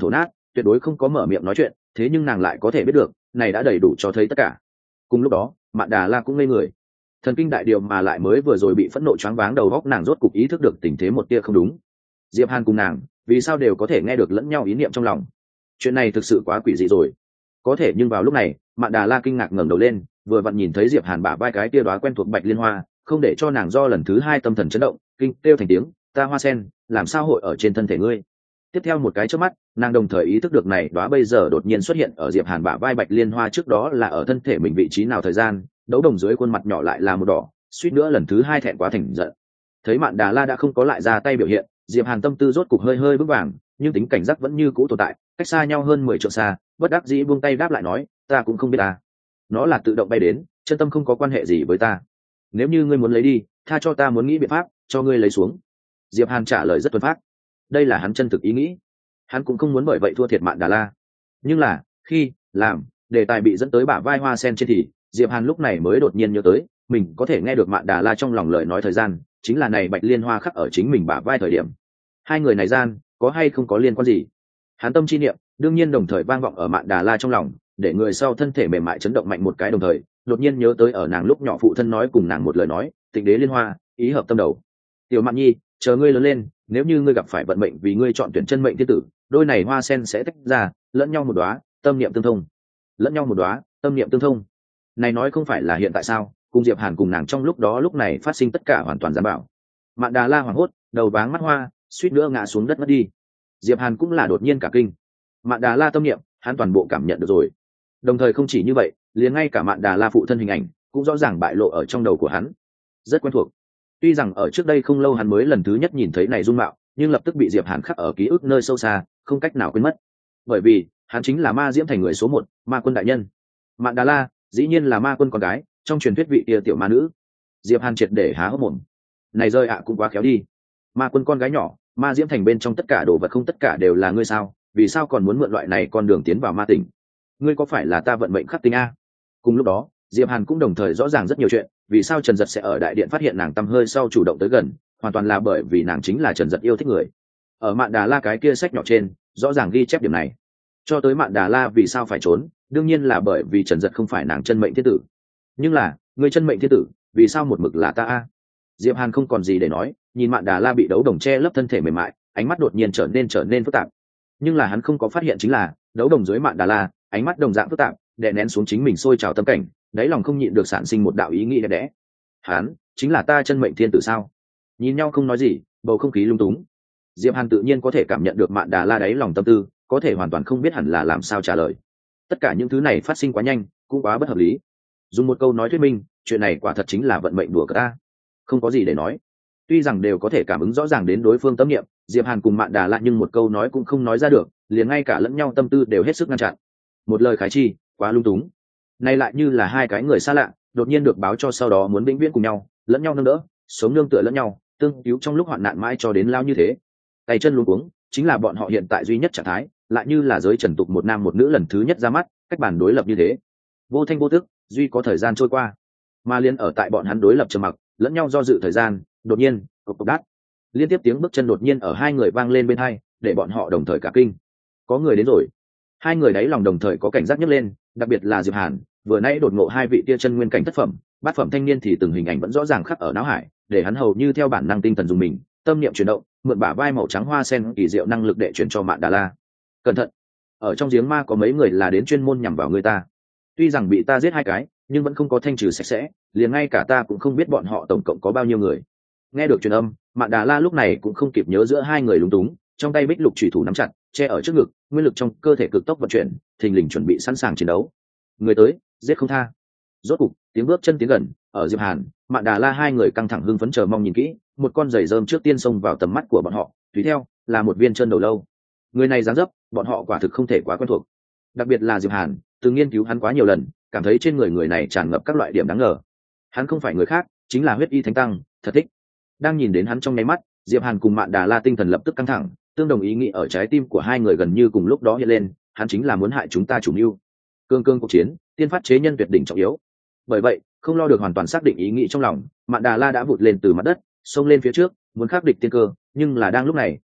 tuyệt đối không có mở miệng nói chuyện, thế nhưng nàng lại có thể biết được này đã đầy đủ cho thấy tất cả. Cùng lúc đó Mạn Đà La cũng ngây người, thần kinh đại điều mà lại mới vừa rồi bị phẫn nộ choáng váng đầu óc nàng rốt cục ý thức được tình thế một tia không đúng. Diệp Hàn cùng nàng vì sao đều có thể nghe được lẫn nhau ý niệm trong lòng? Chuyện này thực sự quá quỷ dị rồi. Có thể nhưng vào lúc này Mạn Đà La kinh ngạc ngẩng đầu lên, vừa vặn nhìn thấy Diệp Hàn bả vai cái tia đóa quen thuộc bạch liên hoa, không để cho nàng do lần thứ hai tâm thần chấn động, kinh kêu thành tiếng, ta hoa sen làm sao hội ở trên thân thể ngươi? Tiếp theo một cái chớp mắt nàng đồng thời ý thức được này đóa bây giờ đột nhiên xuất hiện ở Diệp Hàn bả vai bạch liên hoa trước đó là ở thân thể mình vị trí nào thời gian, đấu đồng dưới khuôn mặt nhỏ lại là một đỏ, suýt nữa lần thứ hai thẹn quá thành giận. Thấy Mạn Đà La đã không có lại ra tay biểu hiện, Diệp Hàn tâm tư rốt cục hơi hơi bước vàng, nhưng tính cảnh giác vẫn như cũ tồn tại, cách xa nhau hơn 10 trượng xa, bất đắc dĩ buông tay đáp lại nói, ta cũng không biết ta. Nó là tự động bay đến, chân tâm không có quan hệ gì với ta. Nếu như ngươi muốn lấy đi, tha cho ta muốn nghĩ biện pháp, cho ngươi lấy xuống. Diệp Hàn trả lời rất thuần phát. Đây là hắn chân thực ý nghĩ. Hắn cũng không muốn bởi vậy thua thiệt Mạn Đà La. Nhưng là, khi làm đề tài bị dẫn tới bả vai hoa sen trên thì Diệp Hàn lúc này mới đột nhiên nhớ tới, mình có thể nghe được Mạn Đà La trong lòng lời nói thời gian, chính là này bạch liên hoa khắc ở chính mình bả vai thời điểm. Hai người này gian, có hay không có liên quan gì? Hắn tâm chi niệm, đương nhiên đồng thời vang vọng ở Mạn Đà La trong lòng, để người sau thân thể mềm mại chấn động mạnh một cái đồng thời, đột nhiên nhớ tới ở nàng lúc nhỏ phụ thân nói cùng nàng một lời nói, Tịnh đế liên hoa, ý hợp tâm đầu. Tiểu Mạn Nhi, chờ ngươi lớn lên, nếu như ngươi gặp phải vận mệnh vì ngươi chọn tuyển chân mệnh thiên tử, đôi này hoa sen sẽ tách ra, lẫn nhau một đóa, tâm niệm tương thông. Lẫn nhau một đóa, tâm niệm tương thông. Này nói không phải là hiện tại sao? Cùng Diệp Hàn cùng nàng trong lúc đó lúc này phát sinh tất cả hoàn toàn giám bảo. Mạn Đà La hoảng hốt, đầu váng mắt hoa, suýt nữa ngã xuống đất mất đi. Diệp Hàn cũng là đột nhiên cả kinh. Mạn Đà La tâm niệm, hắn toàn bộ cảm nhận được rồi. Đồng thời không chỉ như vậy, liền ngay cả Mạn Đà La phụ thân hình ảnh cũng rõ ràng bại lộ ở trong đầu của hắn. Rất quen thuộc. Tuy rằng ở trước đây không lâu hắn mới lần thứ nhất nhìn thấy này dung mạo, nhưng lập tức bị Diệp Hàn khắc ở ký ức nơi sâu xa, không cách nào quên mất. Bởi vì, hắn chính là Ma Diễm Thành người số 1, Ma Quân đại nhân. Mạn Đà La, dĩ nhiên là Ma Quân con gái, trong truyền thuyết vị kia tiểu ma nữ. Diệp Hàn triệt để há hốc mồm. Này rơi ạ cũng quá khéo đi. Ma Quân con gái nhỏ, Ma Diễm Thành bên trong tất cả đồ vật không tất cả đều là ngươi sao? Vì sao còn muốn mượn loại này con đường tiến vào ma tỉnh? Ngươi có phải là ta vận mệnh khắc tinh a? Cùng lúc đó, Diệp Hàn cũng đồng thời rõ ràng rất nhiều chuyện, vì sao Trần Dật sẽ ở đại điện phát hiện nàng tăm hơi sau chủ động tới gần, hoàn toàn là bởi vì nàng chính là Trần Dật yêu thích người. Ở Mạn Đà La cái kia sách nhỏ trên, rõ ràng ghi chép điểm này. Cho tới Mạn Đà La vì sao phải trốn, đương nhiên là bởi vì Trần Dật không phải nàng chân mệnh thiên tử. Nhưng là, người chân mệnh thiên tử, vì sao một mực là ta a? Diệp Hàn không còn gì để nói, nhìn Mạn Đà La bị đấu đồng che lấp thân thể mềm mại, ánh mắt đột nhiên trở nên phức tạp. Nhưng là hắn không có phát hiện chính là, đấu đồng dưới Mạn Đà La, ánh mắt đồng dạng phức tạp, đè nén xuống chính mình sôi trào tâm cảnh, đáy lòng không nhịn được sản sinh một đạo ý nghĩ đẹp đẽ. Hắn chính là ta chân mệnh thiên tử sao? Nhìn nhau không nói gì, bầu không khí lung túng. Diệp Hàn tự nhiên có thể cảm nhận được Mạn Đà La đáy lòng tâm tư, có thể hoàn toàn không biết hẳn là làm sao trả lời. Tất cả những thứ này phát sinh quá nhanh, cũng quá bất hợp lý. Dùng một câu nói thuyết minh, chuyện này quả thật chính là vận mệnh đùa cợt ta. Không có gì để nói. Tuy rằng đều có thể cảm ứng rõ ràng đến đối phương tâm niệm, Diệp Hàn cùng Mạn Đà La nhưng một câu nói cũng không nói ra được, liền ngay cả lẫn nhau tâm tư đều hết sức ngăn chặn. Một lời khái chi, quá lung túng. Này lại như là hai cái người xa lạ, đột nhiên được báo cho sau đó muốn vĩnh viễn cùng nhau, lẫn nhau nâng đỡ, sống nương tựa lẫn nhau, tương cứu trong lúc hoạn nạn mãi cho đến lao như thế. Tay chân luống cuống, chính là bọn họ hiện tại duy nhất trạng thái, lại như là giới trần tục một nam một nữ lần thứ nhất ra mắt, cách bản đối lập như thế. Vô thanh vô tức, duy có thời gian trôi qua. Mà liên ở tại bọn hắn đối lập trầm mặc, lẫn nhau do dự thời gian, đột nhiên, cộc cộc đát. Liên tiếp tiếng bước chân đột nhiên ở hai người vang lên bên hai, để bọn họ đồng thời cả kinh. Có người đến rồi. Hai người đấy lòng đồng thời có cảnh giác nhấc lên, đặc biệt là Diệp Hàn, vừa nãy đột ngộ hai vị tia chân nguyên cảnh thất phẩm, bát phẩm thanh niên thì từng hình ảnh vẫn rõ ràng khắc ở não hải, để hắn hầu như theo bản năng tinh thần dùng mình, tâm niệm chuyển động, mượn bả vai màu trắng hoa sen kỳ diệu năng lực để chuyển cho Mạn Đà La. Cẩn thận, ở trong giếng ma có mấy người là đến chuyên môn nhằm vào người ta. Tuy rằng bị ta giết hai cái, nhưng vẫn không có thanh trừ sạch sẽ, liền ngay cả ta cũng không biết bọn họ tổng cộng có bao nhiêu người. Nghe được truyền âm, Mạn Đà La lúc này cũng không kịp nhớ giữa hai người lúng túng, trong tay bích lục chủy thủ nắm chặt, che ở trước ngực, nguyên lực trong cơ thể cực tốc vận chuyển, thình lình chuẩn bị sẵn sàng chiến đấu. Người tới, giết không tha. Rốt cục, tiếng bước chân tiến gần, ở Diệp Hàn, Mạn Đà La hai người căng thẳng hưng phấn chờ mong nhìn kỹ, một con giày rơm trước tiên xông vào tầm mắt của bọn họ, tùy theo là một viên chân đầu lâu. Người này dáng dấp, bọn họ quả thực không thể quá quen thuộc. Đặc biệt là Diệp Hàn, từng nghiên cứu hắn quá nhiều lần, cảm thấy trên người người này tràn ngập các loại điểm đáng ngờ. Hắn không phải người khác, chính là huyết y thánh tăng, thật thích. Đang nhìn đến hắn trong nháy mắt, Diệp Hàn cùng Mạn Đà La tinh thần lập tức căng thẳng, tương đồng ý nghĩ ở trái tim của hai người gần như cùng lúc đó hiện lên, hắn chính là muốn hại chúng ta chủ mưu. Cương cương cuộc chiến, tiên phát chế nhân tuyệt đỉnh trọng yếu. Bởi vậy, không lo được hoàn toàn xác định ý nghĩ trong lòng, Mạn Đà La đã vụt lên từ mặt đất, xông lên phía trước, muốn khắc địch tiên cơ, nhưng là đang lúc này,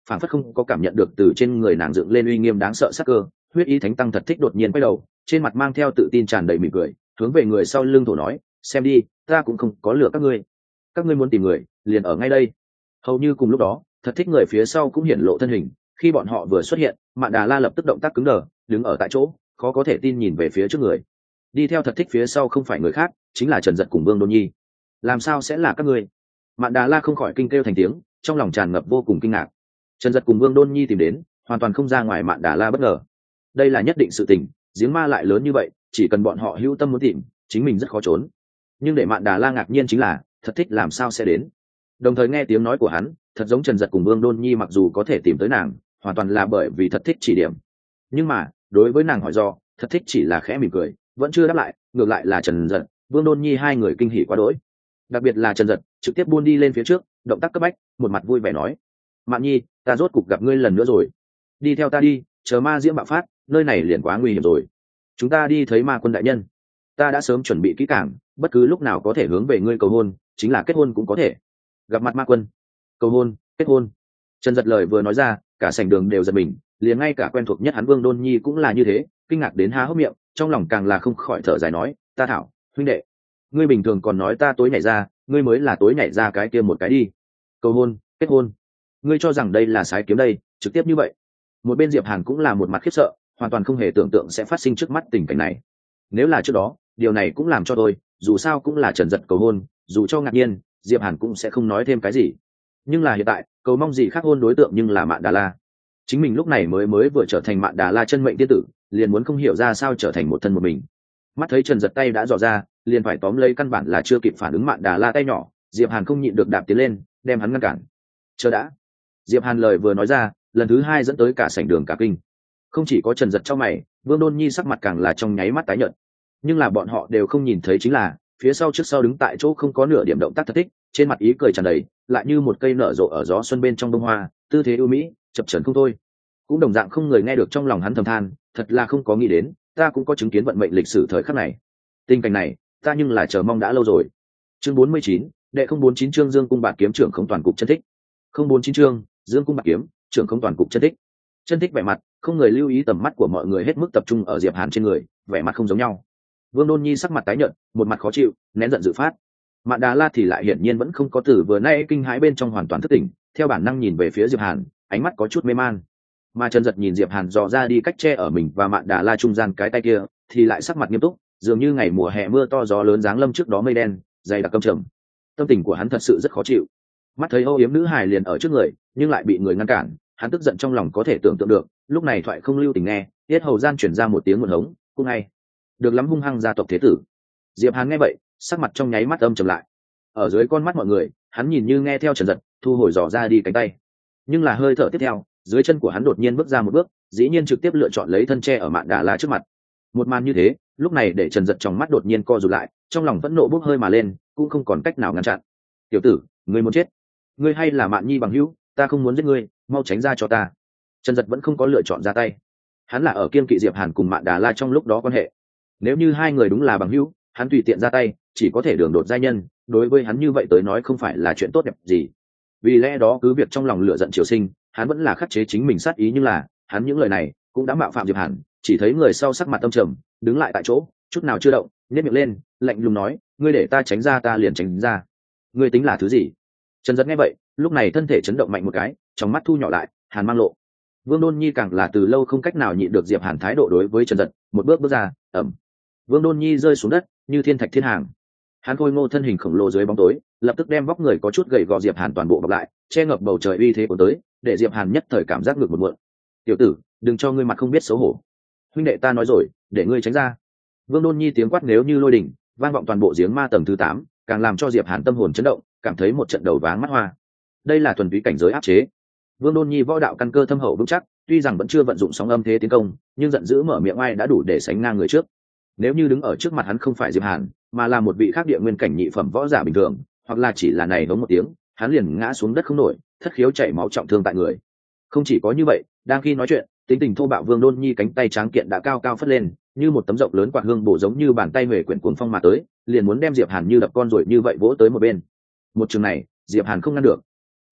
phản phất không có cảm nhận được từ trên người nàng dựng lên uy nghiêm đáng sợ sắc cơ. Huyết y thánh tăng Thật Thích đột nhiên quay đầu, trên mặt mang theo tự tin tràn đầy mỉm cười, hướng về người sau lưng thổ nói, xem đi, ta cũng không có lừa các ngươi muốn tìm người liền ở ngay đây. Hầu như cùng lúc đó, Thật Thích người phía sau cũng hiển lộ thân hình. Khi bọn họ vừa xuất hiện, Mạn Đà La lập tức động tác cứng đờ, đứng ở tại chỗ, khó có thể tin nhìn về phía trước người. Đi theo Thật Thích phía sau không phải người khác, chính là Trần Dật cùng Vương Đôn Nhi. Làm sao sẽ là các ngươi? Mạn Đà La không khỏi kinh kêu thành tiếng, trong lòng tràn ngập vô cùng kinh ngạc. Trần Dật cùng Vương Đôn Nhi tìm đến, hoàn toàn không ra ngoài Mạn Đà La bất ngờ. Đây là nhất định sự tình, giếng ma lại lớn như vậy, chỉ cần bọn họ hữu tâm muốn tìm, chính mình rất khó trốn. Nhưng để Mạn Đà La ngạc nhiên chính là, Thật Thích làm sao sẽ đến? Đồng thời nghe tiếng nói của hắn, thật giống Trần Dật cùng Vương Đôn Nhi mặc dù có thể tìm tới nàng, hoàn toàn là bởi vì Thật Thích chỉ điểm. Nhưng mà, đối với nàng hỏi do, Thật Thích chỉ là khẽ mỉm cười, vẫn chưa đáp lại, ngược lại là Trần Dật, Vương Đôn Nhi hai người kinh hỉ quá đỗi. Đặc biệt là Trần Dật, trực tiếp buôn đi lên phía trước, động tác cấp bách, một mặt vui vẻ nói: "Mạn Nhi, ta rốt cục gặp ngươi lần nữa rồi. Đi theo ta đi, chờ ma diễm bạo phát, nơi này liền quá nguy hiểm rồi. Chúng ta đi thấy ma quân đại nhân. Ta đã sớm chuẩn bị kỹ càng, bất cứ lúc nào có thể hướng về ngươi cầu hôn, chính là kết hôn cũng có thể." Gặp mặt ma quân, cầu hôn, kết hôn. Trần Dật lời vừa nói ra, cả sảnh đường đều giật mình, liền ngay cả quen thuộc nhất hắn Vương Đôn Nhi cũng là như thế, kinh ngạc đến há hốc miệng, trong lòng càng là không khỏi thở dài nói: "Ta thảo, huynh đệ, ngươi bình thường còn nói ta tối nhảy ra, ngươi mới là tối nhảy ra cái kia một cái đi. Cầu hôn, kết hôn, ngươi cho rằng đây là sái kiếm đây, trực tiếp như vậy." Một bên Diệp Hàn cũng là một mặt khiếp sợ, hoàn toàn không hề tưởng tượng sẽ phát sinh trước mắt tình cảnh này. Nếu là trước đó, điều này cũng làm cho tôi, dù sao cũng là Trần Dật cầu hôn, dù cho ngạc nhiên, Diệp Hàn cũng sẽ không nói thêm cái gì. Nhưng là hiện tại, cầu mong gì khác hôn đối tượng nhưng là Mạn Đà La. Chính mình lúc này mới vừa trở thành Mạn Đà La chân mệnh tiên tử, liền muốn không hiểu ra sao trở thành một thân một mình. Mắt thấy Trần Dật tay đã dò ra, liền phải tóm lấy, căn bản là chưa kịp phản ứng Mạn Đà La tay nhỏ, Diệp Hàn không nhịn được đạp tiến lên, đem hắn ngăn cản. "Chờ đã." Diệp Hàn lời vừa nói ra, lần thứ hai dẫn tới cả sảnh đường cả kinh. Không chỉ có Trần Dật trong mày, Vương Đôn Nhi sắc mặt càng là trong nháy mắt tái nhợt. Nhưng là bọn họ đều không nhìn thấy chính là, phía sau trước sau đứng tại chỗ không có nửa điểm động tác Thật Thích, trên mặt ý cười tràn đầy, lại như một cây nở rộ ở gió xuân bên trong bông hoa, tư thế ưu mỹ, chập chờn không thôi. Cũng đồng dạng không người nghe được trong lòng hắn thầm than, thật là không có nghĩ đến, ta cũng có chứng kiến vận mệnh lịch sử thời khắc này. Tình cảnh này, ta nhưng là chờ mong đã lâu rồi. Chương 49, đệ 049 chương Dương cung bạt kiếm trưởng không toàn cục chân thích. 049 chương, Dương cung bạt kiếm, trưởng không toàn cục chân thích. Chân thích vẻ mặt, không người lưu ý tầm mắt của mọi người hết mức tập trung ở Diệp Hàn trên người, vẻ mặt không giống nhau. Vương Đôn Nhi sắc mặt tái nhợt, một mặt khó chịu, nén giận dự phát. Mạn Đà La thì lại hiển nhiên vẫn không có từ vừa nay kinh hãi bên trong hoàn toàn thức tỉnh, theo bản năng nhìn về phía Diệp Hàn, ánh mắt có chút mê man. Mà Trần Dật nhìn Diệp Hàn dò ra đi cách che ở mình và Mạn Đà La trung gian cái tay kia, thì lại sắc mặt nghiêm túc, dường như ngày mùa hè mưa to gió lớn giáng lâm trước đó mây đen, dày đặc căm trầm. Tâm tình của hắn thật sự rất khó chịu. Mắt thấy âu yếm nữ hài liền ở trước người, nhưng lại bị người ngăn cản, hắn tức giận trong lòng có thể tưởng tượng được. Lúc này thoại không lưu tình nghe, tiết hầu gian chuyển ra một tiếng nguồn hống, cũng ngay. Được lắm hung hăng gia tộc thế tử. Diệp Hàn nghe vậy, sắc mặt trong nháy mắt âm trầm lại. Ở dưới con mắt mọi người, hắn nhìn như nghe theo Trần Dật, thu hồi dò ra đi cánh tay. Nhưng là hơi thở tiếp theo, dưới chân của hắn đột nhiên bước ra một bước, dĩ nhiên trực tiếp lựa chọn lấy thân tre ở Mạn Đà La trước mặt. Một màn như thế, lúc này để Trần Dật trong mắt đột nhiên co rụt lại, trong lòng phẫn nộ bốc hơi mà lên, cũng không còn cách nào ngăn chặn. "Tiểu tử, ngươi muốn chết? Ngươi hay là Mạn Nhi bằng hữu, ta không muốn giết ngươi, mau tránh ra cho ta." Trần Dật vẫn không có lựa chọn ra tay. Hắn là ở kiên kỵ Diệp Hàn cùng Mạn Đà La trong lúc đó quan hệ. Nếu như hai người đúng là bằng hữu, hắn tùy tiện ra tay, chỉ có thể đường đột giai nhân, đối với hắn như vậy tới nói không phải là chuyện tốt đẹp gì. Vì lẽ đó cứ việc trong lòng lửa giận triều sinh, hắn vẫn là khắc chế chính mình sát ý, nhưng là, hắn những lời này cũng đã mạo phạm Diệp Hàn, chỉ thấy người sau sắc mặt tâm trầm, đứng lại tại chỗ, chút nào chưa động, nhếch miệng lên, lạnh lùng nói: "Ngươi để ta tránh ra ta liền tránh ra. Ngươi tính là thứ gì?" Trần Dật nghe vậy, lúc này thân thể chấn động mạnh một cái, trong mắt thu nhỏ lại, hàn mang lộ. Vương Đôn Nhi càng là từ lâu không cách nào nhịn được Diệp Hàn thái độ đối với Trần Dật, một bước ra, ầm. Vương Đôn Nhi rơi xuống đất, như thiên thạch thiên hàng. Hắn khôi ngô thân hình khổng lồ dưới bóng tối, lập tức đem vóc người có chút gầy gò Diệp Hàn toàn bộ bọc lại, che ngập bầu trời uy thế của tới, để Diệp Hàn nhất thời cảm giác ngược một muộn. "Tiểu tử, đừng cho ngươi mặt không biết xấu hổ. Huynh đệ ta nói rồi, để ngươi tránh ra." Vương Đôn Nhi tiếng quát nếu như lôi đình, vang vọng toàn bộ giếng ma tầng thứ 8, càng làm cho Diệp Hàn tâm hồn chấn động, cảm thấy một trận đầu váng mắt hoa. Đây là thuần túy cảnh giới áp chế. Vương Đôn Nhi võ đạo căn cơ thâm hậu vững chắc, tuy rằng vẫn chưa vận dụng sóng âm thế tiến công, nhưng giận dữ mở miệng ai đã đủ để sánh ngang người trước. Nếu như đứng ở trước mặt hắn không phải Diệp Hàn, mà là một vị khác địa nguyên cảnh nhị phẩm võ giả bình thường, hoặc là chỉ là này hống một tiếng, hắn liền ngã xuống đất không nổi, thất khiếu chảy máu trọng thương tại người. Không chỉ có như vậy, đang khi nói chuyện, tính tình thô bạo Vương Đôn Nhi cánh tay tráng kiện đã cao cao phất lên, như một tấm rộng lớn quạt hương bổ giống như bàn tay huệ quyển cuồng phong mà tới, liền muốn đem Diệp Hàn như đập con rồi như vậy vỗ tới một bên. Một trường này, Diệp Hàn không ngăn được.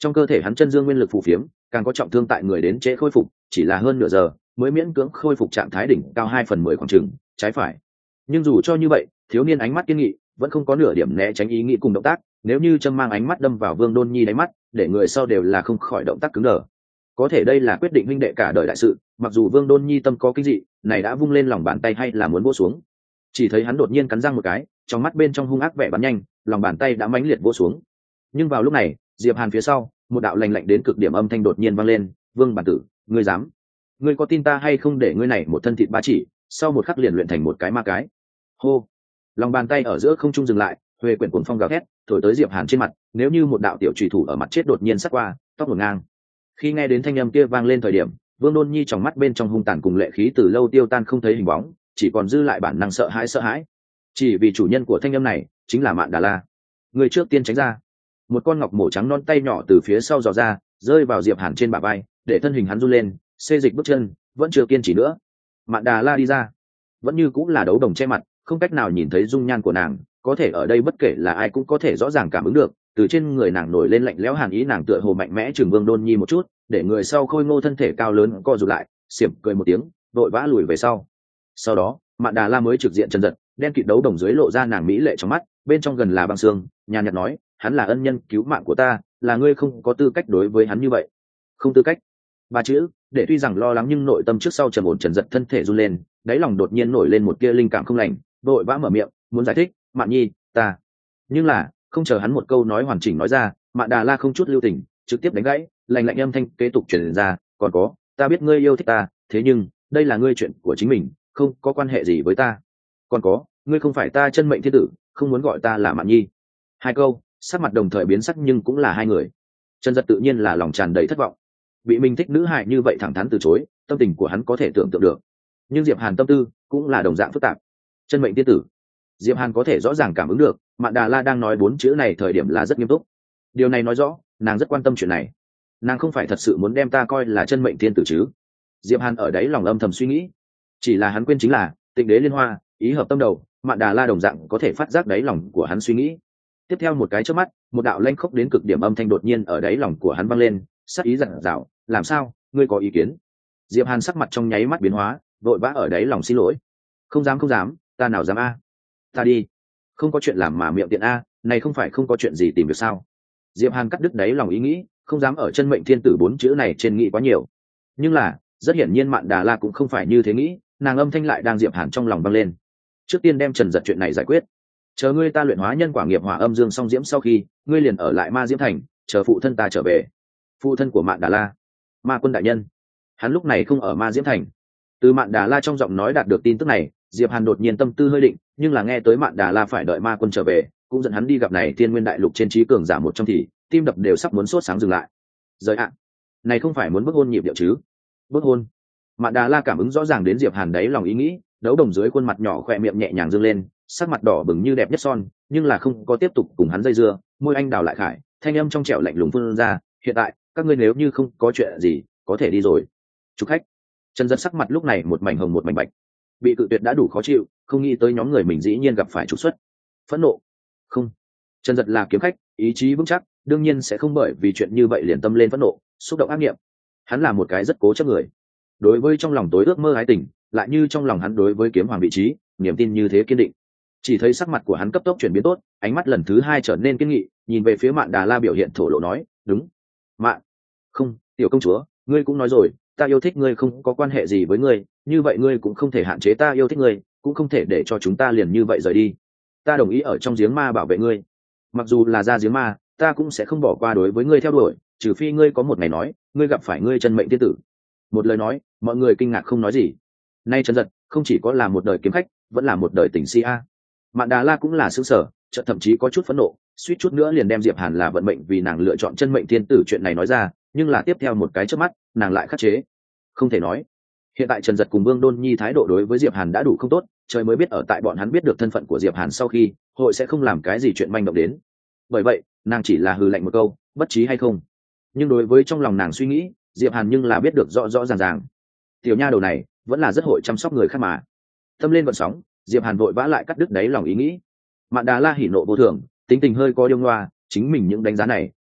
Trong cơ thể hắn chân dương nguyên lực phù phiếm, càng có trọng thương tại người đến trễ khôi phục, chỉ là hơn nửa giờ mới miễn cưỡng khôi phục trạng thái đỉnh cao 2/10 khoảng chừng trái phải. Nhưng dù cho như vậy, thiếu niên ánh mắt kiên nghị vẫn không có nửa điểm né tránh ý nghĩ cùng động tác, nếu như châm mang ánh mắt đâm vào Vương Đôn Nhi đáy mắt, để người sau đều là không khỏi động tác cứng đờ. Có thể đây là quyết định huynh đệ cả đời đại sự, mặc dù Vương Đôn Nhi tâm có kinh dị, này đã vung lên lòng bàn tay hay là muốn vỗ xuống. Chỉ thấy hắn đột nhiên cắn răng một cái, trong mắt bên trong hung ác vẻ bắn nhanh, lòng bàn tay đã mãnh liệt vỗ xuống. Nhưng vào lúc này, Diệp Hàn phía sau, một đạo lạnh lạnh đến cực điểm âm thanh đột nhiên vang lên, "Vương bản tử, ngươi dám? Ngươi có tin ta hay không để ngươi này một thân thịt ba chỉ, sau một khắc liền luyện thành một cái ma cái." Hô. Lòng bàn tay ở giữa không trung dừng lại, huệ quyển cuồng phong gào thét, thổi tới Diệp Hàn trên mặt, nếu như một đạo tiểu chủy thủ ở mặt chết đột nhiên sát qua, tóc hồn ngang. Khi nghe đến thanh âm kia vang lên thời điểm, Vương Đôn Nhi trong mắt bên trong hung tàn cùng lệ khí từ lâu tiêu tan không thấy hình bóng, chỉ còn dư lại bản năng sợ hãi. Chỉ vì chủ nhân của thanh âm này chính là Mạn Đà La. Người trước tiên tránh ra. Một con ngọc mổ trắng non tay nhỏ từ phía sau dò ra, rơi vào Diệp Hàn trên bả vai, để thân hình hắn run lên, xê dịch bước chân, vẫn chưa kiên trì nữa. Mạn Đà La đi ra, vẫn như cũng là đấu đồng che mặt, không cách nào nhìn thấy dung nhan của nàng, có thể ở đây bất kể là ai cũng có thể rõ ràng cảm ứng được, từ trên người nàng nổi lên lạnh lẽo hàn ý, nàng tựa hồ mạnh mẽ chừng Vương Đôn Nhi một chút, để người sau khôi ngô thân thể cao lớn co rụt lại, xiểm cười một tiếng, vội vã lùi về sau. Sau đó, Mạn Đà La mới trực diện chân giật, đen kịt đấu đồng dưới lộ ra nàng mỹ lệ trong mắt, bên trong gần là băng xương, nhàn nhạt nói, hắn là ân nhân cứu mạng của ta, là ngươi không có tư cách đối với hắn như vậy. Không tư cách. Ba chữ, để tuy rằng lo lắng nhưng nội tâm trước sau trầm ổn trần giật thân thể run lên, đáy lòng đột nhiên nổi lên một tia linh cảm không lành, vội vã mở miệng, muốn giải thích, Mạn Nhi, ta. Nhưng là, không chờ hắn một câu nói hoàn chỉnh nói ra, Mạn Đà La không chút lưu tình, trực tiếp đánh gãy, lạnh lạnh âm thanh kế tục truyền ra, còn có, ta biết ngươi yêu thích ta, thế nhưng, đây là ngươi chuyện của chính mình, không có quan hệ gì với ta. Còn có, ngươi không phải ta chân mệnh thiên tử, không muốn gọi ta là Mạn Nhi. Hai câu, sắc mặt đồng thời biến sắc nhưng cũng là hai người. Trần Giật tự nhiên là lòng tràn đầy thất vọng. Bị mình thích nữ hài như vậy thẳng thắn từ chối, tâm tình của hắn có thể tưởng tượng được. Nhưng Diệp Hàn tâm tư cũng là đồng dạng phức tạp. Chân mệnh tiên tử. Diệp Hàn có thể rõ ràng cảm ứng được, Mạn Đà La đang nói 4 chữ này thời điểm là rất nghiêm túc. Điều này nói rõ, nàng rất quan tâm chuyện này. Nàng không phải thật sự muốn đem ta coi là chân mệnh tiên tử chứ? Diệp Hàn ở đấy lòng âm thầm suy nghĩ. Chỉ là hắn quên chính là, Tịnh Đế Liên Hoa, ý hợp tâm đầu, Mạn Đà La đồng dạng có thể phát giác đáy lòng của hắn suy nghĩ. Tiếp theo một cái chớp mắt, một đạo lanh khốc đến cực điểm âm thanh đột nhiên ở đáy lòng của hắn vang lên, sắc ý dặn dạo, làm sao, ngươi có ý kiến? Diệp Hàn sắc mặt trong nháy mắt biến hóa, vội vã ở đáy lòng xin lỗi. Không dám, ta nào dám a? Ta đi. Không có chuyện làm mà miệng tiện a, này không phải không có chuyện gì tìm được sao? Diệp Hàn cắt đứt đáy lòng ý nghĩ, không dám ở chân mệnh thiên tử 4 chữ này trên nghĩ quá nhiều. Nhưng là, rất hiển nhiên Mạn Đà La cũng không phải như thế nghĩ, nàng âm thanh lại đang Diệp Hàn trong lòng vang lên. Trước tiên đem Trần Giật chuyện này giải quyết, chờ ngươi ta luyện hóa nhân quả nghiệp hỏa âm dương song diễm sau khi, ngươi liền ở lại Ma Diễm Thành, chờ phụ thân ta trở về. Phụ thân của Mạn Đà La, Ma Quân đại nhân. Hắn lúc này không ở Ma Diễm Thành. Từ Mạn Đà La trong giọng nói đạt được tin tức này, Diệp Hàn đột nhiên tâm tư hơi định, nhưng là nghe tới Mạn Đà La phải đợi Ma Quân trở về, cũng dẫn hắn đi gặp này Thiên Nguyên Đại Lục trên trí cường giả một trong thì tim đập đều sắp muốn sốt sáng dừng lại. Rời ạ, này không phải muốn bức hôn nhịp điệu chứ? Bức hôn? Mạn Đà La cảm ứng rõ ràng đến Diệp Hàn đấy lòng ý nghĩ, đấu đồng dưới khuôn mặt nhỏ khỏe miệng nhẹ nhàng dương lên, sắc mặt đỏ bừng như đẹp nhất son, nhưng là không có tiếp tục cùng hắn dây dưa, môi anh đào lại khải, thanh âm trong trẻo lạnh lùng phun ra, hiện tại các ngươi nếu như không có chuyện gì, có thể đi rồi. Chúc khách. Trần Giật sắc mặt lúc này một mảnh hồng một mảnh bạch, bị cự tuyệt đã đủ khó chịu, không nghĩ tới nhóm người mình dĩ nhiên gặp phải trục xuất. Phẫn nộ. Không. Trần Giật là kiếm khách, ý chí vững chắc, đương nhiên sẽ không bởi vì chuyện như vậy liền tâm lên phẫn nộ, xúc động ác nghiệm. Hắn là một cái rất cố chấp người. Đối với trong lòng tối ước mơ ái tình, lại như trong lòng hắn đối với kiếm hoàng vị trí, niềm tin như thế kiên định. Chỉ thấy sắc mặt của hắn cấp tốc chuyển biến tốt, ánh mắt lần thứ 2 trở nên kiên nghị, nhìn về phía Mạn Đà La biểu hiện thổ lộ nói, đúng. Mạn. Không, tiểu công chúa, ngươi cũng nói rồi, ta yêu thích ngươi không có quan hệ gì với ngươi, như vậy ngươi cũng không thể hạn chế ta yêu thích ngươi, cũng không thể để cho chúng ta liền như vậy rời đi. Ta đồng ý ở trong giếng ma bảo vệ ngươi, mặc dù là ra giếng ma, ta cũng sẽ không bỏ qua đối với ngươi theo đuổi, trừ phi ngươi có một ngày nói, ngươi gặp phải ngươi chân mệnh tiên tử. Một lời nói, mọi người kinh ngạc không nói gì. Nay Trần Giật không chỉ có là một đời kiếm khách, vẫn là một đời tình si a. Mạn Đà La cũng là sững sờ, chợt thậm chí có chút phẫn nộ, suýt chút nữa liền đem Diệp Hàn là vận mệnh vì nàng lựa chọn chân mệnh thiên tử chuyện này nói ra, nhưng là tiếp theo một cái chớp mắt, nàng lại khắc chế. Không thể nói. Hiện tại Trần Giật cùng Vương Đôn Nhi thái độ đối với Diệp Hàn đã đủ không tốt, trời mới biết ở tại bọn hắn biết được thân phận của Diệp Hàn sau khi, hội sẽ không làm cái gì chuyện manh động đến. Bởi vậy, nàng chỉ là hừ lạnh một câu, bất trí hay không. Nhưng đối với trong lòng nàng suy nghĩ, Diệp Hàn nhưng là biết được rõ rõ ràng ràng. Tiểu nha đầu này vẫn là rất hội chăm sóc người khác mà. Tâm lên vận sóng, Diệp Hàn vội vã lại cắt đứt đáy lòng ý nghĩ. Mạn Đà La hỉ nộ vô thường, tính tình hơi có điêu ngoa, chính mình những đánh giá này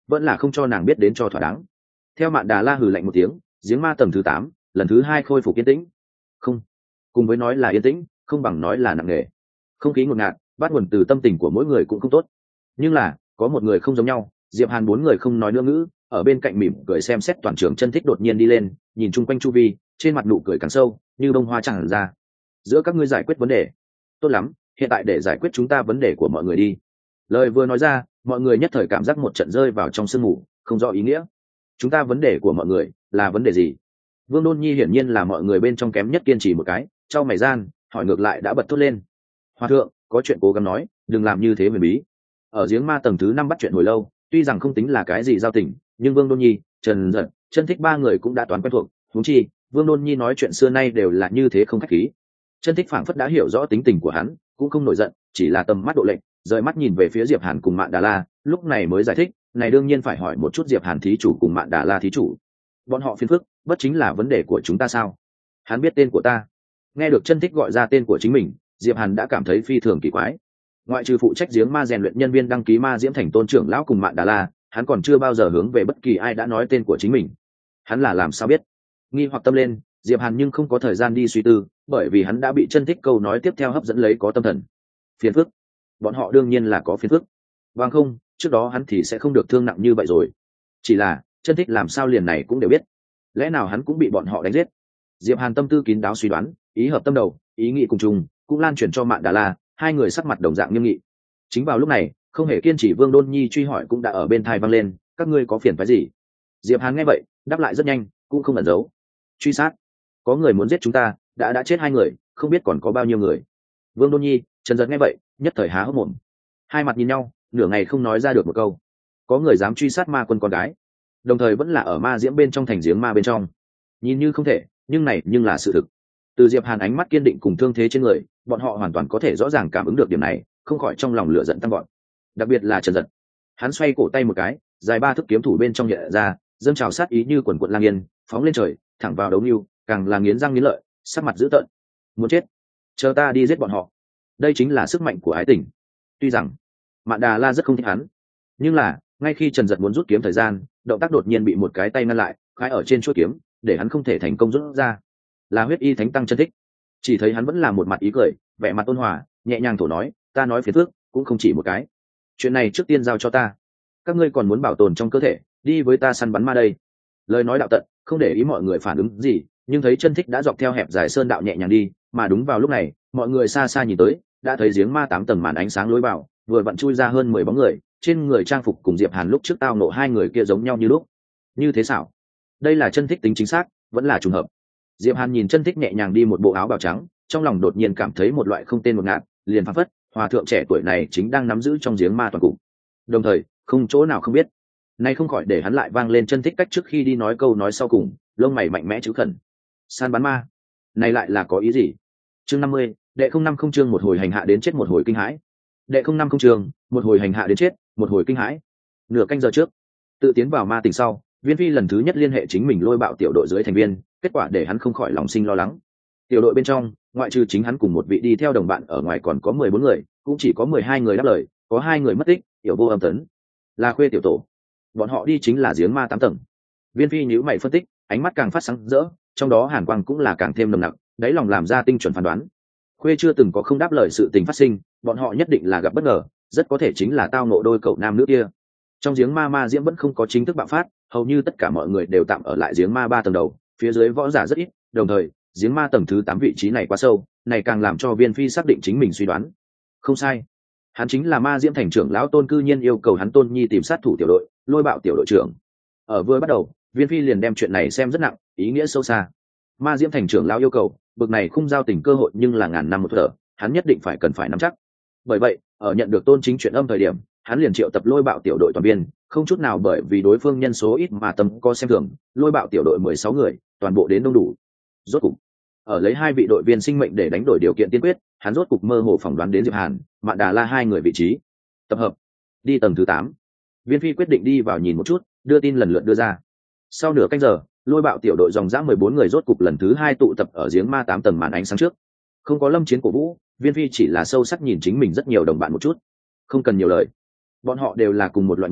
vẫn là không cho nàng biết đến cho thỏa đáng. Theo Mạn Đà La hừ lạnh một tiếng, giếng ma tầng thứ 8 lần thứ 2 khôi phục yên tĩnh. Không, cùng với nói là yên tĩnh, không bằng nói là nặng nề. Không khí ngột ngạt, bắt nguồn từ tâm tình của mỗi người cũng không tốt. Nhưng là, có một người không giống nhau, Diệp Hàn bốn người không nói nữa ngữ, ở bên cạnh mỉm cười xem xét toàn trường. Chân Thích đột nhiên đi lên, nhìn chung quanh chu vi, trên mặt nụ cười càng sâu, như bông hoa tràn ra. Giữa các ngươi giải quyết vấn đề. Tốt lắm, hiện tại để giải quyết chúng ta vấn đề của mọi người đi. Lời vừa nói ra, mọi người nhất thời cảm giác một trận rơi vào trong sương mù, không rõ ý nghĩa. Chúng ta vấn đề của mọi người là vấn đề gì? Vương Đôn Nhi hiển nhiên là mọi người bên trong kém nhất kiên trì một cái, trao mày gian, hỏi ngược lại đã bật thốt lên. Hòa thượng, có chuyện cố gắng nói, đừng làm như thế huyền bí. Ở giếng ma tầng thứ 5 bắt chuyện hồi lâu, tuy rằng không tính là cái gì giao tình, nhưng Vương Đôn Nhi, Trần Dật, Chân Thích ba người cũng đã toán quen thuộc. Huống chi, Vương Đôn Nhi nói chuyện xưa nay đều là như thế không khách khí. Chân Thích phảng phất đã hiểu rõ tính tình của hắn, cũng không nổi giận, chỉ là tầm mắt độ lệnh, rời mắt nhìn về phía Diệp Hàn cùng Mạn Đà La, lúc này mới giải thích, này đương nhiên phải hỏi một chút Diệp Hàn thí chủ cùng Mạn Đà La thí chủ. Bọn họ phiền phức, bất chính là vấn đề của chúng ta sao? Hắn biết tên của ta. Nghe được Chân Thích gọi ra tên của chính mình, Diệp Hàn đã cảm thấy phi thường kỳ quái. Ngoại trừ phụ trách giếng ma rèn luyện nhân viên đăng ký ma diễm thành tôn trưởng lão cùng Mạn Đà La, hắn còn chưa bao giờ hướng về bất kỳ ai đã nói tên của chính mình. Hắn là làm sao biết? Nghi hoặc tâm lên, Diệp Hàn nhưng không có thời gian đi suy tư, bởi vì hắn đã bị Chân Thích câu nói tiếp theo hấp dẫn lấy có tâm thần. Phiền phức. Bọn họ đương nhiên là có phiền phức. Vâng không, trước đó hắn thì sẽ không được thương nặng như vậy rồi. Chỉ là, Chân Thích làm sao liền này cũng đều biết. Lẽ nào hắn cũng bị bọn họ đánh giết? Diệp Hàn tâm tư kín đáo suy đoán, ý hợp tâm đầu, ý nghĩ cùng chung, cũng lan truyền cho Mạn Đà La, hai người sắc mặt đồng dạng nghiêm nghị. Chính vào lúc này, không hề kiên trì Vương Đôn Nhi truy hỏi cũng đã ở bên tai vang lên, các ngươi có phiền phức gì? Diệp Hàn nghe vậy, đáp lại rất nhanh, cũng không ẩn giấu. Truy sát. Có người muốn giết chúng ta, đã chết 2 người, không biết còn có bao nhiêu người. Vương Đôn Nhi, Trần Dật nghe vậy, nhất thời há hốc mồm. Hai mặt nhìn nhau, nửa ngày không nói ra được một câu. Có người dám truy sát ma quân con gái, đồng thời vẫn là ở ma diễm bên trong thành giếng ma bên trong. Nhìn như không thể, nhưng này nhưng là sự thực. Từ Diệp Hàn ánh mắt kiên định cùng thương thế trên người, bọn họ hoàn toàn có thể rõ ràng cảm ứng được điểm này, không khỏi trong lòng lửa giận tăng vọt. Đặc biệt là Trần Dật, hắn xoay cổ tay một cái, dài 3 thước kiếm thủ bên trong hiện ra, dâng trào sát ý như quần quật lang yên, phóng lên trời, thẳng vào đấu lưu, càng là nghiến răng nghiến lợi, sắc mặt dữ tợn. Muốn chết, chờ ta đi giết bọn họ. Đây chính là sức mạnh của ái tình. Tuy rằng Mạn Đà La rất không thích hắn, nhưng là ngay khi Trần Dật muốn rút kiếm thời gian, động tác đột nhiên bị một cái tay ngăn lại, khai ở trên chuôi kiếm, để hắn không thể thành công rút ra. Là huyết y thánh tăng Chân Thích. Chỉ thấy hắn vẫn là một mặt ý cười, vẻ mặt ôn hòa, nhẹ nhàng thổ nói, ta nói phiền phức cũng không chỉ một cái. Chuyện này trước tiên giao cho ta. Các ngươi còn muốn bảo tồn trong cơ thể, đi với ta săn bắn ma đây. Lời nói đạo tận, không để ý mọi người phản ứng gì, nhưng thấy Chân Thích đã dọc theo hẹp dài sơn đạo nhẹ nhàng đi, mà đúng vào lúc này, mọi người xa xa nhìn tới, đã thấy giếng ma 8 tầng màn ánh sáng lối vào, vừa vặn chui ra hơn 10 bóng người, trên người trang phục cùng Diệp Hàn lúc trước tao nộ 2 người kia giống nhau như lúc. Như thế sao? Đây là Chân Thích tính chính xác, vẫn là trùng hợp. Diệp Hàn nhìn Chân Thích nhẹ nhàng đi một bộ áo bào trắng, trong lòng đột nhiên cảm thấy một loại không tên một ngạt, liền phảng phất, hòa thượng trẻ tuổi này chính đang nắm giữ trong giếng ma toàn cục. Đồng thời, không chỗ nào không biết. Nay không khỏi để hắn lại vang lên Chân Thích cách trước khi đi nói câu nói sau cùng, lông mày mạnh mẽ chữ khẩn. San bắn ma, này lại là có ý gì? Chương 50, đệ 050 chương một hồi hành hạ đến chết một hồi kinh hãi. Đệ 050 chương, một hồi hành hạ đến chết, một hồi kinh hãi. Nửa canh giờ trước, tự tiến vào ma tỉnh sau, Viên Phi lần thứ nhất liên hệ chính mình lôi bạo tiểu đội dưới thành viên, kết quả để hắn không khỏi lòng sinh lo lắng. Tiểu đội bên trong, ngoại trừ chính hắn cùng một vị đi theo đồng bạn ở ngoài còn có 14 người, cũng chỉ có 12 người đáp lời, có 2 người mất tích, Tiểu Vô Âm Tấn, là Khuê tiểu tổ. Bọn họ đi chính là giếng ma 8 tầng. Viên Phi nhíu mày phân tích, ánh mắt càng phát sáng rỡ, trong đó hàn quang cũng là càng thêm nồng nặc, đáy lòng làm ra tinh chuẩn phán đoán. Khuê chưa từng có không đáp lời sự tình phát sinh, bọn họ nhất định là gặp bất ngờ, rất có thể chính là tao ngộ đôi cậu nam nữ kia. Trong giếng ma diễm vẫn không có chính thức bạo phát, hầu như tất cả mọi người đều tạm ở lại giếng ma 3 tầng đầu, phía dưới võ giả rất ít, đồng thời giếng ma tầng thứ 8 vị trí này quá sâu, này càng làm cho Viên Phi xác định chính mình suy đoán. Không sai, hắn chính là ma diễm thành trưởng lão Tôn cư nhiên yêu cầu hắn Tôn Nhi tìm sát thủ tiểu đội, lôi bạo tiểu đội trưởng. Ở vừa bắt đầu, Viên Phi liền đem chuyện này xem rất nặng, ý nghĩa sâu xa. Ma diễm thành trưởng lão yêu cầu, bực này không giao tình cơ hội nhưng là ngàn năm một thở, hắn nhất định phải cần phải nắm chắc. Bởi vậy, ở nhận được Tôn Chính chuyện âm thời điểm, hắn liền triệu tập lôi bạo tiểu đội toàn viên, không chút nào bởi vì đối phương nhân số ít mà tâm có xem thường, lôi bạo tiểu đội 16 người, toàn bộ đến đông đủ. Rốt cục, ở lấy 2 vị đội viên sinh mệnh để đánh đổi điều kiện tiên quyết, hắn rốt cục mơ hồ phỏng đoán đến Diệp Hàn, Mạn Đà La 2 người vị trí. Tập hợp, đi tầng thứ 8. Viên Phi quyết định đi vào nhìn một chút, đưa tin lần lượt đưa ra. Sau nửa canh giờ, lôi bạo tiểu đội dòng dã 14 người rốt cục lần thứ 2 tụ tập ở giếng ma 8 tầng màn ánh sáng trước. Không có lâm chiến cổ vũ, Viên Phi chỉ là sâu sắc nhìn chính mình rất nhiều đồng bạn một chút. Không cần nhiều lời, bọn họ đều là cùng một loại người,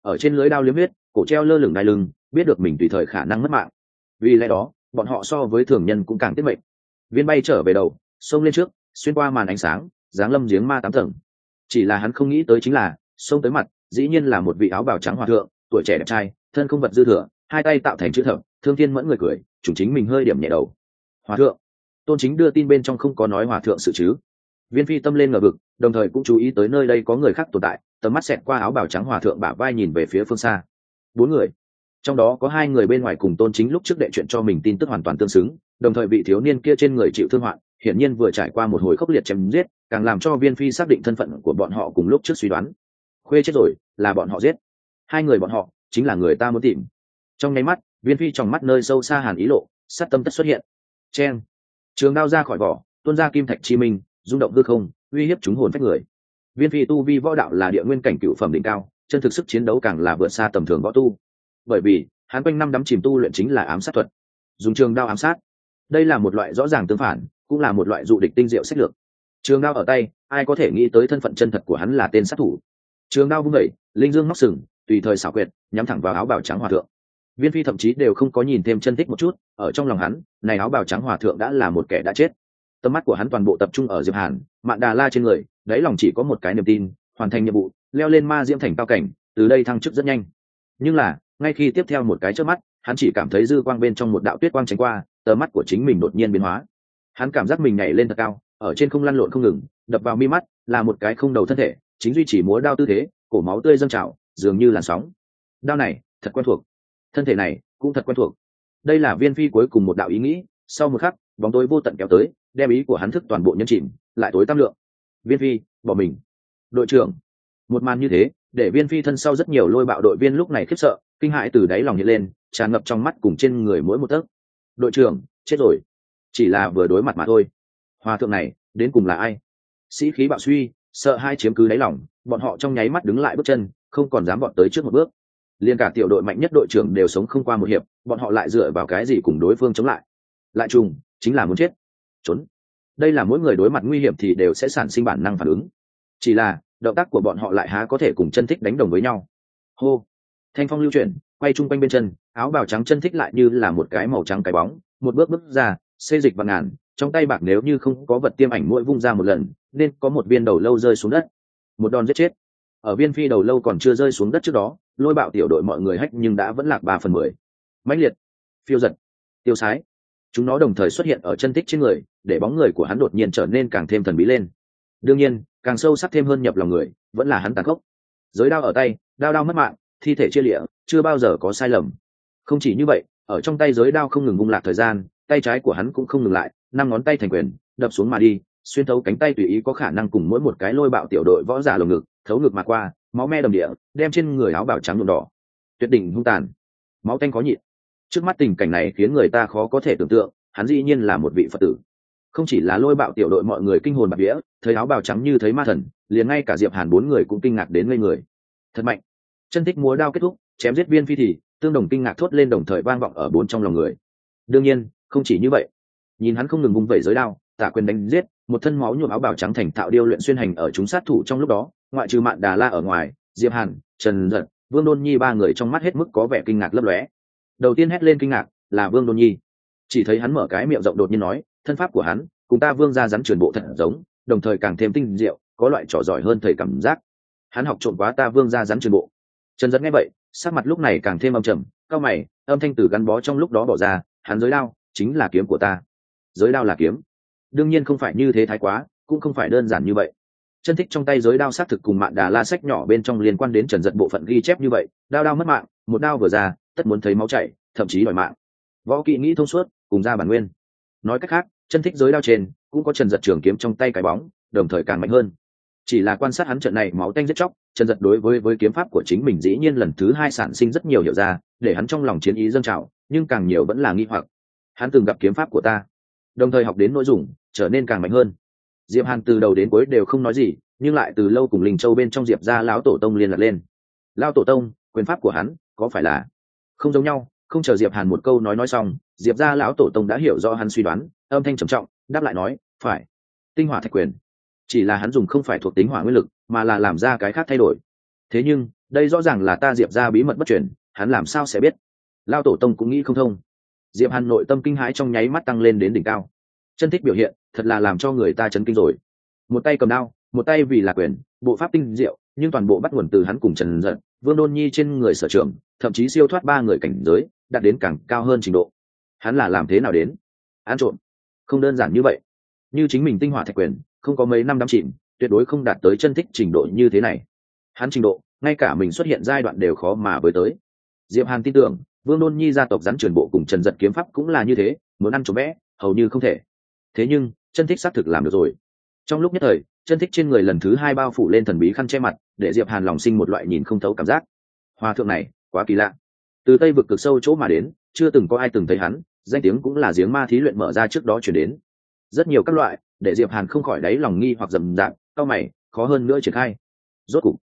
ở trên lưới đao liếm huyết, cổ treo lơ lửng đai lưng, biết được mình tùy thời khả năng mất mạng. Vì lẽ đó bọn họ so với thường nhân cũng càng tiết mệnh. Viên bay trở về đầu, xông lên trước, xuyên qua màn ánh sáng, giáng lâm giếng ma 8 tầng. Chỉ là hắn không nghĩ tới chính là xông tới mặt dĩ nhiên là một vị áo bào trắng hòa thượng, tuổi trẻ đẹp trai, thân không vật dư thừa, hai tay tạo thành chữ thập, thương thiên mẫn người cười, chủ chính mình hơi điểm nhẹ đầu. Hòa thượng. Tôn Chính đưa tin bên trong không có nói hòa thượng sự chứ. Viên Phi tâm lên ngờ vực, đồng thời cũng chú ý tới nơi đây có người khác tồn tại, tầm mắt xẹt qua áo bào trắng hòa thượng bả vai nhìn về phía phương xa. 4 người, trong đó có 2 người bên ngoài cùng Tôn Chính lúc trước đệ chuyện cho mình tin tức hoàn toàn tương xứng, đồng thời vị thiếu niên kia trên người chịu thương hoạn, hiển nhiên vừa trải qua một hồi khốc liệt chém giết, càng làm cho Viên Phi xác định thân phận của bọn họ cùng lúc trước suy đoán. Khuê chết rồi, là bọn họ giết. 2 người bọn họ chính là người ta muốn tìm. Trong nháy mắt, Viên Phi trong mắt nơi sâu xa hàn ý lộ, sát tâm tất xuất hiện. Chen, trường đao ra khỏi vỏ, tuôn ra kim thạch chi minh, rung động hư không, uy hiếp chúng hồn phách người. Viên Phi tu vi võ đạo là địa nguyên cảnh cựu phẩm đỉnh cao, chân thực sức chiến đấu càng là vượt xa tầm thường võ tu. Bởi vì hắn quanh năm đắm chìm tu luyện chính là ám sát thuật, dùng trường đao ám sát. Đây là một loại rõ ràng tương phản, cũng là một loại dụ địch tinh diệu sách lược. Trường đao ở tay, ai có thể nghĩ tới thân phận chân thật của hắn là tên sát thủ. Trường đao vung vẩy, linh dương móc sừng, tùy thời xảo quyệt, nhắm thẳng vào áo bào trắng hòa thượng. Viên Phi thậm chí đều không có nhìn thêm chân tích một chút, ở trong lòng hắn, này áo bào trắng hòa thượng đã là một kẻ đã chết. Tầm mắt của hắn toàn bộ tập trung ở Diệp Hàn, Mạn Đà La trên người, đáy lòng chỉ có một cái niềm tin, hoàn thành nhiệm vụ, leo lên ma diễm thành cao cảnh, từ đây thăng chức rất nhanh. Nhưng là, ngay khi tiếp theo một cái chớp mắt, hắn chỉ cảm thấy dư quang bên trong một đạo tuyết quang tránh qua, tầm mắt của chính mình đột nhiên biến hóa. Hắn cảm giác mình nhảy lên thật cao, ở trên không lăn lộn không ngừng, đập vào mi mắt là một cái không đầu thân thể, chính duy trì múa đao tư thế, cổ máu tươi dâng trào, dường như làn sóng. Đao này, thật quen thuộc. Thân thể này, cũng thật quen thuộc. Đây là Viên Phi cuối cùng một đạo ý nghĩ, sau một khắc, bóng tối vô tận kéo tới, đem ý của hắn thức toàn bộ nhân chìm, lại tối tam lượng. Viên Phi, bỏ mình. Đội trưởng. Một màn như thế, để Viên Phi thân sau rất nhiều lôi bạo đội viên lúc này khiếp sợ, kinh hãi từ đáy lòng hiện lên, tràn ngập trong mắt cùng trên người mỗi một tấc. Đội trưởng, chết rồi. Chỉ là vừa đối mặt mà thôi. Hòa thượng này, đến cùng là ai? Sĩ khí bạo suy, sợ hai chiếm cứ đáy lòng, bọn họ trong nháy mắt đứng lại bước chân, không còn dám vọt tới trước một bước. Liên cả tiểu đội mạnh nhất đội trưởng đều sống không qua một hiệp, bọn họ lại dựa vào cái gì cùng đối phương chống lại? Lại trùng, chính là muốn chết. Trốn. Đây là mỗi người đối mặt nguy hiểm thì đều sẽ sản sinh bản năng phản ứng. Chỉ là, động tác của bọn họ lại há có thể cùng chân thích đánh đồng với nhau. Hô. Thanh phong lưu chuyển, quay chung quanh bên chân, áo bào trắng chân thích lại như là một cái màu trắng cái bóng, một bước bước ra, xê dịch vạn ngàn, trong tay bạc nếu như không có vật tiêm ảnh mũi vung ra một lần, nên có một viên đầu lâu rơi xuống đất. Một đòn giết chết. Ở Viên Phi đầu lâu còn chưa rơi xuống đất trước đó, lôi bạo tiểu đội mọi người hách nhưng đã vẫn lạc 3/10. Mãnh liệt, phiêu giật, tiêu sái, chúng nó đồng thời xuất hiện ở chân tích trên người, để bóng người của hắn đột nhiên trở nên càng thêm thần bí lên. Đương nhiên, càng sâu sắc thêm hơn nhập lòng người, vẫn là hắn tàn khốc. Giới đao ở tay, đao đao mất mạng, thi thể chia lịa, chưa bao giờ có sai lầm. Không chỉ như vậy, ở trong tay giới đao không ngừng vung lạc thời gian, tay trái của hắn cũng không ngừng lại, 5 ngón tay thành quyền, đập xuống mà đi, xuyên thấu cánh tay tùy ý có khả năng cùng mỗi một cái lôi bạo tiểu đội võ giả lồng ngực, thấu ngực mà qua, máu me đầm địa, đem trên người áo bào trắng nhuộm đỏ. Tuyệt đỉnh hung tàn, máu tanh khó nhịn. Trước mắt tình cảnh này khiến người ta khó có thể tưởng tượng, hắn dĩ nhiên là một vị Phật tử. Không chỉ là lôi bạo tiểu đội mọi người kinh hồn bạt vía, thấy áo bào trắng như thấy ma thần, liền ngay cả Diệp Hàn 4 người cũng kinh ngạc đến ngây người. Thật mạnh. Chân tích múa đao kết thúc, chém giết Viên Phi thì tương đồng kinh ngạc thốt lên đồng thời vang vọng ở 4 trong lòng người. Đương nhiên, không chỉ như vậy. Nhìn hắn không ngừng vung vẩy giới đao, tạ quyền đánh giết, một thân máu nhuộm áo bào trắng thành thạo điêu luyện xuyên hành ở chúng sát thủ trong lúc đó, ngoại trừ Mạn Đà La ở ngoài, Diệp Hàn, Trần Dật, Vương Đôn Nhi 3 người trong mắt hết mức có vẻ kinh ngạc lấp lóe. Đầu tiên hét lên kinh ngạc là Vương Đôn Nhi. Chỉ thấy hắn mở cái miệng rộng đột nhiên nói, thân pháp của hắn cùng ta Vương gia rắn truyền bộ thật giống, đồng thời càng thêm tinh diệu, có loại trò giỏi hơn thầy cảm giác. Hắn học trộn quá ta Vương gia rắn truyền bộ. Trần Dật nghe vậy, sắc mặt lúc này càng thêm âm trầm, cau mày, âm thanh từ gắn bó trong lúc đó bỏ ra, hắn giới đao chính là kiếm của ta. Giới đao là kiếm. Đương nhiên không phải như thế thái quá, cũng không phải đơn giản như vậy. Chân thích trong tay giới đao xác thực cùng Mạn Đà La sách nhỏ bên trong liên quan đến Trần Dật bộ phận ghi chép như vậy, đao đao mất mạng, một đao vừa ra, tất muốn thấy máu chảy, thậm chí đòi mạng. Võ kỵ nghĩ thông suốt, cùng ra bản nguyên. Nói cách khác, chân thích giới đao trên cũng có Trần Dật trường kiếm trong tay cái bóng, đồng thời càng mạnh hơn. Chỉ là quan sát hắn trận này máu tanh giết chóc, Trần Dật đối với kiếm pháp của chính mình dĩ nhiên lần thứ 2 sản sinh rất nhiều hiểu ra, để hắn trong lòng chiến ý dâng trào, nhưng càng nhiều vẫn là nghi hoặc. Hắn từng gặp kiếm pháp của ta, đồng thời học đến nội dung, trở nên càng mạnh hơn. Diệp Hàn từ đầu đến cuối đều không nói gì, nhưng lại từ lâu cùng Linh Châu bên trong Diệp gia lão tổ tông liên lạc lên. Lão tổ tông, quyền pháp của hắn có phải là không giống nhau? Không chờ Diệp Hàn một câu nói xong, Diệp gia lão tổ tông đã hiểu rõ hắn suy đoán, âm thanh trầm trọng đáp lại nói, phải. Tinh hỏa thạch quyền. Chỉ là hắn dùng không phải thuộc tính hỏa nguyên lực, mà là làm ra cái khác thay đổi. thế nhưng đây rõ ràng là ta Diệp ra bí mật bất truyền, hắn làm sao sẽ biết? Lao tổ tông cũng nghĩ không thông. Diệp Hàn nội tâm kinh hãi trong nháy mắt tăng lên đến đỉnh cao. Chân Thích biểu hiện thật là làm cho người ta chấn kinh rồi. Một tay cầm đao, một tay vì là quyền, bộ pháp tinh diệu, nhưng toàn bộ bắt nguồn từ hắn cùng Trần Dật, Vương Đôn Nhi trên người sở trường, thậm chí siêu thoát ba người cảnh giới, đạt đến càng cao hơn trình độ. Hắn là làm thế nào đến? Ăn trộm? Không đơn giản như vậy. Như chính mình tinh hỏa thạch quyền, không có mấy năm đắm chìm, tuyệt đối không đạt tới Chân Thích trình độ như thế này. Hắn trình độ, ngay cả mình xuất hiện giai đoạn đều khó mà với tới. Diệp Hàn tin tưởng, Vương Đôn Nhi gia tộc rắn truyền bộ cùng Trần Dật kiếm pháp cũng là như thế, muốn ăn trộm bé, hầu như không thể. Thế nhưng, Chân Thích xác thực làm được rồi. Trong lúc nhất thời, Chân Thích trên người lần thứ hai bao phủ lên thần bí khăn che mặt, để Diệp Hàn lòng sinh một loại nhìn không thấu cảm giác. Hòa thượng này, quá kỳ lạ. Từ Tây vực cực sâu chỗ mà đến, chưa từng có ai từng thấy hắn, danh tiếng cũng là giếng ma thí luyện mở ra trước đó truyền đến. Rất nhiều các loại, để Diệp Hàn không khỏi đáy lòng nghi hoặc dầm dạp, cau mày, khó hơn nữa triển khai. Rốt cục,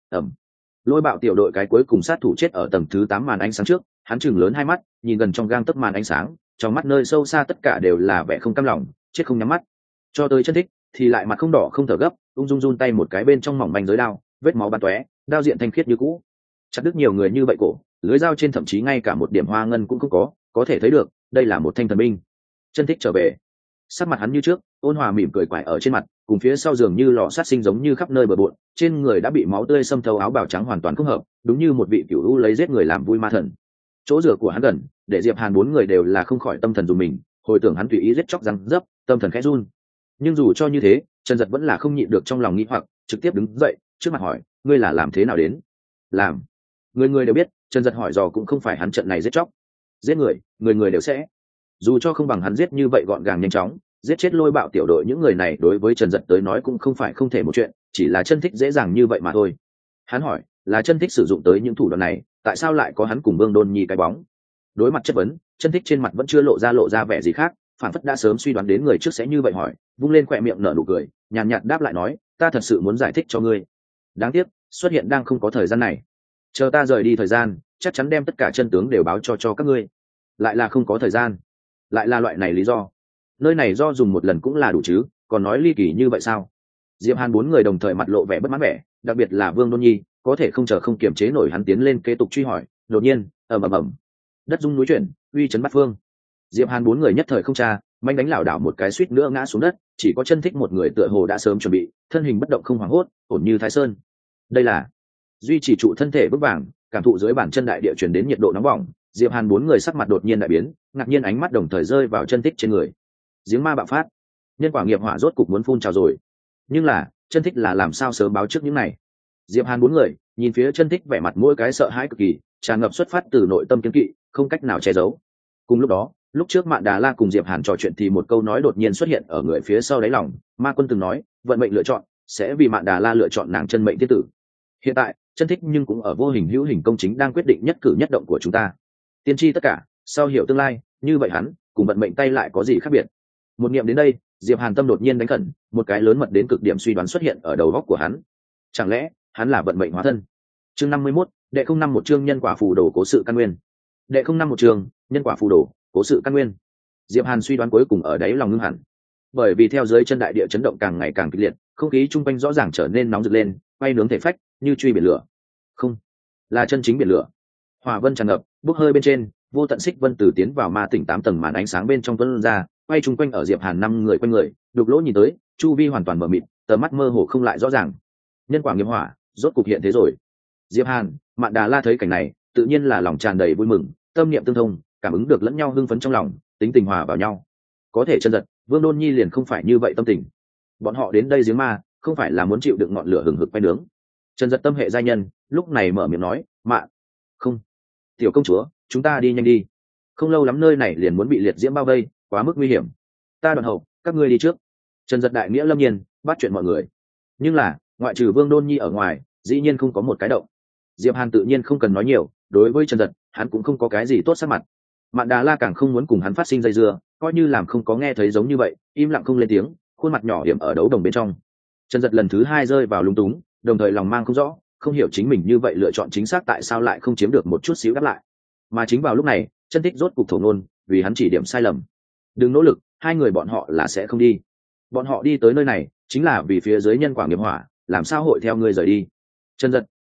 Lôi Bạo tiểu đội cái cuối cùng sát thủ chết ở tầng thứ 8 màn ánh sáng trước, hắn chừng lớn hai mắt, nhìn gần trong gang tấc màn ánh sáng, trong mắt nơi sâu xa tất cả đều là vẻ không cam lòng, chết không nhắm mắt. Cho tới Chân Thích thì lại mặt không đỏ không thở gấp, ung dung run tay một cái bên trong mỏng manh giới đao, vết máu bắn tóe, đao diện thanh khiết như cũ. Chặt đứt nhiều người như vậy cổ, lưới dao trên thậm chí ngay cả một điểm hoa ngân cũng không có thể thấy được, đây là một thanh thần binh. Chân Thích trở về, sắc mặt hắn như trước, ôn hòa mỉm cười quải ở trên mặt, cùng phía sau giường như lò sát sinh giống như khắp nơi bờ bộn, trên người đã bị máu tươi xâm thấu, áo bào trắng hoàn toàn không hợp, đúng như một vị cửu u lấy giết người làm vui ma thần. Chỗ rửa của hắn gần, để Diệp Hàn bốn người đều là không khỏi tâm thần dùng mình, hồi tưởng hắn tùy ý giết chóc răng dấp, tâm thần khẽ run. Nhưng dù cho như thế, Trần Dật vẫn là không nhịn được trong lòng nghi hoặc, trực tiếp đứng dậy, trước mặt hỏi, ngươi là làm thế nào đến? Làm? Người người đều biết, Trần Dật hỏi dò cũng không phải hắn trận này giết chóc. Giết người, người người đều sẽ. Dù cho không bằng hắn giết như vậy gọn gàng nhanh chóng, giết chết Lôi Bạo tiểu đội những người này đối với Trần Dật tới nói cũng không phải không thể một chuyện, chỉ là Chân Thích dễ dàng như vậy mà thôi. Hắn hỏi, là Chân Thích sử dụng tới những thủ đoạn này, tại sao lại có hắn cùng Vương Đôn Nhi cái bóng? Đối mặt chất vấn, Chân Thích trên mặt vẫn chưa lộ ra vẻ gì khác, phản phất đã sớm suy đoán đến người trước sẽ như vậy hỏi, vung lên khỏe miệng nở nụ cười, nhàn nhạt đáp lại nói, ta thật sự muốn giải thích cho ngươi. Đáng tiếc, xuất hiện đang không có thời gian này. Chờ ta rời đi thời gian, chắc chắn đem tất cả chân tướng đều báo cho các ngươi. Lại là không có thời gian, lại là loại này lý do. Nơi này do dùng một lần cũng là đủ chứ, còn nói ly kỳ như vậy sao? Diệp Hàn bốn người đồng thời mặt lộ vẻ bất mãn vẻ, đặc biệt là Vương Đôn Nhi, có thể không chờ không kiềm chế nổi hắn tiến lên kế tục truy hỏi. Đột nhiên, ầm, đất rung núi chuyển, uy chấn bát phương. Diệp Hàn bốn người nhất thời không tra, manh đánh lảo đảo một cái suýt nữa ngã xuống đất, chỉ có Chân Thích một người tựa hồ đã sớm chuẩn bị, thân hình bất động không hoảng hốt, ổn như Thái Sơn. Đây là duy trì trụ thân thể vững vàng, cảm thụ dưới bàn chân đại địa truyền đến nhiệt độ nóng bỏng. Diệp Hàn bốn người sắc mặt đột nhiên đại biến, ngạc nhiên ánh mắt đồng thời rơi vào Chân Thích trên người. Giếng ma bạo phát, nhân quả nghiệp hỏa rốt cục muốn phun trào rồi. Nhưng là Chân Thích là làm sao sớm báo trước những này? Diệp Hàn bốn người nhìn phía Chân Thích vẻ mặt mỗi cái sợ hãi cực kỳ, tràn ngập xuất phát từ nội tâm kiêng kỵ, không cách nào che giấu. Cùng lúc đó, lúc trước Mạn Đà La cùng Diệp Hàn trò chuyện thì một câu nói đột nhiên xuất hiện ở người phía sau đáy lòng. Ma Quân từng nói, vận mệnh lựa chọn sẽ vì Mạn Đà La lựa chọn nàng chân mệnh tiết tử. Hiện tại, Chân Thích nhưng cũng ở vô hình hữu hình công chính đang quyết định nhất cử nhất động của chúng ta. Tiên tri tất cả, sau hiểu tương lai, như vậy hắn cùng vận mệnh tay lại có gì khác biệt? Một niệm đến đây, Diệp Hàn tâm đột nhiên đánh khẩn, một cái lớn mật đến cực điểm suy đoán xuất hiện ở đầu óc của hắn. Chẳng lẽ hắn là vận mệnh hóa thân? Chương 51, đệ 051 chương nhân quả phù đồ cố sự căn nguyên. Đệ 051 chương nhân quả phù đồ cố sự căn nguyên. Diệp Hàn suy đoán cuối cùng ở đáy lòng ngưng hẳn, bởi vì theo dưới chân đại địa chấn động càng ngày càng kịch liệt, không khí chung quanh rõ ràng trở nên nóng rực lên, bay nướng thể phách như truy biển lửa. Không, là chân chính biển lửa. Hỏa vân tràn ngập, bốc hơi bên trên, vô tận xích vân từ tiến vào ma tỉnh 8 tầng màn ánh sáng bên trong tuôn ra, quay chung quanh ở Diệp Hàn 5 người quanh người, đục lỗ nhìn tới, chu vi hoàn toàn mờ mịt, tầm mắt mơ hồ không lại rõ ràng. Nhân quả nghiệp hỏa rốt cục hiện thế rồi. Diệp Hàn, Mạn Đà La thấy cảnh này, tự nhiên là lòng tràn đầy vui mừng, tâm niệm tương thông, cảm ứng được lẫn nhau hưng phấn trong lòng, tính tình hòa vào nhau. Có thể Chân Dật, Vương Đôn Nhi liền không phải như vậy tâm tình. Bọn họ đến đây giếng ma, không phải là muốn chịu đựng ngọn lửa hừng hực bay nướng. Chân Dật tâm hệ giai nhân, lúc này mở miệng nói, Mạn, không, tiểu công chúa, chúng ta đi nhanh đi. Không lâu lắm nơi này liền muốn bị liệt diễm bao vây, quá mức nguy hiểm. Ta đoạn hậu, các ngươi đi trước. Chân Dật đại nghĩa lâm nhiên, bắt chuyện mọi người. Nhưng là, ngoại trừ Vương Đôn Nhi ở ngoài, dĩ nhiên không có một cái động. Diệp Hàn tự nhiên không cần nói nhiều, đối với Chân Dật, hắn cũng không có cái gì tốt sắc mặt. Mạn Đà La càng không muốn cùng hắn phát sinh dây dưa, coi như làm không có nghe thấy giống như vậy, im lặng không lên tiếng, khuôn mặt nhỏ điểm ở đấu đồng bên trong. Chân Dật lần thứ hai rơi vào lúng túng, đồng thời lòng mang không rõ, không hiểu chính mình như vậy lựa chọn chính xác tại sao lại không chiếm được một chút xíu đáp lại. Mà chính vào lúc này, Chân Thích rốt cục thổ nôn, vì hắn chỉ điểm sai lầm. Đừng nỗ lực, hai người bọn họ là sẽ không đi. Bọn họ đi tới nơi này, chính là vì phía dưới nhân quả nghiệp hỏa, làm sao hội theo ngươi rời đi? Chân Dật,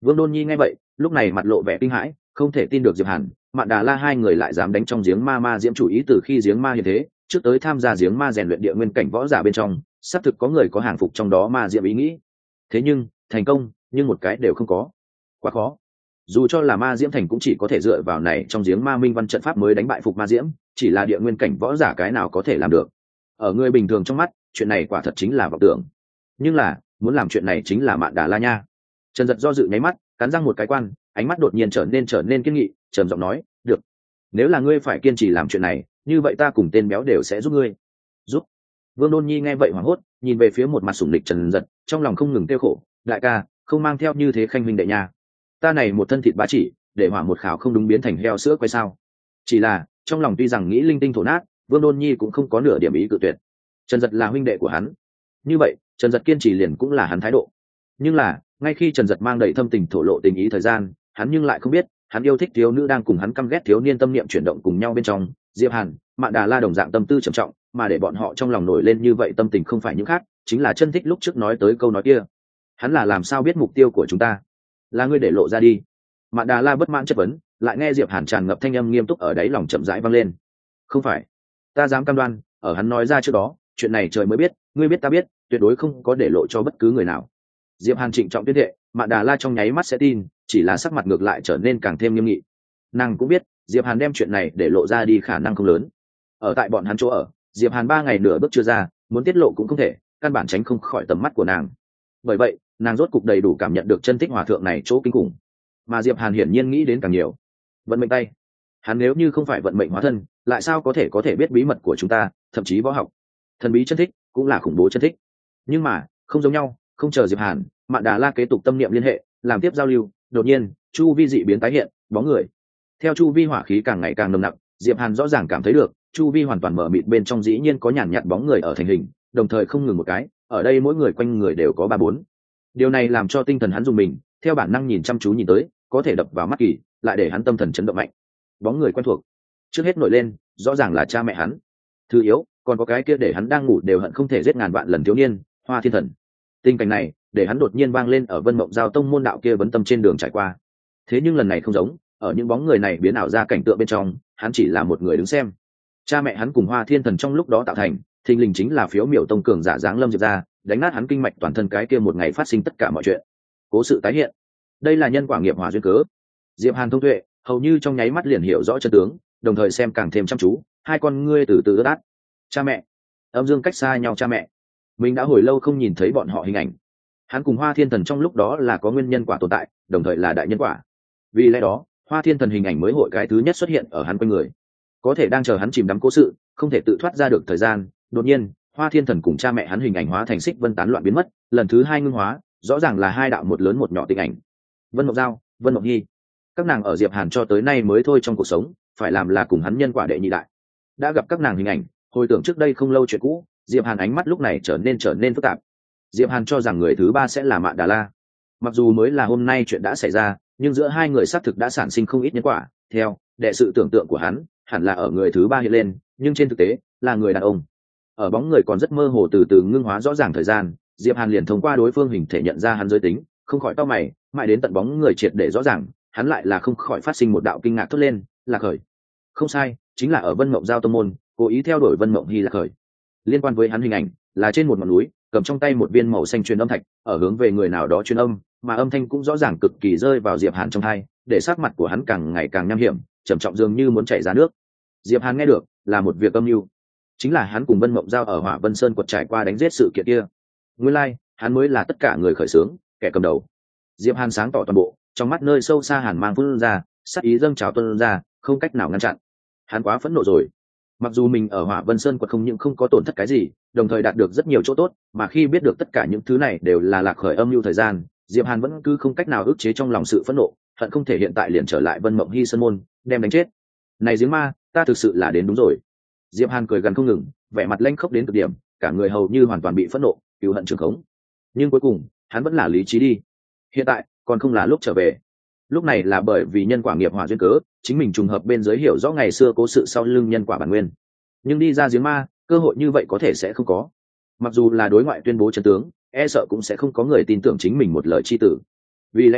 Vương Đôn Nhi nghe vậy lúc này mặt lộ vẻ kinh hãi, không thể tin được Diệp Hàn Mạn Đà La hai người lại dám đánh trong giếng ma diễm chủ ý. Từ khi giếng ma hiện thế trước tới tham gia giếng ma rèn luyện địa nguyên cảnh võ giả bên trong xác thực có người có hàng phục trong đó ma diễm ý nghĩ, thế nhưng thành công nhưng một cái đều không có. Quá khó, dù cho là ma diễm thành cũng chỉ có thể dựa vào này trong giếng ma minh văn trận pháp mới đánh bại phục ma diễm, chỉ là địa nguyên cảnh võ giả cái nào có thể làm được. Ở người bình thường trong mắt chuyện này quả thật chính là vọng tưởng, nhưng là muốn làm chuyện này chính là Mạn Đà La nha. Trần Dật do dự nháy mắt, cắn răng một cái quan, ánh mắt đột nhiên trở nên kiên nghị, trầm giọng nói, được, nếu là ngươi phải kiên trì làm chuyện này, như vậy ta cùng tên béo đều sẽ giúp ngươi. Giúp? Vương Đôn Nhi nghe vậy hoảng hốt, nhìn về phía một mặt sủng lịch Trần Dật, trong lòng không ngừng tiêu khổ, đại ca không mang theo như thế khanh huynh đệ nha, ta này một thân thịt bá chỉ để hỏa một khảo không đúng biến thành heo sữa quay sao. Chỉ là trong lòng tuy rằng nghĩ linh tinh thổ nát, Vương Đôn Nhi cũng không có nửa điểm ý cự tuyệt. Trần Dật là huynh đệ của hắn, như vậy Trần Dật kiên trì liền cũng là hắn thái độ. Nhưng là ngay khi Trần Dật mang đầy thâm tình thổ lộ tình ý thời gian, hắn nhưng lại không biết hắn yêu thích thiếu nữ đang cùng hắn căm ghét thiếu niên tâm niệm chuyển động cùng nhau bên trong. Diệp Hàn, Mạn Đà La đồng dạng tâm tư trầm trọng, mà để bọn họ trong lòng nổi lên như vậy tâm tình không phải những khác, chính là chân thích lúc trước nói tới câu nói kia. Hắn là làm sao biết mục tiêu của chúng ta? Là ngươi để lộ ra đi. Mạn Đà La bất mãn chất vấn, lại nghe Diệp Hàn tràn ngập thanh âm nghiêm túc ở đáy lòng chậm rãi vang lên. Không phải, ta dám cam đoan, ở hắn nói ra trước đó, chuyện này trời mới biết, ngươi biết ta biết, tuyệt đối không có để lộ cho bất cứ người nào. Diệp Hàn trịnh trọng tuyên thệ. Mạn Đà La trong nháy mắt sẽ tin, chỉ là sắc mặt ngược lại trở nên càng thêm nghiêm nghị. Nàng cũng biết Diệp Hàn đem chuyện này để lộ ra đi khả năng không lớn. Ở tại bọn hắn chỗ ở, Diệp Hàn 3 ngày nửa bước chưa ra, muốn tiết lộ cũng không thể, căn bản tránh không khỏi tầm mắt của nàng. Bởi vậy nàng rốt cục đầy đủ cảm nhận được chân thích hòa thượng này chỗ kinh khủng. Mà Diệp Hàn hiển nhiên nghĩ đến càng nhiều. Vận mệnh tay, hắn nếu như không phải vận mệnh hóa thân, lại sao có thể biết bí mật của chúng ta, thậm chí võ học. Thần bí chân thích cũng là khủng bố chân thích. Nhưng mà không giống nhau, không chờ Diệp Hàn, Mạn Đà La kế tục tâm niệm liên hệ, làm tiếp giao lưu, đột nhiên chu vi dị biến tái hiện, bóng người. Theo chu vi hỏa khí càng ngày càng nồng nặc, Diệp Hàn rõ ràng cảm thấy được chu vi hoàn toàn mở mịt, bên trong dĩ nhiên có nhàn nhạt bóng người ở thành hình, đồng thời không ngừng một cái, ở đây mỗi người quanh người đều có 3-4. Điều này làm cho tinh thần hắn rung mình, theo bản năng nhìn chăm chú nhìn tới, có thể đập vào mắt kỳ, lại để hắn tâm thần chấn động mạnh. Bóng người quen thuộc, trước hết nổi lên, rõ ràng là cha mẹ hắn. Thứ yếu, còn có cái kia để hắn đang ngủ đều hận không thể giết ngàn vạn lần thiếu niên, Hoa Thiên Thần. Tình cảnh này để hắn đột nhiên vang lên ở Vân Mộng Giao tông môn đạo kia vấn tâm trên đường trải qua. Thế nhưng lần này không giống, ở những bóng người này biến ảo ra cảnh tượng bên trong, hắn chỉ là một người đứng xem. Cha mẹ hắn cùng Hoa Thiên Thần trong lúc đó tạo thành, thình lình chính là Phiếu Miểu tông cường giả dáng lâm Diệp ra, đánh nát hắn kinh mạch toàn thân cái kia một ngày phát sinh tất cả mọi chuyện. Cố sự tái hiện, đây là nhân quả nghiệp hỏa duyên cớ. Diệp Hàn thông tuệ, hầu như trong nháy mắt liền hiểu rõ chân tướng, đồng thời xem càng thêm chăm chú, hai con ngươi từ từ ướt át. Cha mẹ, âm dương cách xa nhau cha mẹ, mình đã hồi lâu không nhìn thấy bọn họ hình ảnh. Hắn cùng Hoa Thiên Thần trong lúc đó là có nguyên nhân quả tồn tại, đồng thời là đại nhân quả. Vì lẽ đó Hoa Thiên Thần hình ảnh mới hội cái thứ nhất xuất hiện ở hắn quanh người, có thể đang chờ hắn chìm đắm cố sự, không thể tự thoát ra được thời gian. Đột nhiên Hoa Thiên Thần cùng cha mẹ hắn hình ảnh hóa thành xích vân tán loạn biến mất, lần thứ hai ngưng hóa, rõ ràng là hai đạo một lớn một nhỏ tình ảnh. Vân Mộng Giao, Vân Mộng Nhi, các nàng ở Diệp Hàn cho tới nay mới thôi trong cuộc sống, phải làm là cùng hắn nhân quả đệ nhị đại. Đã gặp các nàng hình ảnh, hồi tưởng trước đây không lâu chuyện cũ, Diệp Hàn ánh mắt lúc này trở nên phức tạp. Diệp Hàn cho rằng người thứ ba sẽ là Mạn Đà La. Mặc dù mới là hôm nay chuyện đã xảy ra, nhưng giữa hai người xác thực đã sản sinh không ít nhân quả. Theo đệ sự tưởng tượng của hắn, hẳn là ở người thứ ba hiện lên, nhưng trên thực tế là người đàn ông. Ở bóng người còn rất mơ hồ từ từ ngưng hóa rõ ràng thời gian, Diệp Hàn liền thông qua đối phương hình thể nhận ra hắn giới tính, không khỏi cau mày, mãi đến tận bóng người triệt để rõ ràng, hắn lại là không khỏi phát sinh một đạo kinh ngạc thốt lên, Lạc Khởi. Không sai, chính là ở Vân Mộng Giao tông môn, cố ý theo đuổi Vân Mộng Hy Lạc Khởi. Liên quan với hắn hình ảnh, là trên một ngọn núi, cầm trong tay một viên màu xanh truyền âm thạch, ở hướng về người nào đó truyền âm, mà âm thanh cũng rõ ràng cực kỳ rơi vào Diệp Hàn trong tai, để sắc mặt của hắn càng ngày càng nham hiểm, trầm trọng dường như muốn chảy ra nước. Diệp Hàn nghe được, là một việc âm mưu, chính là hắn cùng Vân Mộng Giao ở Hỏa Vân Sơn quật trải qua đánh giết sự kiện kia. Nguyên lai, hắn mới là tất cả người khởi xướng, kẻ cầm đầu. Diệp Hàn sáng tỏ toàn bộ, trong mắt nơi sâu xa hàn mang phun ra, sát ý dâng trào tuôn ra, không cách nào ngăn chặn. Hắn quá phẫn nộ rồi. Mặc dù mình ở Hỏa Vân Sơn quật không những không có tổn thất cái gì, đồng thời đạt được rất nhiều chỗ tốt, mà khi biết được tất cả những thứ này đều là Lạc Khởi âm mưu thời gian, Diệp Hàn vẫn cứ không cách nào ức chế trong lòng sự phẫn nộ, hận không thể hiện tại liền trở lại Vân Mộng Hy Sơn môn, đem đánh chết. Này giếng ma, ta thực sự là đến đúng rồi. Diệp Hàn cười gần không ngừng, vẻ mặt lanh khốc đến cực điểm, cả người hầu như hoàn toàn bị phẫn nộ, cừu hận trường khống. Nhưng cuối cùng, hắn vẫn là lý trí đi. Hiện tại, còn không là lúc trở về. Lúc này là bởi vì nhân quả nghiệp hỏa duyên cớ, chính mình trùng hợp bên dưới hiểu rõ ngày xưa cố sự sau lưng nhân quả bản nguyên. Nhưng đi ra giếng ma, cơ hội như vậy có thể sẽ không có. Mặc dù là đối ngoại tuyên bố chân tướng, e sợ cũng sẽ không có người tin tưởng chính mình một lời chi tử. Vì lẽ đó,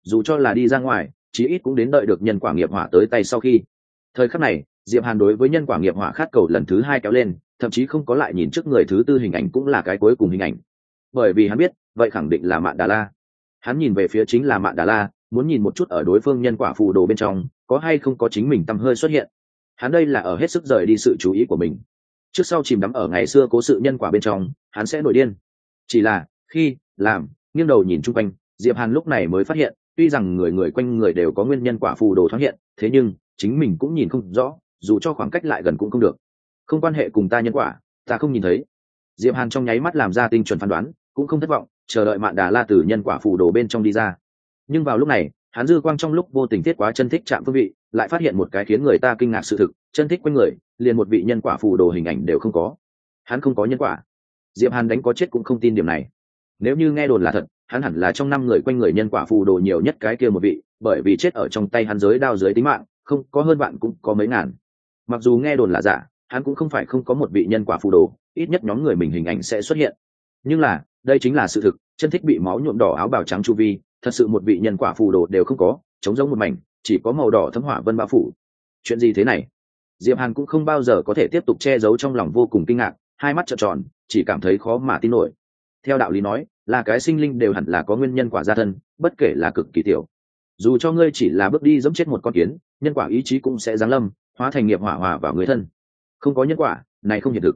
dù cho là đi ra ngoài chí ít cũng đến đợi được nhân quả nghiệp hỏa tới tay sau khi. Thời khắc này Diệp Hàn đối với nhân quả nghiệp hỏa khát cầu lần thứ hai kéo lên, thậm chí không có lại nhìn trước người thứ tư hình ảnh cũng là cái cuối cùng hình ảnh, bởi vì hắn biết vậy khẳng định là Mạn Đà La. Hắn nhìn về phía chính là Mạn Đà La, muốn nhìn một chút ở đối phương nhân quả phù đồ bên trong có hay không có chính mình tăm hơi xuất hiện. Hắn đây là ở hết sức rời đi sự chú ý của mình, trước sau chìm đắm ở ngày xưa cố sự nhân quả bên trong hắn sẽ nổi điên. Chỉ là khi làm nghiêng đầu nhìn chung quanh, Diệp Hàn lúc này mới phát hiện tuy rằng người người quanh người đều có nguyên nhân quả phù đồ thoáng hiện, thế nhưng chính mình cũng nhìn không rõ, dù cho khoảng cách lại gần cũng không được. Không quan hệ cùng ta nhân quả, ta không nhìn thấy. Diệp Hàn trong nháy mắt làm ra tinh chuẩn phán đoán, cũng không thất vọng, chờ đợi Mạn Đà La từ nhân quả phù đồ bên trong đi ra. Nhưng vào lúc này hắn dư quang trong lúc vô tình thiết quá chân thích chạm phương vị, lại phát hiện một cái khiến người ta kinh ngạc sự thực, chân thích quanh người liền một vị nhân quả phù đồ hình ảnh đều không có. Hắn không có nhân quả. Diệp Hàn đánh có chết cũng không tin điểm này. Nếu như nghe đồn là thật, hắn hẳn là trong 5 người quanh người nhân quả phù đồ nhiều nhất cái kia một vị, bởi vì chết ở trong tay hắn giới đao dưới tính mạng, không có hơn bạn cũng có mấy ngàn. Mặc dù nghe đồn là giả, hắn cũng không phải không có một vị nhân quả phù đồ, ít nhất nhóm người mình hình ảnh sẽ xuất hiện. Nhưng là đây chính là sự thực, chân thích bị máu nhuộm đỏ áo bào trắng chu vi, thật sự một vị nhân quả phù đồ đều không có, trống rỗng một mảnh, chỉ có màu đỏ thấm hỏa vân bao phủ. Chuyện gì thế này? Diệp Hàn cũng không bao giờ có thể tiếp tục che giấu trong lòng vô cùng kinh ngạc, hai mắt trợn tròn, chỉ cảm thấy khó mà tin nổi. Theo đạo lý nói, là cái sinh linh đều hẳn là có nguyên nhân quả gia thân, bất kể là cực kỳ tiểu. Dù cho ngươi chỉ là bước đi giẫm chết một con kiến, nhân quả ý chí cũng sẽ giáng lâm, hóa thành nghiệp hỏa hòa vào người thân. Không có nhân quả, này không hiện thực.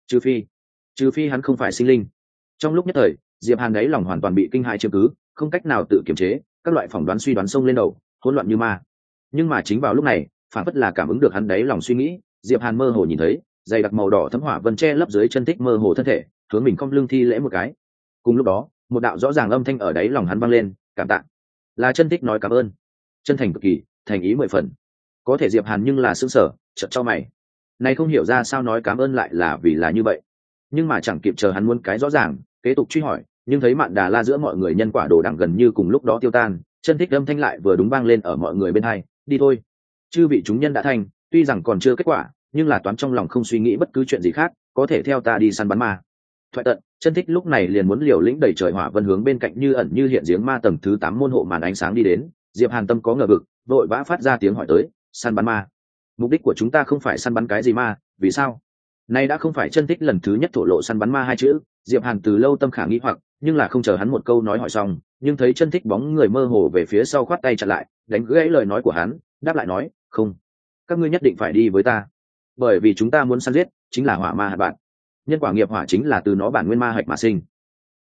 Trừ phi hắn không phải sinh linh. Trong lúc nhất thời, Diệp Hàn đấy lòng hoàn toàn bị kinh hãi chiếm cứ, không cách nào tự kiềm chế, các loại phỏng đoán suy đoán xông lên đầu, hỗn loạn như ma. Nhưng mà chính vào lúc này, phản phất là cảm ứng được hắn đấy lòng suy nghĩ, Diệp Hàn mơ hồ nhìn thấy dày đặc màu đỏ thấm hỏa vân che lấp dưới chân thích mơ hồ thân thể, hướng mình cong lưng thi lễ một cái. Cùng lúc đó, một đạo rõ ràng âm thanh ở đáy lòng hắn vang lên, cảm tạ. Là chân thích nói cảm ơn, chân thành cực kỳ, thành ý 10 phần. Có thể Diệp Hàn nhưng là sững sờ, chợt chau mày. Này không hiểu ra sao nói cảm ơn lại là vì là như vậy. Nhưng mà chẳng kịp chờ hắn muốn cái rõ ràng, kế tục truy hỏi, nhưng thấy Mạn Đà La giữa mọi người nhân quả đồ đẳng gần như cùng lúc đó tiêu tan, chân thích âm thanh lại vừa đúng vang lên ở mọi người bên hai, đi thôi. Chư vị chúng nhân đã thành, tuy rằng còn chưa kết quả, nhưng là toán trong lòng không suy nghĩ bất cứ chuyện gì khác, có thể theo ta đi săn bắn ma. Thoại tận, chân thích lúc này liền muốn liều lĩnh đẩy trời hỏa vân hướng bên cạnh như ẩn như hiện giếng ma tầng thứ 8 môn hộ màn ánh sáng đi đến. Diệp Hàn tâm có ngờ vực, vội vã phát ra tiếng hỏi tới, săn bắn ma? Mục đích của chúng ta không phải săn bắn cái gì ma, vì sao? Nay đã không phải chân thích lần thứ nhất thổ lộ săn bắn ma hai chữ, Diệp Hàn từ lâu tâm khả nghi hoặc, nhưng là không chờ hắn một câu nói hỏi xong, nhưng thấy chân thích bóng người mơ hồ về phía sau khoát tay chặn lại, đánh gãy lời nói của hắn, đáp lại nói, không, các ngươi nhất định phải đi với ta, bởi vì chúng ta muốn săn giết chính là hỏa ma hạt bạn. Nhân quả nghiệp hỏa chính là từ nó bản nguyên ma hạch mà sinh.